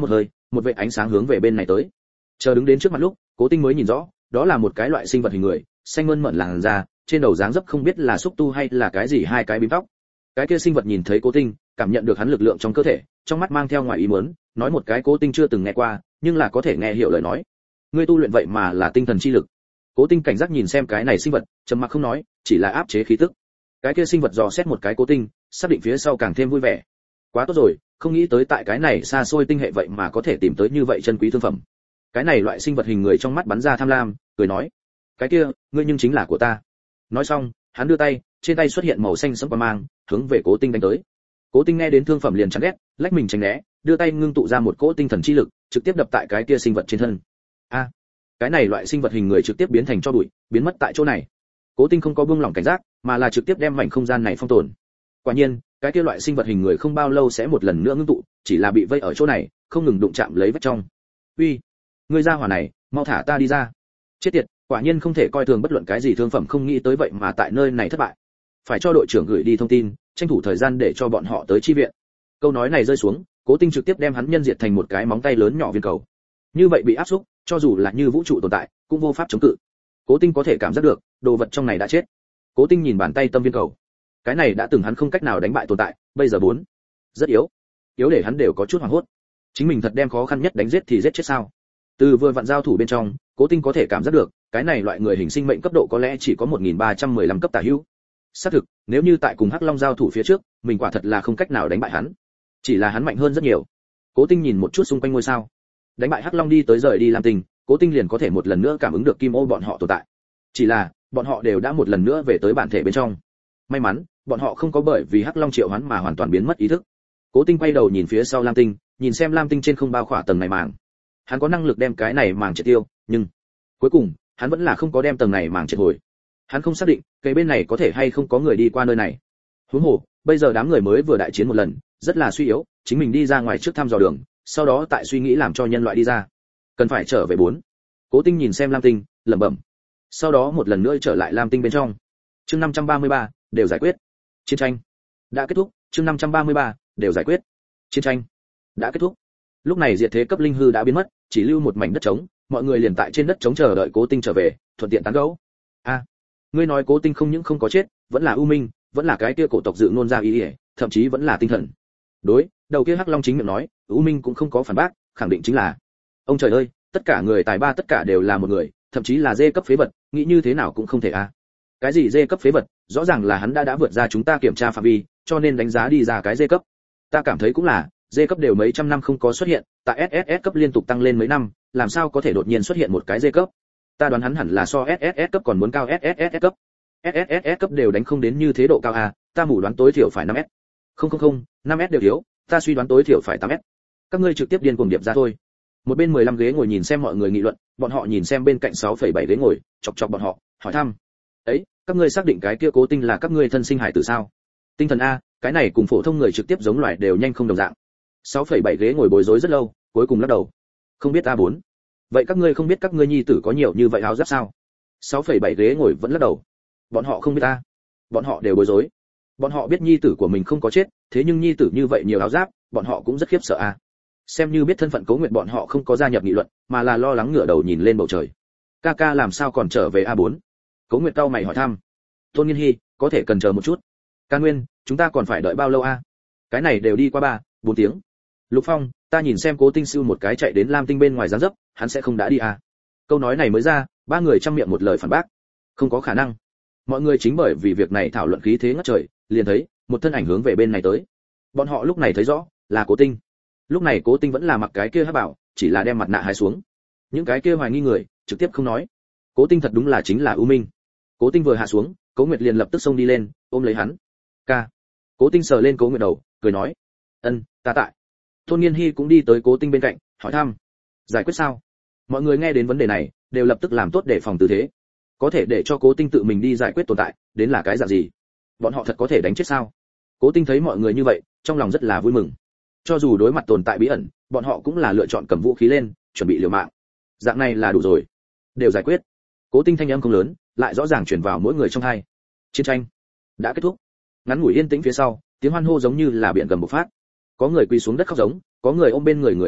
một vệt ánh sáng hướng về bên này tới. Chờ đứng đến trước mặt lúc, Cố Tinh mới nhìn rõ, đó là một cái loại sinh vật hình người, xanh mơn mởn làn da, trên đầu dáng dấp không biết là xúc tu hay là cái gì hai cái bím tóc. Cái kia sinh vật nhìn thấy Cố Tinh, cảm nhận được hắn lực lượng trong cơ thể, trong mắt mang theo ngoài ý muốn, nói một cái Cố Tinh chưa từng nghe qua, nhưng là có thể nghe hiểu lời nói. Ngươi tu luyện vậy mà là tinh thần chi lực. Cố Tinh cảnh giác nhìn xem cái này sinh vật, trầm mặc không nói, chỉ là áp chế khí tức. Cái kia sinh vật dò xét một cái Cố Tinh, xác định phía sau càng thêm vui vẻ. Quá tốt rồi, không nghĩ tới tại cái này xa xôi tinh hệ vậy mà có thể tìm tới như vậy chân quý thương phẩm. Cái này loại sinh vật hình người trong mắt bắn ra tham lam, cười nói: "Cái kia, ngươi nhưng chính là của ta." Nói xong, hắn đưa tay, trên tay xuất hiện màu xanh sẫm quang mang, hướng về Cố Tinh đánh tới. Cố Tinh nghe đến thương phẩm liền chán ghét, lách mình tránh né, đưa tay ngưng tụ ra một cỗ tinh thần chi lực, trực tiếp đập tại cái kia sinh vật trên thân. A, cái này loại sinh vật hình người trực tiếp biến thành tro bụi, biến mất tại chỗ này. Cố Tinh không có buông lỏng cảnh giác, mà là trực tiếp đem mảnh không gian này phong tồn. Quả nhiên, cái kia loại sinh vật hình người không bao lâu sẽ một lần nữa ngưng tụ, chỉ là bị vây ở chỗ này, không ngừng đụng chạm lấy vách trong. "Uy, ngươi ra hỏa này, mau thả ta đi ra." Chết tiệt, quả nhiên không thể coi thường bất luận cái gì thương phẩm, không nghĩ tới vậy mà tại nơi này thất bại. Phải cho đội trưởng gửi đi thông tin, tranh thủ thời gian để cho bọn họ tới chi viện. Câu nói này rơi xuống, Cố Tinh trực tiếp đem hắn nhân diệt thành một cái móng tay lớn nhỏ viên cầu. Như vậy bị áp xúc, cho dù là như vũ trụ tồn tại, cũng vô pháp chống cự. Cố Tinh có thể cảm giác được, đồ vật trong này đã chết. Cố Tinh nhìn bàn tay tâm viên cầu. Cái này đã từng hắn không cách nào đánh bại tồn tại, bây giờ bốn, rất yếu. Yếu để hắn đều có chút hoảng hốt. Chính mình thật đem khó khăn nhất đánh giết thì giết chết sao? Từ vừa vặn giao thủ bên trong, Cố Tinh có thể cảm giác được, cái này loại người hình sinh mệnh cấp độ có lẽ chỉ có 1315 cấp tả hữu. Xác thực, nếu như tại cùng Hắc Long giao thủ phía trước, mình quả thật là không cách nào đánh bại hắn. Chỉ là hắn mạnh hơn rất nhiều. Cố Tinh nhìn một chút xung quanh ngôi sao. Đánh bại Hắc Long đi tới rời đi Lam Tinh, Cố Tinh liền có thể một lần nữa cảm ứng được Kim Ô bọn họ tồn tại. Chỉ là, bọn họ đều đã một lần nữa về tới bản thể bên trong. May mắn, bọn họ không có bởi vì Hắc Long triệu hoán mà hoàn toàn biến mất ý thức. Cố Tinh quay đầu nhìn phía sau Lam Tinh, nhìn xem Lam Tinh trên không bao khỏa tầng này màng. Hắn có năng lực đem cái này màng triệt tiêu, nhưng cuối cùng, hắn vẫn là không có đem tầng này màng triệt hồi. Hắn không xác định, cái bên này có thể hay không có người đi qua nơi này. Huống hồ, bây giờ đám người mới vừa đại chiến một lần, rất là suy yếu, chính mình đi ra ngoài trước thăm dò đường, sau đó tại suy nghĩ làm cho nhân loại đi ra. Cần phải trở về bốn. Cố Tinh nhìn xem Lam Tinh, lẩm bẩm. Sau đó một lần nữa trở lại Lam Tinh bên trong. Chương 533, đều giải quyết. Chiến tranh đã kết thúc. Chương 533, đều giải quyết. Chiến tranh đã kết thúc. Lúc này diệt thế cấp linh hư đã biến mất, chỉ lưu một mảnh đất trống, mọi người liền tại trên đất trống chờ đợi Cố Tinh trở về, thuận tiện tán gẫu. A, ngươi nói Cố Tinh không những không có chết, vẫn là ưu minh, vẫn là cái kia cổ tộc dự ngôn ra ý, thậm chí vẫn là tinh thần. Đối, đầu kia Hắc Long chính miệng nói, ưu minh cũng không có phản bác, khẳng định chính là. Ông trời ơi, tất cả người tài ba tất cả đều là một người, thậm chí là dê cấp phế vật, nghĩ như thế nào cũng không thể a. Cái gì dê cấp phế vật, rõ ràng là hắn đã vượt ra chúng ta kiểm tra phạm vi, cho nên đánh giá đi ra cái dê cấp. Ta cảm thấy cũng là, dê cấp đều mấy trăm năm không có xuất hiện, tại SSS cấp liên tục tăng lên mấy năm, làm sao có thể đột nhiên xuất hiện một cái dê cấp? Ta đoán hắn hẳn là so SSS cấp còn muốn cao SSS cấp. SSS cấp đều đánh không đến như thế độ cao à, ta mù đoán tối thiểu phải 5S. Không, 5S đều thiếu, ta suy đoán tối thiểu phải 8S. Các ngươi trực tiếp điên cuồng điệp ra thôi. Một bên 15 ghế ngồi nhìn xem mọi người nghị luận, bọn họ nhìn xem bên cạnh 6,7 ghế ngồi, chọc chọc bọn họ, hỏi thăm. Ấy, các ngươi xác định cái kia Cố Tinh là các ngươi thân sinh hải tử sao? Tinh thần a, cái này cùng phổ thông người trực tiếp giống loài đều nhanh không đồng dạng. 6,7 ghế ngồi bối rối rất lâu, cuối cùng lắc đầu. Không biết A4. Vậy các ngươi không biết các ngươi nhi tử có nhiều như vậy áo giáp sao? 6,7 ghế ngồi vẫn lắc đầu. Bọn họ không biết ta. Bọn họ đều bối rối. Bọn họ biết nhi tử của mình không có chết, thế nhưng nhi tử như vậy nhiều áo giáp, bọn họ cũng rất khiếp sợ a. Xem như biết thân phận Cố Nguyệt bọn họ không có gia nhập nghị luận, mà là lo lắng ngửa đầu nhìn lên bầu trời. Ca ca làm sao còn trở về A4? Cố Nguyệt cau mày hỏi thăm. Tôn Nghiên Hi, có thể cần chờ một chút. Ca Nguyên, chúng ta còn phải đợi bao lâu a? Cái này đều đi qua 3-4 tiếng. Lục Phong, ta nhìn xem Cố Tinh siêu một cái chạy đến Lam Tinh bên ngoài giáng dấp, hắn sẽ không đã đi à? Câu nói này mới ra, ba người trăm miệng một lời phản bác. Không có khả năng. Mọi người chính bởi vì việc này thảo luận khí thế ngất trời, liền thấy một thân ảnh hướng về bên này tới. Bọn họ lúc này thấy rõ, là Cố Tinh. Lúc này Cố Tinh vẫn là mặc cái kia hắc bảo, chỉ là đem mặt nạ hái xuống. Những cái kia hoài nghi người, trực tiếp không nói. Cố Tinh thật đúng là chính là ưu minh. Cố Tinh vừa hạ xuống, Cố Nguyệt liền lập tức xông đi lên, ôm lấy hắn. Ca. Cố Tinh sờ lên Cố Nguyệt đầu, cười nói, ân, ta tại. Tôn Nghiên Hi cũng đi tới Cố Tinh bên cạnh, hỏi thăm, giải quyết sao? Mọi người nghe đến vấn đề này, đều lập tức làm tốt để phòng tư thế. Có thể để cho Cố Tinh tự mình đi giải quyết tồn tại, đến là cái dạng gì? Bọn họ thật có thể đánh chết sao? Cố Tinh thấy mọi người như vậy, trong lòng rất là vui mừng. Cho dù đối mặt tồn tại bí ẩn, bọn họ cũng là lựa chọn cầm vũ khí lên, chuẩn bị liều mạng. Dạng này là đủ rồi. Đều giải quyết. Cố Tinh thanh âm không lớn, lại rõ ràng truyền vào mỗi người trong tai. Chiến tranh đã kết thúc. Ngắn ngủi yên tĩnh phía sau, tiếng hoan hô giống như là biển gầm bộc phát. Có người quỳ xuống đất khóc giống, có người ôm bên người người xa lạ,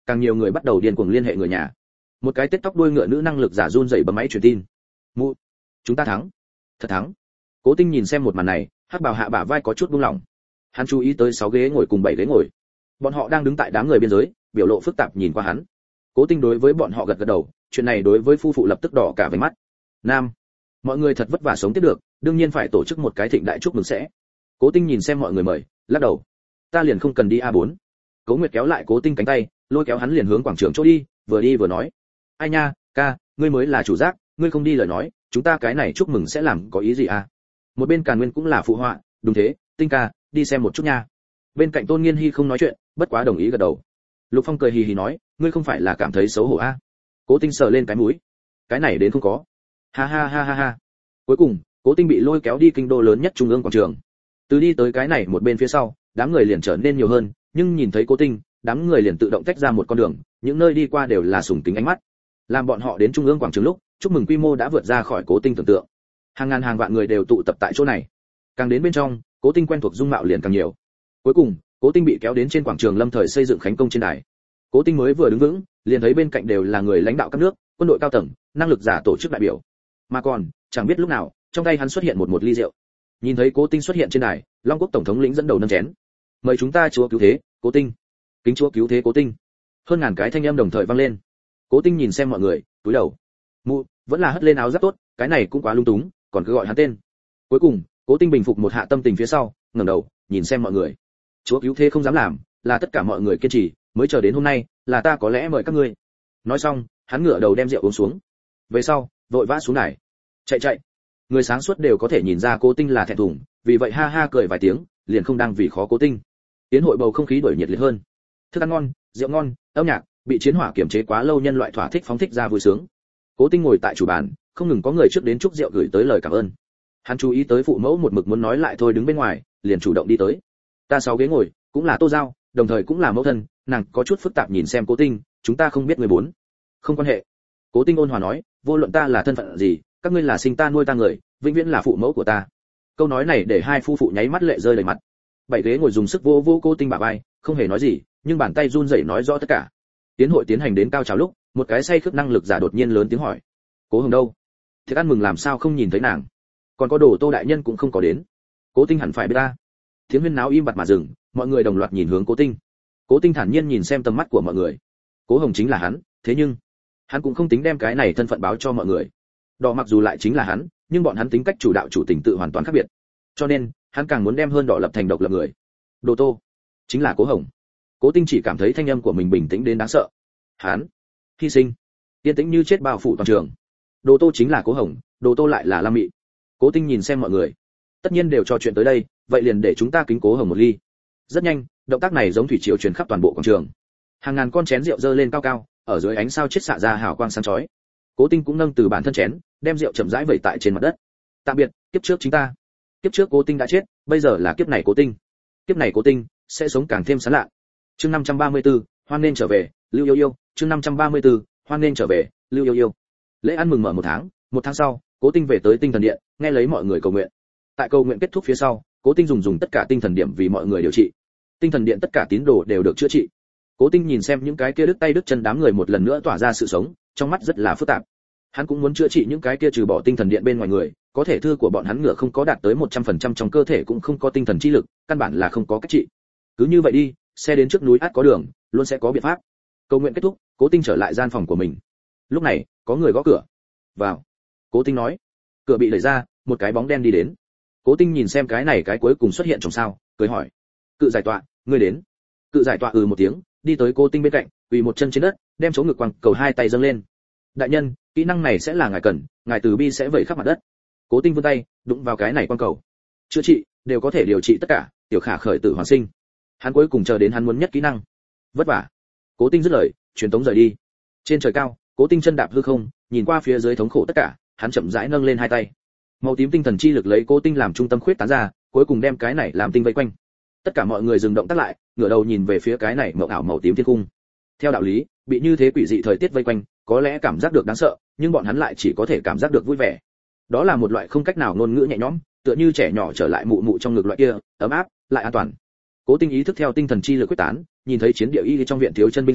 càng nhiều người bắt đầu điên cuồng liên hệ người nhà. Một cái tết tóc đuôi ngựa nữ năng lực giả run rẩy bấm máy truyền tin. Mụ, chúng ta thắng, thật thắng. Cố Tinh nhìn xem một màn này, hắc bào hạ bả vai có chút buông lỏng. Hắn chú ý tới 6 ghế ngồi cùng 7 ghế ngồi. Bọn họ đang đứng tại đám người biên giới, biểu lộ phức tạp nhìn qua hắn. Cố Tinh đối với bọn họ gật gật đầu, chuyện này đối với phu phụ lập tức đỏ cả váy mắt. Nam, mọi người thật vất vả sống tiếp được, đương nhiên phải tổ chức một cái thịnh đại chúc mừng sẽ. Cố Tinh nhìn xem mọi người mời, lắc đầu. Ta liền không cần đi A4. Cố Nguyệt kéo lại Cố Tinh cánh tay, lôi kéo hắn liền hướng quảng trường chỗ đi vừa nói. Ai nha, ca, ngươi mới là chủ giác, ngươi không đi lời nói, chúng ta cái này chúc mừng sẽ làm có ý gì à? Một bên Càn Nguyên cũng là phụ họa, đúng thế, Tinh ca, đi xem một chút nha. Bên cạnh Tôn Nghiên Hi không nói chuyện, bất quá đồng ý gật đầu. Lục Phong cười hì hì nói, ngươi không phải là cảm thấy xấu hổ à? Cố Tinh sờ lên cái mũi. Cái này đến không có. Ha ha ha ha ha. Cuối cùng, Cố Tinh bị lôi kéo đi kinh đô lớn nhất trung ương quảng trường. Từ đi tới cái này một bên phía sau, đám người liền trở nên nhiều hơn, nhưng nhìn thấy Cố Tinh, đám người liền tự động tách ra một con đường, những nơi đi qua đều là sùng kính ánh mắt. Làm bọn họ đến trung ương quảng trường lúc, chúc mừng quy mô đã vượt ra khỏi Cố Tinh tưởng tượng. Hàng ngàn hàng vạn người đều tụ tập tại chỗ này. Càng đến bên trong, Cố Tinh quen thuộc dung mạo liền càng nhiều. Cuối cùng, Cố Tinh bị kéo đến trên quảng trường lâm thời xây dựng khánh công trên đài. Cố Tinh mới vừa đứng vững, liền thấy bên cạnh đều là người lãnh đạo các nước, quân đội cao tầng, năng lực giả tổ chức đại biểu. Mà còn, chẳng biết lúc nào, trong tay hắn xuất hiện một ly rượu. Nhìn thấy Cố Tinh xuất hiện trên đài, Long Quốc tổng thống lĩnh dẫn đầu nâng chén. Mời chúng ta chúa cứu thế, Cố Tinh. Kính chúa cứu thế Cố Tinh. Hơn ngàn cái thanh âm đồng thời vang lên. Cố Tinh nhìn xem mọi người, cúi đầu. Mụ, vẫn là hất lên áo giáp tốt, cái này cũng quá lung túng, còn cứ gọi hắn tên. Cuối cùng, Cố Tinh bình phục một hạ tâm tình phía sau, ngẩng đầu, nhìn xem mọi người. Chúa cứu thế không dám làm, là tất cả mọi người kiên trì, mới chờ đến hôm nay, là ta có lẽ mời các ngươi. Nói xong, hắn ngửa đầu đem rượu uống xuống. Về sau, vội vã xuống đài. Chạy. Người sáng suốt đều có thể nhìn ra Cố Tinh là thẹn thùng, vì vậy ha ha cười vài tiếng, liền không đang vì khó Cố Tinh. Tiến hội bầu không khí đổi nhiệt liệt hơn. Thức ăn ngon, rượu ngon, âm nhạc, bị chiến hỏa kiểm chế quá lâu nhân loại thỏa thích phóng thích ra vui sướng. Cố Tinh ngồi tại chủ bàn, không ngừng có người trước đến chúc rượu gửi tới lời cảm ơn. Hắn chú ý tới phụ mẫu một mực muốn nói lại thôi đứng bên ngoài, liền chủ động đi tới. Ta 6 ghế ngồi, cũng là Tô Giao, đồng thời cũng là mẫu thân, nàng có chút phức tạp nhìn xem Cố Tinh, chúng ta không biết người bốn. Không quan hệ. Cố Tinh ôn hòa nói, vô luận ta là thân phận gì, các ngươi là sinh ta nuôi ta người, vĩnh viễn là phụ mẫu của ta. Câu nói này để hai phu phụ nháy mắt lệ rơi đầy mặt. 7 ghế ngồi dùng sức vô Cố Tinh bả vai, không hề nói gì, nhưng bàn tay run rẩy nói rõ tất cả. Tiến hội tiến hành đến cao trào lúc, một cái say khướt năng lực giả đột nhiên lớn tiếng hỏi, Cố Hồng đâu? Thiệt ăn mừng làm sao không nhìn thấy nàng? Còn có Đồ Tô đại nhân cũng không có đến. Cố Tinh hẳn phải biết ta. Tiếng huyên náo im bặt mà dừng, mọi người đồng loạt nhìn hướng Cố Tinh. Cố Tinh thản nhiên nhìn xem tầm mắt của mọi người. Cố Hồng chính là hắn, thế nhưng hắn cũng không tính đem cái này thân phận báo cho mọi người. Đỏ mặc dù lại chính là hắn, nhưng bọn hắn tính cách chủ đạo chủ tình tự hoàn toàn khác biệt. Cho nên, hắn càng muốn đem hơn Đỏ lập thành độc lập người. Đồ Tô chính là Cố Hồng. Cố Tinh chỉ cảm thấy thanh âm của mình bình tĩnh đến đáng sợ. Hắn hy sinh, yên tĩnh như chết bao phủ toàn trường. Đồ Tô chính là Cố Hồng, Đồ Tô lại là Lam Mị. Cố Tinh nhìn xem mọi người, tất nhiên đều trò chuyện tới đây, vậy liền để chúng ta kính Cố Hồng một ly. Rất nhanh, động tác này giống thủy triều truyền khắp toàn bộ quảng trường. Hàng ngàn con chén rượu dơ lên cao cao, ở dưới ánh sao chiết xạ ra hào quang sáng chói. Cố Tinh cũng nâng từ bản thân chén, đem rượu chậm rãi vẩy tại trên mặt đất. Tạm biệt, kiếp trước chính ta. Kiếp trước Cố Tinh đã chết, bây giờ là kiếp này Cố Tinh. Kiếp này Cố Tinh sẽ sống càng thêm sáng lạ. Chương 534, hoan nên trở về, Lưu Yêu Yêu. Chương 534, hoan nên trở về, Lưu Yêu Yêu. Lễ ăn mừng mở một tháng sau, Cố Tinh về tới Tinh Thần Điện, nghe lấy mọi người cầu nguyện. Tại cầu nguyện kết thúc phía sau, Cố Tinh dùng tất cả tinh thần điểm vì mọi người điều trị. Tinh Thần Điện tất cả tín đồ đều được chữa trị. Cố Tinh nhìn xem những cái kia đứt tay đứt chân đám người một lần nữa tỏa ra sự sống, trong mắt rất là phức tạp. Hắn cũng muốn chữa trị những cái kia trừ bỏ Tinh Thần Điện bên ngoài người, có thể thư của bọn hắn ngựa không có đạt tới 100% trong cơ thể cũng không có tinh thần chi lực, căn bản là không có cách trị. Cứ như vậy đi, xe đến trước núi ắt có đường, luôn sẽ có biện pháp. Cầu nguyện kết thúc, Cố Tinh trở lại gian phòng của mình. Lúc này, có người gõ cửa. "Vào." Cố Tinh nói. Cửa bị đẩy ra, một cái bóng đen đi đến. Cố Tinh nhìn xem cái cuối cùng xuất hiện trong sao, cười hỏi: "Cự giải tọa, ngươi đến?" Cự giải tọa một tiếng, đi tới Cố Tinh bên cạnh, quỳ một chân trên đất, đem chỗ ngực quàng cầu hai tay dâng lên. "Đại nhân, kỹ năng này sẽ là ngài cần, ngài từ bi sẽ vẩy khắp mặt đất." Cố Tinh vươn tay, đụng vào cái này quàng cầu. "Chữa trị, đều có thể điều trị tất cả, tiểu khả khởi tử hoàn sinh." Hắn cuối cùng chờ đến hắn muốn nhất kỹ năng. "Vất vả." Cố Tinh dứt lời, truyền tống rời đi. Trên trời cao, Cố Tinh chân đạp hư không, nhìn qua phía dưới thống khổ tất cả, hắn chậm rãi nâng lên hai tay. Màu tím tinh thần chi lực lấy Cố Tinh làm trung tâm khuyết tán ra, cuối cùng đem cái này làm tinh vây quanh. Tất cả mọi người dừng động tác lại, ngửa đầu nhìn về phía cái này mộng ảo màu tím thiên cung. Theo đạo lý, bị như thế quỷ dị thời tiết vây quanh, có lẽ cảm giác được đáng sợ, nhưng bọn hắn lại chỉ có thể cảm giác được vui vẻ. Đó là một loại không cách nào ngôn ngữ nhẹ nhõm, tựa như trẻ nhỏ trở lại mụ mụ trong ngực loại kia, ấm áp, lại an toàn. Cố Tinh ý thức theo tinh thần chi lực quyết tán, nhìn thấy chiến địa y trong viện thiếu chân binh sĩ,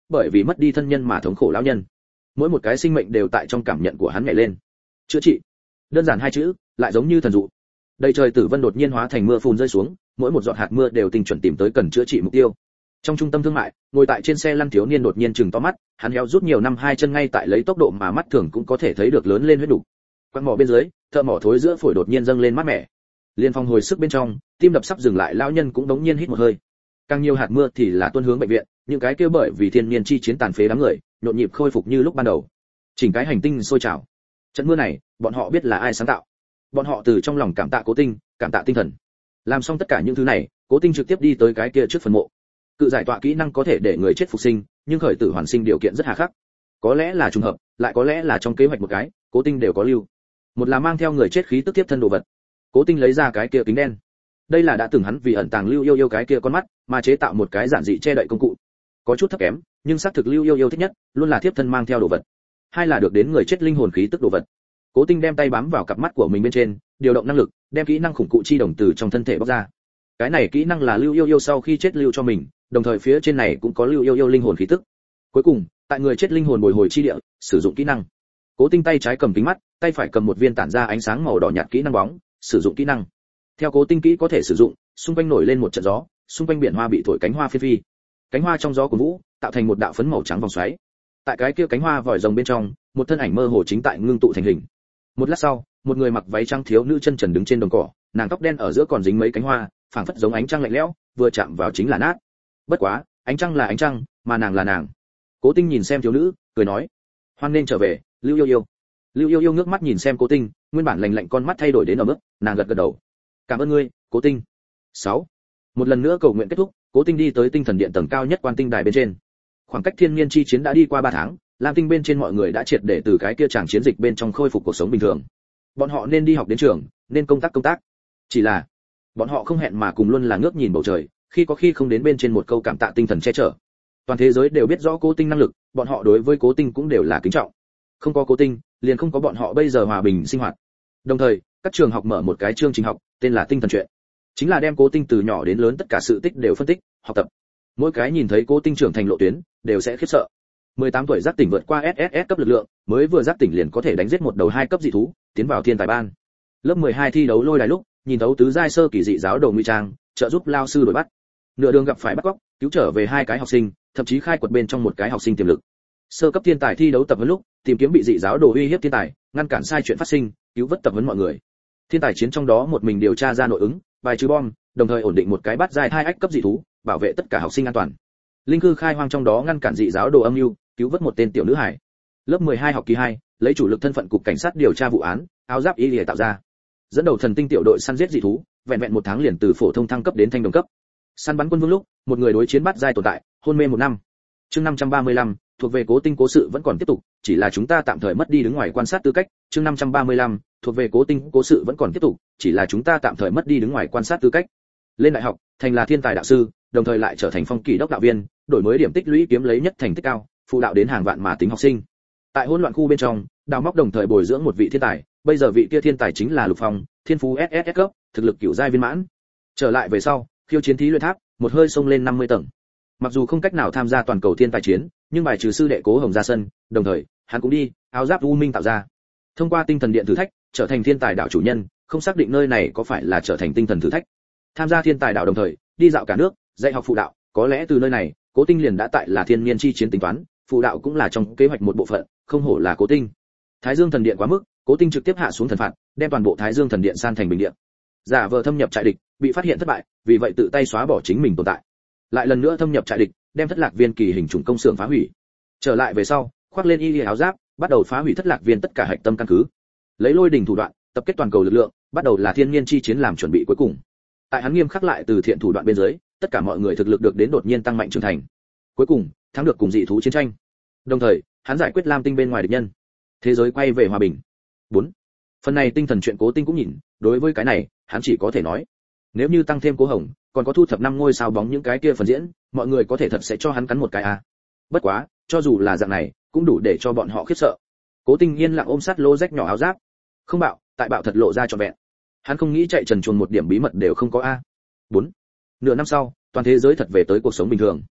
bởi vì mất đi thân nhân mà thống khổ lão nhân. Mỗi một cái sinh mệnh đều tại trong cảm nhận của hắn nhảy lên. Chữa trị. Đơn giản hai chữ, lại giống như thần dụ. Đầy trời tử vân đột nhiên hóa thành mưa phùn rơi xuống, mỗi một giọt hạt mưa đều tinh chuẩn tìm tới cần chữa trị mục tiêu. Trong trung tâm thương mại, ngồi tại trên xe lăn thiếu niên đột nhiên chừng to mắt, hắn héo rút nhiều năm hai chân ngay tại lấy tốc độ mà mắt thường cũng có thể thấy được lớn lên huyết đủ. Quặng mỏ bên dưới, thợ mỏ thối giữa phổi đột nhiên dâng lên mát mẻ. Liên phong hồi sức bên trong, tim đập sắp dừng lại, lão nhân cũng đống nhiên hít một hơi. Càng nhiều hạt mưa thì là tuôn hướng bệnh viện, những cái kia bởi vì thiên nhiên chi chiến tàn phế đám người, nhộn nhịp khôi phục như lúc ban đầu. Chỉnh cái hành tinh sôi trào. Trận mưa này, bọn họ biết là ai sáng tạo. Bọn họ từ trong lòng cảm tạ Cố Tinh, cảm tạ tinh thần. Làm xong tất cả những thứ này, Cố Tinh trực tiếp đi tới cái kia trước phần mộ. Cự giải tọa kỹ năng có thể để người chết phục sinh, nhưng khởi tử hoàn sinh điều kiện rất hà khắc. Có lẽ là trùng hợp, lại có lẽ là trong kế hoạch một cái, Cố Tinh đều có lưu. Một là mang theo người chết khí tức tiếp thân đồ vật. Cố Tinh lấy ra cái kia kính đen. Đây là đã từng hắn vì ẩn tàng Lưu Yêu Yêu cái kia con mắt, mà chế tạo một cái giản dị che đậy công cụ. Có chút thấp kém, nhưng xác thực Lưu Yêu Yêu thích nhất, luôn là tiếp thân mang theo đồ vật. Hai là được đến người chết linh hồn khí tức đồ vật. Cố Tinh đem tay bám vào cặp mắt của mình bên trên, điều động năng lực, đem kỹ năng khủng cụ chi đồng từ trong thân thể bóc ra. Cái này kỹ năng là Lưu Yêu Yêu sau khi chết lưu cho mình, đồng thời phía trên này cũng có Lưu Yêu Yêu linh hồn khí tức. Cuối cùng, tại người chết linh hồn bồi hồi chi địa, sử dụng kỹ năng. Cố Tinh tay trái cầm kính mắt, tay phải cầm một viên tản ra ánh sáng màu đỏ nhạt kỹ năng bóng, sử dụng kỹ năng. Theo Cố Tinh kỹ có thể sử dụng, xung quanh nổi lên một trận gió, xung quanh biển hoa bị thổi cánh hoa phi phi. Cánh hoa trong gió của vũ, tạo thành một đạo phấn màu trắng vòng xoáy. Tại cái kia cánh hoa vòi rồng bên trong, một thân ảnh mơ hồ chính tại ngưng tụ thành hình. Một lát sau, một người mặc váy trắng thiếu nữ chân trần đứng trên đồng cỏ, nàng tóc đen ở giữa còn dính mấy cánh hoa, phảng phất giống ánh trăng lạnh lẽo, vừa chạm vào chính là nát. Bất quá, ánh trăng là ánh trăng, mà nàng là nàng. Cố Tinh nhìn xem thiếu nữ, cười nói: "Hoan nên trở về, Lưu Yêu Yêu." Lưu Yêu Yêu ngước mắt nhìn xem Cố Tinh, nguyên bản lạnh lạnh con mắt thay đổi đến ở mức, nàng gật gật đầu. "Cảm ơn ngươi, Cố Tinh." 6. Một lần nữa cầu nguyện kết thúc, Cố Tinh đi tới tinh thần điện tầng cao nhất quan tinh đài bên trên. Khoảng cách thiên niên chi chiến đã đi qua 3 tháng, Lam Tinh bên trên mọi người đã triệt để từ cái kia tràng chiến dịch bên trong khôi phục cuộc sống bình thường. Bọn họ nên đi học đến trường, nên công tác. Chỉ là, bọn họ không hẹn mà cùng luôn là ngước nhìn bầu trời, khi có khi không đến bên trên một câu cảm tạ tinh thần che chở. Toàn thế giới đều biết rõ Cố Tinh năng lực, bọn họ đối với Cố Tinh cũng đều là kính trọng. Không có Cố Tinh, liền không có bọn họ bây giờ hòa bình sinh hoạt. Đồng thời, các trường học mở một cái chương trình học, tên là Tinh thần truyện. Chính là đem Cố Tinh từ nhỏ đến lớn tất cả sự tích đều phân tích, học tập. Mỗi cái nhìn thấy Cố Tinh trưởng thành lộ tuyến, đều sẽ khiếp sợ. 18 tuổi giác tỉnh vượt qua SSS cấp lực lượng, mới vừa giác tỉnh liền có thể đánh giết một đầu 2 cấp dị thú, tiến vào thiên tài ban. Lớp 12 thi đấu lôi đài lúc, nhìn thấu tứ giai sơ kỳ dị giáo đồ nguy trang, trợ giúp lao sư đuổi bắt. Nửa đường gặp phải bắt cóc, cứu trở về 2 cái học sinh, thậm chí khai quật bên trong một cái học sinh tiềm lực. Sơ cấp thiên tài thi đấu tập huấn lúc, tìm kiếm bị dị giáo đồ uy hiếp thiên tài, ngăn cản sai chuyện phát sinh, cứu vớt tập huấn mọi người. Thiên tài chiến trong đó một mình điều tra ra nội ứng, bài trừ bom, đồng thời ổn định một cái bắt giai 2 ách cấp dị thú, bảo vệ tất cả học sinh an toàn. Linh cư khai hoang trong đó ngăn cản dị giáo đồ âm mưu, cứu vớt một tên tiểu nữ hải. Lớp 12 học kỳ 2, lấy chủ lực thân phận cục cảnh sát điều tra vụ án, áo giáp y lìa tạo ra. Dẫn đầu thần tinh tiểu đội săn giết dị thú, vẹn vẹn 1 tháng liền từ phổ thông thăng cấp đến thanh đồng cấp. Săn bắn quân vương lúc, một người đối chiến bắt giai tồn tại, hôn mê 1 năm. Chương 535, thuộc về Cố Tinh cố sự vẫn còn tiếp tục, chỉ là chúng ta tạm thời mất đi đứng ngoài quan sát tư cách. Chương 535, thuộc về Cố Tinh cố sự vẫn còn tiếp tục, chỉ là chúng ta tạm thời mất đi đứng ngoài quan sát tư cách. Lên đại học, thành là thiên tài đạo sư, đồng thời lại trở thành phong kỳ đốc đạo viên, đổi mới điểm tích lũy kiếm lấy nhất thành tích cao, phụ đạo đến hàng vạn mà tính học sinh. Tại hỗn loạn khu bên trong, đào móc đồng thời bồi dưỡng một vị thiên tài, bây giờ vị kia thiên tài chính là Lục Phong, thiên phú SSS cấp, thực lực cửu giai viên mãn. Trở lại về sau, khiêu chiến thí luyện tháp, một hơi xông lên 50 tầng. Mặc dù không cách nào tham gia toàn cầu thiên tài chiến, nhưng bài trừ sư đệ Cố Hồng ra sân, đồng thời, hắn cũng đi, áo giáp U Minh tạo ra. Thông qua tinh thần điện thử thách, trở thành thiên tài đạo chủ nhân, không xác định nơi này có phải là trở thành tinh thần thử thách. Tham gia thiên tài đạo đồng thời, đi dạo cả nước, dạy học phụ đạo, có lẽ từ nơi này, Cố Tinh liền đã tại là thiên niên chi chiến tính toán, phụ đạo cũng là trong kế hoạch một bộ phận, không hổ là Cố Tinh. Thái Dương thần điện quá mức, Cố Tinh trực tiếp hạ xuống thần phạt, đem toàn bộ Thái Dương thần điện san thành bình điện. Giả vờ thâm nhập trại địch, bị phát hiện thất bại, vì vậy tự tay xóa bỏ chính mình tồn tại. Lại lần nữa thâm nhập trại địch, đem thất lạc viên kỳ hình trùng công xưởng phá hủy. Trở lại về sau, khoác lên y áo giáp, bắt đầu phá hủy thất lạc viên tất cả hạch tâm căn cứ. Lấy lôi đỉnh thủ đoạn, tập kết toàn cầu lực lượng, bắt đầu là thiên niên chi chiến làm chuẩn bị cuối cùng. Tại hắn nghiêm khắc lại từ thiện thủ đoạn bên dưới, tất cả mọi người thực lực được đến đột nhiên tăng mạnh trưởng thành. Cuối cùng, thắng được cùng dị thú chiến tranh. Đồng thời, hắn giải quyết Lam Tinh bên ngoài địch nhân. Thế giới quay về hòa bình. 4. Phần này tinh thần chuyện Cố Tinh cũng nhìn, đối với cái này, hắn chỉ có thể nói, nếu như tăng thêm Cố Hồng, còn có thu thập 5 ngôi sao bóng những cái kia phần diễn, mọi người có thể thật sẽ cho hắn cắn một cái a. Bất quá, cho dù là dạng này, cũng đủ để cho bọn họ khiếp sợ. Cố Tinh yên lặng ôm sát lô rách nhỏ áo giáp. Không bạo, tại bạo thật lộ ra trọn vẹn. Hắn không nghĩ chạy trần truồng một điểm bí mật đều không có a. 4. Nửa năm sau, toàn thế giới thật về tới cuộc sống bình thường.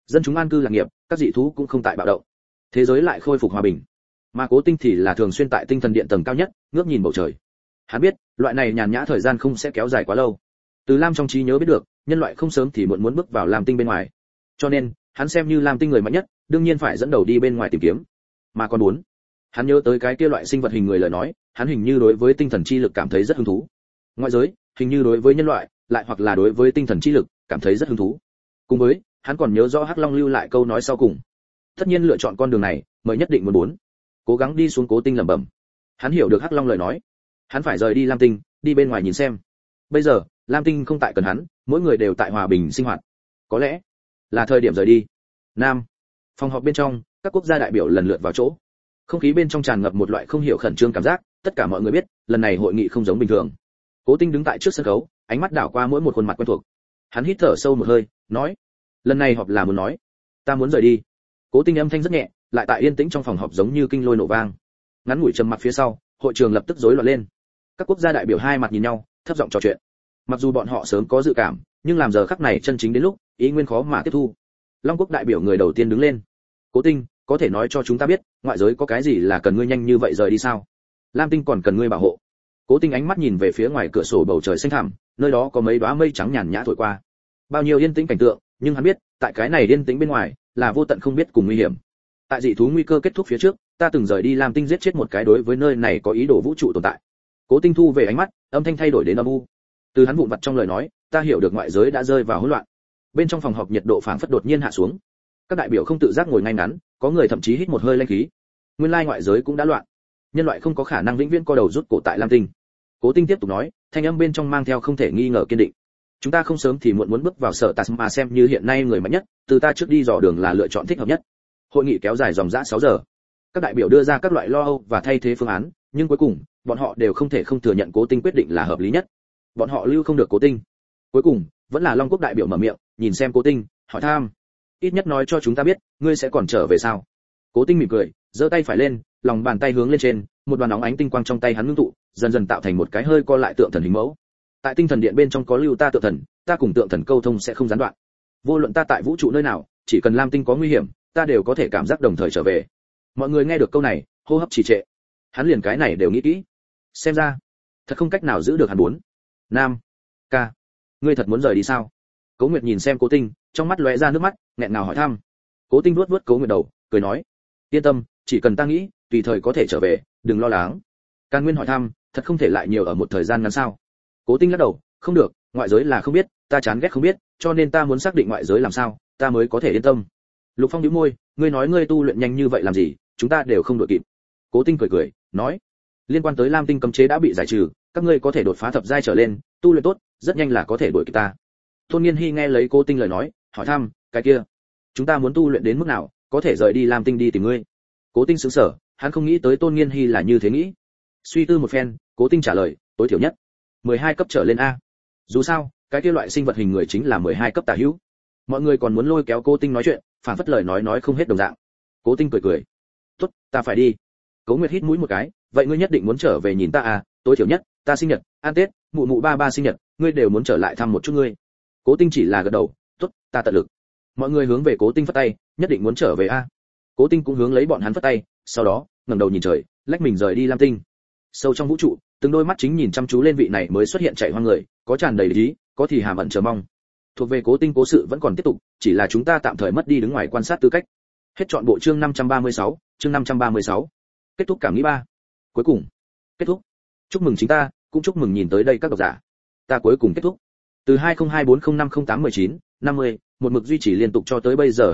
Dân chúng an cư lạc nghiệp, các dị thú cũng không tại bạo động. Thế giới lại khôi phục hòa bình. Mà Cố Tinh thì là thường xuyên tại tinh thần điện tầng cao nhất, ngước nhìn bầu trời. Hắn biết, loại này nhàn nhã thời gian không sẽ kéo dài quá lâu. Từ Lam trong trí nhớ biết được, nhân loại không sớm thì muộn muốn bước vào Lam tinh bên ngoài. Cho nên, hắn xem như Lam tinh người mạnh nhất, đương nhiên phải dẫn đầu đi bên ngoài tìm kiếm. Mà còn muốn, hắn nhớ tới cái kia loại sinh vật hình người lời nói, hắn hình như đối với tinh thần chi lực cảm thấy rất hứng thú. Ngoại giới, hình như đối với nhân loại, lại hoặc là đối với tinh thần chi lực, cảm thấy rất hứng thú. Cùng với, hắn còn nhớ rõ Hắc Long lưu lại câu nói sau cùng. Tất nhiên lựa chọn con đường này, mới nhất định muốn cố gắng đi xuống. Cố Tinh lẩm bẩm. Hắn hiểu được Hắc Long lời nói, hắn phải rời đi Lam tinh, đi bên ngoài nhìn xem. Bây giờ, Lam tinh không tại cần hắn, mỗi người đều tại hòa bình sinh hoạt. Có lẽ là thời điểm rời đi. Nam, phòng họp bên trong, các quốc gia đại biểu lần lượt vào chỗ. Không khí bên trong tràn ngập một loại không hiểu khẩn trương cảm giác, tất cả mọi người biết, lần này hội nghị không giống bình thường. Cố Tinh đứng tại trước sân khấu, ánh mắt đảo qua mỗi một khuôn mặt quen thuộc. Hắn hít thở sâu một hơi, nói: "Lần này họp là muốn nói, ta muốn rời đi." Cố Tinh âm thanh rất nhẹ, lại tại yên tĩnh trong phòng họp giống như kinh lôi nổ vang. Ngắn ngủi trầm mặc phía sau, hội trường lập tức rối loạn lên. Các quốc gia đại biểu hai mặt nhìn nhau, thấp giọng trò chuyện. Mặc dù bọn họ sớm có dự cảm, nhưng làm giờ khắc này chân chính đến lúc, ý nguyên khó mà tiếp thu. Long quốc đại biểu người đầu tiên đứng lên. "Cố Tinh, có thể nói cho chúng ta biết, ngoại giới có cái gì là cần ngươi nhanh như vậy rời đi sao? Lam tinh còn cần ngươi bảo hộ." Cố Tinh ánh mắt nhìn về phía ngoài cửa sổ bầu trời xanh thẳm, nơi đó có mấy đóa mây trắng nhàn nhã thổi qua. Bao nhiêu yên tĩnh cảnh tượng, nhưng hắn biết, tại cái này yên tĩnh bên ngoài, là vô tận không biết cùng nguy hiểm. Tại dị thú nguy cơ kết thúc phía trước, ta từng rời đi Lam tinh giết chết một cái đối với nơi này có ý đồ vũ trụ tồn tại. Cố Tinh thu về ánh mắt, âm thanh thay đổi đến âm u. Từ hắn vụn vặt trong lời nói, ta hiểu được ngoại giới đã rơi vào hỗn loạn. Bên trong phòng họp nhiệt độ phảng phất đột nhiên hạ xuống. Các đại biểu không tự giác ngồi ngay ngắn, có người thậm chí hít một hơi linh khí. Nguyên lai ngoại giới cũng đã loạn. Nhân loại không có khả năng vĩnh viễn co đầu rút cổ tại Lam tinh. Cố Tinh tiếp tục nói, thanh âm bên trong mang theo không thể nghi ngờ kiên định. Chúng ta không sớm thì muộn muốn bước vào sở Tasma xem như hiện nay người mạnh nhất, từ ta trước đi dò đường là lựa chọn thích hợp nhất. Hội nghị kéo dài dòng dã 6 giờ. Các đại biểu đưa ra các loại lo âu và thay thế phương án, nhưng cuối cùng, bọn họ đều không thể không thừa nhận Cố Tinh quyết định là hợp lý nhất. Bọn họ lưu không được Cố Tinh. Cuối cùng, vẫn là Long quốc đại biểu mở miệng, nhìn xem Cố Tinh, hỏi thăm: "Ít nhất nói cho chúng ta biết, ngươi sẽ còn trở về sao?" Cố Tinh mỉm cười, giơ tay phải lên, lòng bàn tay hướng lên trên, một đoàn óng ánh tinh quang trong tay hắn ngưng tụ, dần dần tạo thành một cái hơi co lại tượng thần hình mẫu. Tại tinh thần điện bên trong có lưu ta tượng thần, ta cùng tượng thần câu thông sẽ không gián đoạn. Vô luận ta tại vũ trụ nơi nào, chỉ cần Lam tinh có nguy hiểm, ta đều có thể cảm giác đồng thời trở về. Mọi người nghe được câu này, hô hấp trì trệ. Hắn liền cái này đều nghĩ kỹ. Xem ra, thật không cách nào giữ được hắn muốn. Nam, ca, ngươi thật muốn rời đi sao? Cố Nguyệt nhìn xem Cố Tinh, trong mắt lóe ra nước mắt, nghẹn ngào hỏi thăm. Cố Tinh vuốt vuốt Cố Nguyệt đầu, cười nói: "Yên tâm, chỉ cần ta nghĩ, tùy thời có thể trở về, đừng lo lắng." Càn Nguyên hỏi thăm: "Thật không thể lại nhiều ở một thời gian ngắn sao?" Cố Tinh lắc đầu: "Không được, ngoại giới là không biết, ta chán ghét không biết, cho nên ta muốn xác định ngoại giới làm sao, ta mới có thể yên tâm." Lục Phong nhíu môi, ngươi nói ngươi tu luyện nhanh như vậy làm gì, chúng ta đều không đội kịp. Cố Tinh cười cười, nói: "Liên quan tới Lam tinh cấm chế đã bị giải trừ, các ngươi có thể đột phá thập giai trở lên, tu luyện tốt, rất nhanh là có thể đuổi kịp ta." Tôn Nghiên Hi nghe lấy Cố Tinh lời nói, hỏi thăm: "Cái kia, chúng ta muốn tu luyện đến mức nào, có thể rời đi Lam tinh đi tìm ngươi?" Cố Tinh sững sờ, hắn không nghĩ tới Tôn Nghiên Hi là như thế nghĩ. Suy tư một phen, Cố Tinh trả lời: "Tối thiểu nhất 12 cấp trở lên a. Dù sao, cái kia loại sinh vật hình người chính là 12 cấp tả hữu." Mọi người còn muốn lôi kéo Cố Tinh nói chuyện, phản phất lời nói không hết đồng dạng. Cố Tinh cười cười: "Tốt, ta phải đi." Cố Nguyệt hít mũi một cái: "Vậy ngươi nhất định muốn trở về nhìn ta à, tối thiểu nhất, ta sinh nhật, ăn Tết, mụ mụ ba ba sinh nhật, ngươi đều muốn trở lại thăm một chút ngươi." Cố Tinh chỉ là gật đầu: "Tốt, ta tận lực." Mọi người hướng về Cố Tinh phất tay, nhất định muốn trở về a. Cố Tinh cũng hướng lấy bọn hắn phất tay, sau đó, ngẩng đầu nhìn trời, lách mình rời đi Lam tinh. Sâu trong vũ trụ, từng đôi mắt chính nhìn chăm chú lên vị này mới xuất hiện chạy hoang người, có tràn đầy lý, có thì hàm ẩn chờ mong. Thuộc về Cố Tinh cố sự vẫn còn tiếp tục, chỉ là chúng ta tạm thời mất đi đứng ngoài quan sát tư cách. Hết trọn bộ chương 536, chương 536. Kết thúc cảm nghĩ 3. Cuối cùng, kết thúc. Chúc mừng chính ta, cũng chúc mừng nhìn tới đây các độc giả. Ta cuối cùng kết thúc. Từ 2024050819, 50, một mực duy trì liên tục cho tới bây giờ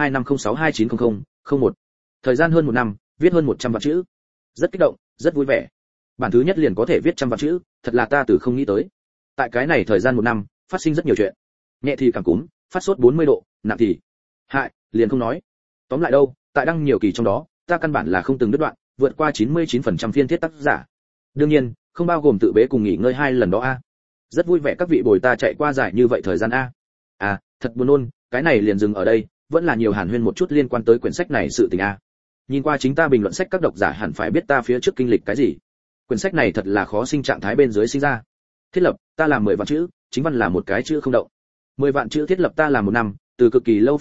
202506290001. Thời gian hơn 1 năm, viết hơn 100 vạn chữ. Rất kích động, rất vui vẻ. Bản thứ nhất liền có thể viết trăm vạn chữ, thật là ta từ không nghĩ tới. Tại cái này thời gian 1 năm, phát sinh rất nhiều chuyện. Nhẹ thì cảm cúm, phát sốt 40 độ, nặng thì hại, liền không nói. Tóm lại đâu, tại đăng nhiều kỳ trong đó, ta căn bản là không từng đứt đoạn, vượt qua 99% phiên thiết tác giả. Đương nhiên, không bao gồm tự bế cùng nghỉ ngơi 2 lần đó a. Rất vui vẻ các vị bồi ta chạy qua dài như vậy thời gian a. À, thật buồn nôn, cái này liền dừng ở đây, vẫn là nhiều hàn huyên một chút liên quan tới quyển sách này sự tình a. Nhìn qua chính ta bình luận sách các độc giả hẳn phải biết ta phía trước kinh lịch cái gì. Quyển sách này thật là khó sinh trạng thái bên dưới sinh ra. Thiết lập, ta làm 10 vạn chữ, chính văn là một cái chữ không động. 10 vạn chữ thiết lập ta làm 1 năm, từ cực kỳ lâu phía trước,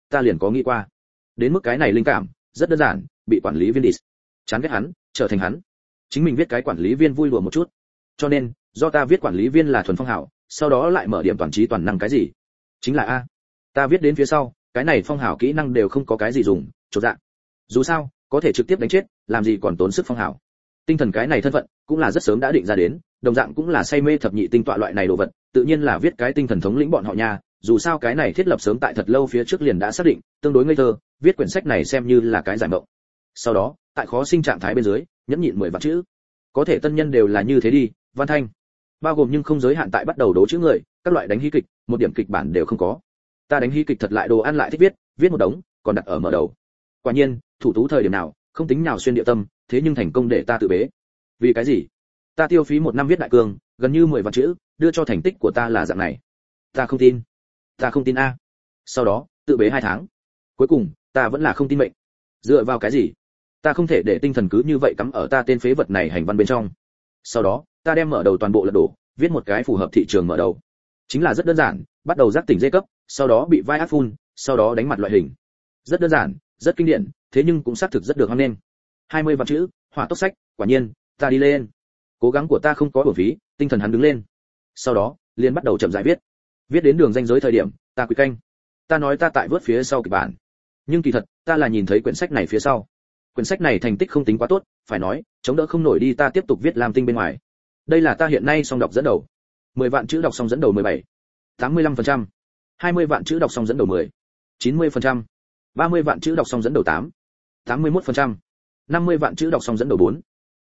ta liền có nghĩ qua. Đến mức cái này linh cảm, rất đơn giản, bị quản lý viên dis chán ghét hắn, trở thành hắn. Chính mình viết cái quản lý viên vui đùa một chút. Cho nên, do ta viết quản lý viên là thuần phong hảo, sau đó lại mở điểm toàn trí toàn năng cái gì? Chính là a. Ta viết đến phía sau, cái này phong hảo kỹ năng đều không có cái gì dùng, chột dạ. Dù sao, có thể trực tiếp đánh chết, làm gì còn tốn sức phong hảo. Tinh thần cái này thân phận, cũng là rất sớm đã định ra đến, đồng dạng cũng là say mê thập nhị tinh tọa loại này đồ vật, tự nhiên là viết cái tinh thần thống lĩnh bọn họ nha, dù sao cái này thiết lập sớm tại thật lâu phía trước liền đã xác định, tương đối ngây thơ, viết quyển sách này xem như là cái giải mộng. Sau đó, tại khó sinh trạng thái bên dưới, nhẫn nhịn 10 vạn chữ. Có thể tân nhân đều là như thế đi, văn thanh. Bao gồm nhưng không giới hạn tại bắt đầu đố chữ người, các loại đánh hí kịch, một điểm kịch bản đều không có. Ta đánh hí kịch thật lại đồ ăn lại thích viết, viết một đống, còn đặt ở mở đầu. Quả nhiên, thủ tú thời điểm nào, không tính nào xuyên địa tâm, thế nhưng thành công để ta tự bế. Vì cái gì? Ta tiêu phí 1 năm viết đại cương, gần như 10 vạn chữ, đưa cho thành tích của ta là dạng này. Ta không tin. Ta không tin a. Sau đó, tự bế 2 tháng. Cuối cùng, ta vẫn là không tin mệnh. Dựa vào cái gì? Ta không thể để tinh thần cứ như vậy cắm ở ta tên phế vật này hành văn bên trong. Sau đó, ta đem mở đầu toàn bộ lật đổ, viết một cái phù hợp thị trường mở đầu. Chính là rất đơn giản, bắt đầu giác tỉnh dây cấp, sau đó bị vai ác phun, sau đó đánh mặt loại hình. Rất đơn giản, rất kinh điển, thế nhưng cũng xác thực rất được hoan nghênh. 20 vạn chữ, hỏa tốc sách, quả nhiên, ta đi lên. Cố gắng của ta không có uổng phí, tinh thần hắn đứng lên. Sau đó, liền bắt đầu chậm rãi viết. Viết đến đường ranh giới thời điểm, ta quỳ canh. Ta nói ta tại vớt phía sau kịch bản. Nhưng kỳ thật, ta là nhìn thấy quyển sách này phía sau. Quyển sách này thành tích không tính quá tốt, phải nói, chống đỡ không nổi đi ta tiếp tục viết làm tinh bên ngoài. Đây là ta hiện nay song đọc dẫn đầu. 10 vạn chữ đọc xong dẫn đầu 17. 85%. 20 vạn chữ đọc xong dẫn đầu 10. 90%. 30 vạn chữ đọc xong dẫn đầu 8. 81%. 50 vạn chữ đọc xong dẫn đầu 4.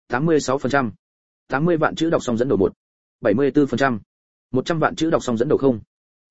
86%. 80 vạn chữ đọc xong dẫn đầu 1. 74%. 100 vạn chữ đọc xong dẫn đầu 0.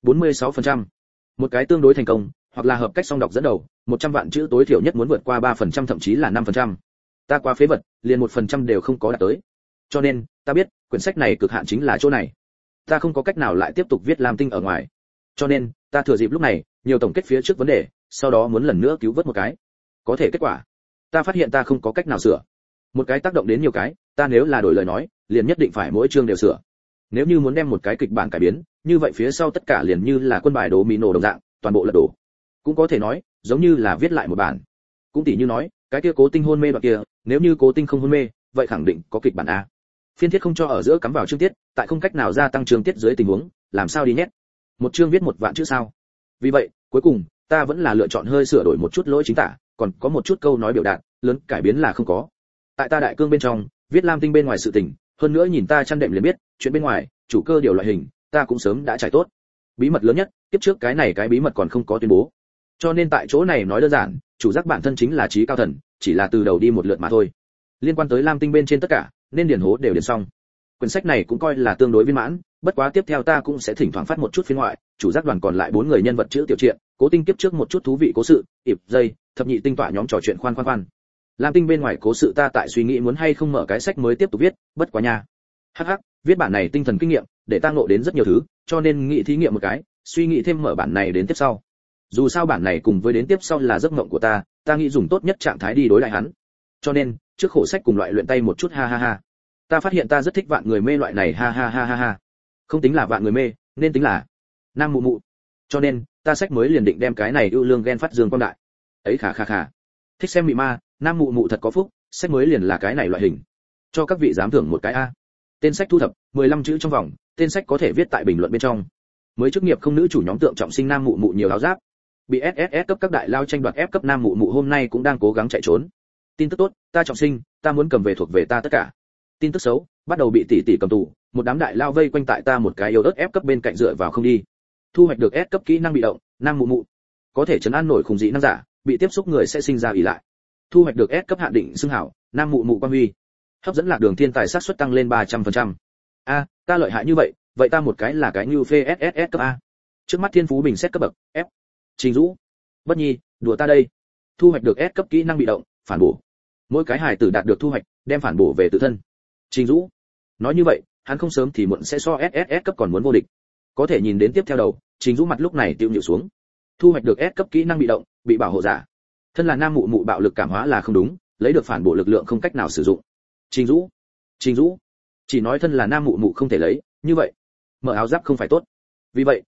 46%. Một cái tương đối thành công, hoặc là hợp cách song đọc dẫn đầu, 100 vạn chữ tối thiểu nhất muốn vượt qua 3% thậm chí là 5%. Ta quá phế vật, liền 1% đều không có đạt tới. Cho nên, ta biết, quyển sách này cực hạn chính là chỗ này. Ta không có cách nào lại tiếp tục viết làm tinh ở ngoài. Cho nên, ta thừa dịp lúc này, nhiều tổng kết phía trước vấn đề, sau đó muốn lần nữa cứu vớt một cái. Có thể kết quả, ta phát hiện ta không có cách nào sửa. Một cái tác động đến nhiều cái, ta nếu là đổi lời nói, liền nhất định phải mỗi chương đều sửa. Nếu như muốn đem một cái kịch bản cải biến, như vậy phía sau tất cả liền như là quân bài đố mino đồng dạng, toàn bộ lật đổ. Cũng có thể nói, giống như là viết lại một bản. Cũng tỉ như nói, cái kia Cố Tinh hôn mê đoạn kia, nếu như Cố Tinh không hôn mê, vậy khẳng định có kịch bản a. Phiên thiết không cho ở giữa cắm vào chương tiết, tại không cách nào gia tăng chương tiết dưới tình huống, làm sao đi nhét. Một chương viết 1 vạn chữ sao? Vì vậy, cuối cùng, ta vẫn là lựa chọn hơi sửa đổi một chút lỗi chính tả, còn có một chút câu nói biểu đạt, lớn cải biến là không có. Tại ta đại cương bên trong, viết lam tinh bên ngoài sự tình, hơn nữa nhìn ta chăn đệm liền biết, chuyện bên ngoài, chủ cơ điều loại hình, ta cũng sớm đã trải tốt. Bí mật lớn nhất, tiếp trước cái này cái bí mật còn không có tuyên bố. Cho nên tại chỗ này nói đơn giản, chủ giác bản thân chính là trí cao thần, chỉ là từ đầu đi một lượt mà thôi. Liên quan tới lam tinh bên trên tất cả, nên điền hố đều điền xong. Quyển sách này cũng coi là tương đối viên mãn, bất quá tiếp theo ta cũng sẽ thỉnh thoảng phát một chút phiên ngoại, chủ giác đoàn còn lại 4 người nhân vật chữ tiểu truyện, Cố Tinh kiếp trước một chút thú vị cố sự, ịp dây, thập nhị tinh tọa nhóm trò chuyện khoan khoan khoan. Lam tinh bên ngoài cố sự ta tại suy nghĩ muốn hay không mở cái sách mới tiếp tục viết, bất quá nha. Hắc hắc, viết bản này tinh thần kinh nghiệm, để ta ngộ đến rất nhiều thứ, cho nên nghĩ thí nghiệm một cái, suy nghĩ thêm mở bản này đến tiếp sau. Dù sao bản này cùng với đến tiếp sau là giấc mộng của ta nghĩ dùng tốt nhất trạng thái đi đối lại hắn. Cho nên, trước khổ sách cùng loại luyện tay một chút ha ha ha. Ta phát hiện ta rất thích vạn người mê loại này ha ha ha ha ha. Không tính là vạn người mê, nên tính là nam mụ mụ. Cho nên, ta sách mới liền định đem cái này ưu lương ghen phát dương quang đại. Ấy khà khà khà. Thích xem mị ma, nam mụ mụ thật có phúc, sách mới liền là cái này loại hình. Cho các vị giám thưởng một cái a. Tên sách thu thập, 15 chữ trong vòng, tên sách có thể viết tại bình luận bên trong. Mới chức nghiệp không nữ chủ nhóm tượng trọng sinh nam mụ mụ nhiều áo giáp. Bị SSS cấp các đại lao tranh đoạt F cấp nam mụ mụ hôm nay cũng đang cố gắng chạy trốn. Tin tức tốt, ta trọng sinh, ta muốn cầm về thuộc về ta tất cả. Tin tức xấu, bắt đầu bị tỷ tỷ cầm tù, một đám đại lao vây quanh tại ta một cái yếu ớt F cấp bên cạnh dựa vào không đi. Thu hoạch được S cấp kỹ năng bị động, nam mụ mụ. Có thể trấn an nổi khủng dị năng giả, bị tiếp xúc người sẽ sinh ra ỷ lại. Thu hoạch được S cấp hạn định xưng hảo, nam mụ mụ quan huy. Hấp dẫn lạc đường thiên tài xác suất tăng lên 300%. A, ta lợi hại như vậy ta một cái là cái như phê SSS cấp A. Trước mắt thiên phú bình xét cấp bậc F. Trình Dũ, Bất Nhi, đùa ta đây. Thu hoạch được S cấp kỹ năng bị động, phản bổ. Mỗi cái hài tử đạt được thu hoạch, đem phản bổ về tự thân. Trình Dũ, nói như vậy, hắn không sớm thì muộn sẽ so SSS cấp còn muốn vô địch. Có thể nhìn đến tiếp theo đầu, Trình Dũ mặt lúc này tiêu nhịu xuống. Thu hoạch được S cấp kỹ năng bị động, bị bảo hộ giả. Thân là nam mụ mụ bạo lực cảm hóa là không đúng, lấy được phản bổ lực lượng không cách nào sử dụng. Trình Dũ, chỉ nói thân là nam mụ mụ không thể lấy, như vậy, mở áo giáp không phải tốt. Vì vậy,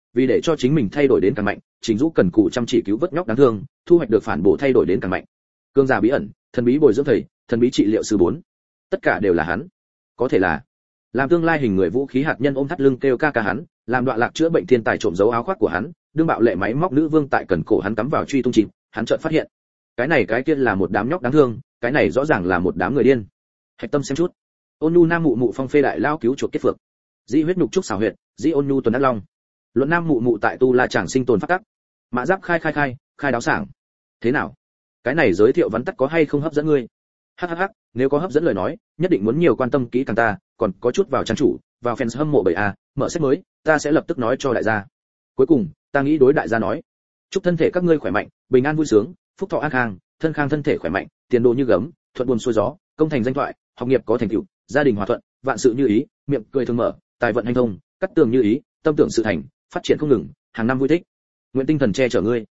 Vì để cho chính mình thay đổi đến càng mạnh, Trình Dũ cần cù chăm chỉ cứu vớt nhóc đáng thương, thu hoạch được phản bổ thay đổi đến càng mạnh. Cương giả bí ẩn, thần bí bồi dưỡng thầy, thần bí trị liệu sư 4. Tất cả đều là hắn. Có thể là làm tương lai hình người vũ khí hạt nhân ôm thắt lưng kêu ca ca hắn, làm đoạn lạc chữa bệnh thiên tài trộm giấu áo khoác của hắn, đương bạo lệ máy móc nữ vương tại cần cổ hắn cắm vào truy tung chìm, hắn chợt phát hiện, cái này cái kia là một đám nhóc đáng thương, cái này rõ ràng là một đám người điên. Hạch tâm xem chút. Ôn Nhu Nam Mụ Mụ phong phê đại lao cứu chuột kết phược. Dĩ huyết nhục trúc xảo huyệt, dĩ Ôn Nhu tuần ác long. Luận Nam Mụ Mụ tại tu la chẳng sinh tồn phát tắc. Mã Giáp khai đáo sảng. Thế nào? Cái này giới thiệu vắn tắt có hay không hấp dẫn ngươi? Hắc, nếu có hấp dẫn lời nói, nhất định muốn nhiều quan tâm kỹ càng ta, còn có chút vào trang chủ, vào fans hâm mộ 7A, mở sách mới, ta sẽ lập tức nói cho đại gia. Cuối cùng, ta nghĩ đối đại gia nói, chúc thân thể các ngươi khỏe mạnh, bình an vui sướng, phúc thọ an khang, thân khang thân thể khỏe mạnh, tiền đồ như gấm, thuận buồm xuôi gió, công thành danh thoại, học nghiệp có thành tựu, gia đình hòa thuận, vạn sự như ý, miệng cười thường mở, tài vận hanh thông, cắt tường như ý, tâm tưởng sự thành, phát triển không ngừng, hàng năm vui thích. Nguyện tinh thần che chở ngươi.